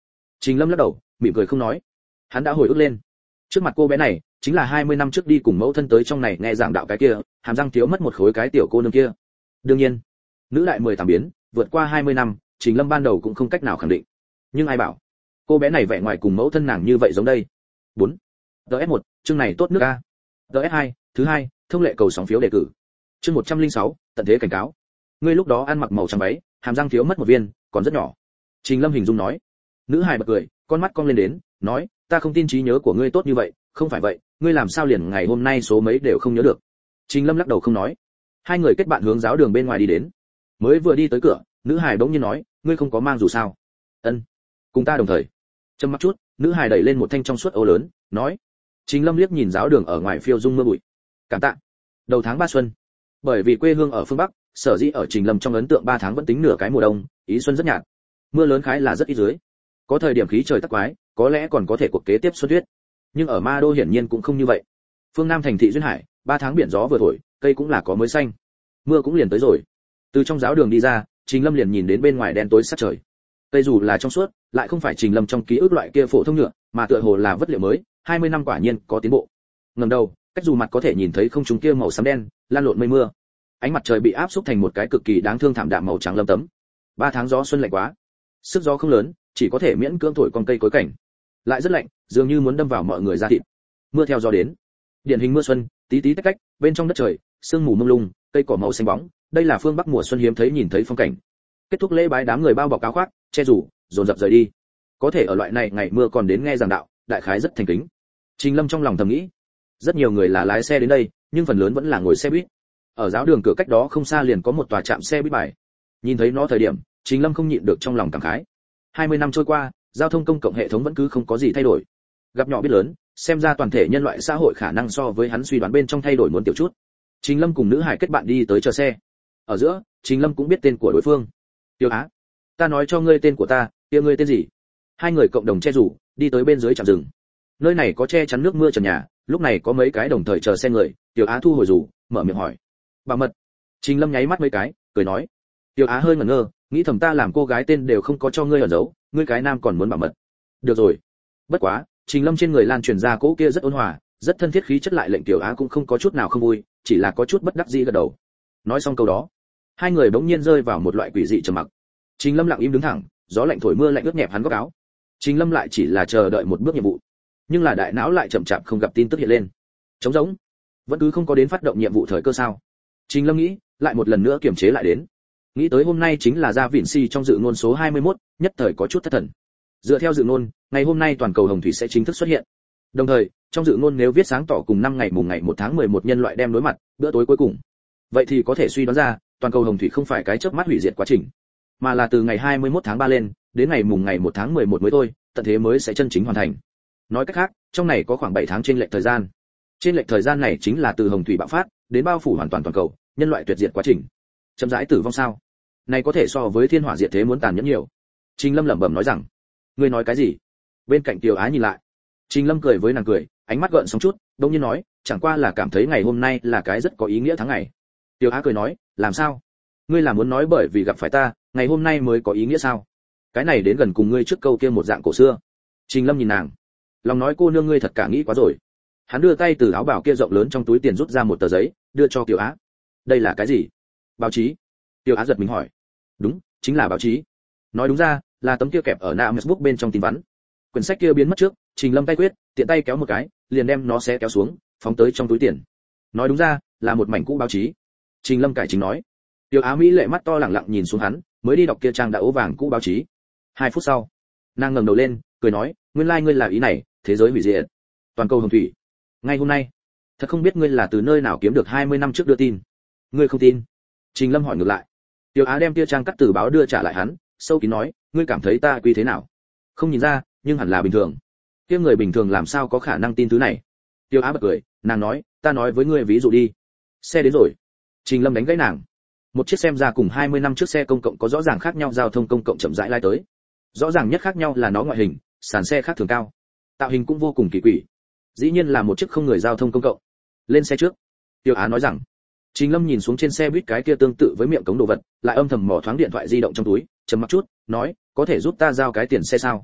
Trình Lâm lắc đầu, mỉm cười không nói. Hắn đã hồi ức lên, trước mặt cô bé này chính là 20 năm trước đi cùng mẫu thân tới trong này nghe giảng đạo cái kia, hàm răng thiếu mất một khối cái tiểu cô nương kia. Đương nhiên, nữ đại 18 biến, vượt qua 20 năm, Trình Lâm ban đầu cũng không cách nào khẳng định. Nhưng ai bảo, cô bé này vẻ ngoài cùng mẫu thân nàng như vậy giống đây. 4. DS1, chương này tốt nước a. DS2, thứ hai, thông lệ cầu sóng phiếu đề cử. Chương 106, tận thế cảnh cáo. Ngươi lúc đó ăn mặc màu trắng váy, hàm răng thiếu mất một viên, còn rất nhỏ. Trình Lâm hình dung nói. Nữ hài bật cười, con mắt cong lên đến, nói, ta không tin trí nhớ của ngươi tốt như vậy, không phải vậy, ngươi làm sao liền ngày hôm nay số mấy đều không nhớ được. Trình Lâm lắc đầu không nói. Hai người kết bạn hướng giáo đường bên ngoài đi đến. Mới vừa đi tới cửa, nữ hài bỗng nhiên nói, ngươi không có mang dù sao? Ân, cùng ta đồng thời. Trầm mặc chút, nữ hài đẩy lên một thanh trong suốt ô lớn, nói. Trình Lâm liếc nhìn giáo đường ở ngoài phiêu dung mưa bụi. Cảm tạ. Đầu tháng 3 xuân. Bởi vì quê hương ở phương Bắc, sở dĩ ở Trình Lâm trong ấn tượng 3 tháng vẫn tính nửa cái mùa đông, ý xuân rất nhạt. Mưa lớn khái là rất ít dưới. Có thời điểm khí trời tắc quái, có lẽ còn có thể cuộc kế tiếp xuân tuyết. Nhưng ở Ma Đô hiển nhiên cũng không như vậy. Phương Nam thành thị duyên hải, 3 tháng biển gió vừa thổi, cây cũng là có mới xanh. Mưa cũng liền tới rồi. Từ trong giáo đường đi ra, Trình Lâm liền nhìn đến bên ngoài đen tối sát trời. Cây dù là trong suốt, lại không phải Trình Lâm trong ký ức loại kia phổ thông nhựa, mà tựa hồ là vật liệu mới, 20 năm quả nhiên có tiến bộ. Ngẩng đầu, cách dù mặt có thể nhìn thấy không trung kia màu xám đen, lan lộn mây mưa. Ánh mặt trời bị áp xúc thành một cái cực kỳ đáng thương thảm đạm màu trắng lấm tấm. 3 tháng gió xuân lạnh quá. Sức gió không lớn, chỉ có thể miễn cưỡng thổi con cây cối cảnh. Lại rất lạnh, dường như muốn đâm vào mọi người da thịt. Mưa theo gió đến. Điển hình mưa xuân, tí tí tách tách, bên trong đất trời, sương mù mông lung, cây cỏ màu xanh bóng, đây là phương Bắc mùa xuân hiếm thấy nhìn thấy phong cảnh. Kết thúc lễ bái, đám người bao bọc áo khoác, che rủ, dồn dập rời đi. Có thể ở loại này ngày mưa còn đến nghe giảng đạo, đại khái rất thành kính. Trình Lâm trong lòng thầm nghĩ, rất nhiều người là lái xe đến đây, nhưng phần lớn vẫn là ngồi xe buýt. Ở giáo đường cửa cách đó không xa liền có một tòa trạm xe buýt bài. Nhìn thấy nó thời điểm, Trình Lâm không nhịn được trong lòng cảm khái. 20 năm trôi qua, giao thông công cộng hệ thống vẫn cứ không có gì thay đổi. Gặp nhỏ biết lớn, xem ra toàn thể nhân loại xã hội khả năng so với hắn suy đoán bên trong thay đổi muốn tiểu chút. Trình Lâm cùng nữ hải kết bạn đi tới chờ xe. Ở giữa, Trình Lâm cũng biết tên của đối phương. Tiêu Á, ta nói cho ngươi tên của ta, kia ngươi tên gì? Hai người cộng đồng che rủ, đi tới bên dưới trạm dừng. Nơi này có che chắn nước mưa trần nhà, lúc này có mấy cái đồng thời chờ xe người. Tiêu Á thu hồi rủ, mở miệng hỏi. Bảo mật. Trình Lâm nháy mắt mấy cái, cười nói. Tiêu Á hơi ngẩn ngơ, nghĩ thầm ta làm cô gái tên đều không có cho ngươi ẩn giấu, ngươi cái nam còn muốn bảo mật. Được rồi. Bất quá, Trình Lâm trên người lan truyền ra cỗ kia rất ôn hòa, rất thân thiết khí chất, lại lệnh Tiểu Á cũng không có chút nào không vui, chỉ là có chút bất đắc dĩ gật đầu. Nói xong câu đó, hai người bỗng nhiên rơi vào một loại quỷ dị trầm mặc. Trình Lâm lặng im đứng thẳng, gió lạnh thổi mưa lạnh ướt nhẹp hắn góc áo. Trình Lâm lại chỉ là chờ đợi một bước nhiệm vụ, nhưng là đại não lại chậm chạp không gặp tin tức hiện lên. Trống rỗng, vẫn cứ không có đến phát động nhiệm vụ thời cơ sao? Trình Lâm nghĩ, lại một lần nữa kiềm chế lại đến. Nghĩ tới hôm nay chính là ra Vịn Si trong dự ngôn số 21, nhất thời có chút thất thần. Dựa theo dự ngôn, ngày hôm nay toàn cầu hồng thủy sẽ chính thức xuất hiện. Đồng thời, trong dự ngôn nếu viết sáng tỏ cùng 5 ngày mùng ngày 1 tháng 11 nhân loại đem đối mặt, bữa tối cuối cùng. Vậy thì có thể suy đoán ra, toàn cầu hồng thủy không phải cái chớp mắt hủy diệt quá trình, mà là từ ngày 21 tháng 3 lên, đến ngày mùng ngày 1 tháng 11 mới thôi, tận thế mới sẽ chân chính hoàn thành. Nói cách khác, trong này có khoảng 7 tháng trên lệch thời gian. Trên lệch thời gian này chính là từ hồng thủy bạo phát đến bao phủ hoàn toàn toàn cầu, nhân loại tuyệt diệt quá trình. Chậm rãi tử vong sao? Này có thể so với thiên hỏa diệt thế muốn tàn nhẫn nhiều. Trình Lâm lẩm bẩm nói rằng, ngươi nói cái gì? Bên cạnh Tiểu Á nhìn lại. Trình Lâm cười với nàng cười, ánh mắt gợn sóng chút, đột nhiên nói, chẳng qua là cảm thấy ngày hôm nay là cái rất có ý nghĩa tháng ngày. Tiểu Á cười nói, làm sao? Ngươi là muốn nói bởi vì gặp phải ta, ngày hôm nay mới có ý nghĩa sao? Cái này đến gần cùng ngươi trước câu kia một dạng cổ xưa. Trình Lâm nhìn nàng, lòng nói cô nương ngươi thật cả nghĩ quá rồi. Hắn đưa tay từ áo bào kia rộng lớn trong túi tiền rút ra một tờ giấy, đưa cho Tiểu Á. Đây là cái gì? Báo chí. Tiểu Á giật mình hỏi. Đúng, chính là báo chí. Nói đúng ra, là tấm kia kẹp ở nạm Facebook bên trong tin vắn. Quyển sách kia biến mất trước, Trình Lâm tay quyết, tiện tay kéo một cái, liền đem nó xé kéo xuống, phóng tới trong túi tiền. Nói đúng ra, là một mảnh cũ báo chí. Trình Lâm cải chính nói. Tiểu Á Mỹ lệ mắt to lẳng lặng nhìn xuống hắn, mới đi đọc kia trang đã ố vàng cũ báo chí. 2 phút sau, nàng ngẩng đầu lên, cười nói, nguyên lai ngươi là ý này, thế giới hủy diệt, toàn cầu hồng thủy. Ngay hôm nay, thật không biết ngươi là từ nơi nào kiếm được 20 năm trước đưa tin. Ngươi không tin? Trình Lâm hỏi ngược lại. Tiểu Á đem kia trang cắt từ báo đưa trả lại hắn, sâu kín nói, ngươi cảm thấy ta quy thế nào? Không nhìn ra, nhưng hẳn là bình thường. Kia người bình thường làm sao có khả năng tin thứ này? Tiểu Á bật cười, nàng nói, ta nói với ngươi ví dụ đi. Xe đến rồi. Trình Lâm đánh gãy nàng. Một chiếc xem ra cùng 20 năm trước xe công cộng có rõ ràng khác nhau, giao thông công cộng chậm rãi lai tới. Rõ ràng nhất khác nhau là nó ngoại hình, sàn xe khác thường cao. Tạo hình cũng vô cùng kỳ quỷ. Dĩ nhiên là một chiếc không người giao thông công cộng. Lên xe trước. Tiểu Á nói rằng. Trình Lâm nhìn xuống trên xe buýt cái kia tương tự với miệng cống đồ vật, lại âm thầm mò thoáng điện thoại di động trong túi, trầm mặc chút, nói, có thể giúp ta giao cái tiền xe sao?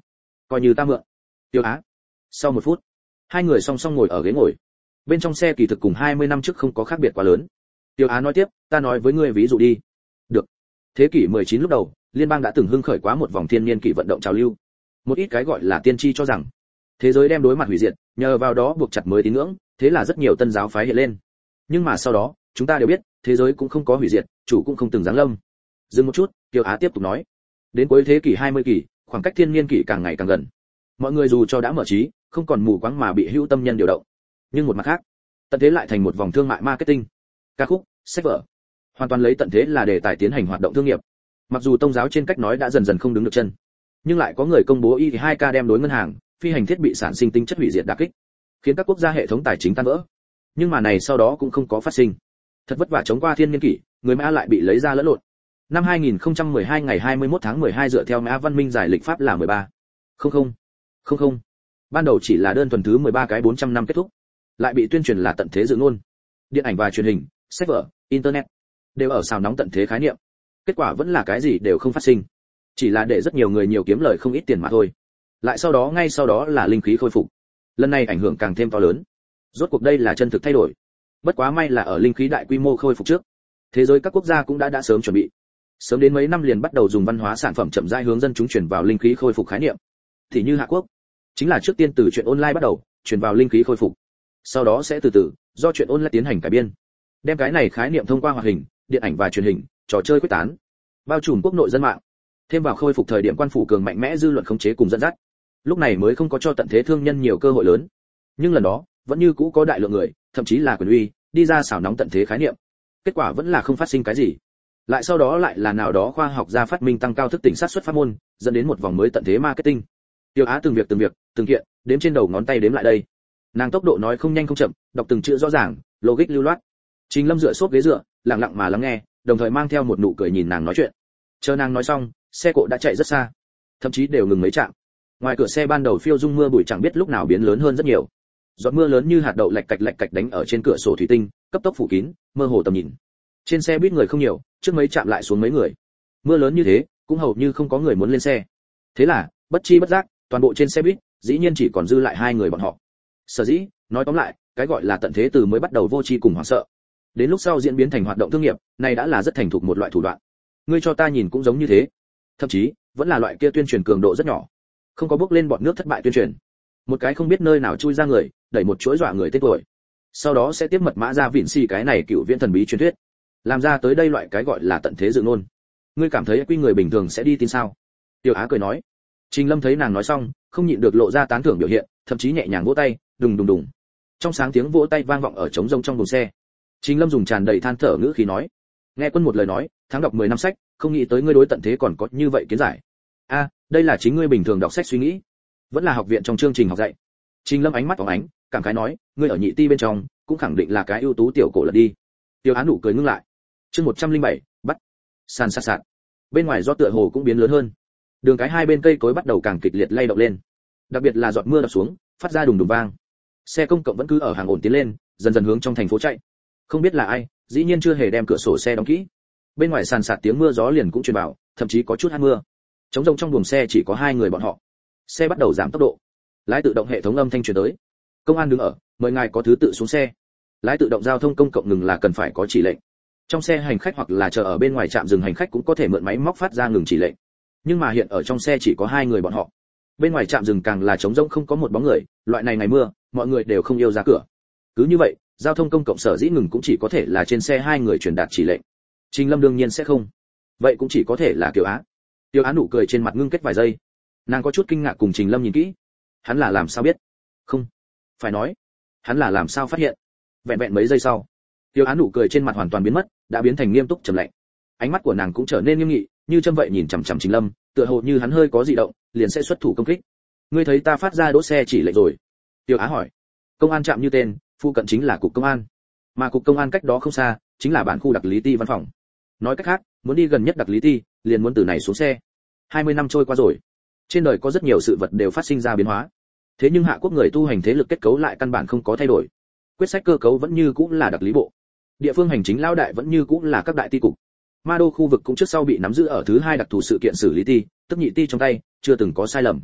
coi như ta mượn. Tiêu Á. Sau 1 phút, hai người song song ngồi ở ghế ngồi. Bên trong xe kỳ thực cùng 20 năm trước không có khác biệt quá lớn. Tiêu Á nói tiếp, ta nói với ngươi ví dụ đi. Được. Thế kỷ 19 lúc đầu, liên bang đã từng hưng khởi quá một vòng thiên niên kỷ vận động trào lưu. Một ít cái gọi là tiên tri cho rằng thế giới đem đối mặt hủy diệt, nhờ vào đó buộc chặt mới tín ngưỡng, thế là rất nhiều tân giáo phái hiện lên. Nhưng mà sau đó, chúng ta đều biết, thế giới cũng không có hủy diệt, chủ cũng không từng giáng lâm. Dừng một chút, Tiêu Á tiếp tục nói, đến cuối thế kỷ 20 kỷ, khoảng cách thiên niên kỷ càng ngày càng gần. Mọi người dù cho đã mở trí, không còn mù quáng mà bị hữu tâm nhân điều động. Nhưng một mặt khác, tận thế lại thành một vòng thương mại marketing. Ca khúc, sách vở, hoàn toàn lấy tận thế là đề tài tiến hành hoạt động thương nghiệp. Mặc dù tông giáo trên cách nói đã dần dần không đứng được chân, nhưng lại có người công bố Y2K đem đối ngân hàng, phi hành thiết bị sản sinh tính chất hủy diệt đả kích, khiến các quốc gia hệ thống tài chính tan vỡ. Nhưng mà này sau đó cũng không có phát sinh. Thật vất vả chống qua thiên niên kỷ, người Mã lại bị lấy ra lẫn lộn. Năm 2012 ngày 21 tháng 12 dựa theo Mã văn minh giải lịch pháp là 13. Không. Ban đầu chỉ là đơn thuần thứ 13 cái 400 năm kết thúc, lại bị tuyên truyền là tận thế dự ngôn. Điện ảnh và truyền hình, sách vở, internet đều ở xào nóng tận thế khái niệm. Kết quả vẫn là cái gì đều không phát sinh, chỉ là để rất nhiều người nhiều kiếm lời không ít tiền mà thôi. Lại ngay sau đó là linh khí khôi phục. Lần này ảnh hưởng càng thêm to lớn. Rốt cuộc đây là chân thực thay đổi. Bất quá may là ở linh khí đại quy mô khôi phục trước, thế giới các quốc gia cũng đã sớm chuẩn bị. Sớm đến mấy năm liền bắt đầu dùng văn hóa sản phẩm chậm rãi hướng dân chúng truyền vào linh khí khôi phục khái niệm. Thì như Hạ Quốc, chính là trước tiên từ chuyện online bắt đầu, truyền vào linh khí khôi phục. Sau đó sẽ từ từ do chuyện online tiến hành cải biên, đem cái này khái niệm thông qua hoạt hình, điện ảnh và truyền hình, trò chơi quyết tán, bao trùm quốc nội dân mạng. Thêm vào khôi phục thời điểm quan phủ cường mạnh mẽ dư luận khống chế cùng dẫn dắt, lúc này mới không có cho tận thế thương nhân nhiều cơ hội lớn. Nhưng lần đó vẫn như cũ có đại lượng người, thậm chí là quyền uy, đi ra xảo nóng tận thế khái niệm. Kết quả vẫn là không phát sinh cái gì. Lại sau đó lại là nào đó khoa học gia phát minh tăng cao thức tỉnh sát xuất pháp môn, dẫn đến một vòng mới tận thế marketing. Tiêu Á từng việc, từng kiện, đếm trên đầu ngón tay đếm lại đây. Nàng tốc độ nói không nhanh không chậm, đọc từng chữ rõ ràng, logic lưu loát. Trình Lâm dựa xốp ghế dựa, lặng lặng mà lắng nghe, đồng thời mang theo một nụ cười nhìn nàng nói chuyện. Chờ nàng nói xong, xe cộ đã chạy rất xa, thậm chí đều ngừng mấy trạm. Ngoài cửa xe ban đầu phiêu dung mưa bụi chẳng biết lúc nào biến lớn hơn rất nhiều. Giọt mưa lớn như hạt đậu lạch cạch đánh ở trên cửa sổ thủy tinh, cấp tốc phủ kín, mơ hồ tầm nhìn. Trên xe buýt người không nhiều, trước mấy trạm lại xuống mấy người. Mưa lớn như thế, cũng hầu như không có người muốn lên xe. Thế là, bất chi bất giác, toàn bộ trên xe buýt, dĩ nhiên chỉ còn dư lại hai người bọn họ. Sở dĩ, nói tóm lại, cái gọi là tận thế từ mới bắt đầu vô tri cùng hoảng sợ, đến lúc sau diễn biến thành hoạt động thương nghiệp, này đã là rất thành thục một loại thủ đoạn. Ngươi cho ta nhìn cũng giống như thế, thậm chí vẫn là loại kia tuyên truyền cường độ rất nhỏ, không có bước lên bọt nước thất bại tuyên truyền. Một cái không biết nơi nào chui ra người, đẩy một chuỗi dọa người tên tuổi, sau đó sẽ tiếp mật mã ra vịn xì cái này cựu viễn thần bí truyền thuyết, làm ra tới đây loại cái gọi là tận thế dự ngôn. Ngươi cảm thấy quy người bình thường sẽ đi tin sao? Tiểu Á cười nói. Trình Lâm thấy nàng nói xong, không nhịn được lộ ra tán thưởng biểu hiện, thậm chí nhẹ nhàng vỗ tay, đùng đùng đùng. Trong sáng tiếng vỗ tay vang vọng ở trống rông trong buồng xe. Trình Lâm dùng tràn đầy than thở ngữ khí nói, nghe Quân một lời nói, tháng đọc 10 năm sách, không nghĩ tới ngươi đối tận thế còn có như vậy kiến giải. A, đây là chính ngươi bình thường đọc sách suy nghĩ, vẫn là học viện trong chương trình học dạy. Trình Lâm ánh mắt phóng ánh, cảm khái nói, ngươi ở nhị ti bên trong, cũng khẳng định là cái ưu tú tiểu cổ lật đi. Tiêu Á nụ cười ngưng lại. Chương 107, bắt. Sàn sạt sạt. Bên ngoài gió tựa hồ cũng biến lớn hơn. Đường cái hai bên cây cối bắt đầu càng kịch liệt lay động lên. Đặc biệt là giọt mưa đập xuống, phát ra đùng đùng vang. Xe công cộng vẫn cứ ở hàng ổn tiến lên, dần dần hướng trong thành phố chạy. Không biết là ai, dĩ nhiên chưa hề đem cửa sổ xe đóng kỹ. Bên ngoài sàn sạt tiếng mưa gió liền cũng truyền vào, thậm chí có chút hát mưa. Trống rỗng trong buồng xe chỉ có hai người bọn họ. Xe bắt đầu giảm tốc độ. Lái tự động hệ thống âm thanh truyền tới. Công an đứng ở, mời ngài có thứ tự xuống xe. Lái tự động giao thông công cộng ngừng là cần phải có chỉ lệnh. Trong xe hành khách hoặc là chờ ở bên ngoài trạm dừng hành khách cũng có thể mượn máy móc phát ra ngừng chỉ lệnh. Nhưng mà hiện ở trong xe chỉ có hai người bọn họ. Bên ngoài trạm dừng càng là trống rỗng không có một bóng người, loại này ngày mưa, mọi người đều không yêu ra cửa. Cứ như vậy, giao thông công cộng sở dĩ ngừng cũng chỉ có thể là trên xe hai người truyền đạt chỉ lệnh. Trình Lâm đương nhiên sẽ không. Vậy cũng chỉ có thể là Kiều Á. Kiều Á nụ cười trên mặt ngưng kết vài giây. Nàng có chút kinh ngạc cùng Trình Lâm nhìn kỹ. Hắn là làm sao biết? Không, phải nói, hắn là làm sao phát hiện? Vẹn vẹn mấy giây sau, Kiều Á nụ cười trên mặt hoàn toàn biến mất, đã biến thành nghiêm túc trầm lạnh. Ánh mắt của nàng cũng trở nên nghiêm nghị, như châm vậy nhìn chằm chằm Trình Lâm, tựa hồ như hắn hơi có dị động, liền sẽ xuất thủ công kích. Ngươi thấy ta phát ra đỗ xe chỉ lệnh rồi? Kiều Á hỏi. Công an trạm như tên, phụ cận chính là cục công an, mà cục công an cách đó không xa chính là bản khu đặc lý ty văn phòng. Nói cách khác, muốn đi gần nhất đặc lý ty, liền muốn từ này xuống xe. 20 năm trôi qua rồi, trên đời có rất nhiều sự vật đều phát sinh ra biến hóa. Thế nhưng Hạ Quốc người tu hành thế lực kết cấu lại căn bản không có thay đổi. Quyết sách cơ cấu vẫn như cũ là đặc lý bộ, địa phương hành chính lão đại vẫn như cũ là các đại ty cục. Ma đô khu vực cũng trước sau bị nắm giữ ở thứ hai đặc thù sự kiện xử lý ty, tức nhị ty trong tay, chưa từng có sai lầm.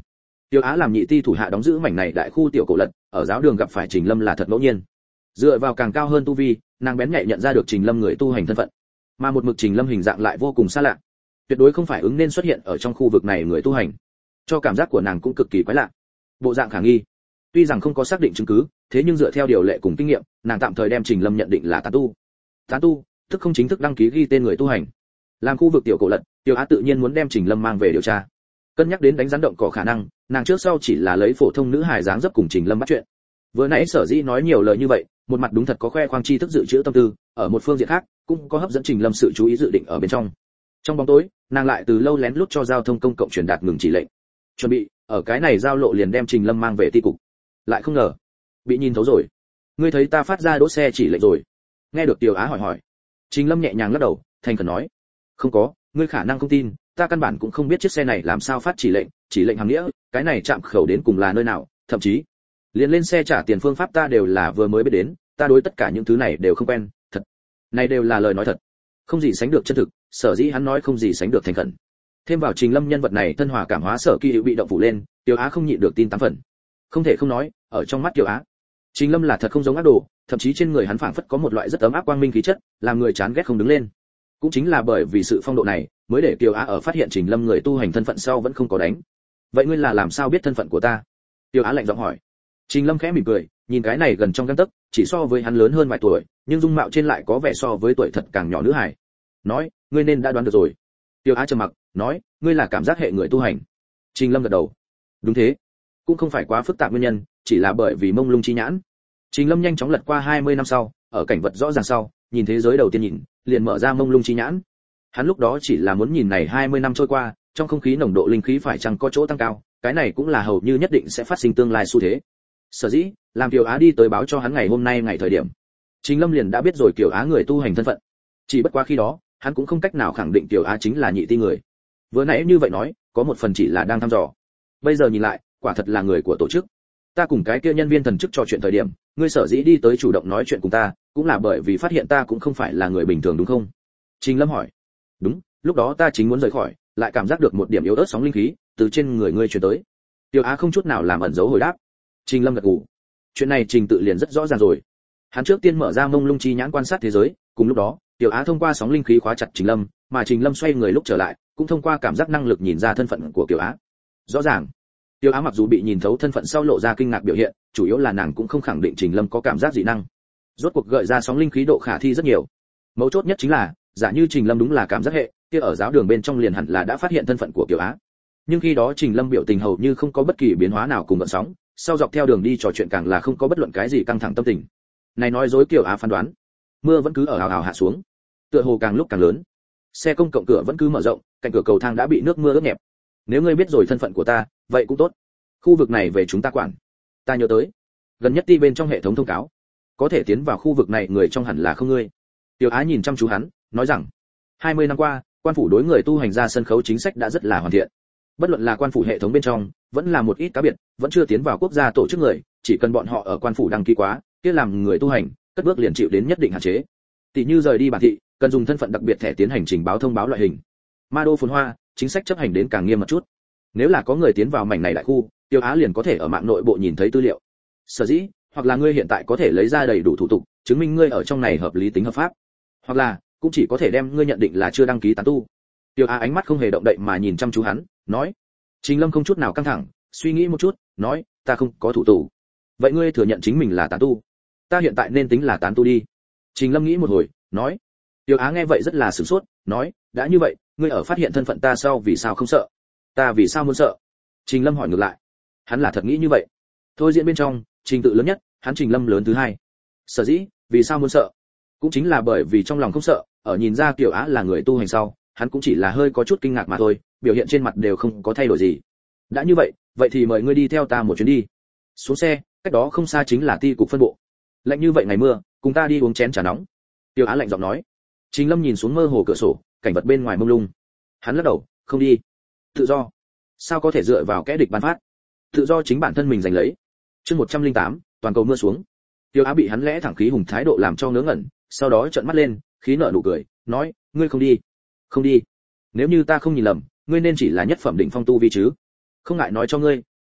Tiêu Á làm nhị ti thủ hạ đóng giữ mảnh này đại khu tiểu cổ lật, ở giáo đường gặp phải Trình Lâm là thật ngẫu nhiên. Dựa vào càng cao hơn tu vi, nàng bén nhạy nhận ra được Trình Lâm người tu hành thân phận, mà một mực Trình Lâm hình dạng lại vô cùng xa lạ, tuyệt đối không phải ứng nên xuất hiện ở trong khu vực này người tu hành, cho cảm giác của nàng cũng cực kỳ quái lạ, bộ dạng khả nghi. Tuy rằng không có xác định chứng cứ, thế nhưng dựa theo điều lệ cùng kinh nghiệm, nàng tạm thời đem Trình Lâm nhận định là tán tu. Tán tu, tức không chính thức đăng ký ghi tên người tu hành. Làm khu vực tiểu cổ lật, Tiêu Á tự nhiên muốn đem Trình Lâm mang về điều tra. Cân nhắc đến đánh rắn động cỏ khả năng, nàng trước sau chỉ là lấy phổ thông nữ hài dáng dấp cùng Trình Lâm bắt chuyện. Vừa nãy sở dĩ nói nhiều lời như vậy, một mặt đúng thật có khoe khoang tri thức dự trữ tâm tư, ở một phương diện khác, cũng có hấp dẫn Trình Lâm sự chú ý dự định ở bên trong. Trong bóng tối, nàng lại từ lâu lén lút cho giao thông công cộng truyền đạt ngừng chỉ lệnh. Chuẩn bị, ở cái này giao lộ liền đem Trình Lâm mang về ti cục. Lại không ngờ, bị nhìn thấu rồi. Ngươi thấy ta phát ra đỗ xe chỉ lệnh rồi? Nghe được Tiêu Á hỏi. Trình Lâm nhẹ nhàng lắc đầu, thành khẩn nói: "Không có, ngươi khả năng không tin, ta căn bản cũng không biết chiếc xe này làm sao phát chỉ lệnh hàm nghĩa, cái này chạm khẩu đến cùng là nơi nào, thậm chí liền lên xe trả tiền phương pháp ta đều là vừa mới biết đến, ta đối tất cả những thứ này đều không quen, thật. Này đều là lời nói thật, không gì sánh được chân thực, sở dĩ hắn nói không gì sánh được thành khẩn." Thêm vào Trình Lâm nhân vật này thân hòa cảm hóa sở kỳ hữu bị động phủ lên, Tiêu Á không nhịn được tin 8 phần. Không thể không nói, ở trong mắt Tiêu Á, Trình Lâm là thật không giống ác đồ, thậm chí trên người hắn phảng phất có một loại rất ấm áp quang minh khí chất, làm người chán ghét không đứng lên. Cũng chính là bởi vì sự phong độ này, mới để Tiêu Á ở phát hiện Trình Lâm người tu hành thân phận sau vẫn không có đánh. "Vậy ngươi là làm sao biết thân phận của ta?" Tiêu Á lạnh giọng hỏi. Trình Lâm khẽ mỉm cười, nhìn cái này gần trong gang tấc, chỉ so với hắn lớn hơn vài tuổi, nhưng dung mạo trên lại có vẻ so với tuổi thật càng nhỏ nữ hài. Nói, "Ngươi nên đã đoán được rồi." Tiêu Á trầm mặc, nói, "Ngươi là cảm giác hệ người tu hành." Trình Lâm gật đầu. "Đúng thế, cũng không phải quá phức tạp nguyên nhân, chỉ là bởi vì mông lung chi nhãn." Trình Lâm nhanh chóng lật qua 20 năm sau, ở cảnh vật rõ ràng sau, nhìn thế giới đầu tiên nhìn, liền mở ra mông lung chi nhãn. Hắn lúc đó chỉ là muốn nhìn này 20 năm trôi qua, trong không khí nồng độ linh khí phải chăng có chỗ tăng cao, cái này cũng là hầu như nhất định sẽ phát sinh tương lai xu thế. Sở dĩ, làm Kiều Á đi tới báo cho hắn ngày hôm nay ngày thời điểm, Trình Lâm liền đã biết rồi Kiều Á người tu hành thân phận. Chỉ bất quá khi đó, hắn cũng không cách nào khẳng định Kiều Á chính là nhị ti người. Vừa nãy như vậy nói, có một phần chỉ là đang thăm dò. Bây giờ nhìn lại, quả thật là người của tổ chức. Ta cùng cái kia nhân viên thần chức trò chuyện thời điểm, ngươi sở dĩ đi tới chủ động nói chuyện cùng ta, cũng là bởi vì phát hiện ta cũng không phải là người bình thường đúng không? Trình Lâm hỏi. Đúng, lúc đó ta chính muốn rời khỏi, lại cảm giác được một điểm yếu ớt sóng linh khí từ trên người ngươi truyền tới. Tiêu Á không chút nào làm ẩn giấu hồi đáp. Trình Lâm gật gù. Chuyện này Trình tự liền rất rõ ràng rồi. Hắn trước tiên mở ra mông lung chi nhãn quan sát thế giới, cùng lúc đó, Tiêu Á thông qua sóng linh khí khóa chặt Trình Lâm, mà Trình Lâm xoay người lúc trở lại, cũng thông qua cảm giác năng lực nhìn ra thân phận của Tiêu Á. Rõ ràng, Tiêu Á mặc dù bị nhìn thấu thân phận sau lộ ra kinh ngạc biểu hiện, chủ yếu là nàng cũng không khẳng định Trình Lâm có cảm giác dị năng. Rốt cuộc gợi ra sóng linh khí độ khả thi rất nhiều. Mấu chốt nhất chính là, giả như Trình Lâm đúng là cảm giác hệ, kia ở giáo đường bên trong liền hẳn là đã phát hiện thân phận của Kiều Á. Nhưng khi đó Trình Lâm biểu tình hầu như không có bất kỳ biến hóa nào cùng gợn sóng, sau dọc theo đường đi trò chuyện càng là không có bất luận cái gì căng thẳng tâm tình. Này nói dối Kiều Á phán đoán. Mưa vẫn cứ ở ào ào hạ xuống, tựa hồ càng lúc càng lớn. Xe công cộng cửa vẫn cứ mở rộng, cạnh cửa cầu thang đã bị nước mưa ướt nhẹp. Nếu ngươi biết rồi thân phận của ta, vậy cũng tốt. Khu vực này về chúng ta quản. Ta nhớ tới, gần nhất ti bên trong hệ thống thông cáo, có thể tiến vào khu vực này người trong hẳn là không ngươi. Tiểu Á nhìn chăm chú hắn, nói rằng, 20 năm qua, quan phủ đối người tu hành ra sân khấu chính sách đã rất là hoàn thiện. Bất luận là quan phủ hệ thống bên trong, vẫn là một ít cá biệt, vẫn chưa tiến vào quốc gia tổ chức người, chỉ cần bọn họ ở quan phủ đăng ký quá, kia làm người tu hành, cất bước liền chịu đến nhất định hạn chế. Tỷ như rời đi bản thị, cần dùng thân phận đặc biệt thẻ tiến hành trình báo thông báo loại hình. Ma đô phồn hoa, chính sách chấp hành đến càng nghiêm mật chút. Nếu là có người tiến vào mảnh này đại khu, Tiêu Á liền có thể ở mạng nội bộ nhìn thấy tư liệu. Sở dĩ, hoặc là ngươi hiện tại có thể lấy ra đầy đủ thủ tục, chứng minh ngươi ở trong này hợp lý tính hợp pháp, hoặc là cũng chỉ có thể đem ngươi nhận định là chưa đăng ký tán tu. Tiêu Á ánh mắt không hề động đậy mà nhìn chăm chú hắn, nói. Trình Lâm không chút nào căng thẳng, suy nghĩ một chút, nói, ta không có thủ tục. Vậy ngươi thừa nhận chính mình là tán tu? Ta hiện tại nên tính là tán tu đi. Trình Lâm nghĩ một hồi, nói. Tiêu Á nghe vậy rất là sửng sốt, nói, đã như vậy, ngươi ở phát hiện thân phận ta sau vì sao không sợ? Ta vì sao muốn sợ? Trình Lâm hỏi ngược lại. Hắn là thật nghĩ như vậy. Thôi diễn bên trong, Trình tự lớn nhất, hắn Trình Lâm lớn thứ hai. Sở dĩ, vì sao muốn sợ? Cũng chính là bởi vì trong lòng không sợ, ở nhìn ra Kiều Á là người tu hành sau, hắn cũng chỉ là hơi có chút kinh ngạc mà thôi, biểu hiện trên mặt đều không có thay đổi gì. Đã như vậy, vậy thì mời ngươi đi theo ta một chuyến đi. Xuống xe, cách đó không xa chính là ti cục phân bộ. Lạnh như vậy ngày mưa, cùng ta đi uống chén trà nóng. Kiều Á lạnh giọng nói. Trình Lâm nhìn xuống mơ hồ cửa sổ, cảnh vật bên ngoài mông lung. Hắn lắc đầu, không đi. Tự do. Sao có thể dựa vào kẻ địch ban phát? Tự do chính bản thân mình giành lấy. Chương 108, toàn cầu mưa xuống. Tiêu Á bị hắn lẽ thẳng khí hùng thái độ làm cho ngớ ngẩn, sau đó trợn mắt lên, khí nở nụ cười, nói, ngươi không đi. Không đi. Nếu như ta không nhìn lầm, ngươi nên chỉ là nhất phẩm đỉnh phong tu vi chứ? Không ngại nói cho ngươi,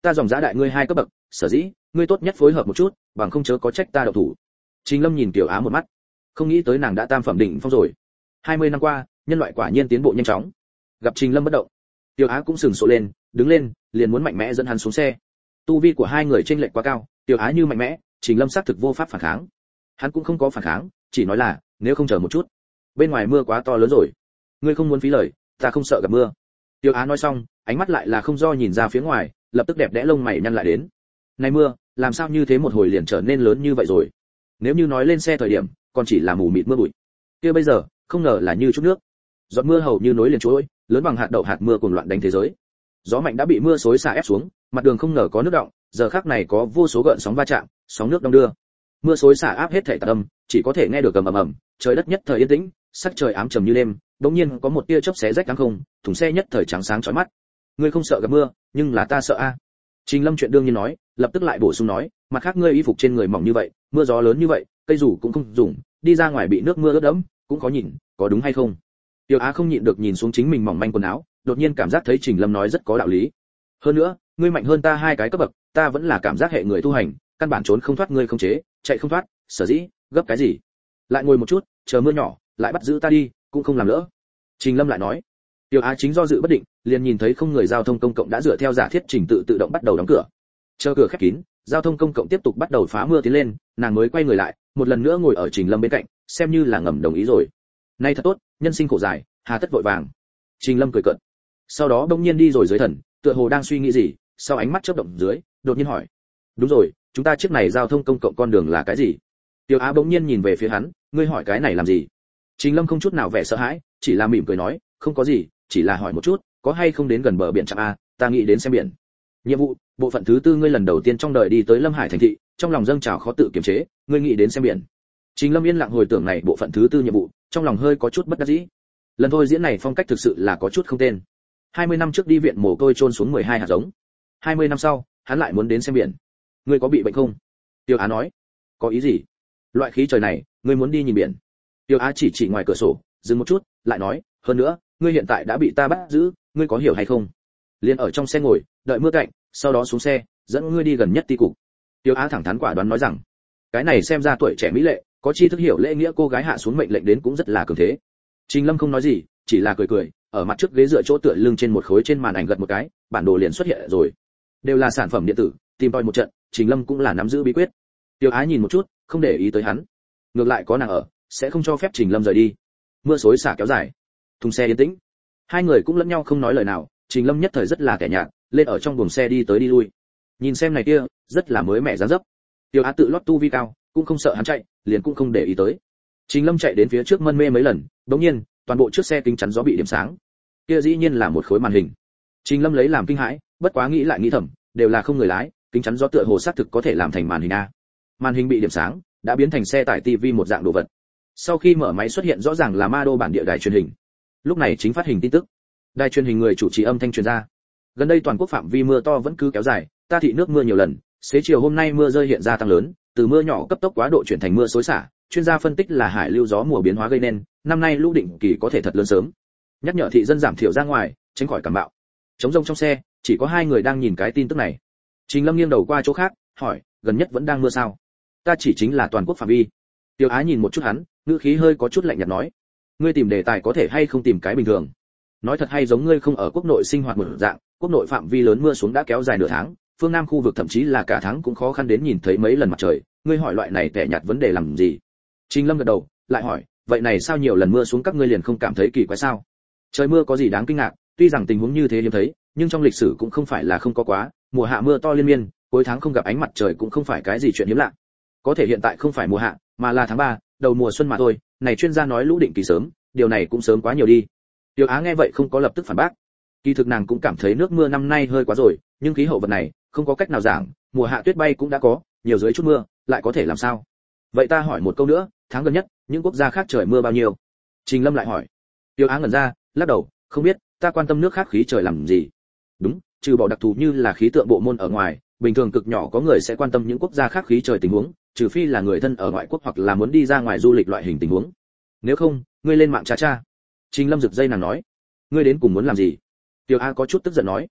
ta dòng giá đại ngươi 2 cấp bậc, sở dĩ ngươi tốt nhất phối hợp một chút, bằng không chớ có trách ta động thủ. Trình Lâm nhìn Tiểu Á một mắt, không nghĩ tới nàng đã tam phẩm đỉnh phong rồi. 20 năm qua, nhân loại quả nhiên tiến bộ nhanh chóng. Gặp Trình Lâm bất động, Tiểu Á cũng sừng sộ lên, đứng lên, liền muốn mạnh mẽ dẫn hắn xuống xe. Tu vi của hai người chênh lệch quá cao, Tiểu Á như mạnh mẽ, Trình Lâm xác thực vô pháp phản kháng. Hắn cũng không có phản kháng, chỉ nói là, nếu không chờ một chút, bên ngoài mưa quá to lớn rồi, ngươi không muốn phí lời, ta không sợ gặp mưa. Tiểu Á nói xong, ánh mắt lại là không do nhìn ra phía ngoài, lập tức đẹp đẽ lông mày nhăn lại đến. Này mưa, làm sao như thế một hồi liền trở nên lớn như vậy rồi? Nếu như nói lên xe thời điểm, còn chỉ là mù mịt mưa bụi, kia bây giờ, không ngờ là như chút nước. Giọt mưa hầu như nối liền chuỗi, lớn bằng hạt đậu hạt mưa cuồng loạn đánh thế giới. Gió mạnh đã bị mưa xối xả ép xuống, mặt đường không ngờ có nước đọng, giờ khắc này có vô số gợn sóng va chạm, sóng nước đong đưa. Mưa xối xả áp hết thảy tạp âm, chỉ có thể nghe được ầm ầm, trời đất nhất thời yên tĩnh, sắc trời ám trầm như đêm, đống nhiên có một tia chớp xé rách tháng không, thùng xe nhất thời trắng sáng chói mắt. Ngươi không sợ gặp mưa, nhưng là ta sợ a. Trình Lâm chuyện đương nhiên nói, lập tức lại bổ sung nói, mặt khác ngươi y phục trên người mỏng như vậy, mưa gió lớn như vậy, cây rủ cũng không dùng, đi ra ngoài bị nước mưa ướt đẫm, cũng khó nhìn, có đúng hay không? Tiểu Á không nhịn được nhìn xuống chính mình mỏng manh quần áo, đột nhiên cảm giác thấy Trình Lâm nói rất có đạo lý. Hơn nữa, ngươi mạnh hơn ta 2 cái cấp bậc, ta vẫn là cảm giác hệ người tu hành, căn bản trốn không thoát ngươi không chế, chạy không thoát, sở dĩ, gấp cái gì? Lại ngồi một chút, chờ mưa nhỏ, lại bắt giữ ta đi, cũng không làm lỡ. Trình Lâm lại nói. Tiểu Á chính do dự bất định, liền nhìn thấy không người giao thông công cộng đã dựa theo giả thiết trình tự tự động bắt đầu đóng cửa. Chờ cửa khép kín, giao thông công cộng tiếp tục bắt đầu phá mưa tiến lên, nàng mới quay người lại, một lần nữa ngồi ở Trình Lâm bên cạnh, xem như là ngầm đồng ý rồi. Nay thật tốt, nhân sinh khổ dài, hà tất vội vàng. Trình Lâm cười cợt. Sau đó bỗng nhiên đi rồi dưới thần, tựa hồ đang suy nghĩ gì, sau ánh mắt chớp động dưới, đột nhiên hỏi: "Đúng rồi, chúng ta chiếc này giao thông công cộng con đường là cái gì?" Tiểu Á bỗng nhiên nhìn về phía hắn, "Ngươi hỏi cái này làm gì?" Trình Lâm không chút nào vẻ sợ hãi, chỉ là mỉm cười nói: "Không có gì, chỉ là hỏi một chút, có hay không đến gần bờ biển Trạm A, ta nghĩ đến xem biển." Nhiệm vụ, bộ phận thứ 4 ngươi lần đầu tiên trong đời đi tới Lâm Hải thành thị, trong lòng dâng trào khó tự kiềm chế, ngươi nghĩ đến xem biển. Trình Lâm yên lặng hồi tưởng này bộ phận thứ 4 nhiệm vụ, trong lòng hơi có chút bất đắc dĩ. Lần thôi diễn này phong cách thực sự là có chút không tên. 20 năm trước đi viện mồ côi chôn xuống 12 hạt giống. 20 năm sau, hắn lại muốn đến xem biển. Ngươi có bị bệnh không? Tiêu Á nói. Có ý gì? Loại khí trời này, ngươi muốn đi nhìn biển. Tiêu Á chỉ ngoài cửa sổ, dừng một chút, lại nói, hơn nữa, ngươi hiện tại đã bị ta bắt giữ, ngươi có hiểu hay không? Liên ở trong xe ngồi, đợi mưa cạnh, sau đó xuống xe, dẫn ngươi đi gần nhất ti cục. Tiêu Á thẳng thắn quả đoán nói rằng, cái này xem ra tuổi trẻ mỹ lệ, có tri thức hiểu lễ nghĩa cô gái hạ xuống mệnh lệnh đến cũng rất là cường thế. Trình Lâm không nói gì, chỉ là cười cười, ở mặt trước ghế dựa chỗ tựa lưng trên một khối trên màn ảnh gật một cái, bản đồ liền xuất hiện rồi. Đều là sản phẩm điện tử, tìm tòi một trận, Trình Lâm cũng là nắm giữ bí quyết. Tiêu Á nhìn một chút, không để ý tới hắn. Ngược lại có nàng ở, sẽ không cho phép Trình Lâm rời đi. Mưa xối xả kéo dài, thùng xe yên tĩnh. Hai người cũng lẫn nhau không nói lời nào, Trình Lâm nhất thời rất là kẻ nhạt, lên ở trong buồng xe đi tới đi lui. Nhìn xem này kia, rất là mới mẻ dáng dấp. Tiêu Á tự lót tu vi cao, cũng không sợ hắn chạy, liền cũng không để ý tới. Trình Lâm chạy đến phía trước mân mê mấy lần, đột nhiên, toàn bộ chiếc xe kính chắn gió bị điểm sáng. Kia dĩ nhiên là một khối màn hình. Trình Lâm lấy làm kinh hãi, bất quá nghĩ lại nghĩ thầm, đều là không người lái, kính chắn gió tựa hồ xác thực có thể làm thành màn hình a. Màn hình bị điểm sáng, đã biến thành xe tải TV một dạng đồ vật. Sau khi mở máy xuất hiện rõ ràng là ma đô bản địa đài truyền hình. Lúc này chính phát hình tin tức. Đài truyền hình người chủ trì âm thanh truyền ra. Gần đây toàn quốc phạm vi mưa to vẫn cứ kéo dài, ta thị nước mưa nhiều lần, xế chiều hôm nay mưa rơi hiện ra tăng lớn, từ mưa nhỏ cấp tốc quá độ chuyển thành mưa xối xả, chuyên gia phân tích là hải lưu gió mùa biến hóa gây nên, năm nay lũ định kỳ có thể thật lớn sớm. Nhắc nhở thị dân giảm thiểu ra ngoài, tránh khỏi cảm bạo. Trống rông trong xe, chỉ có hai người đang nhìn cái tin tức này. Trình Lâm nghiêng đầu qua chỗ khác, hỏi, gần nhất vẫn đang mưa sao? Ta chỉ chính là toàn quốc phạm vi. Tiêu Á nhìn một chút hắn, ngữ khí hơi có chút lạnh nhạt nói, ngươi tìm đề tài có thể hay không tìm cái bình thường. Nói thật hay giống ngươi không ở quốc nội sinh hoạt một dạng, quốc nội phạm vi lớn mưa xuống đã kéo dài nửa tháng, phương Nam khu vực thậm chí là cả tháng cũng khó khăn đến nhìn thấy mấy lần mặt trời, ngươi hỏi loại này tẻ nhạt vấn đề làm gì? Trình Lâm gật đầu, lại hỏi, vậy này sao nhiều lần mưa xuống các ngươi liền không cảm thấy kỳ quái sao? Trời mưa có gì đáng kinh ngạc, tuy rằng tình huống như thế hiếm thấy, nhưng trong lịch sử cũng không phải là không có quá, mùa hạ mưa to liên miên, cuối tháng không gặp ánh mặt trời cũng không phải cái gì chuyện hiếm lạ. Có thể hiện tại không phải mùa hạ, mà là tháng 3, đầu mùa xuân mà thôi, này chuyên gia nói lũ định kỳ sớm, điều này cũng sớm quá nhiều đi. Tiêu Á nghe vậy không có lập tức phản bác. Kỳ thực nàng cũng cảm thấy nước mưa năm nay hơi quá rồi, nhưng khí hậu vật này, không có cách nào giảng, mùa hạ tuyết bay cũng đã có, nhiều dưới chút mưa, lại có thể làm sao? Vậy ta hỏi một câu nữa, tháng gần nhất, những quốc gia khác trời mưa bao nhiêu? Trình Lâm lại hỏi. Tiêu Á ngẩn ra, lắc đầu, không biết, ta quan tâm nước khác khí trời làm gì? Đúng, trừ bỏ đặc thù như là khí tượng bộ môn ở ngoài, bình thường cực nhỏ có người sẽ quan tâm những quốc gia khác khí trời tình huống, trừ phi là người thân ở ngoại quốc hoặc là muốn đi ra ngoài du lịch loại hình tình huống. Nếu không, ngươi lên mạng tra tra. Trình Lâm giật dây nàng nói, ngươi đến cùng muốn làm gì? Tiêu Á có chút tức giận nói,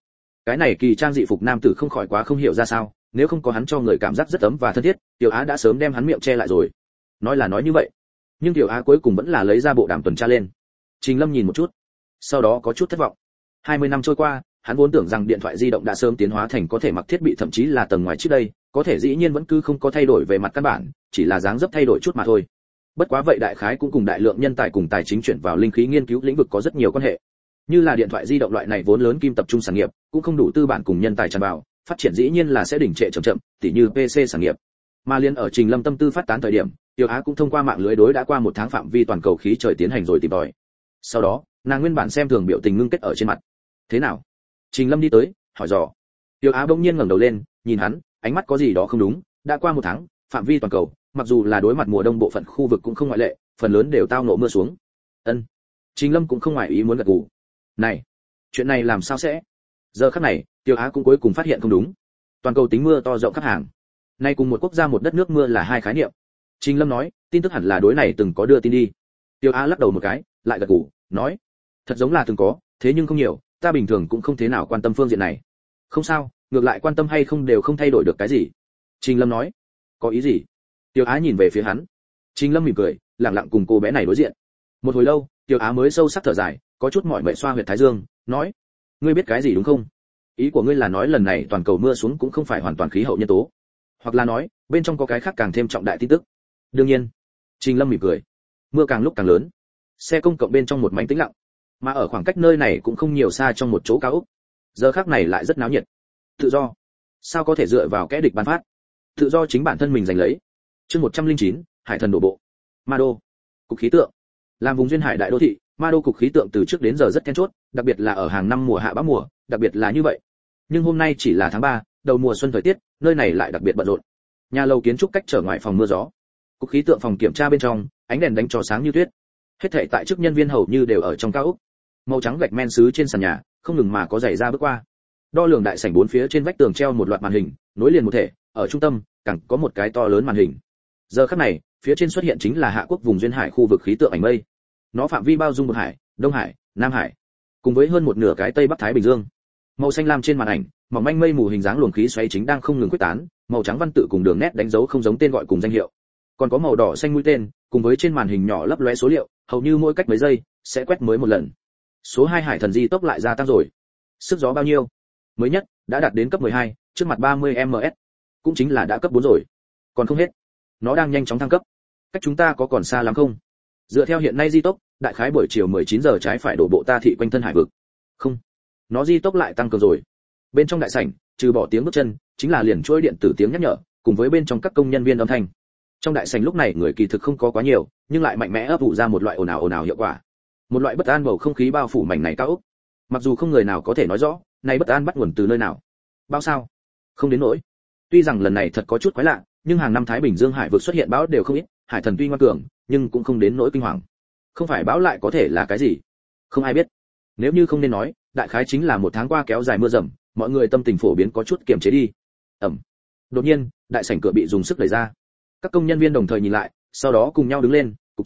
Cái này kỳ trang dị phục nam tử không khỏi quá không hiểu ra sao, nếu không có hắn cho người cảm giác rất ấm và thân thiết, Tiểu Á đã sớm đem hắn miệng che lại rồi. Nói là nói như vậy, nhưng Tiểu Á cuối cùng vẫn là lấy ra bộ đàm tuần tra lên. Trình Lâm nhìn một chút, sau đó có chút thất vọng. 20 năm trôi qua, hắn vốn tưởng rằng điện thoại di động đã sớm tiến hóa thành có thể mặc thiết bị, thậm chí là tầng ngoài trước đây, có thể dĩ nhiên vẫn cứ không có thay đổi về mặt căn bản, chỉ là dáng dấp thay đổi chút mà thôi. Bất quá vậy đại khái cũng cùng đại lượng nhân tài cùng tài chính chuyển vào linh khí nghiên cứu lĩnh vực có rất nhiều quan hệ. Như là điện thoại di động loại này vốn lớn kim tập trung sản nghiệp, cũng không đủ tư bản cùng nhân tài tràn vào, phát triển dĩ nhiên là sẽ đỉnh trệ chậm chậm, tỉ như PC sản nghiệp. Mà liên ở Trình Lâm tâm tư phát tán thời điểm, Tiểu Á cũng thông qua mạng lưới đối đã qua 1 tháng phạm vi toàn cầu khí trời tiến hành rồi tìm tòi. Sau đó, nàng nguyên bản xem thường biểu tình ngưng kết ở trên mặt. Thế nào? Trình Lâm đi tới, hỏi dò. Tiểu Á bỗng nhiên ngẩng đầu lên, nhìn hắn, ánh mắt có gì đó không đúng. Đã qua 1 tháng, phạm vi toàn cầu, mặc dù là đối mặt mùa đông bộ phận khu vực cũng không ngoại lệ, phần lớn đều tao ngộ mưa xuống. Ân. Trình Lâm cũng không ngoài ý muốn gật gù. Này, chuyện này làm sao sẽ? Giờ khắc này, Tiểu Á cũng cuối cùng phát hiện không đúng. Toàn cầu tính mưa to rộng khắp hàng. Nay cùng một quốc gia một đất nước mưa là hai khái niệm. Trình Lâm nói, tin tức hẳn là đối này từng có đưa tin đi. Tiểu Á lắc đầu một cái, lại gật gù, nói, thật giống là từng có, thế nhưng không nhiều, ta bình thường cũng không thế nào quan tâm phương diện này. Không sao, ngược lại quan tâm hay không đều không thay đổi được cái gì. Trình Lâm nói, có ý gì? Tiểu Á nhìn về phía hắn. Trình Lâm mỉm cười, lặng lặng cùng cô bé này đối diện. Một hồi lâu, Tiểu Á mới sâu sắc thở dài, có chút mỏi mệt xoa huyệt thái dương, nói, ngươi biết cái gì đúng không? Ý của ngươi là nói lần này toàn cầu mưa xuống cũng không phải hoàn toàn khí hậu nhân tố, hoặc là nói bên trong có cái khác càng thêm trọng đại tin tức? Đương nhiên. Trình Lâm mỉm cười. Mưa càng lúc càng lớn, xe công cộng bên trong một mảnh tĩnh lặng, mà ở khoảng cách nơi này cũng không nhiều xa trong một chỗ cao ốc, giờ khắc này lại rất náo nhiệt. Tự do sao có thể dựa vào kẻ địch ban phát? Tự do chính bản thân mình giành lấy. Chương 109, Hải thần đổ bộ. Ma Đô, cục khí tượng. Làm vùng duyên hải đại đô thị, Ma Đô cục khí tượng từ trước đến giờ rất then chốt, đặc biệt là ở hàng năm mùa hạ bão mùa, đặc biệt là như vậy. Nhưng hôm nay chỉ là tháng 3, đầu mùa xuân thời tiết, nơi này lại đặc biệt bận rộn. Nhà lầu kiến trúc cách trở ngoài phòng mưa gió. Cục khí tượng phòng kiểm tra bên trong, ánh đèn đánh cho sáng như tuyết. Hết thảy tại chức nhân viên hầu như đều ở trong cao ốc. Màu trắng gạch men sứ trên sàn nhà, không ngừng mà có giày ra bước qua. Đo lường đại sảnh bốn phía trên vách tường treo một loạt màn hình, nối liền một thể, ở trung tâm, càng có một cái to lớn màn hình. Giờ khắc này, phía trên xuất hiện chính là Hạ Quốc vùng duyên hải khu vực khí tượng ảnh mây. Nó phạm vi bao dung một hải, Đông Hải, Nam Hải, cùng với hơn một nửa cái Tây Bắc Thái Bình Dương. Màu xanh lam trên màn ảnh, mỏng manh mây mù hình dáng luồng khí xoáy chính đang không ngừng quyết tán, màu trắng văn tự cùng đường nét đánh dấu không giống tên gọi cùng danh hiệu. Còn có màu đỏ xanh mũi tên, cùng với trên màn hình nhỏ lấp lóe số liệu, hầu như mỗi cách mấy giây sẽ quét mới một lần. Số 2 hải thần di tốc lại gia tăng rồi. Sức gió bao nhiêu? Mới nhất đã đạt đến cấp 12, trước mặt 30 ms, cũng chính là đã cấp 4 rồi. Còn không hết, nó đang nhanh chóng thăng cấp. Cách chúng ta có còn xa lắm không? Dựa theo hiện nay di tốc, đại khái buổi chiều 19 giờ trái phải đổ bộ ta thị quanh thân hải vực. Không, nó di tốc lại tăng cường rồi. Bên trong đại sảnh, trừ bỏ tiếng bước chân, chính là liền chuỗi điện tử tiếng nhắc nhở, cùng với bên trong các công nhân viên âm thanh. Trong đại sảnh lúc này người kỳ thực không có quá nhiều, nhưng lại mạnh mẽ ấp ủ ra một loại ồn ào hiệu quả. Một loại bất an bầu không khí bao phủ mảnh này cao ốc. Mặc dù không người nào có thể nói rõ, này bất an bắt nguồn từ nơi nào. Bão sao? Không đến nỗi. Tuy rằng lần này thật có chút quái lạ, nhưng hàng năm Thái Bình Dương hải vực xuất hiện bão đều không ít, hải thần tuy ngoan cường, nhưng cũng không đến nỗi kinh hoàng. Không phải bão lại có thể là cái gì? Không ai biết. Nếu như không nên nói, đại khái chính là 1 tháng qua kéo dài mưa rầm, mọi người tâm tình phổ biến có chút kiềm chế đi. Ẩm. Đột nhiên, đại sảnh cửa bị dùng sức đẩy ra. Các công nhân viên đồng thời nhìn lại, sau đó cùng nhau đứng lên, cục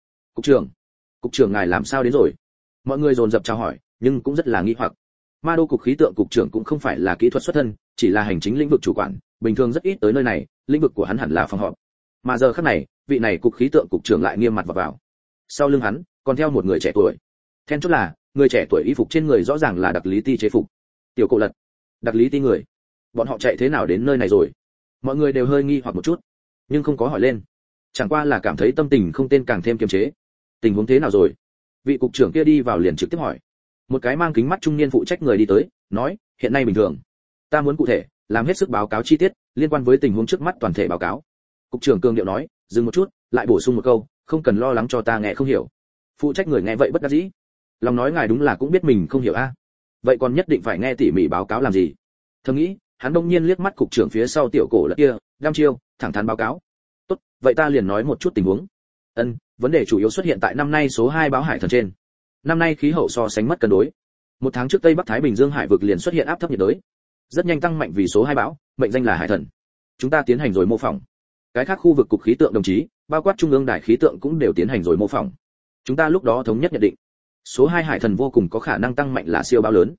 trưởng ngài làm sao đến rồi? Mọi người dồn dập chào hỏi, nhưng cũng rất là nghi hoặc. Ma Đô cục khí tượng cục trưởng cũng không phải là kỹ thuật xuất thân, chỉ là hành chính lĩnh vực chủ quản, bình thường rất ít tới nơi này, lĩnh vực của hắn hẳn là phòng họp. Mà giờ khắc này, vị này cục khí tượng cục trưởng lại nghiêm mặt vào. Sau lưng hắn, còn theo một người trẻ tuổi. Then chốt là, người trẻ tuổi y phục trên người rõ ràng là đặc lý ti chế phục. Tiểu Cổ Lật, đặc lý ti người. Bọn họ chạy thế nào đến nơi này rồi? Mọi người đều hơi nghi hoặc một chút, nhưng không có hỏi lên. Chẳng qua là cảm thấy tâm tình không tên càng thêm kiềm chế. Tình huống thế nào rồi? Vị cục trưởng kia đi vào liền trực tiếp hỏi. Một cái mang kính mắt trung niên phụ trách người đi tới, nói, hiện nay bình thường. Ta muốn cụ thể, làm hết sức báo cáo chi tiết, liên quan với tình huống trước mắt toàn thể báo cáo. Cục trưởng cường điệu nói, dừng một chút, lại bổ sung một câu, không cần lo lắng cho ta nghe không hiểu. Phụ trách người nghe vậy bất đắc dĩ. Lòng nói ngài đúng là cũng biết mình không hiểu a. Vậy còn nhất định phải nghe tỉ mỉ báo cáo làm gì? Thầm nghĩ, hắn đông nhiên liếc mắt cục trưởng phía sau Tiểu Cổ Lật kia, đăm chiêu, thẳng thắn báo cáo. Tốt, vậy ta liền nói một chút tình huống. Vấn đề chủ yếu xuất hiện tại năm nay số 2 báo hải thần trên. Năm nay khí hậu so sánh mất cân đối. 1 tháng trước Tây Bắc Thái Bình Dương hải vực liền xuất hiện áp thấp nhiệt đới, rất nhanh tăng mạnh vì số 2 bão, mệnh danh là hải thần. Chúng ta tiến hành rồi mô phỏng. Cái khác khu vực cục khí tượng đồng chí, bao quát trung ương đài khí tượng cũng đều tiến hành rồi mô phỏng. Chúng ta lúc đó thống nhất nhận định, số 2 hải thần vô cùng có khả năng tăng mạnh là siêu bão lớn.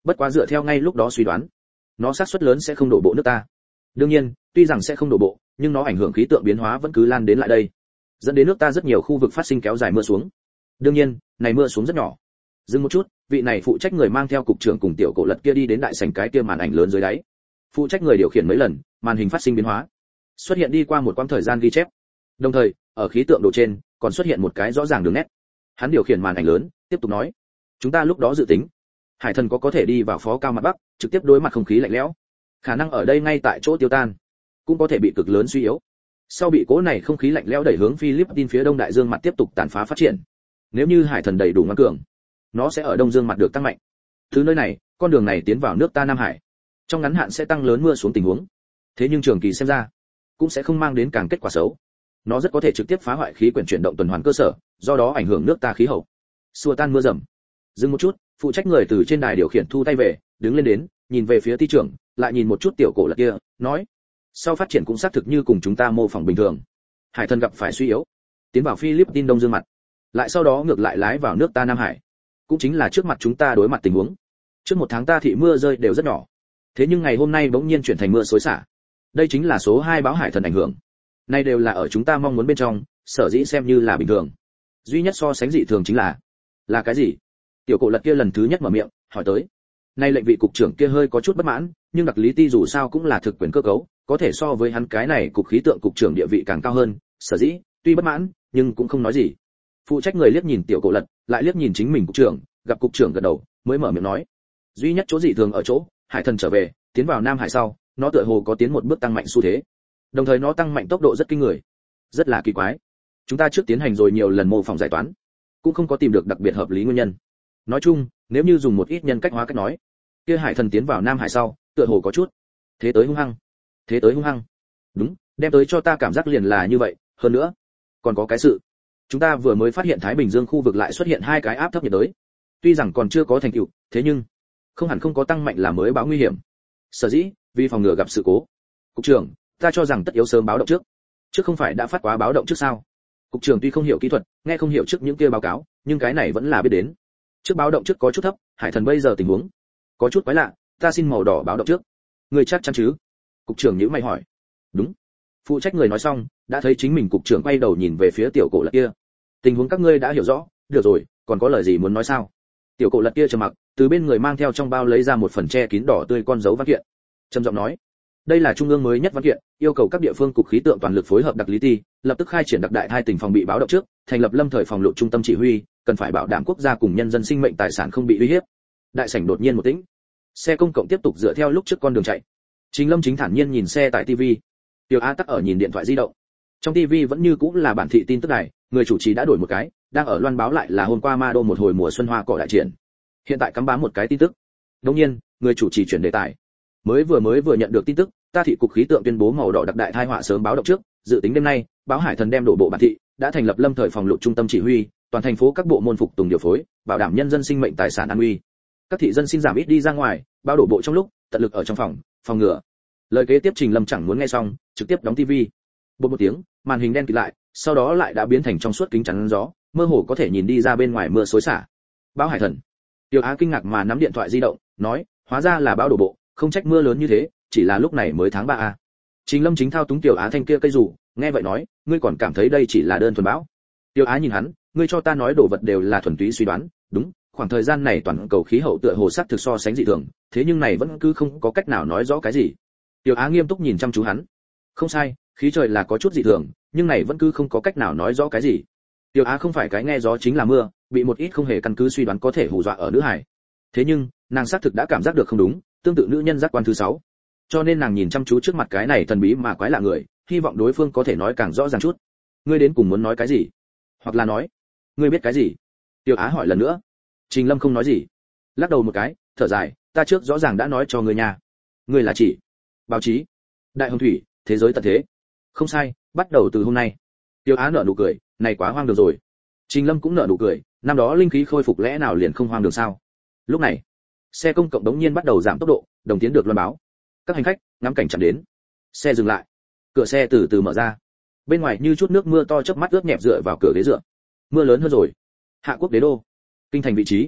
Bất quá dựa theo ngay lúc đó suy đoán, nó xác suất lớn sẽ không đổ bộ nước ta. Đương nhiên, tuy rằng sẽ không đổ bộ, nhưng nó ảnh hưởng khí tượng biến hóa vẫn cứ lan đến lại đây, dẫn đến nước ta rất nhiều khu vực phát sinh kéo dài mưa xuống. Đương nhiên, này mưa xuống rất nhỏ. Dừng một chút, vị này phụ trách người mang theo cục trưởng cùng tiểu cổ lật kia đi đến đại sảnh cái kia màn ảnh lớn dưới đáy. Phụ trách người điều khiển mấy lần, màn hình phát sinh biến hóa, xuất hiện đi qua một quãng thời gian ghi chép. Đồng thời, ở khí tượng đồ trên còn xuất hiện một cái rõ ràng đường nét. Hắn điều khiển màn ảnh lớn, tiếp tục nói: chúng ta lúc đó dự tính, hải thần có thể đi vào phó cao mặt bắc, trực tiếp đối mặt không khí lạnh lẽo, khả năng ở đây ngay tại chỗ tiêu tan, cũng có thể bị cực lớn suy yếu. Sau bị cố này không khí lạnh lẽo đẩy hướng Philippines phía đông đại dương mặt tiếp tục tàn phá phát triển. Nếu như hải thần đầy đủ ngoan cường, nó sẽ ở đông dương mặt được tăng mạnh. Từ nơi này, con đường này tiến vào nước ta Nam Hải, trong ngắn hạn sẽ tăng lớn mưa xuống tình huống. Thế nhưng trường kỳ xem ra, cũng sẽ không mang đến càng kết quả xấu. Nó rất có thể trực tiếp phá hoại khí quyển chuyển động tuần hoàn cơ sở, do đó ảnh hưởng nước ta khí hậu, xua tan mưa rầm. Dừng một chút, phụ trách người từ trên đài điều khiển thu tay về, đứng lên đến, nhìn về phía ty trưởng, lại nhìn một chút tiểu cổ lật kia, nói: sau phát triển cũng xác thực như cùng chúng ta mô phỏng bình thường. Hải thần gặp phải suy yếu, tiến vào Philippines đông dương mặt, lại sau đó ngược lại lái vào nước ta Nam Hải, cũng chính là trước mặt chúng ta đối mặt tình huống. Trước một tháng ta thị mưa rơi đều rất nhỏ, thế nhưng ngày hôm nay bỗng nhiên chuyển thành mưa xối xả. Đây chính là số 2 báo hải thần ảnh hưởng. Này đều là ở chúng ta mong muốn bên trong, sở dĩ xem như là bình thường. Duy nhất so sánh dị thường chính là cái gì? Tiểu cổ lật kia lần thứ nhất mở miệng, hỏi tới. Nay lệnh vị cục trưởng kia hơi có chút bất mãn, nhưng đặc lý ti dù sao cũng là thực quyền cơ cấu, có thể so với hắn cái này cục khí tượng cục trưởng địa vị càng cao hơn, sở dĩ tuy bất mãn, nhưng cũng không nói gì. Phụ trách người liếc nhìn tiểu cổ lật, lại liếc nhìn chính mình cục trưởng, gặp cục trưởng gật đầu, mới mở miệng nói: duy nhất chỗ dị thường ở chỗ, hải thần trở về, tiến vào Nam Hải sau, nó tựa hồ có tiến một bước tăng mạnh xu thế. Đồng thời nó tăng mạnh tốc độ rất kinh người, rất là kỳ quái. Chúng ta trước tiến hành rồi nhiều lần mô phỏng giải toán, cũng không có tìm được đặc biệt hợp lý nguyên nhân. Nói chung, nếu như dùng một ít nhân cách hóa cách nói, kia hải thần tiến vào Nam Hải sau, tựa hồ có chút thế tới hung hăng. Thế tới hung hăng. Đúng, đem tới cho ta cảm giác liền là như vậy, hơn nữa, còn có cái sự. Chúng ta vừa mới phát hiện Thái Bình Dương khu vực lại xuất hiện 2 cái áp thấp nhiệt đới. Tuy rằng còn chưa có thành tựu, thế nhưng không hẳn không có tăng mạnh là mới báo nguy hiểm. Sở dĩ, vì phòng ngừa gặp sự cố. Cục trưởng, ta cho rằng tất yếu sớm báo động trước. Trước không phải đã phát quá báo động trước sao? Cục trưởng tuy không hiểu kỹ thuật, nghe không hiểu trước những kia báo cáo, nhưng cái này vẫn là biết đến. Trước báo động trước có chút thấp, hải thần bây giờ tình huống có chút quái lạ, ta xin màu đỏ báo động trước. Người chắc chắn chứ? Cục trưởng nhíu mày hỏi. Đúng. Phụ trách người nói xong, đã thấy chính mình cục trưởng quay đầu nhìn về phía tiểu cổ lật kia. Tình huống các ngươi đã hiểu rõ, được rồi, còn có lời gì muốn nói sao? Tiểu cổ lật kia trầm mặc, từ bên người mang theo trong bao lấy ra một phần che kín đỏ tươi con dấu văn kiện. Trầm giọng nói: đây là trung ương mới nhất văn kiện, yêu cầu các địa phương cục khí tượng toàn lực phối hợp đặc lý ti, lập tức khai triển đặc đại 2 tỉnh phòng bị báo động trước, thành lập lâm thời phòng lộ trung tâm chỉ huy, cần phải bảo đảm quốc gia cùng nhân dân sinh mệnh tài sản không bị uy hiếp. Đại sảnh đột nhiên một tĩnh, xe công cộng tiếp tục dựa theo lúc trước con đường chạy. Trình Lâm chính thản nhiên nhìn xe tại TV. Tiểu A tắc ở nhìn điện thoại di động. Trong TV vẫn như cũng là bản thị tin tức đài, người chủ trì đã đổi một cái, đang ở loan báo lại là hôm qua Ma Đô một hồi mùa xuân hoa cỏ đại triển. Hiện tại cắm bám một cái tin tức. Đương nhiên, người chủ trì chuyển đề tài. Mới vừa nhận được tin tức, ta thị cục khí tượng tuyên bố màu đỏ đặc đại tai họa sớm báo động trước, dự tính đêm nay, báo hải thần đem đổ bộ bản thị, đã thành lập lâm thời phòng lục trung tâm chỉ huy, toàn thành phố các bộ môn phục tùng điều phối, bảo đảm nhân dân sinh mệnh tài sản an nguy. Các thị dân xin giảm ít đi ra ngoài, báo đổ bộ trong lúc, tận lực ở trong phòng ngừa. Lời kế tiếp Trình Lâm chẳng muốn nghe xong, trực tiếp đóng tivi. Bột một tiếng, màn hình đen kịt lại, sau đó lại đã biến thành trong suốt kính chắn gió, mơ hồ có thể nhìn đi ra bên ngoài mưa xối xả. Báo hải thần. Tiểu Á kinh ngạc mà nắm điện thoại di động, nói, hóa ra là báo đổ bộ, không trách mưa lớn như thế, chỉ là lúc này mới tháng 3 a. Trình Lâm chính thao túng Tiểu Á thanh kia cây rủ, nghe vậy nói, ngươi còn cảm thấy đây chỉ là đơn thuần bão? Tiểu Á nhìn hắn, ngươi cho ta nói đồ vật đều là thuần túy suy đoán, đúng, khoảng thời gian này toàn cầu khí hậu tựa hồ sắc thực so sánh dị thường, thế nhưng này vẫn cứ không có cách nào nói rõ cái gì. Tiểu Á nghiêm túc nhìn chăm chú hắn. Không sai, khí trời là có chút dị thường, nhưng này vẫn cứ không có cách nào nói rõ cái gì. Tiểu Á không phải cái nghe gió chính là mưa, bị một ít không hề căn cứ suy đoán có thể hù dọa ở nữ hải. Thế nhưng, nàng xác thực đã cảm giác được không đúng, tương tự nữ nhân giác quan thứ 6. Cho nên nàng nhìn chăm chú trước mặt cái này thần bí mà quái lạ người, hy vọng đối phương có thể nói càng rõ ràng chút. Ngươi đến cùng muốn nói cái gì? Hoặc là nói, ngươi biết cái gì? Tiểu Á hỏi lần nữa. Trình Lâm không nói gì, lắc đầu một cái, thở dài, ta trước rõ ràng đã nói cho ngươi nha. Ngươi là chỉ báo chí, đại hồng thủy, thế giới tận thế. Không sai, bắt đầu từ hôm nay. Tiểu Á nở nụ cười, này quá hoang đường rồi. Trình Lâm cũng nở nụ cười, năm đó linh khí khôi phục lẽ nào liền không hoang đường sao? Lúc này, xe công cộng đống nhiên bắt đầu giảm tốc độ, đồng tiến được loan báo. Các hành khách ngắm cảnh chạm đến. Xe dừng lại, cửa xe từ từ mở ra. Bên ngoài như chút nước mưa to chớp mắt ướt nhẹp dựa vào cửa ghế dựa. Mưa lớn hơn rồi. Hạ quốc đế đô, kinh thành vị trí.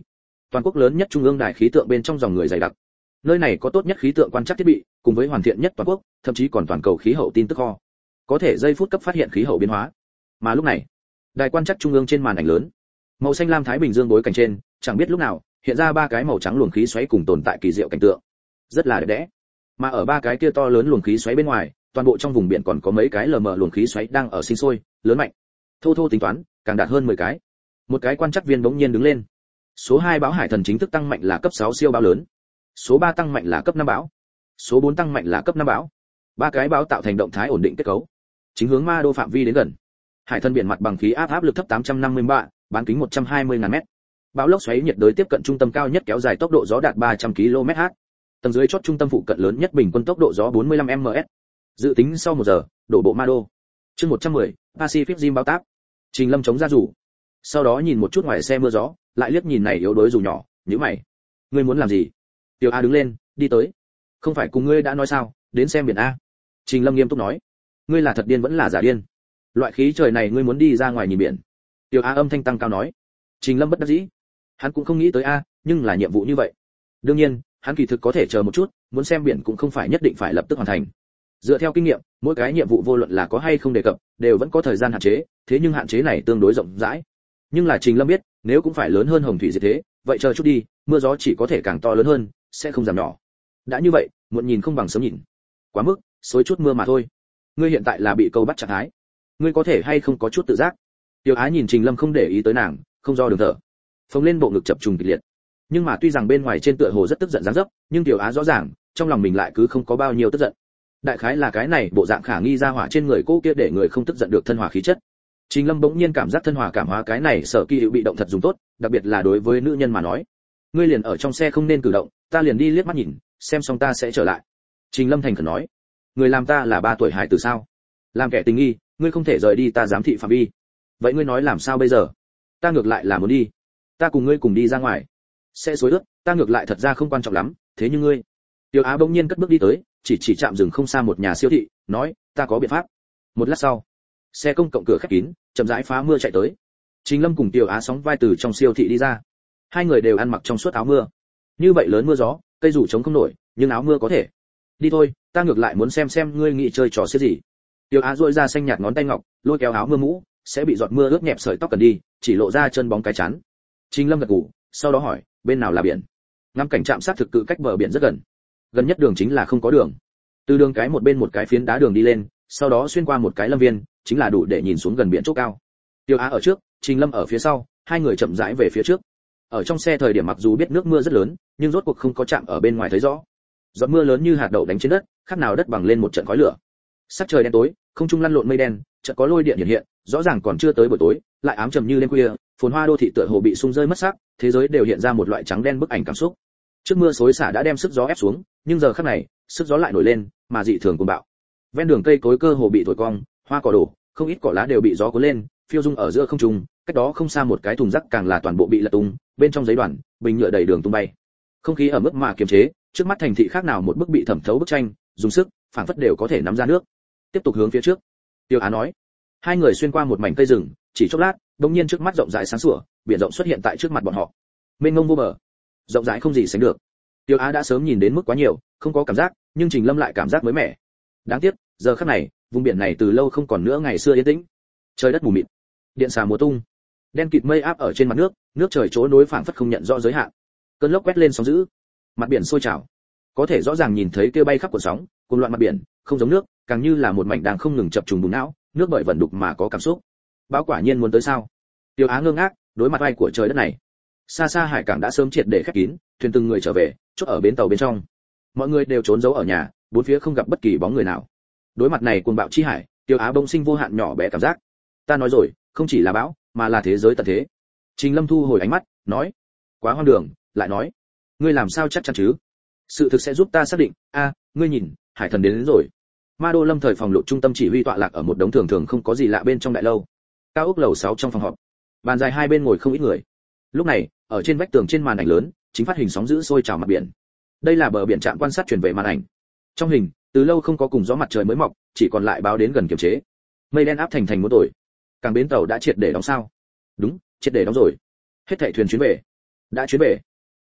toàn quốc lớn nhất trung ương đài khí tượng bên trong dòng người dày đặc. Nơi này có tốt nhất khí tượng quan trắc thiết bị, cùng với hoàn thiện nhất toàn quốc, thậm chí còn toàn cầu khí hậu tin tức kho, có thể giây phút cấp phát hiện khí hậu biến hóa. Mà lúc này, đài quan trắc trung ương trên màn ảnh lớn, màu xanh lam thái bình dương bối cảnh trên, chẳng biết lúc nào hiện ra ba cái màu trắng luồng khí xoáy cùng tồn tại kỳ diệu cảnh tượng, rất là đẹp đẽ. Mà ở ba cái kia to lớn luồng khí xoáy bên ngoài, toàn bộ trong vùng biển còn có mấy cái lờ mờ luồng khí xoáy đang ở sinh sôi, lớn mạnh. Thô thô tính toán, càng đạt hơn 10 cái. Một cái quan trắc viên bỗng nhiên đứng lên. Số 2 bão Hải Thần chính thức tăng mạnh là cấp 6 siêu bão lớn. Số 3 tăng mạnh là cấp 5 bão. Số 4 tăng mạnh là cấp 5 bão. Ba cái bão tạo thành động thái ổn định kết cấu, chính hướng ma đô phạm vi đến gần. Hải Thần biển mặt bằng khí áp lực thấp 853, bán kính 120.000 mét. Bão lốc xoáy nhiệt đới tiếp cận trung tâm cao nhất kéo dài tốc độ gió đạt 300 km/h. Tầng dưới chót trung tâm phụ cận lớn nhất bình quân tốc độ gió 45 ms. Dự tính sau 1 giờ, đổ bộ ma đô. Chương 110, Pacific Rim báo táp. Trình Lâm chống ra rủ. Sau đó nhìn một chút ngoài xe mưa gió, lại liếc nhìn này yếu đuối dù nhỏ, nhíu mày. Ngươi muốn làm gì? Tiểu A đứng lên, đi tới. Không phải cùng ngươi đã nói sao, đến xem biển a. Trình Lâm nghiêm túc nói. Ngươi là thật điên vẫn là giả điên? Loại khí trời này ngươi muốn đi ra ngoài nhìn biển? Tiểu A âm thanh tăng cao nói. Trình Lâm bất đắc dĩ. Hắn cũng không nghĩ tới a, nhưng là nhiệm vụ như vậy. Đương nhiên, hắn kỳ thực có thể chờ một chút, muốn xem biển cũng không phải nhất định phải lập tức hoàn thành. Dựa theo kinh nghiệm, mỗi cái nhiệm vụ vô luận là có hay không đề cập, đều vẫn có thời gian hạn chế, thế nhưng hạn chế này tương đối rộng rãi. Nhưng là Trình Lâm biết, nếu cũng phải lớn hơn hồng thủy diệt thế, vậy chờ chút đi, mưa gió chỉ có thể càng to lớn hơn, sẽ không giảm nhỏ. Đã như vậy, muộn nhìn không bằng sớm nhìn. Quá mức, xối chút mưa mà thôi. Ngươi hiện tại là bị câu bắt trạng thái, ngươi có thể hay không có chút tự giác? Tiểu Á nhìn Trình Lâm không để ý tới nàng, không do đường thở, phồng lên bộ ngực chập trùng kịch liệt. Nhưng mà tuy rằng bên ngoài trên tựa hồ rất tức giận dáng dấp, nhưng Tiểu Á rõ ràng, trong lòng mình lại cứ không có bao nhiêu tức giận. Đại khái là cái này bộ dạng khả nghi ra hỏa trên người cô kia để người không tức giận được thân hòa khí chất. Trình Lâm bỗng nhiên cảm giác thân hòa cảm hóa cái này sở kỳ hữu bị động thật dùng tốt, đặc biệt là đối với nữ nhân mà nói. Ngươi liền ở trong xe không nên cử động, ta liền đi liếc mắt nhìn, xem xong ta sẽ trở lại. Trình Lâm thành khẩn nói. Người làm ta là 3 tuổi hài tử sao? Làm kẻ tình nghi, ngươi không thể rời đi ta giám thị phạm vi. Vậy ngươi nói làm sao bây giờ? Ta ngược lại là muốn đi. Ta cùng ngươi cùng đi ra ngoài. Sẽ xối ướt, ta ngược lại thật ra không quan trọng lắm, thế nhưng ngươi. Tiểu Á bỗng nhiên cất bước đi tới, chỉ chạm dừng không xa một nhà siêu thị, nói, ta có biện pháp. Một lát sau, xe công cộng cửa khép kín, chậm rãi phá mưa chạy tới. Trình Lâm cùng Tiểu Á sóng vai từ trong siêu thị đi ra. Hai người đều ăn mặc trong suốt áo mưa. Như vậy lớn mưa gió, cây rủ chống không nổi, nhưng áo mưa có thể. Đi thôi, ta ngược lại muốn xem ngươi nghĩ chơi trò xiết gì. Tiểu Á duỗi ra xanh nhạt ngón tay ngọc, lôi kéo áo mưa mũ, sẽ bị giọt mưa ướt nhẹp sợi tóc cần đi, chỉ lộ ra chân bóng cái chắn. Trình Lâm gật gù, sau đó hỏi, bên nào là biển? Ngắm cảnh trạm sát thực cự cách bờ biển rất gần. Gần nhất đường chính là không có đường. Từ đường cái một bên một cái phiến đá đường đi lên, sau đó xuyên qua một cái lâm viên, chính là đủ để nhìn xuống gần biển chỗ cao. Tiêu Á ở trước, Trình Lâm ở phía sau, hai người chậm rãi về phía trước. Ở trong xe thời điểm mặc dù biết nước mưa rất lớn, nhưng rốt cuộc không có chạm ở bên ngoài thấy rõ. Giọt mưa lớn như hạt đậu đánh trên đất, khác nào đất bằng lên một trận khói lửa. Sắc trời đen tối, không trung lăn lộn mây đen, chợt có lôi điện hiện, rõ ràng còn chưa tới buổi tối, lại ám trầm như đêm khuya, phồn hoa đô thị tựa hồ bị sung rơi mất sắc, thế giới đều hiện ra một loại trắng đen bức ảnh cảm xúc. Trước mưa xối xả đã đem sức gió ép xuống, nhưng giờ khắc này, sức gió lại nổi lên, mà dị thường cuồng bạo. Ven đường cây cối cơ hồ bị thổi cong, hoa cỏ đổ, không ít cỏ lá đều bị gió cuốn lên, phiêu dung ở giữa không trung, cách đó không xa một cái thùng rác càng là toàn bộ bị lật tung, bên trong giấy đoàn, bình nhựa đầy đường tung bay. Không khí ở mức mà kiềm chế, trước mắt thành thị khác nào một bức bị thẩm thấu bức tranh, dùng sức, phảng phất đều có thể nắm ra nước. Tiếp tục hướng phía trước. Tiêu Á nói. Hai người xuyên qua một mảnh cây rừng, chỉ chốc lát, đột nhiên trước mắt rộng rãi sáng sủa, biển rộng xuất hiện tại trước mặt bọn họ. Mênh mông vô bờ, rộng rãi không gì sánh được. Tiêu Á đã sớm nhìn đến mức quá nhiều, không có cảm giác, nhưng Trình Lâm lại cảm giác mới mẻ. Đáng tiếc, giờ khắc này, vùng biển này từ lâu không còn nữa ngày xưa yên tĩnh. Trời đất mù mịt, điện xà mùa tung, đen kịt mây áp ở trên mặt nước, nước trời chỗ nối phảng phất không nhận rõ giới hạn. Cơn lốc quét lên sóng dữ, mặt biển sôi trào. Có thể rõ ràng nhìn thấy kêu bay khắp cuộn sóng, cuồng loạn mặt biển, không giống nước, càng như là một mảnh đang không ngừng chập trùng bùng não, nước bởi vận đục mà có cảm xúc. Bão quả nhiên muốn tới sao? Tiêu Á ngơ ngác, đối mặt vai của trời đất này. Xa xa hải cảng đã sớm triệt để khép kín, thuyền từng người trở về, chốt ở bến tàu bên trong. Mọi người đều trốn giấu ở nhà, bốn phía không gặp bất kỳ bóng người nào. Đối mặt này cuồng bạo chi hải, Tiêu Á bỗng sinh vô hạn nhỏ bé cảm giác. Ta nói rồi, không chỉ là bão, mà là thế giới tận thế. Trình Lâm thu hồi ánh mắt, nói, quá hoang đường, lại nói, ngươi làm sao chắc chắn chứ? Sự thực sẽ giúp ta xác định. Ngươi nhìn, hải thần đến rồi. Ma đô lâm thời phòng lục trung tâm chỉ huy tọa lạc ở một đống thường thường không có gì lạ bên trong đại lâu. Cao ốc lầu 6 trong phòng họp. Bàn dài hai bên ngồi không ít người. Lúc này, ở trên vách tường trên màn ảnh lớn, chính phát hình sóng dữ sôi trào mặt biển. Đây là bờ biển trạm quan sát truyền về màn ảnh. Trong hình, từ lâu không có cùng gió mặt trời mới mọc, chỉ còn lại báo đến gần kiềm chế. Mây đen áp thành một tồi. Cảng bến tàu đã triệt để đóng sao? Đúng, triệt để đóng rồi. Hết thảy thuyền chuyến về. Đã chuyến về.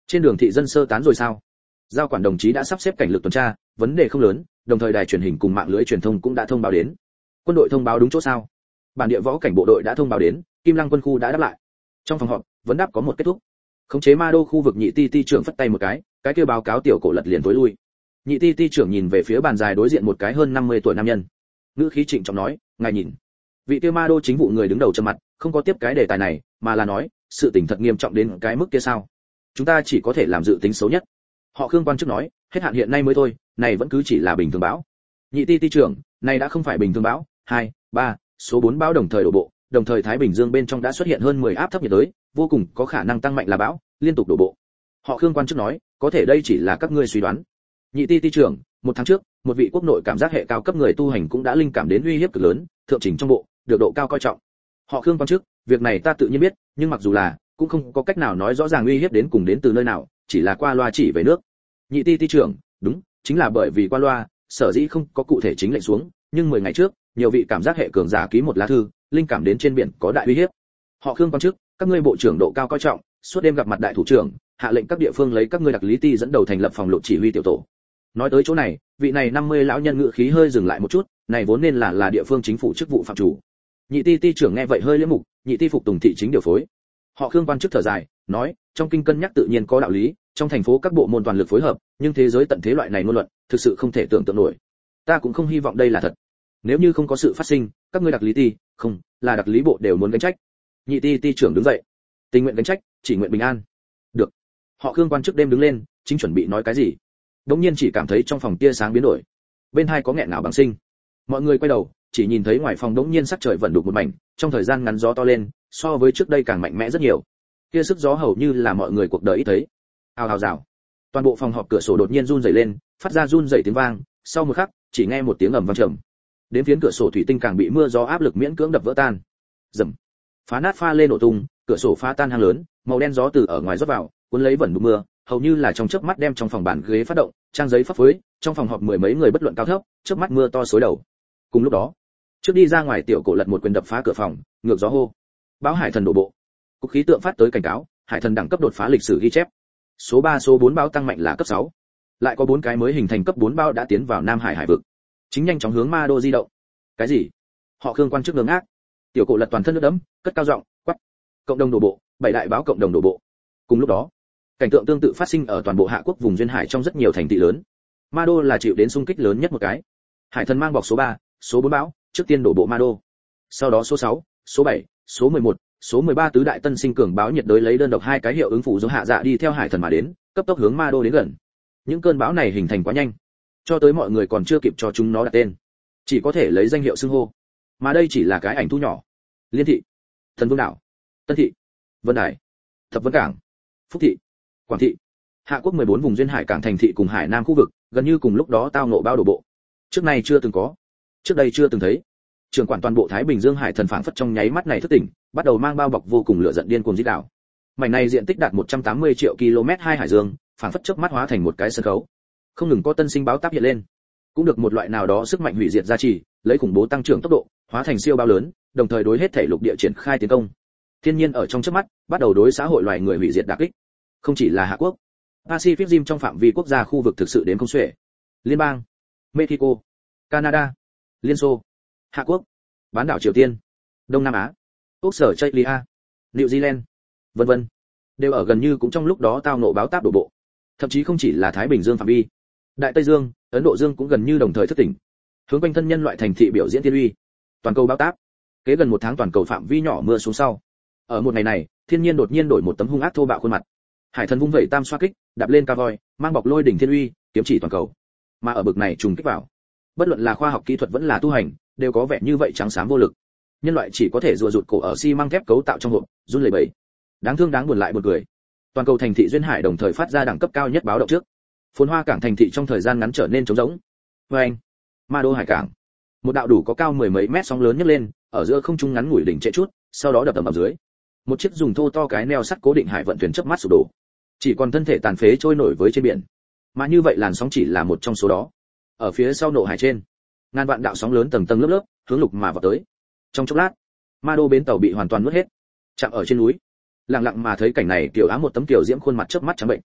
Trên đường thị dân sơ tán rồi sao? Giao quản đồng chí đã sắp xếp cảnh lực tuần tra, vấn đề không lớn, đồng thời đài truyền hình cùng mạng lưới truyền thông cũng đã thông báo đến. Quân đội thông báo đúng chỗ sao? Bản địa võ cảnh bộ đội đã thông báo đến, Kim Lăng quân khu đã đáp lại. Trong phòng họp, vấn đáp có một kết thúc. Khống chế Ma Đô khu vực Nhị Ti Ti trưởng phất tay một cái kia báo cáo tiểu cổ lật liền tối lui. Nhị Ti Ti trưởng nhìn về phía bàn dài đối diện một cái hơn 50 tuổi nam nhân. Ngữ khí trịnh trọng nói, ngài nhìn. Vị kia Ma Đô chính vụ người đứng đầu trầm mặt, không có tiếp cái đề tài này, mà là nói, sự tình thật nghiêm trọng đến cái mức kia sao? Chúng ta chỉ có thể làm dự tính xấu nhất. Họ Khương quan chức nói, hết hạn hiện nay mới thôi, này vẫn cứ chỉ là bình thường bão. Nhị Ti Ti trưởng, này đã không phải bình thường bão, 2, 3, số 4 bão đồng thời đổ bộ, đồng thời Thái Bình Dương bên trong đã xuất hiện hơn 10 áp thấp nhiệt đới, vô cùng có khả năng tăng mạnh là bão, liên tục đổ bộ. Họ Khương quan chức nói, có thể đây chỉ là các ngươi suy đoán. Nhị Ti Ti trưởng, một tháng trước, một vị quốc nội cảm giác hệ cao cấp người tu hành cũng đã linh cảm đến uy hiếp cực lớn, thượng chỉnh trong bộ, được độ cao coi trọng. Họ Khương quan chức, việc này ta tự nhiên biết, nhưng mặc dù là, cũng không có cách nào nói rõ ràng uy hiếp đến cùng đến từ nơi nào, chỉ là qua loa chỉ về nước. Nhị Ti Ti trưởng, đúng, chính là bởi vì qua loa, sở dĩ không có cụ thể chính lệnh xuống, nhưng 10 ngày trước, nhiều vị cảm giác hệ cường giả ký một lá thư, linh cảm đến trên biển có đại uy hiếp. Họ Khương quan chức, các ngươi bộ trưởng độ cao coi trọng, suốt đêm gặp mặt đại thủ trưởng, hạ lệnh các địa phương lấy các ngươi đặc lý ti dẫn đầu thành lập phòng lộ chỉ huy tiểu tổ. Nói tới chỗ này, vị này 50 lão nhân ngữ khí hơi dừng lại một chút, này vốn nên là địa phương chính phủ chức vụ phạm chủ. Nhị Ti Ti trưởng nghe vậy hơi liễm mục, Nhị Ti phục tùng thị chính điều phối. Họ Khương quan chức thở dài, nói, trong kinh cân nhắc tự nhiên có đạo lý, trong thành phố các bộ môn toàn lực phối hợp, nhưng thế giới tận thế loại này ngôn luận, thực sự không thể tưởng tượng nổi. Ta cũng không hy vọng đây là thật. Nếu như không có sự phát sinh, các ngươi đặc lý ti, không, là đặc lý bộ đều muốn gánh trách. Nhị Ti Ti trưởng đứng dậy, tình nguyện gánh trách, chỉ nguyện bình an. Được. Họ Khương quan chức đêm đứng lên, chính chuẩn bị nói cái gì, đống nhiên chỉ cảm thấy trong phòng tia sáng biến đổi, bên hai có nghẹn ngào bằng sinh. Mọi người quay đầu, chỉ nhìn thấy ngoài phòng đống nhiên sắc trời vẩn đục một mảnh, trong thời gian ngắn gió to lên, so với trước đây càng mạnh mẽ rất nhiều. Kia sức gió hầu như là mọi người cuộc đời ít thấy. Hào hào rào. Toàn bộ phòng họp cửa sổ đột nhiên run rẩy lên, phát ra run rẩy tiếng vang, sau một khắc, chỉ nghe một tiếng ầm vang trầm. Đến phiến cửa sổ thủy tinh càng bị mưa gió áp lực miễn cưỡng đập vỡ tan. Rầm. Phá nát pha lên nổ tung, cửa sổ phá tan hang lớn, màu đen gió từ ở ngoài rót vào, cuốn lấy vẩn mưa, hầu như là trong chớp mắt đem trong phòng bàn ghế phát động, trang giấy phấp phới, trong phòng họp mười mấy người bất luận cao thấp, chớp mắt mưa to xối đầu. Cùng lúc đó, trước đi ra ngoài tiểu cổ lật một quyền đập phá cửa phòng, ngược gió hô. Báo hải thần đổ bộ. Cục khí tượng phát tới cảnh cáo, hải thần đẳng cấp đột phá lịch sử ghi chép. Số 3 số 4 bão tăng mạnh là cấp 6. Lại có 4 cái mới hình thành cấp 4 bão đã tiến vào Nam Hải hải vực. Chính nhanh chóng hướng Ma Đô di động. Cái gì? Họ Khương quan chức ngơ ngác. Tiểu cổ lật toàn thân nước đẫm, cất cao giọng, quát. Cộng đồng đổ bộ, 7 đại báo cộng đồng đổ bộ. Cùng lúc đó, cảnh tượng tương tự phát sinh ở toàn bộ Hạ Quốc vùng duyên hải trong rất nhiều thành thị lớn. Ma Đô là chịu đến xung kích lớn nhất một cái. Hải thần mang bọc số 3, số 4 bão, trước tiên đổ bộ Ma Đô. Sau đó số 6, số 7, số 11, số 13 tứ đại tân sinh cường báo nhiệt đới lấy đơn độc hai cái hiệu ứng phụ giống hạ dạ đi theo hải thần mà đến, cấp tốc hướng Ma Đô đến gần. Những cơn bão này hình thành quá nhanh, cho tới mọi người còn chưa kịp cho chúng nó đặt tên, chỉ có thể lấy danh hiệu xưng hô. Mà đây chỉ là cái ảnh thu nhỏ. Liên thị, Thần Vương đảo, Tân thị, Vân Đài, Thập Vân cảng, Phúc thị, Quảng thị, Hạ Quốc 14 vùng duyên hải cảng thành thị cùng hải nam khu vực, gần như cùng lúc đó tao ngộ bão đổ bộ. Trước này chưa từng có, trước đây chưa từng thấy. Trưởng quản toàn bộ Thái Bình Dương hải thần phảng phất trong nháy mắt này thức tỉnh, bắt đầu mang bao bọc vô cùng lửa giận điên cuồng giết đảo. Mảnh này diện tích đạt 180 triệu km hai hải dương, phảng phất chớp mắt hóa thành một cái sân khấu. Không ngừng có tân sinh báo táp hiện lên, cũng được một loại nào đó sức mạnh hủy diệt gia trì, lấy khủng bố tăng trưởng tốc độ, hóa thành siêu bão lớn, đồng thời đối hết thể lục địa triển khai tiến công. Thiên nhiên ở trong chớp mắt, bắt đầu đối xã hội loài người hủy diệt đả kích. Không chỉ là Hạ Quốc, Pacific Rim trong phạm vi quốc gia khu vực thực sự đến không xuể. Liên bang, Mexico, Canada, Liên Xô, Hạ Quốc, bán đảo Triều Tiên, Đông Nam Á, Úc Sở Chailia, New Zealand, vân vân, đều ở gần như cũng trong lúc đó tao nộ báo táp đổ bộ. Thậm chí không chỉ là Thái Bình Dương phạm vi, Đại Tây Dương, Ấn Độ Dương cũng gần như đồng thời thức tỉnh, hướng quanh thân nhân loại thành thị biểu diễn tiên uy. Toàn cầu báo táp, kế gần một tháng toàn cầu phạm vi nhỏ mưa xuống sau. Ở một ngày này, thiên nhiên đột nhiên đổi một tấm hung ác thô bạo khuôn mặt. Hải thần vung vẩy tam xoa kích, đạp lên ca voi, mang bọc lôi đỉnh thiên uy, kiếm chỉ toàn cầu. Mà ở bực này trùng kích vào, bất luận là khoa học kỹ thuật vẫn là tu hành, đều có vẻ như vậy trắng xám vô lực. Nhân loại chỉ có thể rùa rụt cổ ở xi măng thép cấu tạo trong hộp, run lẩy bẩy. Đáng thương đáng buồn lại buồn cười. Toàn cầu thành thị duyên hải đồng thời phát ra đẳng cấp cao nhất báo động trước. Phồn hoa cảng thành thị trong thời gian ngắn trở nên trống rỗng. Anh, Ma Đô hải cảng. Một đạo đủ có cao mười mấy mét sóng lớn nhấc lên, ở giữa không trung ngắn ngủi đỉnh trệ chút, sau đó đập ầm ầm dưới. Một chiếc dùng thô to cái neo sắt cố định hải vận thuyền chớp mắt sụp đổ, chỉ còn thân thể tàn phế trôi nổi với trên biển. Mà như vậy làn sóng chỉ là một trong số đó. Ở phía sau nộ hải trên, ngàn vạn đạo sóng lớn tầng tầng lớp lớp, hướng lục mà vào tới. Trong chốc lát, Ma Đô bến tàu bị hoàn toàn nuốt hết. Chạm ở trên núi, lặng lặng mà thấy cảnh này, Tiểu Á một tấm tiểu diễm khuôn mặt chớp mắt trắng bệnh.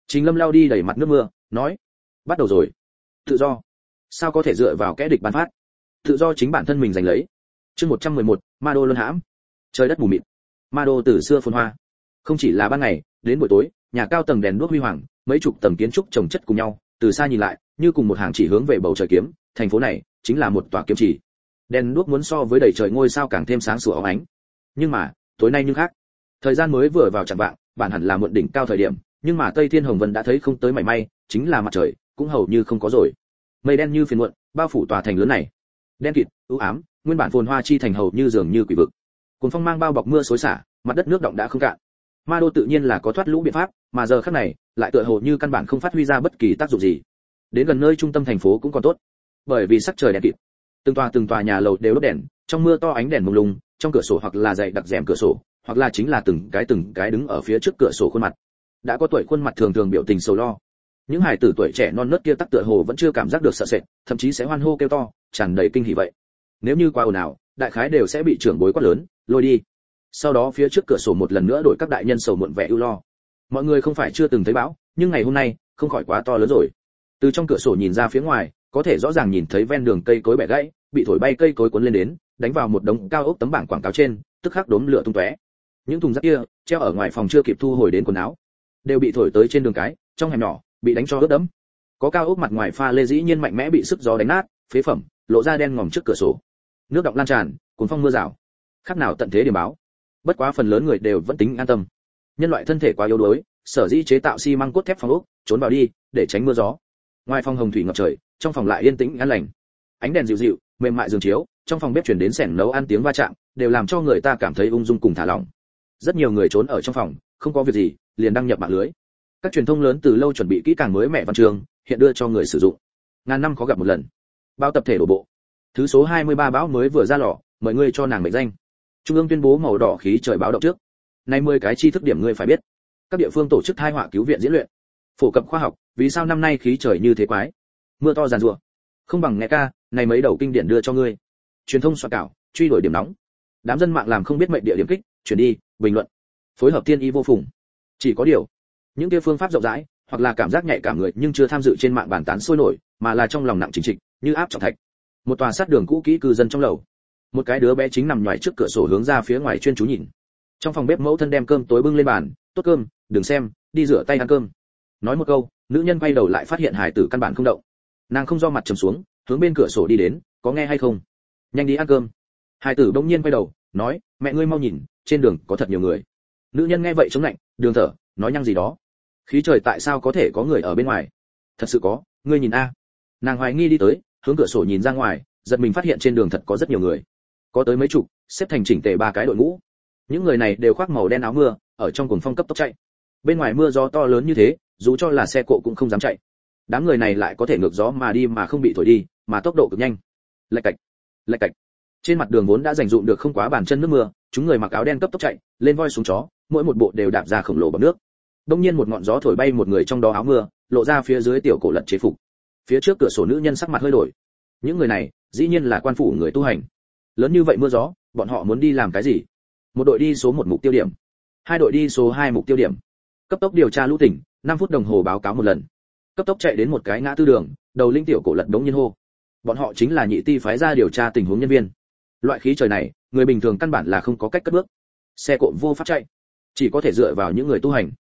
Trình Lâm lao đi đầy mặt nước mưa, nói: "Bắt đầu rồi. Tự do, sao có thể dựa vào kẻ địch ban phát? Tự do chính bản thân mình giành lấy." Chương 111, Ma Đô luân hãm. Trời đất mù mịt. Ma Đô từ xưa phồn hoa. Không chỉ là ban ngày, đến buổi tối, nhà cao tầng đèn đuốc huy hoàng, mấy chục tầng kiến trúc chồng chất cùng nhau, từ xa nhìn lại, như cùng một hàng chỉ hướng về bầu trời kiếm, thành phố này chính là một tòa kiếm chỉ. Đèn đuốc muốn so với đầy trời ngôi sao càng thêm sáng sủa óng ánh. Nhưng mà, tối nay nhưng khác. Thời gian mới vừa vào chạng vạng, bản hẳn là muộn đỉnh cao thời điểm, nhưng mà Tây Thiên Hồng Vân đã thấy không tới mảy may, chính là mặt trời cũng hầu như không có rồi. Mây đen như phiền muộn, bao phủ tòa thành lớn này. Đen kịt, u ám, nguyên bản phồn hoa chi thành hầu như dường như quỷ vực. Cuồng phong mang bao bọc mưa xối xả, mặt đất nước động đã không cạn. Ma Đô tự nhiên là có thoát lũ biện pháp, mà giờ khắc này, lại tựa hồ như căn bản không phát huy ra bất kỳ tác dụng gì. Đến gần nơi trung tâm thành phố cũng còn tốt, bởi vì sắc trời đen kịt. Từng tòa nhà lầu đều đốt đèn, trong mưa to ánh đèn mông lung, trong cửa sổ hoặc là dày đặc rèm cửa sổ, hoặc là chính là từng cái đứng ở phía trước cửa sổ khuôn mặt. Đã có tuổi khuôn mặt thường thường biểu tình sầu lo. Những hài tử tuổi trẻ non nớt kia tắc tựa hồ vẫn chưa cảm giác được sợ sệt, thậm chí sẽ hoan hô kêu to, tràn đầy kinh hỉ vậy. Nếu như qua ồn ào, đại khái đều sẽ bị trưởng bối quát lớn, lôi đi. Sau đó phía trước cửa sổ một lần nữa đổi các đại nhân sầu muộn vẻ ưu lo. Mọi người không phải chưa từng thấy bão, nhưng ngày hôm nay không khỏi quá to lớn rồi. Từ trong cửa sổ nhìn ra phía ngoài, có thể rõ ràng nhìn thấy ven đường cây cối bẻ gãy, bị thổi bay cây cối cuốn lên đến, đánh vào một đống cao ốc tấm bảng quảng cáo trên, tức khắc đốm lửa tung tóe. Những thùng rác kia treo ở ngoài phòng chưa kịp thu hồi đến quần áo, đều bị thổi tới trên đường cái, trong hẻm nhỏ bị đánh cho ướt đẫm. Có cao ốc mặt ngoài pha lê dĩ nhiên mạnh mẽ bị sức gió đánh nát, phế phẩm lộ ra đen ngòm trước cửa sổ. Nước đọng lan tràn, cuốn phong mưa rào, khác nào tận thế điểm báo. Bất quá phần lớn người đều vẫn tính an tâm. Nhân loại thân thể quá yếu đuối, sở dĩ chế tạo xi măng cốt thép phòng ốc, trốn vào đi để tránh mưa gió. Ngoài phòng hồng thủy ngập trời, trong phòng lại yên tĩnh an lành. Ánh đèn dịu dịu, mềm mại giường chiếu, trong phòng bếp truyền đến xẻng nấu ăn tiếng va chạm, đều làm cho người ta cảm thấy ung dung cùng thả lỏng. Rất nhiều người trốn ở trong phòng, không có việc gì, liền đăng nhập mạng lưới. Các truyền thông lớn từ lâu chuẩn bị kỹ càng mới mẻ văn chương, hiện đưa cho người sử dụng. Ngàn năm khó gặp một lần. Bao tập thể đổ bộ. Thứ số 23 bão mới vừa ra lò, mời ngươi cho nàng mệnh danh. Trung ương tuyên bố màu đỏ khí trời báo động trước. Nay 10 cái chi thức điểm ngươi phải biết. Các địa phương tổ chức thai họa cứu viện diễn luyện. Phổ cập khoa học, vì sao năm nay khí trời như thế quái? Mưa to giàn giụa. Không bằng nghe ca, này mấy đầu kinh điển đưa cho ngươi. Truyền thông soạn cảo, truy đuổi điểm nóng. Đám dân mạng làm không biết mệnh địa điểm kích, chuyển đi, bình luận. Phối hợp thiên y vô phùng. Chỉ có điều, những kia phương pháp rộng rãi, hoặc là cảm giác nhạy cảm người nhưng chưa tham dự trên mạng bàn tán sôi nổi, mà là trong lòng nặng chính trịch, như áp trọng thạch. Một tòa sát đường cũ kỹ cư dân trong lầu. Một cái đứa bé chính nằm nhòi trước cửa sổ hướng ra phía ngoài chuyên chú nhìn. Trong phòng bếp mẫu thân đem cơm tối bưng lên bàn, tốt cơm, đừng xem, đi rửa tay ăn cơm. Nói một câu, nữ nhân quay đầu lại phát hiện hải tử căn bản không động. Nàng không do mặt trầm xuống, hướng bên cửa sổ đi đến, có nghe hay không? Nhanh đi ăn cơm. Hải tử bỗng nhiên quay đầu, nói, mẹ ngươi mau nhìn, trên đường có thật nhiều người. Nữ nhân nghe vậy chống lạnh, đường thở, nói nhăng gì đó. Khí trời tại sao có thể có người ở bên ngoài? Thật sự có, ngươi nhìn a. Nàng hoài nghi đi tới, hướng cửa sổ nhìn ra ngoài, giật mình phát hiện trên đường thật có rất nhiều người. Có tới mấy chục, xếp thành chỉnh tề ba cái đội ngũ. Những người này đều khoác màu đen áo mưa, ở trong cuồng phong cấp tốc chạy. Bên ngoài mưa gió to lớn như thế, dù cho là xe cộ cũng không dám chạy. Đám người này lại có thể ngược gió mà đi mà không bị thổi đi, mà tốc độ cực nhanh. Lạch cạch, lạch cạch. Trên mặt đường vốn đã dành dụm được không quá bàn chân nước mưa, chúng người mặc áo đen cấp tốc chạy, lên voi xuống chó, mỗi một bộ đều đạp ra khổng lồ bọt nước. Đông nhiên một ngọn gió thổi bay một người trong đó áo mưa, lộ ra phía dưới tiểu cổ lật chế phục. Phía trước cửa sổ nữ nhân sắc mặt hơi đổi. Những người này, dĩ nhiên là quan phủ người tu hành. Lớn như vậy mưa gió, bọn họ muốn đi làm cái gì? Một đội đi số 1 mục tiêu điểm, hai đội đi số 2 mục tiêu điểm. Cấp tốc điều tra lũ tỉnh, 5 phút đồng hồ báo cáo một lần. Cấp tốc chạy đến một cái ngã tư đường, đầu linh tiểu cổ lật đống nhiên hô. Bọn họ chính là nhị ti phái ra điều tra tình huống nhân viên. Loại khí trời này, người bình thường căn bản là không có cách cất bước. Xe cộ vô pháp chạy, chỉ có thể dựa vào những người tu hành.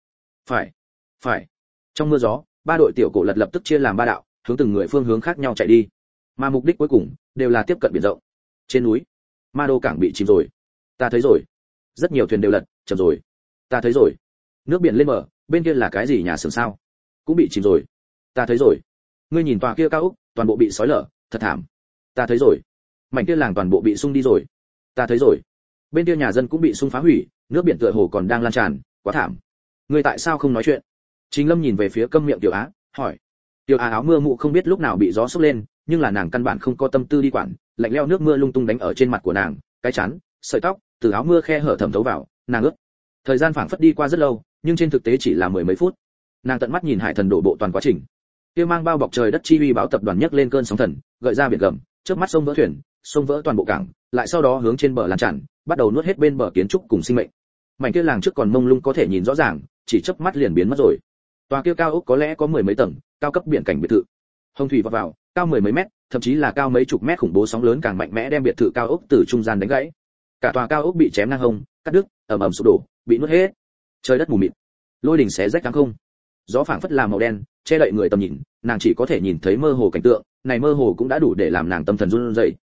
Phải. Trong mưa gió, ba đội tiểu cổ lật lập tức chia làm ba đạo, hướng từng người phương hướng khác nhau chạy đi. Mà mục đích cuối cùng đều là tiếp cận biển rộng. Trên núi, Ma Đô cảng bị chìm rồi. Ta thấy rồi. Rất nhiều thuyền đều lật, chìm rồi. Ta thấy rồi. Nước biển lên bờ, bên kia là cái gì nhà xưởng sao? Cũng bị chìm rồi. Ta thấy rồi. Ngươi nhìn tòa kia cao ốc, toàn bộ bị xói lở, thật thảm. Ta thấy rồi. Mảnh kia làng toàn bộ bị sung đi rồi. Ta thấy rồi. Bên kia nhà dân cũng bị sung phá hủy, nước biển tựa hồ còn đang lan tràn, quá thảm. Ngươi tại sao không nói chuyện? Trình Lâm nhìn về phía câm miệng Tiểu Á, hỏi. Tiểu Á áo mưa mụ không biết lúc nào bị gió xốc lên, nhưng là nàng căn bản không có tâm tư đi quản, lạnh lẽo nước mưa lung tung đánh ở trên mặt của nàng, cái chán, sợi tóc, từ áo mưa khe hở thẩm thấu vào, nàng ướt. Thời gian phảng phất đi qua rất lâu, nhưng trên thực tế chỉ là mười mấy phút. Nàng tận mắt nhìn hải thần đổ bộ toàn quá trình. Kia mang bao bọc trời đất chi uy báo tập đoàn nhấc lên cơn sóng thần, gợi ra biển gầm, trước mắt sông vỡ thuyền, sông vỡ toàn bộ cảng, lại sau đó hướng trên bờ lan tràn, bắt đầu nuốt hết bên bờ kiến trúc cùng sinh mệnh. Mảnh kia làng trước còn mông lung có thể nhìn rõ ràng, chỉ chớp mắt liền biến mất rồi. Tòa kia cao ốc có lẽ có mười mấy tầng, cao cấp biển cảnh biệt thự. Hồng thủy vọt vào, cao mười mấy mét, thậm chí là cao mấy chục mét, khủng bố sóng lớn càng mạnh mẽ đem biệt thự cao ốc từ trung gian đánh gãy. Cả tòa cao ốc bị chém ngang hông, cắt đứt, ầm ầm sụp đổ, bị nuốt hết. Trời đất mù mịt, lôi đỉnh xé rách trắng không. Gió phảng phất là màu đen, che đậy người tầm nhìn, nàng chỉ có thể nhìn thấy mơ hồ cảnh tượng, này mơ hồ cũng đã đủ để làm nàng tâm thần run rẩy.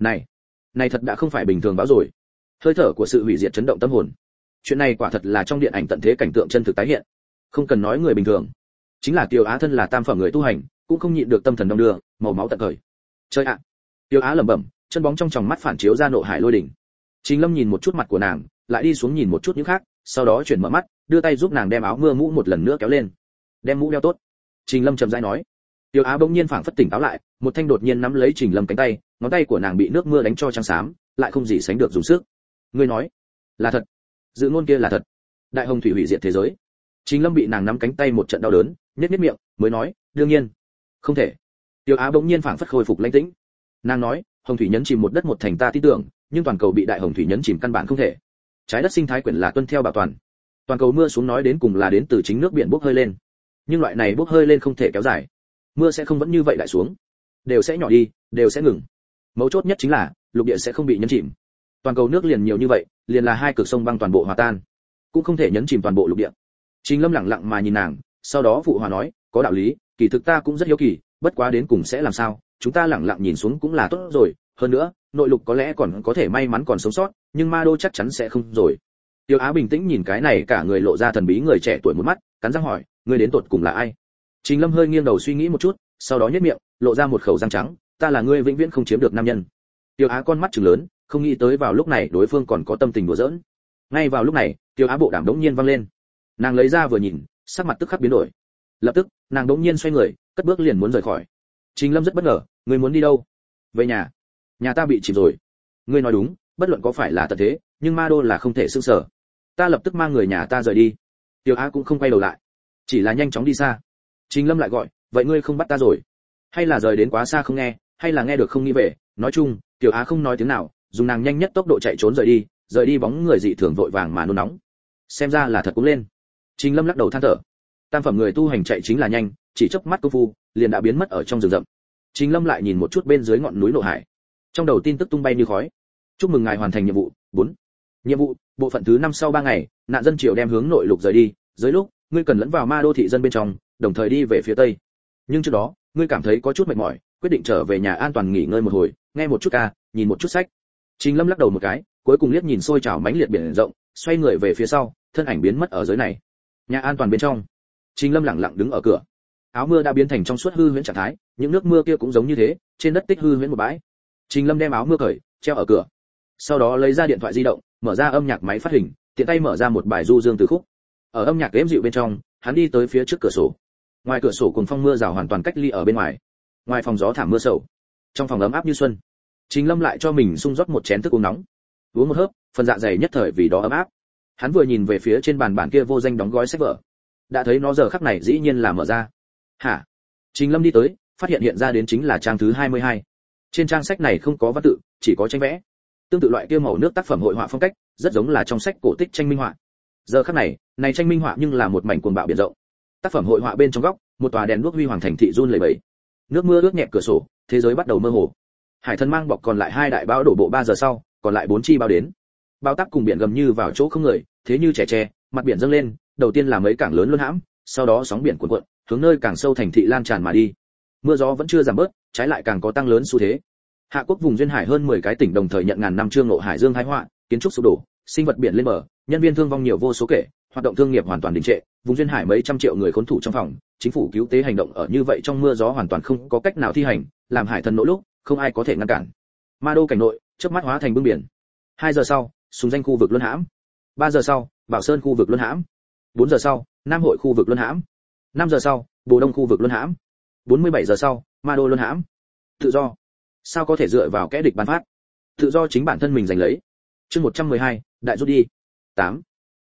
Này thật đã không phải bình thường bão rồi. Hơi thở của sự hủy diệt chấn động tâm hồn. Chuyện này quả thật là trong điện ảnh tận thế cảnh tượng chân thực tái hiện. Không cần nói người bình thường, chính là Kiều Á thân là tam phẩm người tu hành, cũng không nhịn được tâm thần đong đưa, màu máu tận khởi. Chơi ạ! Kiều Á lẩm bẩm, chân bóng trong tròng mắt phản chiếu ra nộ hải lôi đỉnh. Trình Lâm nhìn một chút mặt của nàng, lại đi xuống nhìn một chút những khác, sau đó chuyển mở mắt, đưa tay giúp nàng đem áo mưa mũ một lần nữa kéo lên. Đem mũ đeo tốt. Trình Lâm chậm rãi nói. Kiều Á bỗng nhiên phảng phất tỉnh táo lại, một thanh đột nhiên nắm lấy Trình Lâm cánh tay, ngón tay của nàng bị nước mưa đánh cho trắng xám, lại không gì sánh được dùng sức. Ngươi nói, là thật? Dự ngôn kia là thật? Đại hồng thủy hủy diệt thế giới. Trình Lâm bị nàng nắm cánh tay một trận đau đớn, nhếch miệng, mới nói, đương nhiên, không thể. Kiều Á bỗng nhiên phảng phất khôi phục lãnh tĩnh. Nàng nói, hồng thủy nhấn chìm một đất một thành ta tin tưởng, nhưng toàn cầu bị đại hồng thủy nhấn chìm căn bản không thể. Trái đất sinh thái quyển là tuân theo bảo toàn. Toàn cầu mưa xuống nói đến cùng là đến từ chính nước biển bốc hơi lên. Nhưng loại này bốc hơi lên không thể kéo dài. Mưa sẽ không vẫn như vậy lại xuống, đều sẽ nhỏ đi, đều sẽ ngừng. Mấu chốt nhất chính là lục địa sẽ không bị nhấn chìm. Toàn cầu nước liền nhiều như vậy, liền là hai cực sông băng toàn bộ hòa tan, cũng không thể nhấn chìm toàn bộ lục địa. Trình Lâm lặng lặng mà nhìn nàng, sau đó phụ hòa nói, có đạo lý, kỳ thực ta cũng rất hiếu kỳ, bất quá đến cùng sẽ làm sao, chúng ta lặng lặng nhìn xuống cũng là tốt rồi, hơn nữa, nội lục có lẽ còn có thể may mắn còn sống sót, nhưng ma đô chắc chắn sẽ không rồi. Tiêu Á bình tĩnh nhìn cái này cả người lộ ra thần bí người trẻ tuổi một mắt, cắn răng hỏi, ngươi đến tột cùng là ai? Trình Lâm hơi nghiêng đầu suy nghĩ một chút, sau đó nhếch miệng, lộ ra một khẩu răng trắng, ta là ngươi vĩnh viễn không chiếm được nam nhân. Tiêu Á con mắt trừng lớn, không nghĩ tới vào lúc này đối phương còn có tâm tình đùa giỡn. Ngay vào lúc này, Tiêu Á bộ đàm đống nhiên vang lên. Nàng lấy ra vừa nhìn, sắc mặt tức khắc biến đổi. Lập tức, nàng đống nhiên xoay người, cất bước liền muốn rời khỏi. Trình Lâm rất bất ngờ, ngươi muốn đi đâu? Về nhà. Nhà ta bị chìm rồi. Ngươi nói đúng, bất luận có phải là tận thế, nhưng ma đô là không thể xương sở. Ta lập tức mang người nhà ta rời đi. Tiêu Á cũng không quay đầu lại, chỉ là nhanh chóng đi xa. Trình Lâm lại gọi, vậy ngươi không bắt ta rồi? Hay là rời đến quá xa không nghe, hay là nghe được không nghĩ về? Nói chung, Tiểu Á không nói tiếng nào, dùng nàng nhanh nhất tốc độ chạy trốn rời đi bóng người dị thường vội vàng mà nôn nóng. Xem ra là thật cũng lên. Trình Lâm lắc đầu than thở. Tam phẩm người tu hành chạy chính là nhanh, chỉ chớp mắt công phu, liền đã biến mất ở trong rừng rậm. Trình Lâm lại nhìn một chút bên dưới ngọn núi Nộ Hải. Trong đầu tin tức tung bay như khói. Chúc mừng ngài hoàn thành nhiệm vụ 4. Nhiệm vụ, bộ phận thứ 5 sau 3 ngày, nạn dân triều đem hướng nội lục rời đi, dưới lúc, ngươi cần lẫn vào ma đô thị dân bên trong, đồng thời đi về phía tây. Nhưng trước đó, ngươi cảm thấy có chút mệt mỏi, quyết định trở về nhà an toàn nghỉ ngơi một hồi, nghe một chút ca, nhìn một chút sách. Trình Lâm lắc đầu một cái, cuối cùng liếc nhìn xôi trào mãnh liệt biển rộng, xoay người về phía sau, thân ảnh biến mất ở dưới này. Nhà an toàn bên trong, Trình Lâm lặng lặng đứng ở cửa. Áo mưa đã biến thành trong suốt hư huyễn trạng thái, những nước mưa kia cũng giống như thế, trên đất tích hư huyễn một bãi. Trình Lâm đem áo mưa cởi, treo ở cửa. Sau đó lấy ra điện thoại di động, mở ra âm nhạc máy phát hình, tiện tay mở ra một bài du dương từ khúc. Ở âm nhạc êm dịu bên trong, hắn đi tới phía trước cửa sổ. Ngoài cửa sổ cùng phong mưa rào hoàn toàn cách ly ở bên ngoài. Ngoài phòng gió thảm mưa sầu, trong phòng ấm áp như xuân. Trình Lâm lại cho mình sung rót một chén thức uống nóng. Uống một hớp, phần dạ dày nhất thời vì đó ấm áp. Hắn vừa nhìn về phía trên bàn bản kia vô danh đóng gói sách vở, đã thấy nó giờ khắc này dĩ nhiên là mở ra. Hả? Trình Lâm đi tới, phát hiện ra đến chính là trang thứ 22. Trên trang sách này không có văn tự, chỉ có tranh vẽ. Tương tự loại kia màu nước tác phẩm hội họa phong cách, rất giống là trong sách cổ tích tranh minh họa. Giờ khắc này, này tranh minh họa nhưng là một mảnh cuồng bạo biển rộng. Tác phẩm hội họa bên trong góc, một tòa đèn đuốc huy hoàng thành thị run lẩy bẩy. Nước mưa ướt nhẹp cửa sổ, thế giới bắt đầu mơ hồ. Hải thần mang bọc còn lại 2 đại bão đổ bộ 3 giờ sau, còn lại 4 chi bao đến. Bao tắc cùng biển gầm như vào chỗ không người, thế như trẻ tre, mặt biển dâng lên, đầu tiên là mấy cảng lớn luân hãm, sau đó sóng biển cuộn cuộn, hướng nơi càng sâu thành thị lan tràn mà đi. Mưa gió vẫn chưa giảm bớt, trái lại càng có tăng lớn xu thế. Hạ quốc vùng duyên hải hơn 10 cái tỉnh đồng thời nhận ngàn năm trương ngộ hải dương thái họa, kiến trúc sụp đổ, sinh vật biển lên bờ, nhân viên thương vong nhiều vô số kể, hoạt động thương nghiệp hoàn toàn đình trệ, vùng duyên hải mấy trăm triệu người khốn thủ trong phòng, chính phủ cứu tế hành động ở như vậy trong mưa gió hoàn toàn không có cách nào thi hành, làm hải thần nỗ lúc, không ai có thể ngăn cản. Ma đô cảnh nội, chớp mắt hóa thành bưng biển. 2 giờ sau, súng danh khu vực luân hãm. 3 giờ sau, Bảo Sơn khu vực luân hãm. 4 giờ sau, Nam Hội khu vực luân hãm. 5 giờ sau, Bồ Đông khu vực luân hãm. 47 giờ sau, Ma đô luân hãm. Tự do. Sao có thể dựa vào kẻ địch ban phát? Tự do chính bản thân mình giành lấy. Chương 112, đại rút đi. 8.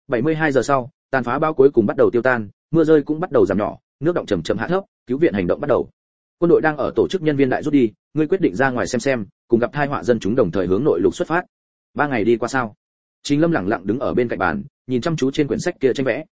72 giờ sau, tàn phá bão cuối cùng bắt đầu tiêu tan, mưa rơi cũng bắt đầu giảm nhỏ, nước động chậm chậm hạ thấp, cứu viện hành động bắt đầu. Quân đội đang ở tổ chức nhân viên đại rút đi, ngươi quyết định ra ngoài xem, cùng gặp tai họa dân chúng đồng thời hướng nội lục xuất phát. 3 ngày đi qua sao? Trình Lâm lặng lặng đứng ở bên cạnh bàn, nhìn chăm chú trên quyển sách kia tranh vẽ.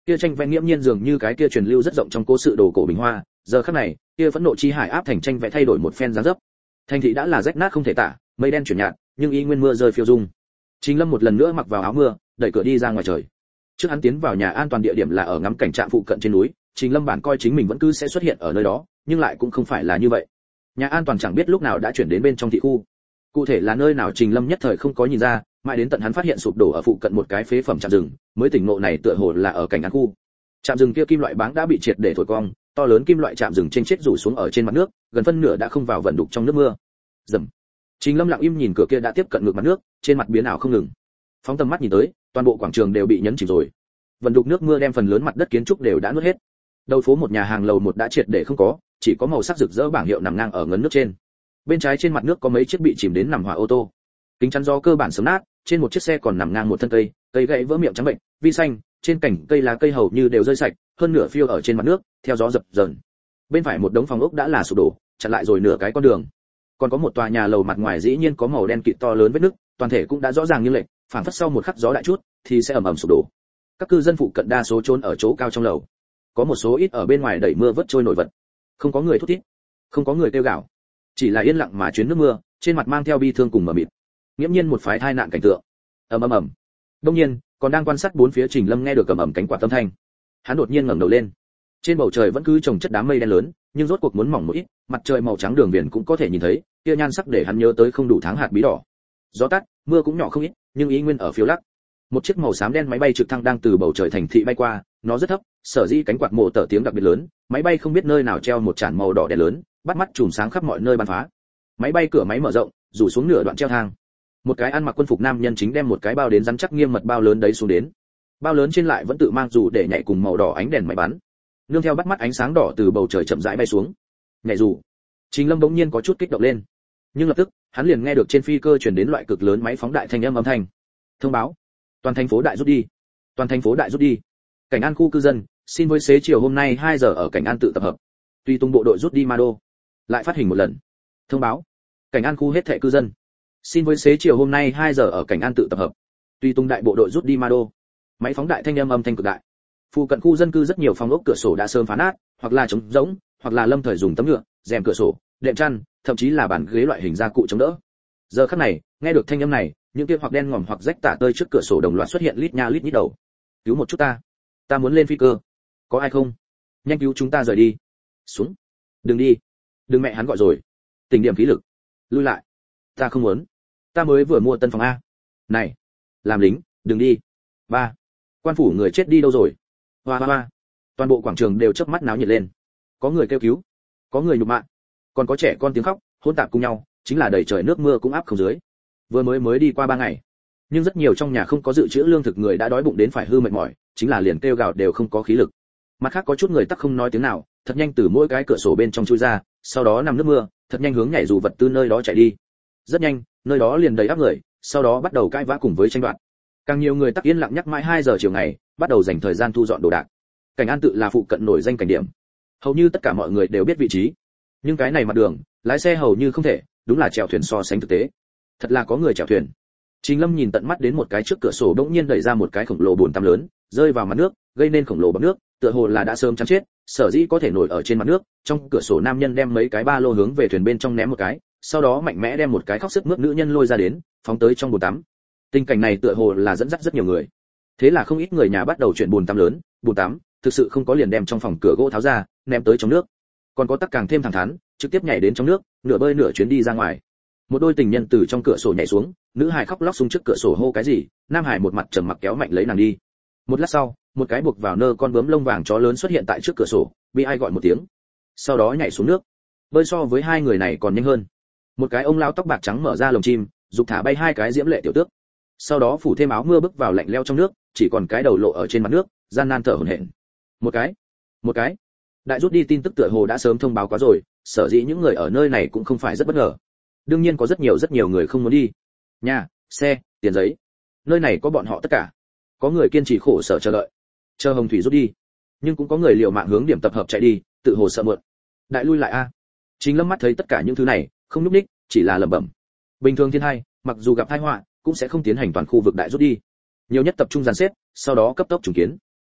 Kia tranh vẽ nghiễm nhiên dường như cái kia truyền lưu rất rộng trong cố sự đồ cổ bình hoa, giờ khắc này, kia phẫn nộ chi hải áp thành tranh vẽ thay đổi một phen dáng dấp. Thành thị đã là rách nát không thể tả, mây đen chuyển nhạt, nhưng y nguyên mưa rơi phiêu dung. Trình Lâm một lần nữa mặc vào áo mưa, đẩy cửa đi ra ngoài trời. Trước hắn tiến vào nhà an toàn địa điểm là ở ngắm cảnh trạm phụ cận trên núi, Trình Lâm bản coi chính mình vẫn cứ sẽ xuất hiện ở nơi đó, nhưng lại cũng không phải là như vậy. Nhà an toàn chẳng biết lúc nào đã chuyển đến bên trong thị khu. Cụ thể là nơi nào Trình Lâm nhất thời không có nhìn ra, mãi đến tận hắn phát hiện sụp đổ ở phụ cận một cái phế phẩm trạm rừng, mới tỉnh ngộ này tựa hồ là ở cảnh an khu. Trạm rừng kia kim loại báng đã bị triệt để thổi cong, to lớn kim loại trạm rừng trên chết rủ xuống ở trên mặt nước, gần phân nửa đã không vào vận đục trong nước mưa. Rầm. Trình Lâm lặng im nhìn cửa kia đã tiếp cận ngược mặt nước, trên mặt biến ảo không ngừng. Phóng tầm mắt nhìn tới, toàn bộ quảng trường đều bị nhấn chìm rồi. Vận đục nước mưa đem phần lớn mặt đất kiến trúc đều đã nuốt hết. Đầu phố một nhà hàng lầu một đã triệt để không có, chỉ có màu sắc rực rỡ bảng hiệu nằm ngang ở ngấn nước trên. Bên trái trên mặt nước có mấy chiếc bị chìm đến nằm hỏa ô tô. Kính chắn gió cơ bản sớm nát, trên một chiếc xe còn nằm ngang một thân cây, cây gãy vỡ miệng trắng bệnh, vi xanh, trên cành cây lá cây hầu như đều rơi sạch, hơn nửa phiêu ở trên mặt nước, theo gió dập dờn. Bên phải một đống phòng ốc đã là sụp đổ, chặn lại rồi nửa cái con đường. Còn có một tòa nhà lầu mặt ngoài dĩ nhiên có màu đen kịt to lớn vết nứt, toàn thể cũng đã rõ ràng như lệch, phản phất sau một khắc gió đại chút thì sẽ ầm ầm sụp đổ. Các cư dân phụ cận đa số trốn ở chỗ cao trong lầu, có một số ít ở bên ngoài đẩy mưa vớt trôi nổi vật. Không có người thút thít, không có người kêu gào, chỉ là yên lặng mà chuyến nước mưa, trên mặt mang theo bi thương cùng mờ mịt. Nghiễm nhiên một phái tai nạn cảnh tượng. Ầm ầm ầm. Đông nhiên, còn đang quan sát bốn phía Trình Lâm nghe được ầm ầm cánh quạt âm thanh. Hắn đột nhiên ngẩng đầu lên. Trên bầu trời vẫn cứ chồng chất đám mây đen lớn, nhưng rốt cuộc muốn mỏng một ít, mặt trời màu trắng đường viền cũng có thể nhìn thấy, kia nhan sắc để hắn nhớ tới không đủ tháng hạt bí đỏ. Gió tắt, mưa cũng nhỏ không ít, nhưng ý nguyên ở phiêu lắc. Một chiếc màu xám đen máy bay trực thăng đang từ bầu trời thành thị bay qua, nó rất thấp, sở dĩ cánh quạt mổ tở tiếng đặc biệt lớn, máy bay không biết nơi nào treo một chản màu đỏ đèn lớn, bắt mắt chùm sáng khắp mọi nơi bắn phá. Máy bay cửa máy mở rộng, rủ xuống nửa đoạn treo thang. Một cái ăn mặc quân phục nam nhân chính đem một cái bao đến rắn chắc nghiêm mật bao lớn đấy xuống đến. Bao lớn trên lại vẫn tự mang dù để nhảy cùng màu đỏ ánh đèn máy bắn. Nương theo bắt mắt ánh sáng đỏ từ bầu trời chậm rãi bay xuống. Nhảy dù. Trình Lâm bỗng nhiên có chút kích động lên. Nhưng lập tức, hắn liền nghe được trên phi cơ truyền đến loại cực lớn máy phóng đại thanh âm thanh. Thông báo: toàn thành phố đại rút đi. Toàn thành phố đại rút đi. Cảnh an khu cư dân, xin với xế chiều hôm nay 2 giờ ở cảnh an tự tập hợp. Tùy tung bộ đội rút đi Ma Đô. Lại phát hình một lần. Thông báo: cảnh an khu hết thảy cư dân, xin với xế chiều hôm nay 2 giờ ở cảnh an tự tập hợp. Tùy tung đại bộ đội rút đi Ma Đô. Máy phóng đại thanh âm thanh cực đại. Phụ cận khu dân cư rất nhiều phòng ốc cửa sổ đã sớm phá nát, hoặc là trống rỗng, hoặc là lâm thời dùng tấm nhựa, rèm cửa sổ, đệm chăn, thậm chí là bàn ghế loại hình gia cụ chống đỡ. Giờ khắc này, nghe được thanh âm này, những kia hoặc đen ngòm hoặc rách tả tơi trước cửa sổ đồng loạt xuất hiện lít nha lít nhít đầu. Cứu một chút ta muốn lên phi cơ. Có ai không? Nhanh cứu chúng ta rời đi. Xuống. Đừng đi. Đừng mẹ hắn gọi rồi. Tỉnh điểm khí lực. Lui lại. Ta không muốn. Ta mới vừa mua tân phòng a. Này, làm lính, đừng đi. Ba. Quan phủ người chết đi đâu rồi? Hoa hoa hoa. Toàn bộ quảng trường đều chớp mắt náo nhiệt lên. Có người kêu cứu, có người nhục mạ, còn có trẻ con tiếng khóc, hỗn tạp cùng nhau, chính là đầy trời nước mưa cũng áp không dưới. Vừa mới đi qua 3 ngày, nhưng rất nhiều trong nhà không có dự trữ lương thực người đã đói bụng đến phải hư mệt mỏi, chính là liền kêu gào đều không có khí lực. Mặt khác có chút người tắc không nói tiếng nào, thật nhanh từ mỗi cái cửa sổ bên trong chui ra, sau đó nằm nước mưa, thật nhanh hướng nhảy dù vật tư nơi đó chạy đi. Rất nhanh, nơi đó liền đầy áp người, sau đó bắt đầu cãi vã cùng với tranh đoạt. Càng nhiều người tắc yên lặng nhắc mãi 2 giờ chiều ngày, bắt đầu dành thời gian thu dọn đồ đạc. Cảnh an tự là phụ cận nổi danh cảnh điểm, hầu như tất cả mọi người đều biết vị trí. Nhưng cái này mặt đường, lái xe hầu như không thể, đúng là chèo thuyền so sánh thực tế. Thật là có người chèo thuyền. Trình Lâm nhìn tận mắt đến một cái trước cửa sổ đột nhiên đẩy ra một cái khổng lồ bồn tắm lớn, rơi vào mặt nước, gây nên khổng lồ bọt nước, tựa hồ là đã sớm chắn chết, sở dĩ có thể nổi ở trên mặt nước. Trong cửa sổ nam nhân đem mấy cái ba lô hướng về thuyền bên trong ném một cái, sau đó mạnh mẽ đem một cái khóc sức mướt nữ nhân lôi ra đến, phóng tới trong bồn tắm. Tình cảnh này tựa hồ là dẫn dắt rất nhiều người. Thế là không ít người nhà bắt đầu chuyển bồn tắm lớn, bồn tắm, thực sự không có liền đem trong phòng cửa gỗ tháo ra, ném tới trong nước. Còn có tắc càng thêm thẳng thắn, trực tiếp nhảy đến trong nước, nửa bơi nửa chuyến đi ra ngoài. Một đôi tình nhân từ trong cửa sổ nhảy xuống, nữ hài khóc lóc xuống trước cửa sổ hô cái gì, nam hải một mặt trầm mặc kéo mạnh lấy nàng đi. Một lát sau, một cái buộc vào nơ con bướm lông vàng chó lớn xuất hiện tại trước cửa sổ, bị ai gọi một tiếng, sau đó nhảy xuống nước. Bơi so với hai người này còn nhanh hơn. Một cái ông lão tóc bạc trắng mở ra lồng chim, dục thả bay hai cái diễm lệ tiểu tước. Sau đó phủ thêm áo mưa bước vào lạnh lẽo trong nước, chỉ còn cái đầu lộ ở trên mặt nước, gian nan thở hổn hển. Một cái. Đại rút đi tin tức tựa hồ đã sớm thông báo quá rồi, sở dĩ những người ở nơi này cũng không phải rất bất ngờ. Đương nhiên có rất nhiều người không muốn đi. Nhà, xe, tiền giấy, nơi này có bọn họ tất cả. Có người kiên trì khổ sở chờ đợi, chờ hồng thủy rút đi, nhưng cũng có người liều mạng hướng điểm tập hợp chạy đi, tự hồ sợ muộn. Đại lui lại a. Chính Lâm mắt thấy tất cả những thứ này, không nhúc nhích, chỉ là lẩm bẩm. Bình thường thiên hai, mặc dù gặp tai họa, cũng sẽ không tiến hành toàn khu vực đại rút đi, nhiều nhất tập trung dàn xếp, sau đó cấp tốc trùng kiến.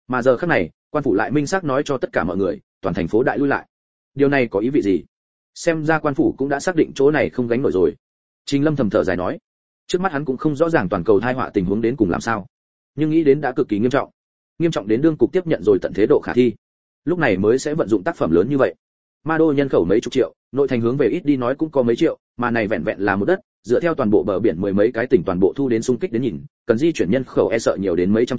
Mà giờ khắc này, quan phủ lại minh xác nói cho tất cả mọi người, toàn thành phố đại lui lại. Điều này có ý vị gì? Xem ra quan phủ cũng đã xác định chỗ này không gánh nổi rồi. Trình Lâm thầm thở dài nói, trước mắt hắn cũng không rõ ràng toàn cầu tai họa tình huống đến cùng làm sao, nhưng nghĩ đến đã cực kỳ nghiêm trọng đến đương cục tiếp nhận rồi tận thế độ khả thi, lúc này mới sẽ vận dụng tác phẩm lớn như vậy. Ma Đô nhân khẩu mấy chục triệu, nội thành hướng về ít đi nói cũng có mấy triệu, mà này vẹn vẹn là một đất, dựa theo toàn bộ bờ biển mười mấy cái tỉnh toàn bộ thu đến xung kích đến nhìn, cần di chuyển nhân khẩu e sợ nhiều đến mấy trăm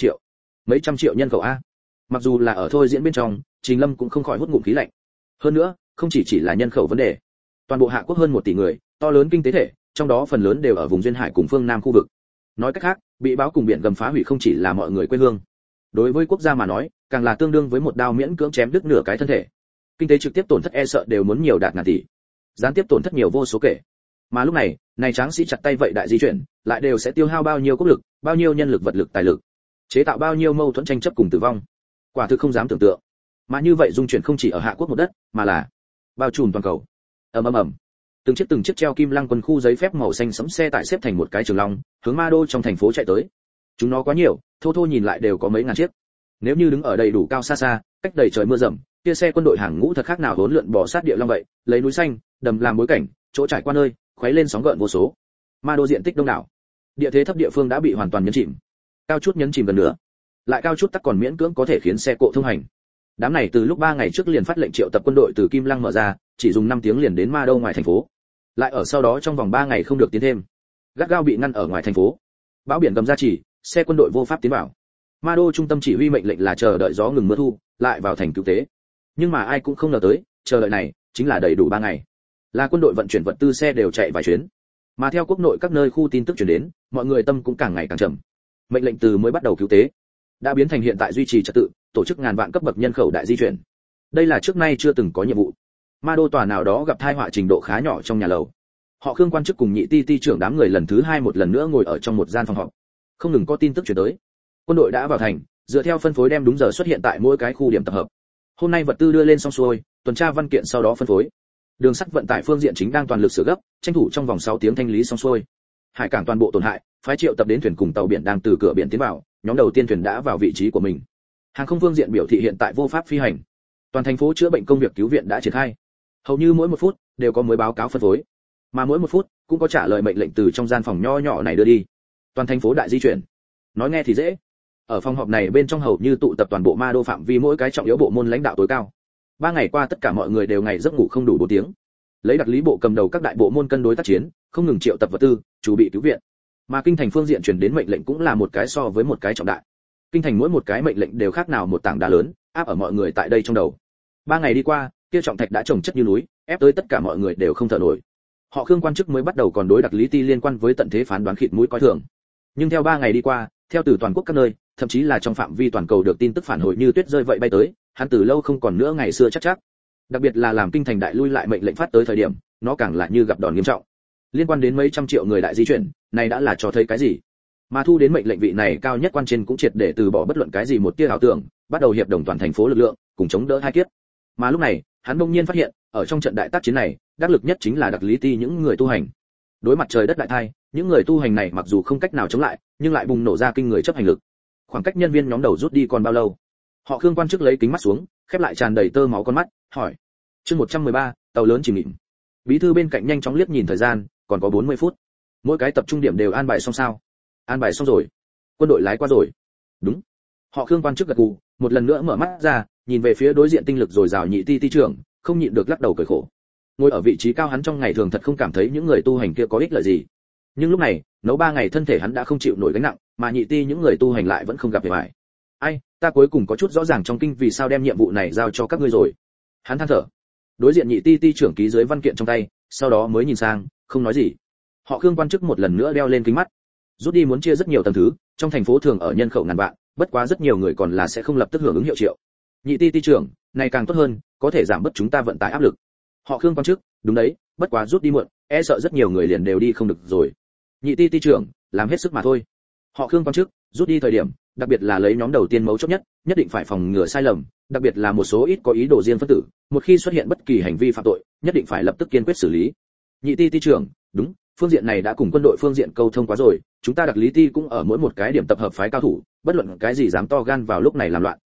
triệu nhân khẩu a. Mặc dù là ở thôi diễn bên trong, Trình Lâm cũng không khỏi hút ngụm khí lạnh. Hơn nữa, không chỉ là nhân khẩu vấn đề, toàn bộ Hạ Quốc hơn 1 tỷ người, to lớn kinh tế thể, trong đó phần lớn đều ở vùng duyên hải cùng phương Nam khu vực. Nói cách khác, bị báo cùng biển gầm phá hủy không chỉ là mọi người quê hương. Đối với quốc gia mà nói, càng là tương đương với một đao miễn cưỡng chém đứt nửa cái thân thể. Kinh tế trực tiếp tổn thất e sợ đều muốn nhiều đạt ngàn tỷ, gián tiếp tổn thất nhiều vô số kể. Mà lúc này, này tráng sĩ chặt tay vậy đại di chuyển, lại đều sẽ tiêu hao bao nhiêu quốc lực, bao nhiêu nhân lực vật lực tài lực, chế tạo bao nhiêu mâu thuẫn tranh chấp cùng tử vong. Quả thực không dám tưởng tượng. Mà như vậy dung chuyển không chỉ ở Hạ Quốc một đất, mà là bao trùm toàn cầu. Ầm. Từng chiếc treo kim lăng quân khu giấy phép màu xanh sẫm xe tải xếp thành một cái trường long, hướng Ma Đô trong thành phố chạy tới. Chúng nó quá nhiều, thô nhìn lại đều có mấy ngàn chiếc. Nếu như đứng ở đầy đủ cao xa, cách đầy trời mưa rầm, kia xe quân đội hàng ngũ thật khác nào hỗn lượn bò sát địa long vậy, lấy núi xanh, đầm làm bối cảnh, chỗ trải qua nơi, khuấy lên sóng gợn vô số. Ma Đô diện tích đông đảo, địa thế thấp địa phương đã bị hoàn toàn nhấn chìm. Cao chút nhấn chìm gần nữa, lại cao chút tắc còn miễn cưỡng có thể khiến xe cộ thông hành. Đám này từ lúc 3 ngày trước liền phát lệnh triệu tập quân đội từ Kim Lăng mở ra, chỉ dùng 5 tiếng liền đến Ma Đô ngoài thành phố. Lại ở sau đó trong vòng 3 ngày không được tiến thêm, gắt gao bị ngăn ở ngoài thành phố. Bão biển gầm ra chỉ, xe quân đội vô pháp tiến vào. Ma Đô trung tâm chỉ huy mệnh lệnh là chờ đợi gió ngừng mưa thu, lại vào thành cứu tế. Nhưng mà ai cũng không ngờ tới, chờ đợi này chính là đầy đủ 3 ngày. Là quân đội vận chuyển vật tư xe đều chạy vài chuyến. Mà theo quốc nội các nơi khu tin tức truyền đến, mọi người tâm cũng càng ngày càng trầm. Mệnh lệnh từ mới bắt đầu cứu tế, đã biến thành hiện tại duy trì trật tự, tổ chức ngàn vạn cấp bậc nhân khẩu đại di chuyển. Đây là trước nay chưa từng có nhiệm vụ. Ma Đô tòa nào đó gặp tai họa trình độ khá nhỏ trong nhà lầu. Họ Khương quan chức cùng Nhị Ti trưởng đám người lần thứ 2 một lần nữa ngồi ở trong một gian phòng họp. Không ngừng có tin tức truyền tới. Quân đội đã vào thành, dựa theo phân phối đem đúng giờ xuất hiện tại mỗi cái khu điểm tập hợp. Hôm nay vật tư đưa lên xong xuôi, tuần tra văn kiện sau đó phân phối. Đường sắt vận tải phương diện chính đang toàn lực sửa gấp, tranh thủ trong vòng 6 tiếng thanh lý xong xuôi. Hải cảng toàn bộ tổn hại, phái triệu tập đến thuyền cùng tàu biển đang từ cửa biển tiến vào, nhóm đầu tiên thuyền đã vào vị trí của mình. Hàng không phương diện biểu thị hiện tại vô pháp phi hành. Toàn thành phố chữa bệnh công việc cứu viện đã triển khai. Hầu như mỗi 1 phút đều có mới báo cáo phân phối, mà mỗi 1 phút cũng có trả lời mệnh lệnh từ trong gian phòng nho nhỏ này đưa đi. Toàn thành phố đại di chuyển. Nói nghe thì dễ. Ở phòng họp này bên trong hầu như tụ tập toàn bộ Ma Đô phạm vi mỗi cái trọng yếu bộ môn lãnh đạo tối cao. 3 ngày qua tất cả mọi người đều ngày giấc ngủ không đủ 4 tiếng. Lấy đặc lý bộ cầm đầu các đại bộ môn cân đối tác chiến, không ngừng triệu tập vật tư, chuẩn bị cứu viện. Mà kinh thành phương diện truyền đến mệnh lệnh cũng là một cái so với một cái trọng đại. Kinh thành mỗi một cái mệnh lệnh đều khác nào một tảng đá lớn, áp ở mọi người tại đây trong đầu. 3 ngày đi qua, kia trọng thạch đã chồng chất như núi, ép tới tất cả mọi người đều không thở nổi. Họ Khương quan chức mới bắt đầu còn đối đặc lý ti liên quan với tận thế phán đoán khịt mũi coi thường. Nhưng theo 3 ngày đi qua, theo từ toàn quốc các nơi, thậm chí là trong phạm vi toàn cầu được tin tức phản hồi như tuyết rơi vậy bay tới, hắn từ lâu không còn nữa ngày xưa chắc. Đặc biệt là làm kinh thành đại lui lại mệnh lệnh phát tới thời điểm, nó càng lại như gặp đòn nghiêm trọng. Liên quan đến mấy trăm triệu người đại di chuyển, này đã là cho thấy cái gì? Mà thu đến mệnh lệnh vị này cao nhất quan trên cũng triệt để từ bỏ bất luận cái gì một tia ảo tưởng, bắt đầu hiệp đồng toàn thành phố lực lượng, cùng chống đỡ hai kiếp. Mà lúc này, hắn bỗng nhiên phát hiện, ở trong trận đại tác chiến này, đắc lực nhất chính là đặc lý ti những người tu hành. Đối mặt trời đất đại thai, những người tu hành này mặc dù không cách nào chống lại, nhưng lại bùng nổ ra kinh người chấp hành lực. Khoảng cách nhân viên nhóm đầu rút đi còn bao lâu? Họ Khương quan chức lấy kính mắt xuống, khép lại tràn đầy tơ máu con mắt, hỏi. Chương 113, tàu lớn chìm nghỉm. Bí thư bên cạnh nhanh chóng liếc nhìn thời gian, còn có 40 phút. Mỗi cái tập trung điểm đều an bài xong sao? An bài xong rồi. Quân đội lái qua rồi. Đúng. Họ Khương quan chức gật gù, một lần nữa mở mắt ra, nhìn về phía đối diện tinh lực dồi dào Nhị Ti trưởng, không nhịn được lắc đầu cười khổ. Ngồi ở vị trí cao hắn trong ngày thường thật không cảm thấy những người tu hành kia có ích lợi gì. Nhưng lúc này, nấu 3 ngày thân thể hắn đã không chịu nổi gánh nặng, mà Nhị Ti những người tu hành lại vẫn không gặp về bại. Ai, ta cuối cùng có chút rõ ràng trong kinh vì sao đem nhiệm vụ này giao cho các ngươi rồi. Hắn than thở. Đối diện Nhị Ti trưởng ký dưới văn kiện trong tay, sau đó mới nhìn sang, không nói gì. Họ Khương quan chức một lần nữa đeo lên kính mắt. Rút đi muốn chia rất nhiều tầng thứ, trong thành phố thường ở nhân khẩu ngàn vạn, bất quá rất nhiều người còn là sẽ không lập tức hưởng ứng hiệu triệu. Nhị Ti trưởng, này càng tốt hơn, có thể giảm bớt chúng ta vận tải áp lực. Họ Khương quan chức, đúng đấy, bất quá rút đi muộn, e sợ rất nhiều người liền đều đi không được rồi. Nhị Ti trưởng, làm hết sức mà thôi. Họ Khương quan chức, rút đi thời điểm, đặc biệt là lấy nhóm đầu tiên mấu chốt nhất định phải phòng ngừa sai lầm, đặc biệt là một số ít có ý đồ riêng phân tử, một khi xuất hiện bất kỳ hành vi phạm tội, nhất định phải lập tức kiên quyết xử lý. Nhị Ti trưởng, đúng, phương diện này đã cùng quân đội phương diện câu thông quá rồi, chúng ta đặc lý ti cũng ở mỗi một cái điểm tập hợp phái cao thủ, bất luận cái gì dám to gan vào lúc này làm loạn,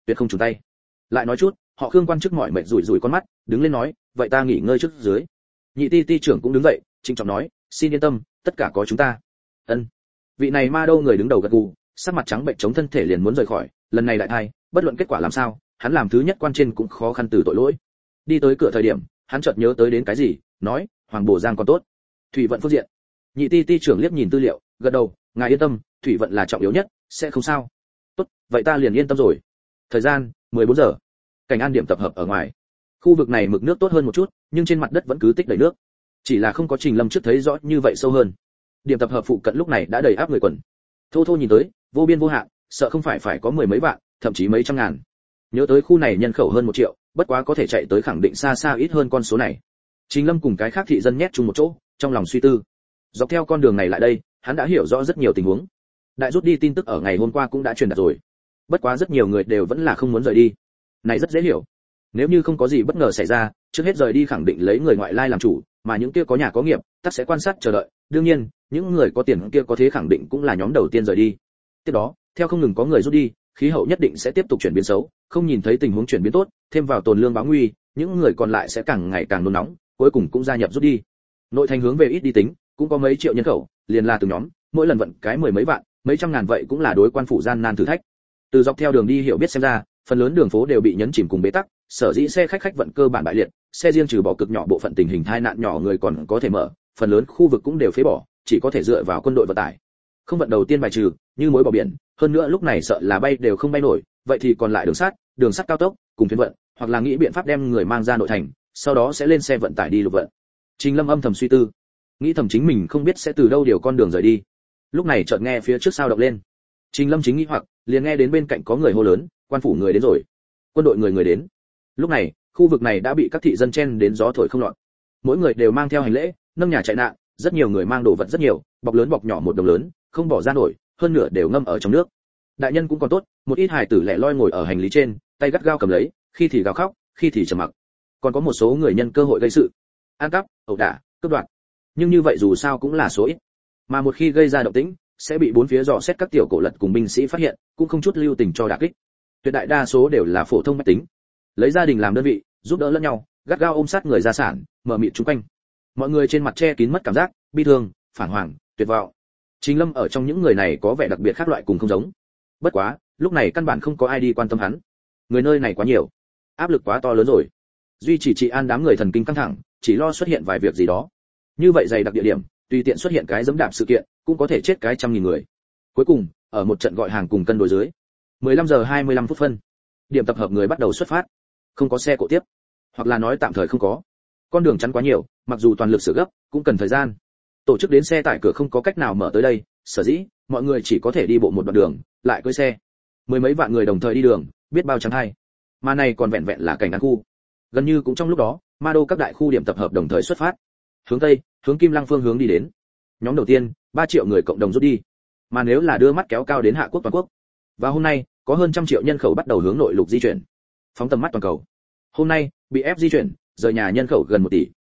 tuyệt không chùn tay. Lại nói chút, họ Khương quan chức mỏi mệt rủi rủi con mắt, đứng lên nói, vậy ta nghỉ ngơi trước dưới. Nhị ti ti trưởng cũng đứng dậy, trịnh trọng nói, xin yên tâm, tất cả có chúng ta. Ân. Vị này ma đâu người đứng đầu gật gù, sắc mặt trắng bệnh chống thân thể liền muốn rời khỏi, lần này đại thai, bất luận kết quả làm sao, hắn làm thứ nhất quan trên cũng khó khăn từ tội lỗi. Đi tới cửa thời điểm, hắn chợt nhớ tới đến cái gì, nói, Hoàng Bổ Giang còn tốt. Thủy vận phương diện. Nhị ti ti trưởng liếc nhìn tư liệu, gật đầu, ngài yên tâm, thủy vận là trọng yếu nhất, sẽ không sao. Tốt, vậy ta liền yên tâm rồi. Thời gian, 14 giờ. Cảnh an điểm tập hợp ở ngoài. Khu vực này mực nước tốt hơn một chút, nhưng trên mặt đất vẫn cứ tích đầy nước. Chỉ là không có Trình Lâm trước thấy rõ như vậy sâu hơn. Điểm tập hợp phụ cận lúc này đã đầy áp người quần. Thô thô nhìn tới, vô biên vô hạn, sợ không phải có mười mấy vạn, thậm chí mấy trăm ngàn. Nhớ tới khu này nhân khẩu hơn 1 triệu, bất quá có thể chạy tới khẳng định xa xa ít hơn con số này. Trình Lâm cùng cái khác thị dân nhét chung một chỗ, trong lòng suy tư. Dọc theo con đường này lại đây, hắn đã hiểu rõ rất nhiều tình huống. Đại rút đi tin tức ở ngày hôm qua cũng đã truyền đạt rồi. Bất quá rất nhiều người đều vẫn là không muốn rời đi. Này rất dễ hiểu. Nếu như không có gì bất ngờ xảy ra, trước hết rời đi khẳng định lấy người ngoại lai làm chủ, mà những kia có nhà có nghiệp, tất sẽ quan sát chờ đợi. Đương nhiên, những người có tiền kia có thế khẳng định cũng là nhóm đầu tiên rời đi. Tiếp đó, theo không ngừng có người rút đi, khí hậu nhất định sẽ tiếp tục chuyển biến xấu, không nhìn thấy tình huống chuyển biến tốt, thêm vào tồn lương báo nguy, những người còn lại sẽ càng ngày càng nôn nóng, cuối cùng cũng gia nhập rút đi. Nội thành hướng về ít đi tính, cũng có mấy triệu nhân khẩu, liền là từng nhóm, mỗi lần vận cái mười mấy vạn, mấy trăm ngàn vậy cũng là đối quan phủ gian nan thử thách. Từ dọc theo đường đi hiểu biết xem ra, phần lớn đường phố đều bị nhấn chìm cùng bế tắc, sở dĩ xe khách vận cơ bản bại liệt, xe riêng trừ bỏ cực nhỏ bộ phận tình hình tai nạn nhỏ người còn có thể mở, phần lớn khu vực cũng đều phế bỏ, chỉ có thể dựa vào quân đội vận tải. Không vận đầu tiên bài trừ, như mối bỏ biển, hơn nữa lúc này sợ là bay đều không bay nổi, vậy thì còn lại đường sắt cao tốc, cùng thuyền vận, hoặc là nghĩ biện pháp đem người mang ra nội thành, sau đó sẽ lên xe vận tải đi lục vận. Trình Lâm âm thầm suy tư, nghĩ thầm chính mình không biết sẽ từ đâu điều con đường rời đi. Lúc này chợt nghe phía trước sao động lên. Trình Lâm chính nghĩ hoặc, liền nghe đến bên cạnh có người hô lớn, quan phủ người đến rồi, quân đội người đến. Lúc này, khu vực này đã bị các thị dân chen đến gió thổi không lọt. Mỗi người đều mang theo hành lễ, nâng nhà chạy nạn, rất nhiều người mang đồ vật rất nhiều, bọc lớn bọc nhỏ một đồng lớn, không bỏ ra nổi, hơn nửa đều ngâm ở trong nước. Đại nhân cũng còn tốt, một ít hài tử lẻ loi ngồi ở hành lý trên, tay gắt gao cầm lấy, khi thì gào khóc, khi thì trầm mặc. Còn có một số người nhân cơ hội gây sự, ăn cắp, ẩu đả, cướp đoạt. Nhưng như vậy dù sao cũng là số ít, mà một khi gây ra động tĩnh, sẽ bị bốn phía dò xét các tiểu cổ lật cùng binh sĩ phát hiện, cũng không chút lưu tình cho đả kích. Tuyệt đại đa số đều là phổ thông mách tính, lấy gia đình làm đơn vị, giúp đỡ lẫn nhau, gắt gao ôm sát người gia sản, mở mịt chung quanh. Mọi người trên mặt che kín mất cảm giác, bi thương, phản hoàng, tuyệt vọng. Trình Lâm ở trong những người này có vẻ đặc biệt khác loại cùng không giống. Bất quá, lúc này căn bản không có ai đi quan tâm hắn. Người nơi này quá nhiều, áp lực quá to lớn rồi. Duy chỉ trị an đám người thần kinh căng thẳng, chỉ lo xuất hiện vài việc gì đó. Như vậy dày đặc địa điểm, tùy tiện xuất hiện cái giẫm đạp sự kiện, cũng có thể chết cái 100.000 người. Cuối cùng, ở một trận gọi hàng cùng cân đối dưới, 15 giờ 25 phút phân, điểm tập hợp người bắt đầu xuất phát. Không có xe cộ tiếp, hoặc là nói tạm thời không có. Con đường chắn quá nhiều, mặc dù toàn lực sửa gấp, cũng cần thời gian. Tổ chức đến xe tải cửa không có cách nào mở tới đây, sở dĩ mọi người chỉ có thể đi bộ một đoạn đường, lại cưỡi xe. Mười mấy vạn người đồng thời đi đường, biết bao trắng hay. Mà này còn vẹn vẹn là cảnh ăn khu. Gần như cũng trong lúc đó, ma đô các đại khu điểm tập hợp đồng thời xuất phát. Hướng tây, hướng Kim Lăng phương hướng đi đến. Nhóm đầu tiên, 3 triệu người cộng đồng rút đi. Mà nếu là đưa mắt kéo cao đến hạ quốc toàn quốc, và hôm nay, có hơn 100 triệu nhân khẩu bắt đầu hướng nội lục di chuyển. Phóng tầm mắt toàn cầu. Hôm nay, bị ép di chuyển, rời nhà nhân khẩu gần 1 tỷ,